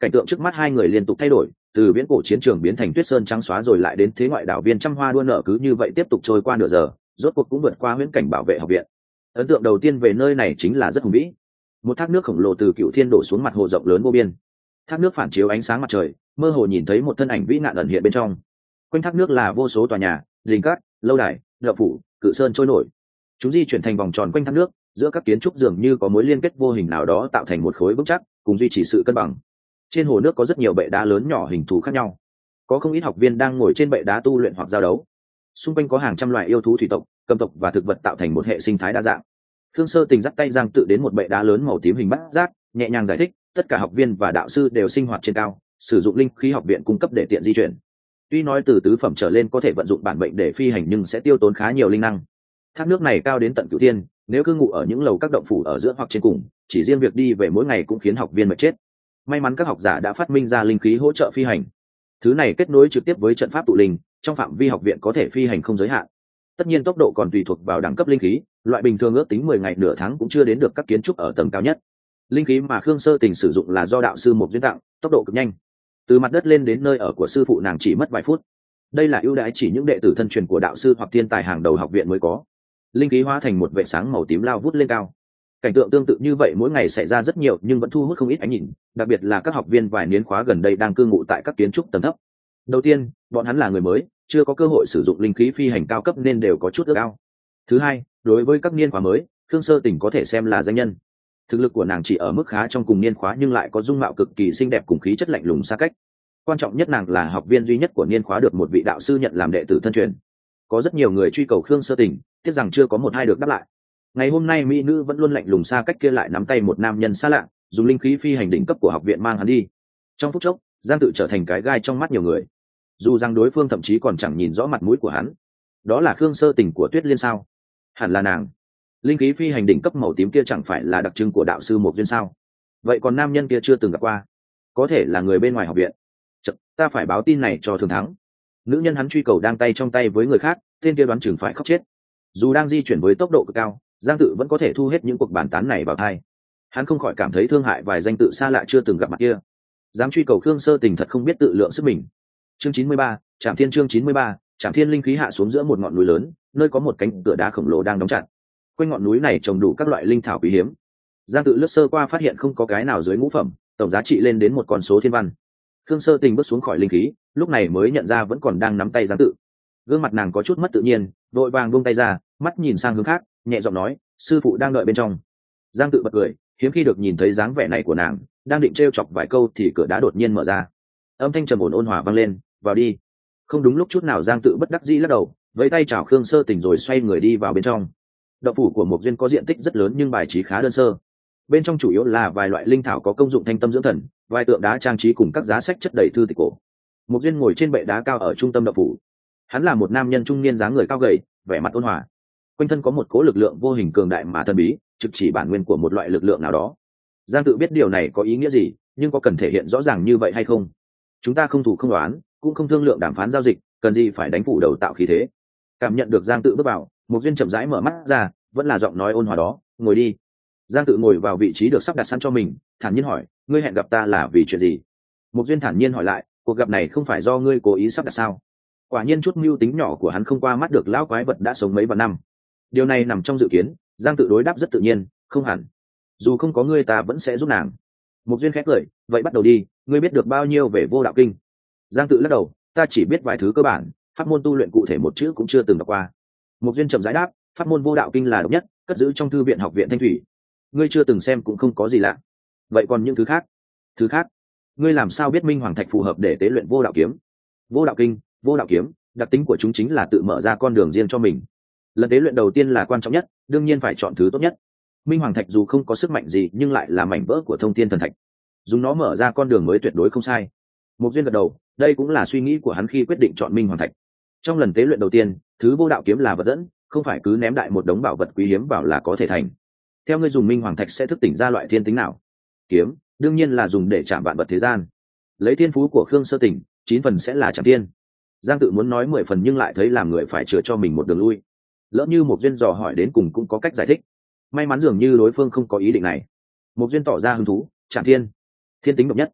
cảnh tượng trước mắt hai người liên tục thay đổi, từ viễn cổ chiến trường biến thành tuyết sơn trắng xóa rồi lại đến thế ngoại đảo viên trăm hoa đua nở, cứ như vậy tiếp tục trôi qua nửa giờ, rốt cuộc cũng vượt qua huyễn cảnh bảo vệ học viện. Ấn tượng đầu tiên về nơi này chính là rất hùng vĩ. Một thác nước khổng lồ từ cựu thiên đổ xuống mặt hồ rộng lớn vô biên. Thác nước phản chiếu ánh sáng mặt trời, mơ hồ nhìn thấy một thân ảnh vĩ ngạn ẩn hiện bên trong. Quanh thác nước là vô số tòa nhà, đình cát, lâu đài, đậu phủ, cự sơn trôi nổi. Chúng di chuyển thành vòng tròn quanh thác nước, giữa các kiến trúc dường như có mối liên kết vô hình nào đó tạo thành một khối vững chắc, cùng duy trì sự cân bằng. Trên hồ nước có rất nhiều bệ đá lớn nhỏ hình thù khác nhau, có không ít học viên đang ngồi trên bệ đá tu luyện hoặc giao đấu. Xung quanh có hàng trăm loại yêu thú thủy tộc, cầm tộc và thực vật tạo thành một hệ sinh thái đa dạng. Khương Sơ Tình dắt tay Giang Tự đến một bệ đá lớn màu tím hình bát giác, nhẹ nhàng giải thích, tất cả học viên và đạo sư đều sinh hoạt trên cao, sử dụng linh khí học viện cung cấp để tiện di chuyển. Tuy nói từ tứ phẩm trở lên có thể vận dụng bản mệnh để phi hành nhưng sẽ tiêu tốn khá nhiều linh năng. Thác nước này cao đến tận cửu thiên, nếu cư ngụ ở những lầu các động phủ ở giữa hoặc trên cùng, chỉ riêng việc đi về mỗi ngày cũng khiến học viên mệt chết. May mắn các học giả đã phát minh ra linh khí hỗ trợ phi hành. Thứ này kết nối trực tiếp với trận pháp tụ linh, trong phạm vi học viện có thể phi hành không giới hạn. Tất nhiên tốc độ còn tùy thuộc vào đẳng cấp linh khí, loại bình thường ước tính 10 ngày nửa tháng cũng chưa đến được các kiến trúc ở tầng cao nhất. Linh khí mà Khương Sơ Tình sử dụng là do đạo sư Mộc Duyên tặng, tốc độ cực nhanh. Từ mặt đất lên đến nơi ở của sư phụ nàng chỉ mất vài phút. Đây là ưu đãi chỉ những đệ tử thân truyền của đạo sư hoặc thiên tài hàng đầu học viện mới có. Linh khí hóa thành một vệt sáng màu tím lao vút lên cao. Cảnh tượng tương tự như vậy mỗi ngày xảy ra rất nhiều nhưng vẫn thu hút không ít ánh nhìn, đặc biệt là các học viên vài niên khóa gần đây đang cư ngụ tại các kiến trúc tầng thấp. Đầu tiên, bọn hắn là người mới, chưa có cơ hội sử dụng linh khí phi hành cao cấp nên đều có chút ước ao. Thứ hai, đối với các niên khóa mới, Khương Sơ Tình có thể xem là danh nhân. Thực lực của nàng chỉ ở mức khá trong cùng niên khóa nhưng lại có dung mạo cực kỳ xinh đẹp cùng khí chất lạnh lùng xa cách. Quan trọng nhất, nàng là học viên duy nhất của niên khóa được một vị đạo sư nhận làm đệ tử thân truyền. Có rất nhiều người truy cầu Khương Sơ Tình, tiếc rằng chưa có một hai được đáp lại. Ngày hôm nay mỹ nữ vẫn luôn lạnh lùng xa cách kia lại nắm tay một nam nhân xa lạ, dùng linh khí phi hành đỉnh cấp của học viện mang hắn đi. Trong phút chốc, Giang Tự trở thành cái gai trong mắt nhiều người. Dù rằng đối phương thậm chí còn chẳng nhìn rõ mặt mũi của hắn. Đó là Khương Sơ Tình của Tuyết Liên sao? Hẳn là nàng. Linh khí phi hành đỉnh cấp màu tím kia chẳng phải là đặc trưng của đạo sư Mộc Duyên sao? Vậy còn nam nhân kia chưa từng gặp qua, có thể là người bên ngoài học viện. Chật, ta phải báo tin này cho Thường Thắng. Nữ nhân hắn truy cầu đang tay trong tay với người khác, tên kia đoán chừng phải khóc chết. Dù đang di chuyển với tốc độ cực cao, Giang Tự vẫn có thể thu hết những cuộc bàn tán này vào tai. Hắn không khỏi cảm thấy thương hại vài danh tự xa lạ chưa từng gặp mặt kia. Dám truy cầu Khương Sơ Tình thật không biết tự lượng sức mình. Chương 93, Trảm Thiên. Chương 93, Trảm Thiên. Linh khí hạ xuống giữa một ngọn núi lớn, nơi có một cánh cửa đá khổng lồ đang đóng chặt. Quanh ngọn núi này trồng đủ các loại linh thảo quý hiếm. Giang Tự lướt sơ qua phát hiện không có cái nào dưới ngũ phẩm, tổng giá trị lên đến một con số thiên văn. Khương Sơ Tình bước xuống khỏi linh khí, lúc này mới nhận ra vẫn còn đang nắm tay Giang Tự. Gương mặt nàng có chút mất tự nhiên, vội vàng buông tay ra, mắt nhìn sang hướng khác, nhẹ giọng nói, sư phụ đang đợi bên trong. Giang Tự bật cười, hiếm khi được nhìn thấy dáng vẻ này của nàng, đang định trêu chọc vài câu thì cửa đá đột nhiên mở ra. Âm thanh trầm ổn ôn hòa vang lên, vào đi. Không đúng lúc chút nào Giang Tự bất đắc dĩ lắc đầu, vẫy tay chào Khương Sơ Tình rồi xoay người đi vào bên trong. Động phủ của Mộc Duyên có diện tích rất lớn nhưng bài trí khá đơn sơ. Bên trong chủ yếu là vài loại linh thảo có công dụng thanh tâm dưỡng thần, vài tượng đá trang trí cùng các giá sách chất đầy thư tịch cổ. Mộc Duyên ngồi trên bệ đá cao ở trung tâm động phủ. Hắn là một nam nhân trung niên dáng người cao gầy, vẻ mặt ôn hòa. Quanh thân có một cỗ lực lượng vô hình cường đại mà thần bí, trực chỉ bản nguyên của một loại lực lượng nào đó. Giang Tự biết điều này có ý nghĩa gì, nhưng có cần thể hiện rõ ràng như vậy hay không? Chúng ta không thủ không đoán, cũng không thương lượng đàm phán giao dịch, cần gì phải đánh phủ đầu tạo khí thế? Cảm nhận được Giang Tự bước vào, Mộc Duyên chậm rãi mở mắt ra, vẫn là giọng nói ôn hòa đó, ngồi đi. Giang Tự ngồi vào vị trí được sắp đặt sẵn cho mình, thản nhiên hỏi, ngươi hẹn gặp ta là vì chuyện gì? Mộc Duyên thản nhiên hỏi lại, cuộc gặp này không phải do ngươi cố ý sắp đặt sao? Quả nhiên chút mưu tính nhỏ của hắn không qua mắt được lão quái vật đã sống mấy vạn năm. Điều này nằm trong dự kiến. Giang Tự đối đáp rất tự nhiên, không hẳn. Dù không có ngươi ta vẫn sẽ giúp nàng. Mộc Duyên khép cười, vậy bắt đầu đi, ngươi biết được bao nhiêu về Vô Đạo Kinh? Giang Tự lắc đầu, ta chỉ biết vài thứ cơ bản, pháp môn tu luyện cụ thể một chữ cũng chưa từng đọc qua. Mộc Duyên chậm rãi đáp, pháp môn Vô Đạo Kinh là độc nhất, cất giữ trong thư viện học viện Thanh Thủy. Ngươi chưa từng xem cũng không có gì lạ. Vậy còn những thứ khác? Thứ khác? Ngươi làm sao biết Minh Hoàng Thạch phù hợp để tế luyện Vô Đạo Kiếm? Vô Đạo Kinh, Vô Đạo Kiếm, đặc tính của chúng chính là tự mở ra con đường riêng cho mình. Lần tế luyện đầu tiên là quan trọng nhất, đương nhiên phải chọn thứ tốt nhất. Minh Hoàng Thạch dù không có sức mạnh gì nhưng lại là mảnh vỡ của Thông Thiên Thần Thạch, dùng nó mở ra con đường mới tuyệt đối không sai. Mộc Duyên gật đầu, đây cũng là suy nghĩ của hắn khi quyết định chọn Minh Hoàng Thạch. Trong lần tế luyện đầu tiên, thứ Vô Đạo Kiếm là vật dẫn, không phải cứ ném đại một đống bảo vật quý hiếm vào là có thể thành. Theo ngươi dùng Minh Hoàng Thạch sẽ thức tỉnh ra loại thiên tính nào? Kiếm, đương nhiên là dùng để chạm vạn vật thế gian. Lấy thiên phú của Khương Sơ Tình, 9 phần sẽ là chạm thiên. Giang Tự muốn nói 10 phần nhưng lại thấy làm người phải chừa cho mình một đường lui. Lỡ như Mộc Duyên dò hỏi đến cùng cũng có cách giải thích. May mắn dường như đối phương không có ý định này. Mộc Duyên tỏ ra hứng thú, chạm thiên, thiên tính độc nhất.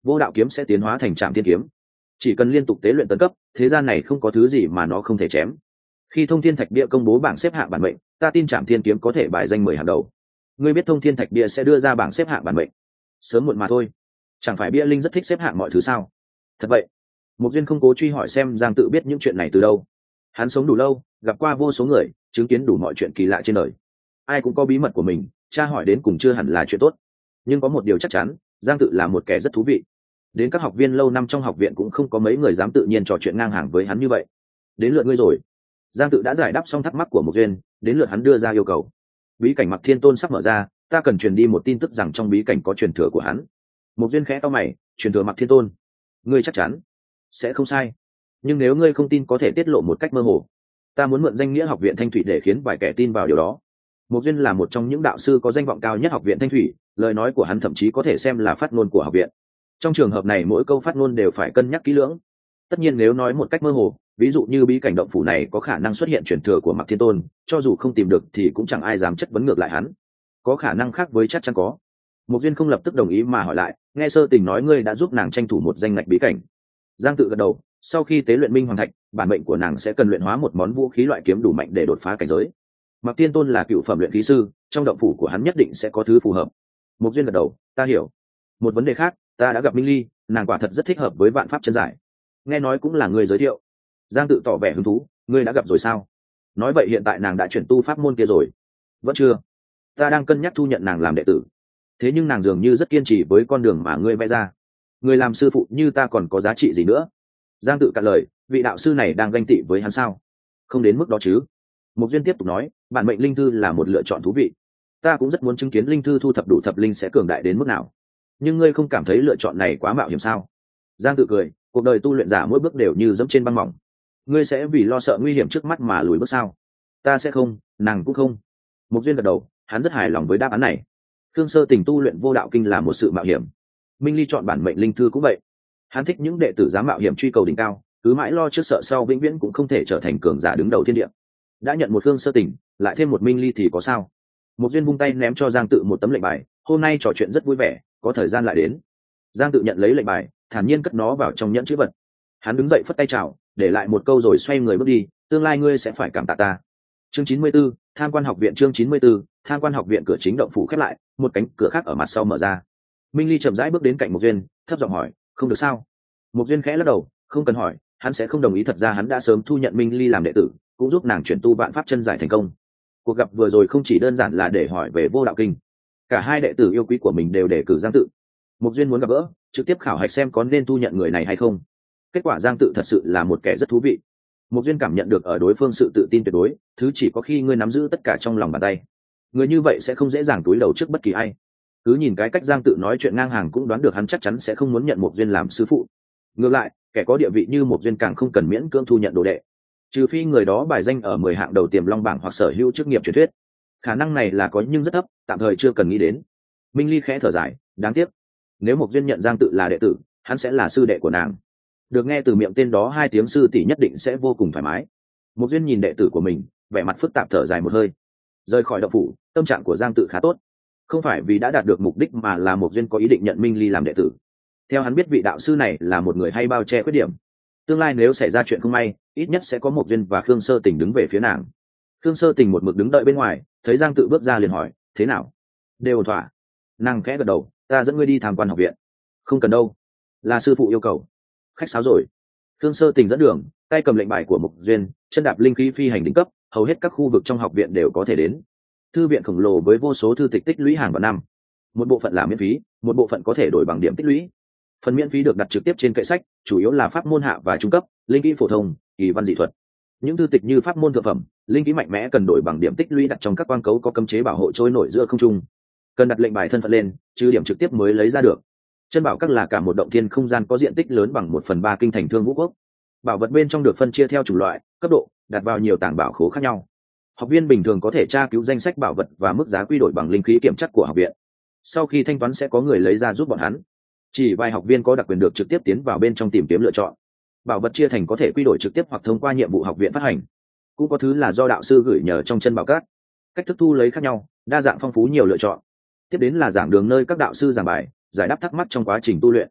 vô đạo kiếm sẽ tiến hóa thành trạm thiên kiếm, chỉ cần liên tục tế luyện tấn cấp, thế gian này không có thứ gì mà nó không thể chém. Khi thông thiên thạch bia công bố bảng xếp hạng bản mệnh, ta tin trạm thiên kiếm có thể bài danh 10 hàng đầu. Ngươi biết thông thiên thạch bia sẽ đưa ra bảng xếp hạng bản mệnh sớm muộn mà thôi, chẳng phải bia linh rất thích xếp hạng mọi thứ sao? Thật vậy? Mục Duyên không cố truy hỏi xem Giang Tự biết những chuyện này từ đâu. Hắn sống đủ lâu, gặp qua vô số người, chứng kiến đủ mọi chuyện kỳ lạ trên đời. Ai cũng có bí mật của mình, tra hỏi đến cùng chưa hẳn là chuyện tốt. Nhưng có một điều chắc chắn, Giang Tự là một kẻ rất thú vị. Đến các học viên lâu năm trong học viện cũng không có mấy người dám tự nhiên trò chuyện ngang hàng với hắn như vậy. Đến lượt ngươi rồi. Giang Tự đã giải đáp xong thắc mắc của Mục Duyên, đến lượt hắn đưa ra yêu cầu. Bí cảnh Mặc Thiên Tôn sắp mở ra, ta cần truyền đi một tin tức rằng trong bí cảnh có truyền thừa của hắn. Mục Duyên khẽ cau mày, truyền thừa Mặc Thiên Tôn? Ngươi chắc chắn? Sẽ không sai. Nhưng nếu ngươi không tin có thể tiết lộ một cách mơ hồ. Ta muốn mượn danh nghĩa học viện Thanh Thủy để khiến vài kẻ tin vào điều đó. Mục Duyên là một trong những đạo sư có danh vọng cao nhất học viện Thanh Thủy, lời nói của hắn thậm chí có thể xem là phát ngôn của học viện. Trong trường hợp này mỗi câu phát ngôn đều phải cân nhắc kỹ lưỡng. Tất nhiên nếu nói một cách mơ hồ, ví dụ như bí cảnh động phủ này có khả năng xuất hiện truyền thừa của Mặc Thiên Tôn, cho dù không tìm được thì cũng chẳng ai dám chất vấn ngược lại hắn. Có khả năng khác với chắc chắn có. Mục Duyên không lập tức đồng ý mà hỏi lại, nghe Sơ Tình nói ngươi đã giúp nàng tranh thủ một danh ngạch bí cảnh. Giang Tự gật đầu, sau khi tế luyện minh hoàng thạch, bản mệnh của nàng sẽ cần luyện hóa một món vũ khí loại kiếm đủ mạnh để đột phá cảnh giới. Mặc Thiên Tôn là cựu phẩm luyện khí sư, trong động phủ của hắn nhất định sẽ có thứ phù hợp. Mục Duyên gật đầu, ta hiểu. Một vấn đề khác, ta đã gặp Minh Ly, nàng quả thật rất thích hợp với vạn pháp chân giải. Nghe nói cũng là người giới thiệu. Giang Tự tỏ vẻ hứng thú, ngươi đã gặp rồi sao? Nói vậy hiện tại nàng đã chuyển tu pháp môn kia rồi? Vẫn chưa. Ta đang cân nhắc thu nhận nàng làm đệ tử. Thế nhưng nàng dường như rất kiên trì với con đường mà ngươi vẽ ra. Người làm sư phụ như ta còn có giá trị gì nữa? Giang Tự cạn lời, vị đạo sư này đang ganh tị với hắn sao? Không đến mức đó chứ. Mục Duyên tiếp tục nói, bản mệnh linh thư là một lựa chọn thú vị. Ta cũng rất muốn chứng kiến linh thư thu thập đủ thập linh sẽ cường đại đến mức nào. Nhưng ngươi không cảm thấy lựa chọn này quá mạo hiểm sao? Giang Tự cười, cuộc đời tu luyện giả mỗi bước đều như dẫm trên băng mỏng. Ngươi sẽ vì lo sợ nguy hiểm trước mắt mà lùi bước sao? Ta sẽ không, nàng cũng không. Mục Duyên gật đầu, hắn rất hài lòng với đáp án này. Khương Sơ Tình tu luyện vô đạo kinh là một sự mạo hiểm. Minh Ly chọn bản mệnh linh thư cũng vậy. Hắn thích những đệ tử dám mạo hiểm truy cầu đỉnh cao, cứ mãi lo trước sợ sau vĩnh viễn cũng không thể trở thành cường giả đứng đầu thiên địa. Đã nhận một Khương Sơ Tình, lại thêm một Minh Ly thì có sao? Mục Duyên vung tay ném cho Giang Tự một tấm lệnh bài, hôm nay trò chuyện rất vui vẻ, có thời gian lại đến. Giang Tự nhận lấy lệnh bài, thản nhiên cất nó vào trong nhẫn chữ vật. Hắn đứng dậy phất tay chào, để lại một câu rồi xoay người bước đi, tương lai ngươi sẽ phải cảm tạ ta. Chương 94, tham quan học viện. Chương 94, tham quan học viện. Cửa chính động phủ khép lại, một cánh cửa khác ở mặt sau mở ra. Minh Ly chậm rãi bước đến cạnh Mục Duyên, thấp giọng hỏi, không được sao? Mục Duyên khẽ lắc đầu, không cần hỏi, hắn sẽ không đồng ý. Thật ra hắn đã sớm thu nhận Minh Ly làm đệ tử, cũng giúp nàng chuyển tu vạn pháp chân giải thành công. Cuộc gặp vừa rồi không chỉ đơn giản là để hỏi về vô đạo kinh, cả hai đệ tử yêu quý của mình đều đề cử Giang Tự. Mục Duyên muốn gặp gỡ, trực tiếp khảo hạch xem có nên thu nhận người này hay không. Kết quả Giang Tự thật sự là một kẻ rất thú vị. Mục Duyên cảm nhận được ở đối phương sự tự tin tuyệt đối, thứ chỉ có khi ngươi nắm giữ tất cả trong lòng bàn tay. Người như vậy sẽ không dễ dàng túi đầu trước bất kỳ ai. Cứ nhìn cái cách Giang Tự nói chuyện ngang hàng cũng đoán được hắn chắc chắn sẽ không muốn nhận Mục Duyên làm sư phụ. Ngược lại, kẻ có địa vị như Mục Duyên càng không cần miễn cưỡng thu nhận đồ đệ, trừ phi người đó bài danh ở 10 hạng đầu tiềm long bảng hoặc sở hữu chức nghiệp truyền thuyết. Khả năng này là có nhưng rất thấp, tạm thời chưa cần nghĩ đến. Minh Ly khẽ thở dài, đáng tiếc. Nếu Mục Duyên nhận Giang Tự là đệ tử, hắn sẽ là sư đệ của nàng. Được nghe từ miệng tên đó hai tiếng sư tỷ nhất định sẽ vô cùng thoải mái. Mục Duyên nhìn đệ tử của mình, vẻ mặt phức tạp thở dài một hơi. Rời khỏi động phủ, tâm trạng của Giang Tự khá tốt. Không phải vì đã đạt được mục đích mà là Mục Duyên có ý định nhận Minh Ly làm đệ tử. Theo hắn biết vị đạo sư này là một người hay bao che khuyết điểm. Tương lai nếu xảy ra chuyện không may, ít nhất sẽ có Mục Duyên và Khương Sơ Tình đứng về phía nàng. Khương Sơ Tình một mực đứng đợi bên ngoài, thấy Giang Tự bước ra liền hỏi, thế nào? Đều ổn thỏa. Nàng khẽ gật đầu, ta dẫn ngươi đi tham quan học viện. Không cần đâu, là sư phụ yêu cầu. Khách sáo rồi. Khương Sơ Tình dẫn đường, tay cầm lệnh bài của Mục Duyên, chân đạp linh khí phi hành đỉnh cấp, hầu hết các khu vực trong học viện đều có thể đến. Thư viện khổng lồ với vô số thư tịch tích lũy hàng vạn năm. Một bộ phận là miễn phí, một bộ phận có thể đổi bằng điểm tích lũy. Phần miễn phí được đặt trực tiếp trên kệ sách, chủ yếu là pháp môn hạ và trung cấp, linh kỹ phổ thông, kỳ văn dị thuật. Những thư tịch như pháp môn thượng phẩm, linh kỹ mạnh mẽ cần đổi bằng điểm tích lũy đặt trong các quang cấu có cấm chế bảo hộ trôi nổi giữa không trung. Cần đặt lệnh bài thân phận lên, trừ điểm trực tiếp mới lấy ra được. Chân bảo các là cả một động thiên không gian có diện tích lớn bằng 1/3 kinh thành Thương Vũ Quốc. Bảo vật bên trong được phân chia theo chủng loại, cấp độ, đặt vào nhiều tảng bảo khố khác nhau. Học viên bình thường có thể tra cứu danh sách bảo vật và mức giá quy đổi bằng linh khí kiểm chất của học viện. Sau khi thanh toán sẽ có người lấy ra giúp bọn hắn. Chỉ vài học viên có đặc quyền được trực tiếp tiến vào bên trong tìm kiếm lựa chọn. Bảo vật chia thành có thể quy đổi trực tiếp hoặc thông qua nhiệm vụ học viện phát hành. Cũng có thứ là do đạo sư gửi nhờ trong chân bảo cát. Cách thức thu lấy khác nhau, đa dạng phong phú nhiều lựa chọn. Tiếp đến là giảng đường nơi các đạo sư giảng bài, giải đáp thắc mắc trong quá trình tu luyện.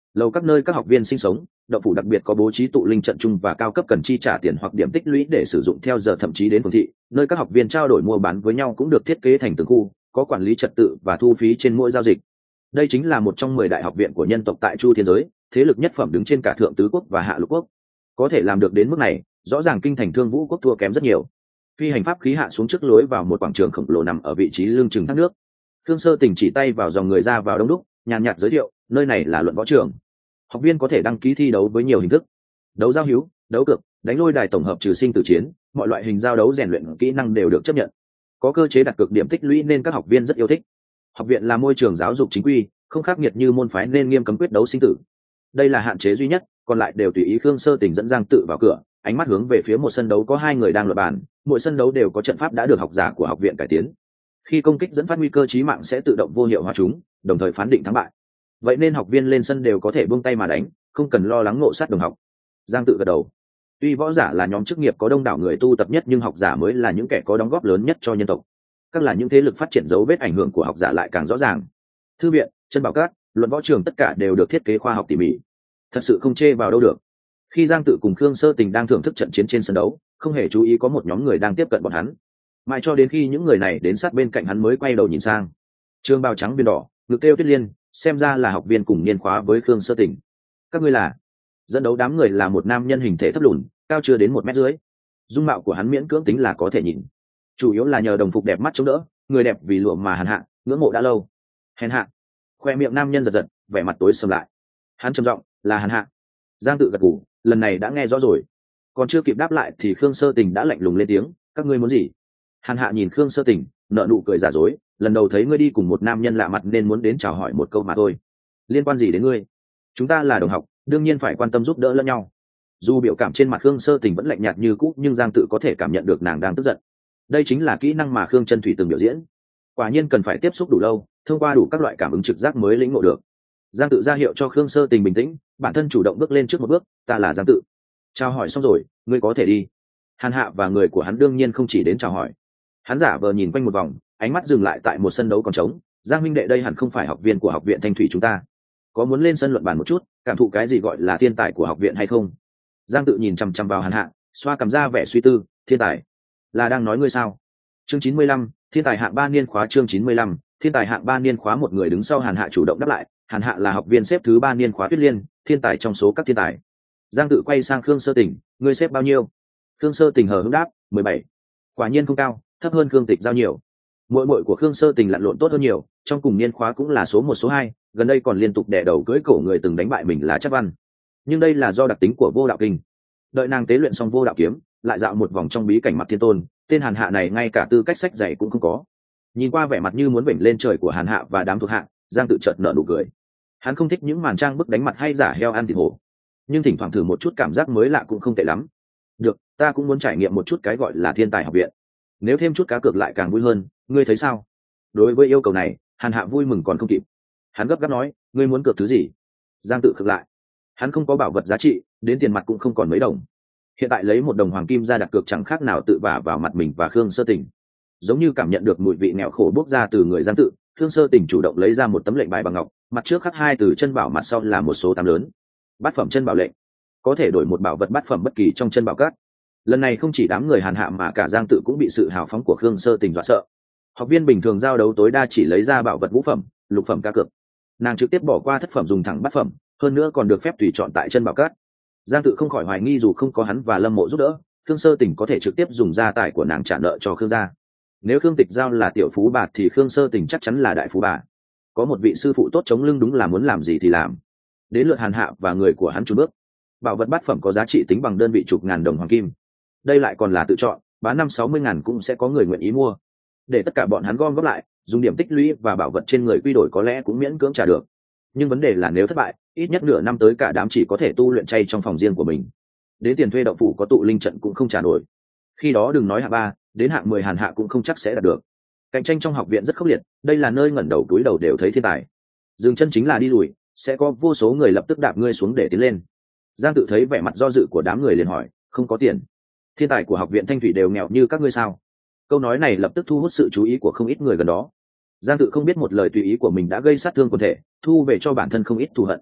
lầu các nơi các học viên sinh sống, đậu phủ đặc biệt có bố trí tụ linh trận chung và cao cấp cần chi trả tiền hoặc điểm tích lũy để sử dụng theo giờ, thậm chí đến phường thị, nơi các học viên trao đổi mua bán với nhau cũng được thiết kế thành từng khu, có quản lý trật tự và thu phí trên mỗi giao dịch. Đây chính là một trong 10 đại học viện của nhân tộc tại Chu Thiên giới, thế lực nhất phẩm đứng trên cả Thượng Tứ quốc và Hạ Lục quốc. Có thể làm được đến mức này, rõ ràng kinh thành Thương Vũ quốc thua kém rất nhiều. Phi hành pháp khí hạ xuống trước lối vào một quảng trường khổng lồ nằm ở vị trí lưng chừng thác nước. Khương Sơ Tình chỉ tay vào dòng người ra vào đông đúc, nhàn nhạt giới thiệu, nơi này là luận võ trường. Học viên có thể đăng ký thi đấu với nhiều hình thức: đấu giao hữu, đấu cược, đánh lôi đài tổng hợp trừ sinh tử chiến, mọi loại hình giao đấu rèn luyện kỹ năng đều được chấp nhận. Có cơ chế đặt cược điểm tích lũy nên các học viên rất yêu thích. Học viện là môi trường giáo dục chính quy, không khắc nghiệt như môn phái nên nghiêm cấm quyết đấu sinh tử. Đây là hạn chế duy nhất, còn lại đều tùy ý. Khương Sơ Tình dẫn Giang Tự vào cửa, ánh mắt hướng về phía một sân đấu có 2 người đang luận bàn, mỗi sân đấu đều có trận pháp đã được học giả của học viện cải tiến. Khi công kích dẫn phát nguy cơ chí mạng sẽ tự động vô hiệu hóa chúng, đồng thời phán định thắng bại. Vậy nên học viên lên sân đều có thể buông tay mà đánh, không cần lo lắng ngộ sát đồng học. Giang Tự gật đầu. Tuy võ giả là nhóm chức nghiệp có đông đảo người tu tập nhất, nhưng học giả mới là những kẻ có đóng góp lớn nhất cho nhân tộc. Các là những thế lực phát triển, dấu vết ảnh hưởng của học giả lại càng rõ ràng. Thư viện, chân bảo các, luận võ trường tất cả đều được thiết kế khoa học tỉ mỉ, thật sự không chê vào đâu được. Khi Giang Tự cùng Khương Sơ Tình đang thưởng thức trận chiến trên sân đấu, không hề chú ý có một nhóm người đang tiếp cận bọn hắn, mãi cho đến khi những người này đến sát bên cạnh hắn mới quay đầu nhìn sang. Trường bào trắng biên đỏ, ngực kêu Tuyết Liên, xem ra là học viên cùng niên khóa với Khương Sơ Tình. Các ngươi là? Dẫn đấu đám người là một nam nhân hình thể thấp lùn, cao chưa đến 1 mét rưỡi. Dung mạo của hắn miễn cưỡng tính là có thể nhìn, chủ yếu là nhờ đồng phục đẹp mắt chống đỡ, người đẹp vì lụa mà hèn hạ, ngưỡng mộ đã lâu. Hèn hạ? Khoe miệng nam nhân giật giật, vẻ mặt tối sầm lại. Hắn trầm giọng, là hèn hạ. Giang Tự gật gù, lần này đã nghe rõ rồi. Còn chưa kịp đáp lại thì Khương Sơ Tình đã lạnh lùng lên tiếng, các ngươi muốn gì? Hàn Hạ nhìn Khương Sơ Tình, nở nụ cười giả dối, lần đầu thấy ngươi đi cùng một nam nhân lạ mặt nên muốn đến chào hỏi một câu mà thôi. Liên quan gì đến ngươi? Chúng ta là đồng học, đương nhiên phải quan tâm giúp đỡ lẫn nhau. Dù biểu cảm trên mặt Khương Sơ Tình vẫn lạnh nhạt như cũ, nhưng Giang Tự có thể cảm nhận được nàng đang tức giận. Đây chính là kỹ năng mà Khương Chân Thủy từng biểu diễn. Quả nhiên cần phải tiếp xúc đủ lâu, thông qua đủ các loại cảm ứng trực giác mới lĩnh ngộ được. Giang Tự ra hiệu cho Khương Sơ Tình bình tĩnh, bản thân chủ động bước lên trước một bước, ta là Giang Tự. Chào hỏi xong rồi, ngươi có thể đi. Hàn Hạ và người của hắn đương nhiên không chỉ đến chào hỏi. Hắn giả vờ nhìn quanh một vòng, ánh mắt dừng lại tại một sân đấu còn trống. Giang huynh đệ đây hẳn không phải học viên của học viện Thanh Thủy chúng ta, có muốn lên sân luận bàn một chút, cảm thụ cái gì gọi là thiên tài của học viện hay không? Giang Tự nhìn chằm chằm vào Hàn Hạ, xoa cằm ra vẻ suy tư, thiên tài là đang nói ngươi sao? Chương 95, thiên tài hạng 3 niên khóa. Chương 95, thiên tài hạng 3 niên khóa. Một người đứng sau Hàn Hạ chủ động đáp lại. Hàn Hạ là học viên xếp thứ 3 niên khóa Tuyết Liên, thiên tài trong số các thiên tài. Giang Tự quay sang Khương Sơ Tình, ngươi xếp bao nhiêu? Khương Sơ Tình hờ hững đáp, 17. Quả nhiên không cao, thấp hơn Khương Tịch Giao nhiều. Muội muội của Khương Sơ Tình lặn lộn tốt hơn nhiều, trong cùng niên khóa cũng là số 1 số 2, gần đây còn liên tục đè đầu cưỡi cổ người từng đánh bại mình là Trác Văn. Nhưng đây là do đặc tính của Vô Đạo Kinh. Đợi nàng tế luyện xong Vô Đạo kiếm, lại dạo một vòng trong bí cảnh Mặt Thiên Tôn, tên Hàn Hạ này ngay cả tư cách sách dạy cũng không có. Nhìn qua vẻ mặt như muốn vểnh lên trời của Hàn Hạ và đám thuộc hạ, Giang Tự chợt nở nụ cười. Hắn không thích những màn trang bức đánh mặt hay giả heo ăn thịt hổ, nhưng thỉnh thoảng thử một chút cảm giác mới lạ cũng không tệ lắm. Được, ta cũng muốn trải nghiệm một chút cái gọi là thiên tài học viện. Nếu thêm chút cá cược lại càng vui hơn, ngươi thấy sao? Đối với yêu cầu này, Hàn Hạ vui mừng còn không kịp. Hắn gấp gáp nói, ngươi muốn cược thứ gì? Giang Tự khựng lại. Hắn không có bảo vật giá trị, đến tiền mặt cũng không còn mấy đồng. Hiện tại lấy 1 đồng hoàng kim ra đặt cược chẳng khác nào tự vả vào mặt mình và Khương Sơ Tình. Giống như cảm nhận được mùi vị nghèo khổ bốc ra từ người Giang Tự, Khương Sơ Tình chủ động lấy ra một tấm lệnh bài bằng ngọc, mặt trước khắc 2 từ chân bảo, mặt sau là một số 8 lớn. Bát phẩm chân bảo lệnh, có thể đổi một bảo vật bát phẩm bất kỳ trong chân bảo các. Lần này không chỉ đám người Hàn Hạ mà cả Giang Tự cũng bị sự hào phóng của Khương Sơ Tình dọa sợ. Học viên bình thường giao đấu tối đa chỉ lấy ra bảo vật ngũ phẩm, lục phẩm cá cược. Nàng trực tiếp bỏ qua thất phẩm dùng thẳng bát phẩm, hơn nữa còn được phép tùy chọn tại chân bảo các. Giang Tự không khỏi hoài nghi dù không có hắn và Lâm Mộ giúp đỡ, Khương Sơ Tình có thể trực tiếp dùng gia tài của nàng trả nợ cho Khương gia. Nếu Khương Tịch Giao là tiểu phú bà thì Khương Sơ Tình chắc chắn là đại phú bà. Có một vị sư phụ tốt chống lưng đúng là muốn làm gì thì làm. Đến lượt Hàn Hạ và người của hắn chùn bước. Bảo vật bát phẩm có giá trị tính bằng đơn vị chục ngàn đồng hoàng kim. Đây lại còn là tự chọn, bán 50-60 ngàn cũng sẽ có người nguyện ý mua. Để tất cả bọn hắn gom góp lại, dùng điểm tích lũy và bảo vật trên người quy đổi có lẽ cũng miễn cưỡng trả được. Nhưng vấn đề là nếu thất bại, ít nhất nửa năm tới cả đám chỉ có thể tu luyện chay trong phòng riêng của mình. Đến tiền thuê động phủ có tụ linh trận cũng không trả nổi. Khi đó đừng nói hạng 3, đến hạng 10 Hàn Hạ cũng không chắc sẽ đạt được. Cạnh tranh trong học viện rất khốc liệt, đây là nơi ngẩng đầu túi đầu đều thấy thiên tài. Dừng chân chính là đi lùi, sẽ có vô số người lập tức đạp ngươi xuống để tiến lên. Giang Tự thấy vẻ mặt do dự của đám người liền hỏi, không có tiền? Thiên tài của học viện Thanh Thủy đều nghèo như các ngươi sao? Câu nói này lập tức thu hút sự chú ý của không ít người gần đó. Giang Tự không biết một lời tùy ý của mình đã gây sát thương quần thể, thu về cho bản thân không ít thù hận.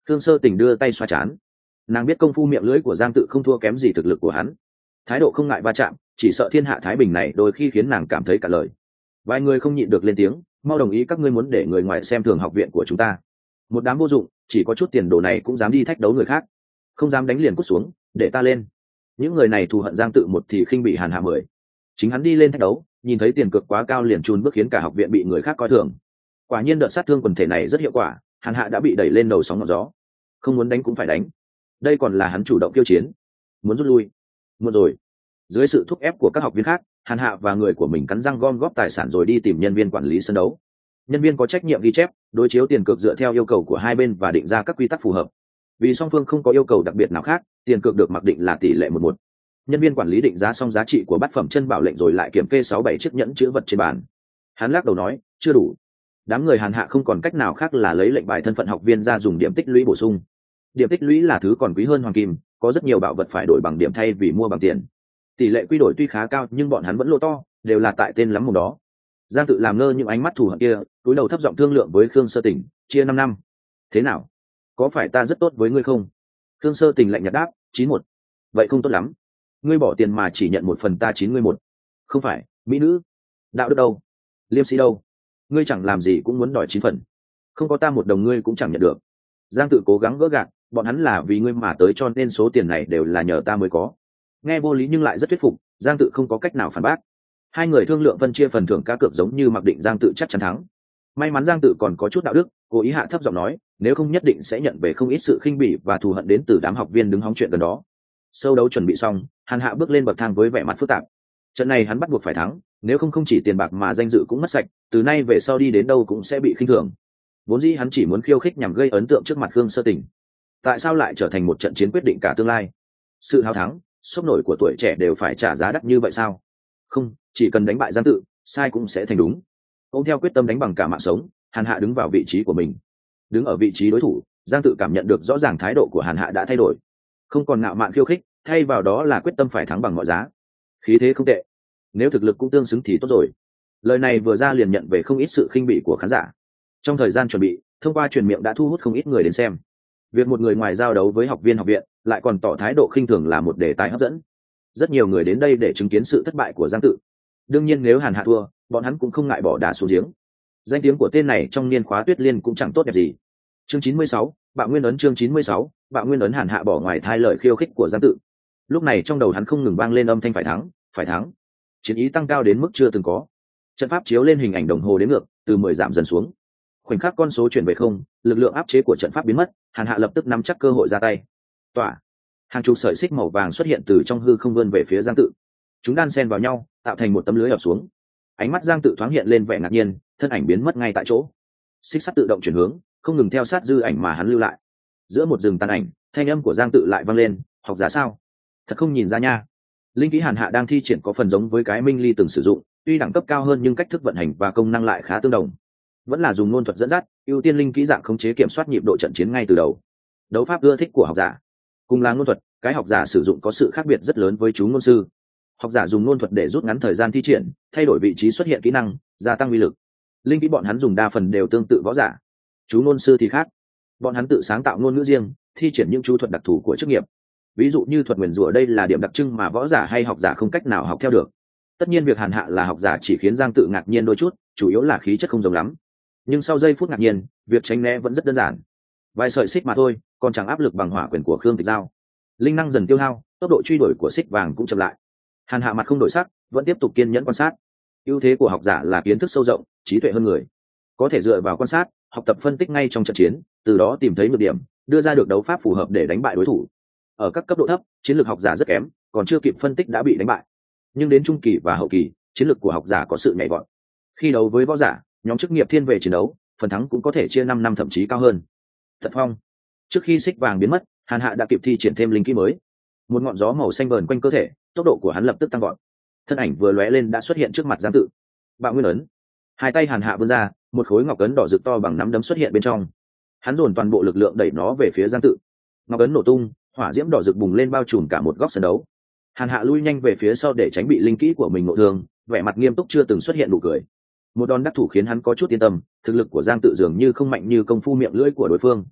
Khương Sơ Tình đưa tay xoa chán, nàng biết công phu miệng lưỡi của Giang Tự không thua kém gì thực lực của hắn, thái độ không ngại va chạm, chỉ sợ thiên hạ thái bình này đôi khi khiến nàng cảm thấy cả lời. Vài người không nhịn được lên tiếng, mau đồng ý các ngươi muốn để người ngoài xem thường học viện của chúng ta. Một đám vô dụng, chỉ có chút tiền đồ này cũng dám đi thách đấu người khác, không dám đánh liền cút xuống, để ta lên. Những người này thù hận Giang Tự một thì khinh bị Hàn Hạ 10. Chính hắn đi lên thách đấu, nhìn thấy tiền cược quá cao liền chùn bước khiến cả học viện bị người khác coi thường. Quả nhiên đợt sát thương quần thể này rất hiệu quả, Hàn Hạ đã bị đẩy lên đầu sóng ngọn gió. Không muốn đánh cũng phải đánh. Đây còn là hắn chủ động kiêu chiến. Muốn rút lui, muộn rồi. Dưới sự thúc ép của các học viên khác, Hàn Hạ và người của mình cắn răng gom góp tài sản rồi đi tìm nhân viên quản lý sân đấu. Nhân viên có trách nhiệm ghi chép, đối chiếu tiền cược dựa theo yêu cầu của hai bên và định ra các quy tắc phù hợp. Vì song phương không có yêu cầu đặc biệt nào khác, tiền cược được mặc định là tỷ lệ 1:1. Nhân viên quản lý định giá xong giá trị của bát phẩm chân bảo lệnh rồi lại kiểm kê 6-7 chiếc nhẫn chữ vật trên bàn. Hắn lắc đầu nói, chưa đủ. Đám người Hàn Hạ không còn cách nào khác là lấy lệnh bài thân phận học viên ra dùng điểm tích lũy bổ sung. Điểm tích lũy là thứ còn quý hơn hoàng kim, có rất nhiều bảo vật phải đổi bằng điểm thay vì mua bằng tiền. Tỷ lệ quy đổi tuy khá cao nhưng bọn hắn vẫn lỗ to, đều là tại tên lắm mồm đó. Giang Tự làm ngơ những ánh mắt thù hận kia, cúi đầu thấp giọng thương lượng với Khương Sơ Tình, chia 5 năm. Thế nào? Có phải ta rất tốt với ngươi không? Khương Sơ Tình lạnh nhạt đáp, 9-1. Vậy không tốt lắm. Ngươi bỏ tiền mà chỉ nhận 1 phần, ta 91. Không phải, mỹ nữ. Đạo đức đâu? Liêm sĩ đâu? Ngươi chẳng làm gì cũng muốn đòi 9 phần. Không có ta 1 đồng ngươi cũng chẳng nhận được. Giang Tự cố gắng gỡ gạc, bọn hắn là vì ngươi mà tới cho nên số tiền này đều là nhờ ta mới có. Nghe vô lý nhưng lại rất thuyết phục, Giang Tự không có cách nào phản bác. Hai người thương lượng phân chia phần thưởng cá cược giống như mặc định Giang Tự chắc chắn thắng. May mắn Giang Tự còn có chút đạo đức, cố ý hạ thấp giọng nói, nếu không nhất định sẽ nhận về không ít sự khinh bỉ và thù hận đến từ đám học viên đứng hóng chuyện gần đó. Sâu đấu chuẩn bị xong, Hàn Hạ bước lên bậc thang với vẻ mặt phức tạp. Trận này hắn bắt buộc phải thắng, nếu không không chỉ tiền bạc mà danh dự cũng mất sạch, từ nay về sau đi đến đâu cũng sẽ bị khinh thường. Vốn dĩ hắn chỉ muốn khiêu khích nhằm gây ấn tượng trước mặt Khương Sơ Tình. Tại sao lại trở thành một trận chiến quyết định cả tương lai? Sự hào thắng, sốc nổi của tuổi trẻ đều phải trả giá đắt như vậy sao? Không, chỉ cần đánh bại Giang Tự, sai cũng sẽ thành đúng. Ông theo quyết tâm đánh bằng cả mạng sống, Hàn Hạ đứng vào vị trí của mình. Đứng ở vị trí đối thủ, Giang Tự cảm nhận được rõ ràng thái độ của Hàn Hạ đã thay đổi, không còn ngạo mạn khiêu khích, thay vào đó là quyết tâm phải thắng bằng mọi giá. Khí thế không tệ, nếu thực lực cũng tương xứng thì tốt rồi. Lời này vừa ra liền nhận về không ít sự khinh bỉ của khán giả. Trong thời gian chuẩn bị, thông qua truyền miệng đã thu hút không ít người đến xem. Việc một người ngoài giao đấu với học viên học viện lại còn tỏ thái độ khinh thường là một đề tài hấp dẫn. Rất nhiều người đến đây để chứng kiến sự thất bại của Giang Tự. Đương nhiên nếu Hàn Hạ thua, bọn hắn cũng không ngại bỏ đá xuống giếng. Danh tiếng của tên này trong niên khóa Tuyết Liên cũng chẳng tốt đẹp gì. Chương 96, Bạo Nguyên ấn. Chương 96, Bạo Nguyên ấn. Hàn Hạ bỏ ngoài tai lời khiêu khích của Giang Tự. Lúc này trong đầu hắn không ngừng vang lên âm thanh phải thắng, phải thắng. Chiến ý tăng cao đến mức chưa từng có. Trận pháp chiếu lên hình ảnh đồng hồ đếm ngược, từ 10 giảm dần xuống. Khoảnh khắc con số chuyển về không, lực lượng áp chế của trận pháp biến mất, Hàn Hạ lập tức nắm chắc cơ hội ra tay. Tỏa. Hàng chục sợi xích màu vàng xuất hiện từ trong hư không vươn về phía Giang Tự. Chúng đan xen vào nhau, tạo thành một tấm lưới ập xuống. Ánh mắt Giang Tự thoáng hiện lên vẻ ngạc nhiên, thân ảnh biến mất ngay tại chỗ. Xích sắt tự động chuyển hướng, không ngừng theo sát dư ảnh mà hắn lưu lại. Giữa một rừng tàn ảnh, thanh âm của Giang Tự lại vang lên, học giả sao? Thật không nhìn ra nha. Linh kỹ Hàn Hạ đang thi triển có phần giống với cái Minh Ly từng sử dụng, tuy đẳng cấp cao hơn nhưng cách thức vận hành và công năng lại khá tương đồng. Vẫn là dùng ngôn thuật dẫn dắt, ưu tiên linh kỹ dạng khống chế kiểm soát nhịp độ trận chiến ngay từ đầu. Đấu pháp ưa thích của học giả. Cùng là ngôn thuật, cái học giả sử dụng có sự khác biệt rất lớn với chú ngôn sư. Học giả dùng ngôn thuật để rút ngắn thời gian thi triển, thay đổi vị trí xuất hiện kỹ năng, gia tăng uy lực. Linh kỹ bọn hắn dùng đa phần đều tương tự võ giả. Chú ngôn sư thì khác, bọn hắn tự sáng tạo ngôn ngữ riêng, thi triển những chú thuật đặc thù của chức nghiệp. Ví dụ như thuật nguyền rủa, đây là điểm đặc trưng mà võ giả hay học giả không cách nào học theo được. Tất nhiên việc Hàn Hạ là học giả chỉ khiến Giang Tự ngạc nhiên đôi chút, chủ yếu là khí chất không giống lắm. Nhưng sau giây phút ngạc nhiên, việc tránh né vẫn rất đơn giản. Vài sợi xích mà thôi, còn chẳng áp lực bằng hỏa quyền của Khương Tịch Giao. Linh năng dần tiêu hao, tốc độ truy đuổi của xích vàng cũng chậm lại. Hàn Hạ mặt không đổi sắc, vẫn tiếp tục kiên nhẫn quan sát. Ưu thế của học giả là kiến thức sâu rộng, trí tuệ hơn người, có thể dựa vào quan sát, học tập phân tích ngay trong trận chiến, từ đó tìm thấy nhược điểm, đưa ra được đấu pháp phù hợp để đánh bại đối thủ. Ở các cấp độ thấp, chiến lược học giả rất kém, còn chưa kịp phân tích đã bị đánh bại. Nhưng đến trung kỳ và hậu kỳ, chiến lược của học giả có sự nhảy vọt. Khi đấu với võ giả, nhóm chức nghiệp thiên về chiến đấu, phần thắng cũng có thể chia 5 năm thậm chí cao hơn. Thật phong. Trước khi xích vàng biến mất, Hàn Hạ đã kịp thi triển thêm linh kỹ mới. Một ngọn gió màu xanh vờn quanh cơ thể, tốc độ của hắn lập tức tăng vọt. Thân ảnh vừa lóe lên đã xuất hiện trước mặt Giang Tự. Bạo Nguyên ấn. Hai tay Hàn Hạ vươn ra, một khối ngọc ấn đỏ rực to bằng nắm đấm xuất hiện bên trong. Hắn dồn toàn bộ lực lượng đẩy nó về phía Giang Tự. Ngọc ấn nổ tung, hỏa diễm đỏ rực bùng lên bao trùm cả một góc sân đấu. Hàn Hạ lui nhanh về phía sau để tránh bị linh kỹ của mình ngộ thương, vẻ mặt nghiêm túc chưa từng xuất hiện nụ cười. Một đòn đắc thủ khiến hắn có chút yên tâm, thực lực của Giang Tự dường như không mạnh như công phu miệng lưỡi của đối phương.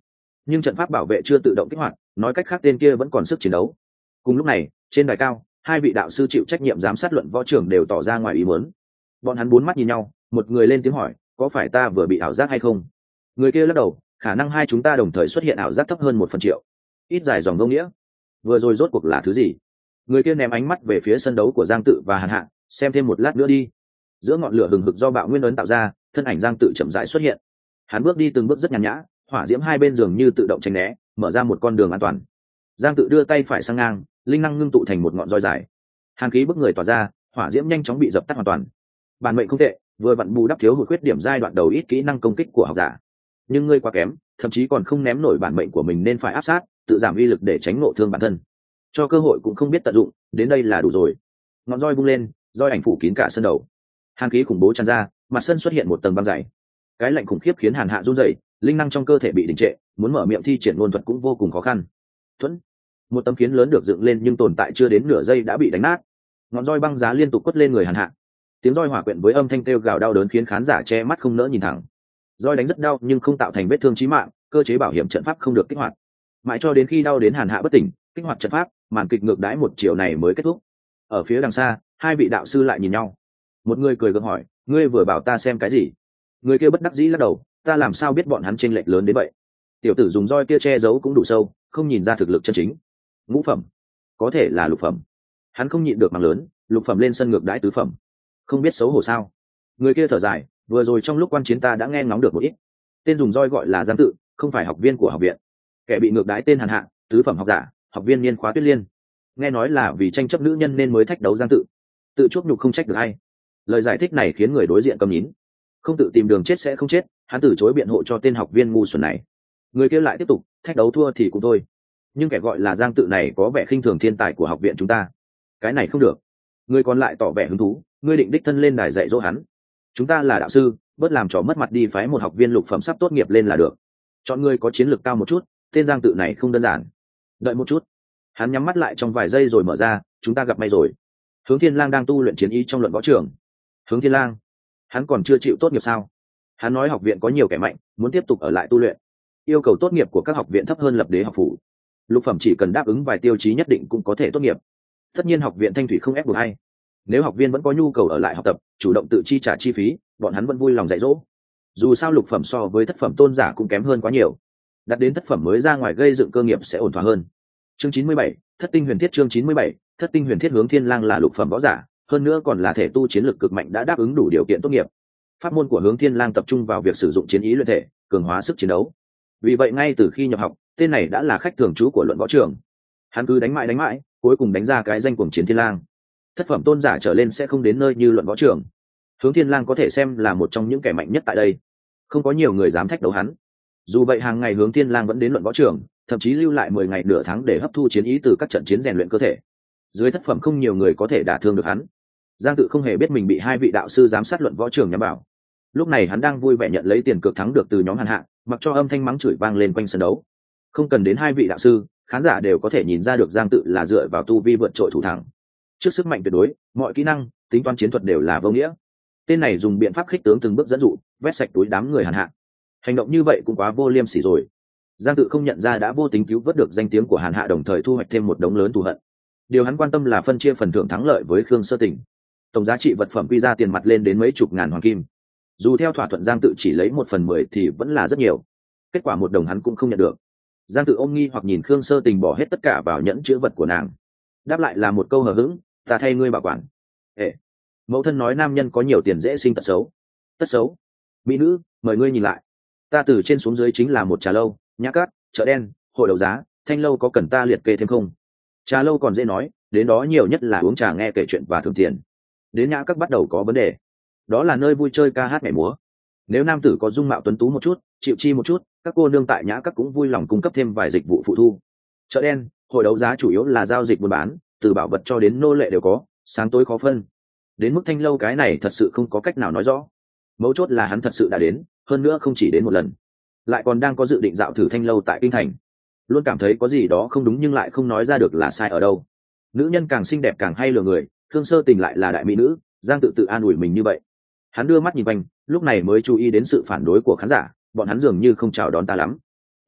nhưng trận pháp bảo vệ chưa tự động kích hoạt, nói cách khác tên kia vẫn còn sức chiến đấu. Cùng lúc này, trên đài cao, hai vị đạo sư chịu trách nhiệm giám sát luận võ trường đều tỏ ra ngoài ý muốn. Bọn hắn bốn mắt nhìn nhau, một người lên tiếng hỏi, có phải ta vừa bị ảo giác hay không? Người kia lắc đầu, khả năng hai chúng ta đồng thời xuất hiện ảo giác thấp hơn 1/100000. Ít dài dòng vô nghĩa. Vừa rồi rốt cuộc là thứ gì? Người kia ném ánh mắt về phía sân đấu của Giang Tự và Hàn Hạ, xem thêm một lát nữa đi. Giữa ngọn lửa hừng hực do bạo nguyên ấn tạo ra, thân ảnh Giang Tự chậm rãi xuất hiện. Hắn bước đi từng bước rất nhàn nhã, hỏa diễm hai bên dường như tự động tránh né, mở ra một con đường an toàn. Giang Tự đưa tay phải sang ngang, linh năng ngưng tụ thành một ngọn roi dài. Hàn khí bức người tỏa ra, hỏa diễm nhanh chóng bị dập tắt hoàn toàn. Bản mệnh không tệ, vừa vặn bù đắp thiếu hụt khuyết điểm giai đoạn đầu ít kỹ năng công kích của học giả. Nhưng ngươi quá kém, thậm chí còn không ném nổi bản mệnh của mình nên phải áp sát, tự giảm uy lực để tránh nộ thương bản thân. Cho cơ hội cũng không biết tận dụng, đến đây là đủ rồi. Ngọn roi bung lên, roi ảnh phủ kín cả sân đầu. Hàn khí khủng bố tràn ra, mặt sân xuất hiện một tầng băng dày. Cái lạnh khủng khiếp khiến Hàn Hạ run rẩy, linh năng trong cơ thể bị đình trệ, muốn mở miệng thi triển ngôn thuật cũng vô cùng khó khăn. Thuẫn, một tấm kiến lớn được dựng lên nhưng tồn tại chưa đến nửa giây đã bị đánh nát. Ngọn roi băng giá liên tục quất lên người Hàn Hạ. Tiếng roi hòa quyện với âm thanh kêu gào đau đớn khiến khán giả che mắt không nỡ nhìn thẳng. Roi đánh rất đau nhưng không tạo thành vết thương chí mạng, cơ chế bảo hiểm trận pháp không được kích hoạt. Mãi cho đến khi đau đến Hàn Hạ bất tỉnh, kích hoạt trận pháp, màn kịch ngược đãi một chiều này mới kết thúc. Ở phía đằng xa, hai vị đạo sư lại nhìn nhau. Một người cười gượng hỏi, ngươi vừa bảo ta xem cái gì? Người kia bất đắc dĩ lắc đầu, ta làm sao biết bọn hắn chênh lệch lớn đến vậy? Tiểu tử dùng roi kia che giấu cũng đủ sâu, không nhìn ra thực lực chân chính. Ngũ phẩm, có thể là lục phẩm. Hắn không nhịn được mắng lớn, lục phẩm lên sân ngược đãi tứ phẩm, không biết xấu hổ sao? Người kia thở dài, vừa rồi trong lúc quan chiến ta đã nghe ngóng được một ít. Tên dùng roi gọi là Giang Tự, không phải học viên của học viện. Kẻ bị ngược đãi tên Hàn Hạ, tứ phẩm học giả, học viên niên khóa Tuyết Liên. Nghe nói là vì tranh chấp nữ nhân nên mới thách đấu Giang Tự chuốc nhục không trách được hay. Lời giải thích này khiến người đối diện câm nín. Không tự tìm đường chết sẽ không chết, hắn từ chối biện hộ cho tên học viên ngu xuẩn này. Người kia lại tiếp tục, thách đấu thua thì cũng thôi, nhưng kẻ gọi là Giang Tự này có vẻ khinh thường thiên tài của học viện chúng ta. Cái này không được. Người còn lại tỏ vẻ hứng thú, ngươi định đích thân lên đài dạy dỗ hắn. Chúng ta là đạo sư, bớt làm trò mất mặt đi, phái một học viên lục phẩm sắp tốt nghiệp lên là được. Chọn người có chiến lược cao một chút, tên Giang Tự này không đơn giản. Đợi một chút. Hắn nhắm mắt lại trong vài giây rồi mở ra, chúng ta gặp may rồi. Hướng Thiên Lang đang tu luyện chiến ý trong luận võ trường. Hướng Thiên Lang, hắn còn chưa chịu tốt nghiệp sao? Hắn nói học viện có nhiều kẻ mạnh, muốn tiếp tục ở lại tu luyện. Yêu cầu tốt nghiệp của các học viện thấp hơn lập đế học phủ. Lục phẩm chỉ cần đáp ứng vài tiêu chí nhất định cũng có thể tốt nghiệp. Tất nhiên học viện Thanh Thủy không ép buộc hay. Nếu học viên vẫn có nhu cầu ở lại học tập, chủ động tự chi trả chi phí, bọn hắn vẫn vui lòng dạy dỗ. Dù sao lục phẩm so với thất phẩm tôn giả cũng kém hơn quá nhiều. Đặt đến thất phẩm mới ra ngoài gây dựng cơ nghiệp sẽ ổn thỏa hơn. Chương 97, Thất tinh huyền thiết. Chương 97, Thất tinh huyền thiết. Hướng Thiên Lang là lục phẩm võ giả, hơn nữa còn là thể tu chiến lực cực mạnh đã đáp ứng đủ điều kiện tốt nghiệp. Pháp môn của Hướng Thiên Lang tập trung vào việc sử dụng chiến ý luyện thể, cường hóa sức chiến đấu. Vì vậy ngay từ khi nhập học, tên này đã là khách thường trú của luận võ trường. Hắn cứ đánh mãi, cuối cùng đánh ra cái danh cuồng chiến Thiên Lang. Thất phẩm tôn giả trở lên sẽ không đến nơi như luận võ trường. Hướng Thiên Lang có thể xem là một trong những kẻ mạnh nhất tại đây, không có nhiều người dám thách đấu hắn. Dù vậy hàng ngày Hướng Thiên Lang vẫn đến luận võ trường, thậm chí lưu lại 10 ngày nửa tháng để hấp thu chiến ý từ các trận chiến rèn luyện cơ thể. Dưới thất phẩm không nhiều người có thể đả thương được hắn. Giang Tự không hề biết mình bị hai vị đạo sư giám sát luận võ trường nhắm vào. Lúc này hắn đang vui vẻ nhận lấy tiền cược thắng được từ nhóm Hàn Hạ, mặc cho âm thanh mắng chửi vang lên quanh sân đấu. Không cần đến hai vị đạo sư, khán giả đều có thể nhìn ra được Giang Tự là dựa vào tu vi vượt trội thủ thắng. Trước sức mạnh tuyệt đối, mọi kỹ năng, tính toán chiến thuật đều là vô nghĩa. Tên này dùng biện pháp khích tướng từng bước dẫn dụ, vét sạch túi đám người Hàn Hạ. Hành động như vậy cũng quá vô liêm sỉ rồi. Giang Tự không nhận ra đã vô tình cứu vớt được danh tiếng của Hàn Hạ, đồng thời thu hoạch thêm một đống lớn thù hận. Điều hắn quan tâm là phân chia phần thưởng thắng lợi với Khương Sơ Tỉnh. Tổng giá trị vật phẩm quy ra tiền mặt lên đến mấy chục ngàn hoàng kim. Dù theo thỏa thuận Giang Tự chỉ lấy 1/10 thì vẫn là rất nhiều. Kết quả một đồng hắn cũng không nhận được. Giang Tự ôm nghi hoặc nhìn Khương Sơ Tình bỏ hết tất cả vào nhẫn chứa vật của nàng. Đáp lại là một câu hờ hững, ta thay ngươi bảo quản. Ê, mẫu thân nói nam nhân có nhiều tiền dễ sinh tật xấu. Tất xấu. Mỹ nữ, mời ngươi nhìn lại. Ta từ trên xuống dưới chính là một trà lâu, nhã cát, chợ đen, hội đấu giá, thanh lâu, có cần ta liệt kê thêm không? Trà lâu còn dễ nói, đến đó nhiều nhất là uống trà nghe kể chuyện và thưởng tiền. Đến nhã các bắt đầu có vấn đề, đó là nơi vui chơi ca hát nhảy múa. Nếu nam tử có dung mạo tuấn tú một chút, chịu chi một chút, các cô nương tại nhã các cũng vui lòng cung cấp thêm vài dịch vụ phụ thu. Chợ đen, hội đấu giá chủ yếu là giao dịch buôn bán, từ bảo vật cho đến nô lệ đều có, sáng tối khó phân. Đến mức thanh lâu cái này thật sự không có cách nào nói rõ. Mấu chốt là hắn thật sự đã đến, hơn nữa không chỉ đến một lần, lại còn đang có dự định dạo thử thanh lâu tại kinh thành. Luôn cảm thấy có gì đó không đúng nhưng lại không nói ra được là sai ở đâu. Nữ nhân càng xinh đẹp càng hay lừa người, Khương Sơ Tình lại là đại mỹ nữ. Giang tự an ủi mình như vậy. Hắn đưa mắt nhìn quanh, lúc này mới chú ý đến sự phản đối của khán giả, bọn hắn dường như không chào đón ta lắm.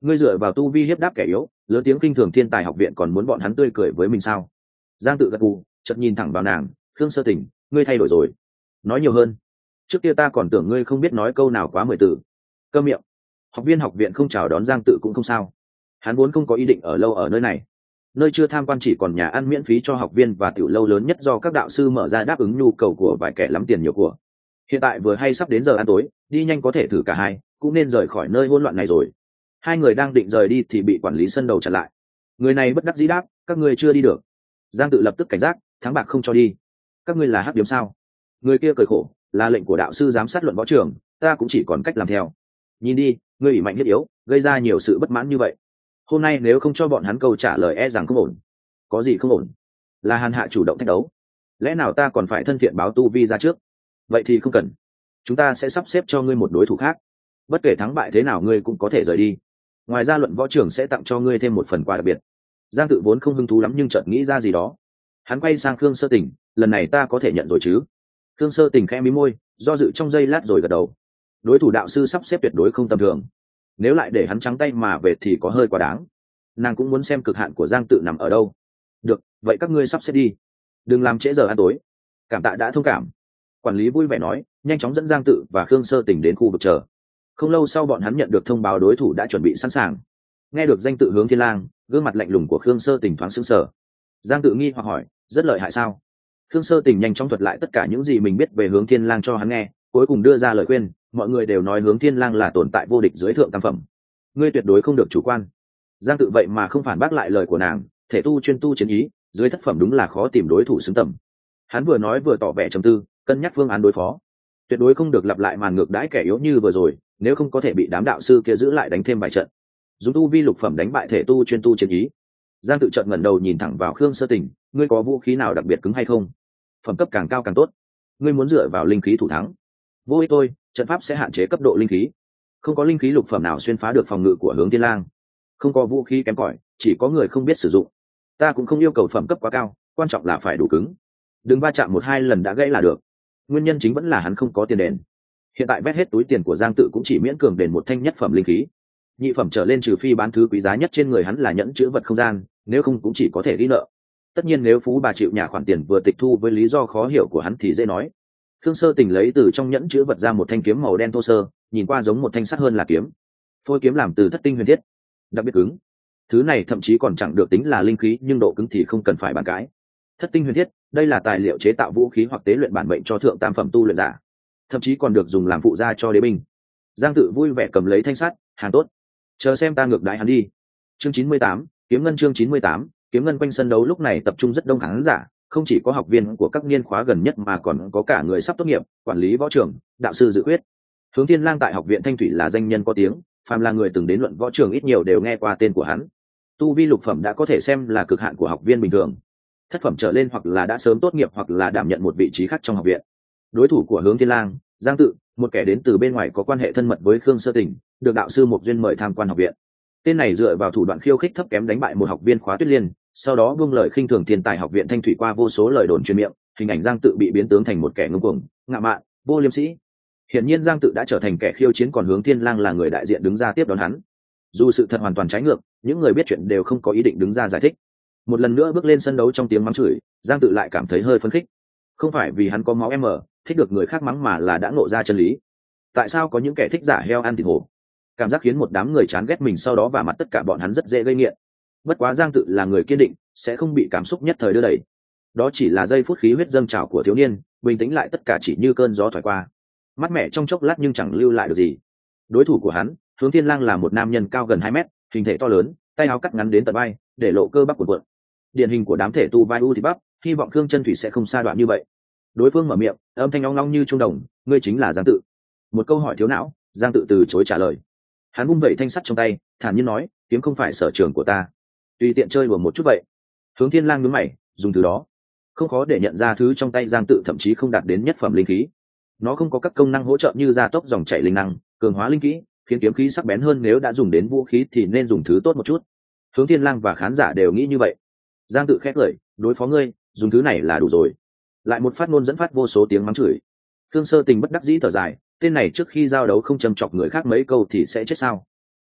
ngươi dựa vào tu vi hiếp đáp kẻ yếu, lớn tiếng kinh thường thiên tài học viện, còn muốn bọn hắn tươi cười với mình sao? Giang Tự gật gù, chợt nhìn thẳng vào nàng. Khương Sơ Tình, ngươi thay đổi rồi, nói nhiều hơn. Trước kia ta còn tưởng ngươi không biết nói câu nào quá 10 từ. Câm miệng. Học viên học viện không chào đón Giang Tự cũng không sao, hắn vốn không có ý định ở lâu ở nơi này. Nơi chưa tham quan chỉ còn nhà ăn miễn phí cho học viên và tiểu lâu lớn nhất do các đạo sư mở ra đáp ứng nhu cầu của vài kẻ lắm tiền nhiều của. Hiện tại vừa hay sắp đến giờ ăn tối, đi nhanh có thể thử cả hai, cũng nên rời khỏi nơi hỗn loạn này rồi. Hai người đang định rời đi thì bị quản lý sân đầu chặn lại. Người này bất đắc dĩ đáp, các ngươi chưa đi được. Giang Tự lập tức cảnh giác, thắng bạc không cho đi. Các ngươi là hắc điếm sao? Người kia cười khổ, là lệnh của đạo sư giám sát luận võ trường, ta cũng chỉ còn cách làm theo. Nhìn đi, ngươi ủy mạnh hiếp yếu, gây ra nhiều sự bất mãn như vậy. Hôm nay nếu không cho bọn hắn câu trả lời e rằng không ổn. Có gì không ổn? Là Hàn Hạ chủ động thách đấu, lẽ nào ta còn phải thân thiện báo tu vi ra trước? Vậy thì không cần, chúng ta sẽ sắp xếp cho ngươi một đối thủ khác, bất kể thắng bại thế nào ngươi cũng có thể rời đi. Ngoài ra luận võ trường sẽ tặng cho ngươi thêm một phần quà đặc biệt. Giang Tự vốn không hứng thú lắm nhưng chợt nghĩ ra gì đó. Hắn quay sang Khương Sơ Tình, lần này ta có thể nhận rồi chứ? Khương Sơ Tình khẽ mí môi, do dự trong giây lát rồi gật đầu. Đối thủ đạo sư sắp xếp tuyệt đối không tầm thường, nếu lại để hắn trắng tay mà về thì có hơi quá đáng. Nàng cũng muốn xem cực hạn của Giang Tự nằm ở đâu. Được, vậy các ngươi sắp xếp đi, đừng làm trễ giờ ăn tối. Cảm tạ đã thông cảm. Quản lý vui vẻ nói, nhanh chóng dẫn Giang Tự và Khương Sơ Tình đến khu vực chờ. Không lâu sau bọn hắn nhận được thông báo đối thủ đã chuẩn bị sẵn sàng. Nghe được danh tự Hướng Thiên Lang, gương mặt lạnh lùng của Khương Sơ Tình thoáng sững sờ. Giang Tự nghi hoặc hỏi, rất lợi hại sao? Khương Sơ Tình nhanh chóng thuật lại tất cả những gì mình biết về Hướng Thiên Lang cho hắn nghe, cuối cùng đưa ra lời khuyên, mọi người đều nói Hướng Thiên Lang là tồn tại vô địch dưới thượng tam phẩm, ngươi tuyệt đối không được chủ quan. Giang Tự vậy mà không phản bác lại lời của nàng, thể tu chuyên tu chiến ý, dưới thất phẩm đúng là khó tìm đối thủ xứng tầm. Hắn vừa nói vừa tỏ vẻ trầm tư, cân nhắc phương án đối phó, tuyệt đối không được lặp lại màn ngược đãi kẻ yếu như vừa rồi, nếu không có thể bị đám đạo sư kia giữ lại đánh thêm vài trận. Dùng tu vi lục phẩm đánh bại thể tu chuyên tu chiến ý. Giang Tự chợt ngẩng đầu nhìn thẳng vào Khương Sơ Tình, ngươi có vũ khí nào đặc biệt cứng hay không? Phẩm cấp càng cao càng tốt. Ngươi muốn dựa vào linh khí thủ thắng? Vô ích tôi, trận pháp sẽ hạn chế cấp độ linh khí, không có linh khí lục phẩm nào xuyên phá được phòng ngự của Hướng Thiên Lang. Không có vũ khí kém cỏi, chỉ có người không biết sử dụng. Ta cũng không yêu cầu phẩm cấp quá cao, quan trọng là phải đủ cứng, đừng va chạm một hai lần đã gãy là được. Nguyên nhân chính vẫn là hắn không có tiền đền. Hiện tại vét hết túi tiền của Giang Tự cũng chỉ miễn cường đền một thanh nhất phẩm linh khí, nhị phẩm trở lên trừ phi bán thứ quý giá nhất trên người hắn là nhẫn chứa vật không gian, nếu không cũng chỉ có thể ghi nợ. Tất nhiên nếu phú bà chịu nhà khoản tiền vừa tịch thu với lý do khó hiểu của hắn thì dễ nói. Khương Sơ Tình lấy từ trong nhẫn chứa vật ra một thanh kiếm màu đen thô sơ, nhìn qua giống một thanh sắt hơn là kiếm. Phôi kiếm làm từ thất tinh huyền thiết, đặc biệt cứng. Thứ này thậm chí còn chẳng được tính là linh khí, nhưng độ cứng thì không cần phải bàn cãi. Thất tinh huyền thiết, đây là tài liệu chế tạo vũ khí hoặc tế luyện bản mệnh cho thượng tam phẩm tu luyện giả, thậm chí còn được dùng làm phụ gia cho đế binh. Giang Tự vui vẻ cầm lấy thanh sắt, hàng tốt, chờ xem ta ngược đãi hắn đi. Chương 98, kiếm ngân. Chương 98, kiếm ngân. Quanh sân đấu lúc này tập trung rất đông khán giả, không chỉ có học viên của các niên khóa gần nhất mà còn có cả người sắp tốt nghiệp, quản lý võ trường, đạo sư dự quyết. Hướng Thiên Lang tại học viện Thanh Thủy là danh nhân có tiếng, phàm là người từng đến luận võ trường ít nhiều đều nghe qua tên của hắn. Tu vi lục phẩm đã có thể xem là cực hạn của học viên bình thường, thất phẩm trở lên hoặc là đã sớm tốt nghiệp hoặc là đảm nhận một vị trí khác trong học viện. Đối thủ của Hướng Thiên Lang, Giang Tự, một kẻ đến từ bên ngoài có quan hệ thân mật với Khương Sơ Tình, được đạo sư Mộc Duyên mời tham quan học viện. Tên này dựa vào thủ đoạn khiêu khích thấp kém đánh bại một học viên khóa Tuyết Liên, sau đó buông lời khinh thường thiên tài học viện Thanh Thủy qua vô số lời đồn truyền miệng, hình ảnh Giang Tự bị biến tướng thành một kẻ ngông cuồng, ngạo mạn, vô liêm sỉ. Hiển nhiên Giang Tự đã trở thành kẻ khiêu chiến, còn Hướng Thiên Lang là người đại diện đứng ra tiếp đón hắn. Dù sự thật hoàn toàn trái ngược, những người biết chuyện đều không có ý định đứng ra giải thích. Một lần nữa bước lên sân đấu trong tiếng mắng chửi, Giang Tự lại cảm thấy hơi phấn khích. Không phải vì hắn có máu thích được người khác mắng, mà là đã ngộ ra chân lý. Tại sao có những kẻ thích giả heo ăn thịt hổ? Cảm giác khiến một đám người chán ghét mình, sau đó vả mặt tất cả bọn hắn rất dễ gây nghiện. Bất quá Giang Tự là người kiên định, sẽ không bị cảm xúc nhất thời đưa đẩy. Đó chỉ là giây phút khí huyết dâng trào của thiếu niên, bình tĩnh lại tất cả chỉ như cơn gió thoải qua. Mát mẻ trong chốc lát nhưng chẳng lưu lại được gì. Đối thủ của hắn, Hướng Thiên Lang là một nam nhân cao gần 2 mét, hình thể to lớn, tay áo cắt ngắn đến tận vai, để lộ cơ bắp cuộn cuộn. Điển hình của đám thể tu vai u thì bắp, hy vọng Khương Chân Thủy sẽ không sa đoạn như vậy. Đối phương mở miệng, âm thanh ong ong như trung đồng, ngươi chính là Giang Tự. Một câu hỏi thiếu não, Giang Tự từ chối trả lời. Hắn vung vẩy thanh sắt trong tay, thản nhiên nói, kiếm không phải sở trường của ta, tùy tiện chơi đùa một chút vậy. Hướng Thiên Lang nhướng mày, dùng từ đó. Không khó để nhận ra thứ trong tay Giang Tự thậm chí không đạt đến nhất phẩm linh khí. Nó không có các công năng hỗ trợ như gia tốc dòng chảy linh năng, cường hóa linh kỹ, khiến kiếm khí sắc bén hơn. Nếu đã dùng đến vũ khí thì nên dùng thứ tốt một chút. Hướng Thiên Lang và khán giả đều nghĩ như vậy. Giang Tự khét lời, đối phó ngươi, dùng thứ này là đủ rồi. Lại một phát ngôn dẫn phát vô số tiếng mắng chửi. Khương Sơ Tình bất đắc dĩ thở dài, tên này trước khi giao đấu không châm chọc người khác mấy câu thì sẽ chết sao?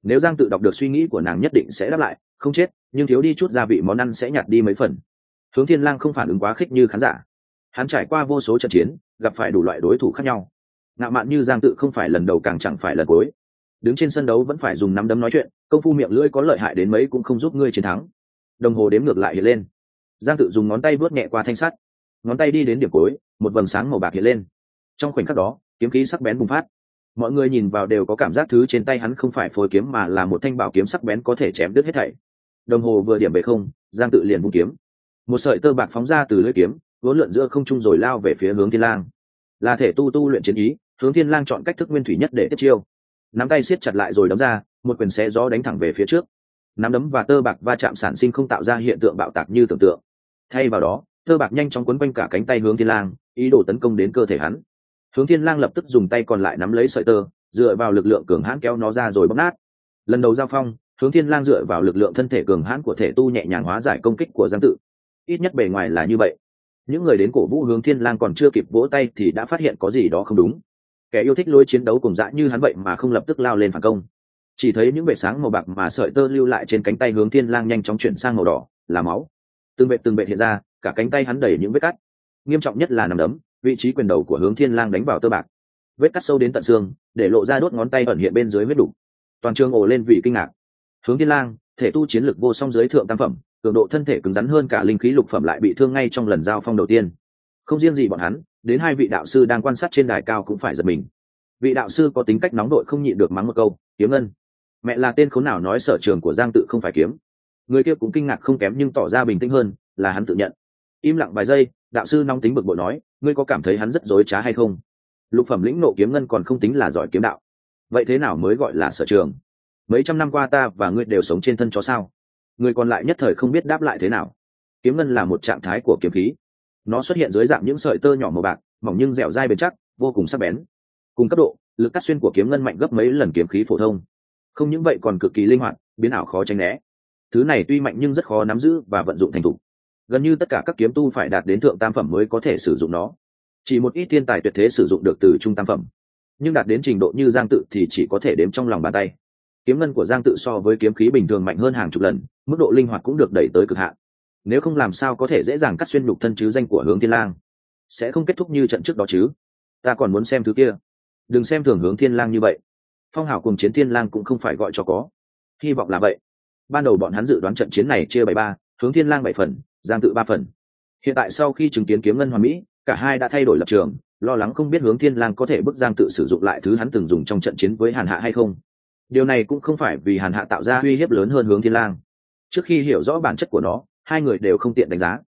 Nếu Giang Tự đọc được suy nghĩ của nàng nhất định sẽ đáp lại, không chết, nhưng thiếu đi chút gia vị món ăn sẽ nhạt đi mấy phần. Hướng Thiên Lang không phản ứng quá khích như khán giả. Hắn trải qua vô số trận chiến, gặp phải đủ loại đối thủ khác nhau. Ngạo mạn như Giang Tự không phải lần đầu càng chẳng phải lần cuối. Đứng trên sân đấu vẫn phải dùng nắm đấm nói chuyện, công phu miệng lưỡi có lợi hại đến mấy cũng không giúp ngươi chiến thắng. Đồng hồ đếm ngược lại hiện lên. Giang Tự dùng ngón tay vuốt nhẹ qua thanh sắt, ngón tay đi đến điểm cuối, một vầng sáng màu bạc hiện lên. Trong khoảnh khắc đó, kiếm khí sắc bén bùng phát. Mọi người nhìn vào đều có cảm giác thứ trên tay hắn không phải phôi kiếm mà là một thanh bảo kiếm sắc bén có thể chém đứt hết thảy. Đồng hồ vừa điểm về không, Giang Tự liền vung kiếm. Một sợi tơ bạc phóng ra từ lưỡi kiếm, vốn lượn giữa không trung rồi lao về phía Hướng Thiên Lang. Là thể tu luyện chiến ý, Hướng Thiên Lang chọn cách thức nguyên thủy nhất để tiếp chiêu. Nắm tay siết chặt lại rồi đấm ra, một quyền xé gió đánh thẳng về phía trước. Nắm đấm và tơ bạc va chạm sản sinh không tạo ra hiện tượng bạo tạc như tưởng tượng. Thay vào đó, tơ bạc nhanh chóng quấn quanh cả cánh tay Hướng Thiên Lang, ý đồ tấn công đến cơ thể hắn. Hướng Thiên Lang lập tức dùng tay còn lại nắm lấy sợi tơ, dựa vào lực lượng cường hãn kéo nó ra rồi bóp nát. Lần đầu giao phong, Hướng Thiên Lang dựa vào lực lượng thân thể cường hãn của thể tu nhẹ nhàng hóa giải công kích của Giang Tự. Ít nhất bề ngoài là như vậy. Những người đến cổ vũ Hướng Thiên Lang còn chưa kịp vỗ tay thì đã phát hiện có gì đó không đúng. Kẻ yêu thích lối chiến đấu cùng dã như hắn vậy mà không lập tức lao lên phản công. Chỉ thấy những vệt sáng màu bạc mà sợi tơ lưu lại trên cánh tay Hướng Thiên Lang nhanh chóng chuyển sang màu đỏ, là máu. Từng vệt hiện ra, cả cánh tay hắn đầy những vết cắt. Nghiêm trọng nhất là nắm đấm, vị trí quyền đầu của Hướng Thiên Lang đánh vào tơ bạc. Vết cắt sâu đến tận xương, để lộ ra đốt ngón tay ẩn hiện bên dưới vết đục. Toàn trường ồ lên vì kinh ngạc. Hướng Thiên Lang, thể tu chiến lực vô song dưới thượng tam phẩm, cường độ thân thể cứng rắn hơn cả linh khí lục phẩm lại bị thương ngay trong lần giao phong đầu tiên. Không riêng gì bọn hắn, đến hai vị đạo sư đang quan sát trên đài cao cũng phải giật mình. Vị đạo sư có tính cách nóng đội không nhịn được mắng một câu, kiếm ngân. Mẹ là tên khốn nào nói sở trường của Giang Tự không phải kiếm. Người kia cũng kinh ngạc không kém nhưng tỏ ra bình tĩnh hơn, là hắn tự nhận. Im lặng vài giây, đạo sư nóng tính bực bội nói, ngươi có cảm thấy hắn rất dối trá hay không? Lục phẩm lĩnh nộ kiếm ngân còn không tính là giỏi kiếm đạo, vậy thế nào mới gọi là sở trường? Mấy trăm năm qua ta và ngươi đều sống trên thân chó sao? Người còn lại nhất thời không biết đáp lại thế nào. Kiếm ngân là một trạng thái của kiếm khí, nó xuất hiện dưới dạng những sợi tơ nhỏ màu bạc, mỏng nhưng dẻo dai bền chắc, vô cùng sắc bén. Cùng cấp độ, lực cắt xuyên của kiếm ngân mạnh gấp mấy lần kiếm khí phổ thông. Không những vậy còn cực kỳ linh hoạt, biến ảo khó tránh né. Thứ này tuy mạnh nhưng rất khó nắm giữ và vận dụng thành thục. Gần như tất cả các kiếm tu phải đạt đến thượng tam phẩm mới có thể sử dụng nó. Chỉ một ít thiên tài tuyệt thế sử dụng được từ trung tam phẩm, nhưng đạt đến trình độ như Giang Tự thì chỉ có thể đếm trong lòng bàn tay. Kiếm ngân của Giang Tự so với kiếm khí bình thường mạnh hơn hàng chục lần, mức độ linh hoạt cũng được đẩy tới cực hạn. Nếu không làm sao có thể dễ dàng cắt xuyên nhục thân chứ danh của Hướng Thiên Lang. Sẽ không kết thúc như trận trước đó chứ? Ta còn muốn xem thứ kia. Đừng xem thường Hướng Thiên Lang như vậy. Phong hào cùng chiến Thiên Lang cũng không phải gọi cho có. Hy vọng là vậy. Ban đầu bọn hắn dự đoán trận chiến này chia 7-3, Hướng Thiên Lang 7 phần, Giang Tự 3 phần. Hiện tại sau khi chứng kiến kiếm ngân hoàn mỹ, cả hai đã thay đổi lập trường, lo lắng không biết Hướng Thiên Lang có thể bức Giang Tự sử dụng lại thứ hắn từng dùng trong trận chiến với Hàn Hạ hay không. Điều này cũng không phải vì Hàn Hạ tạo ra uy hiếp lớn hơn Hướng Thiên Lang. Trước khi hiểu rõ bản chất của nó, hai người đều không tiện đánh giá.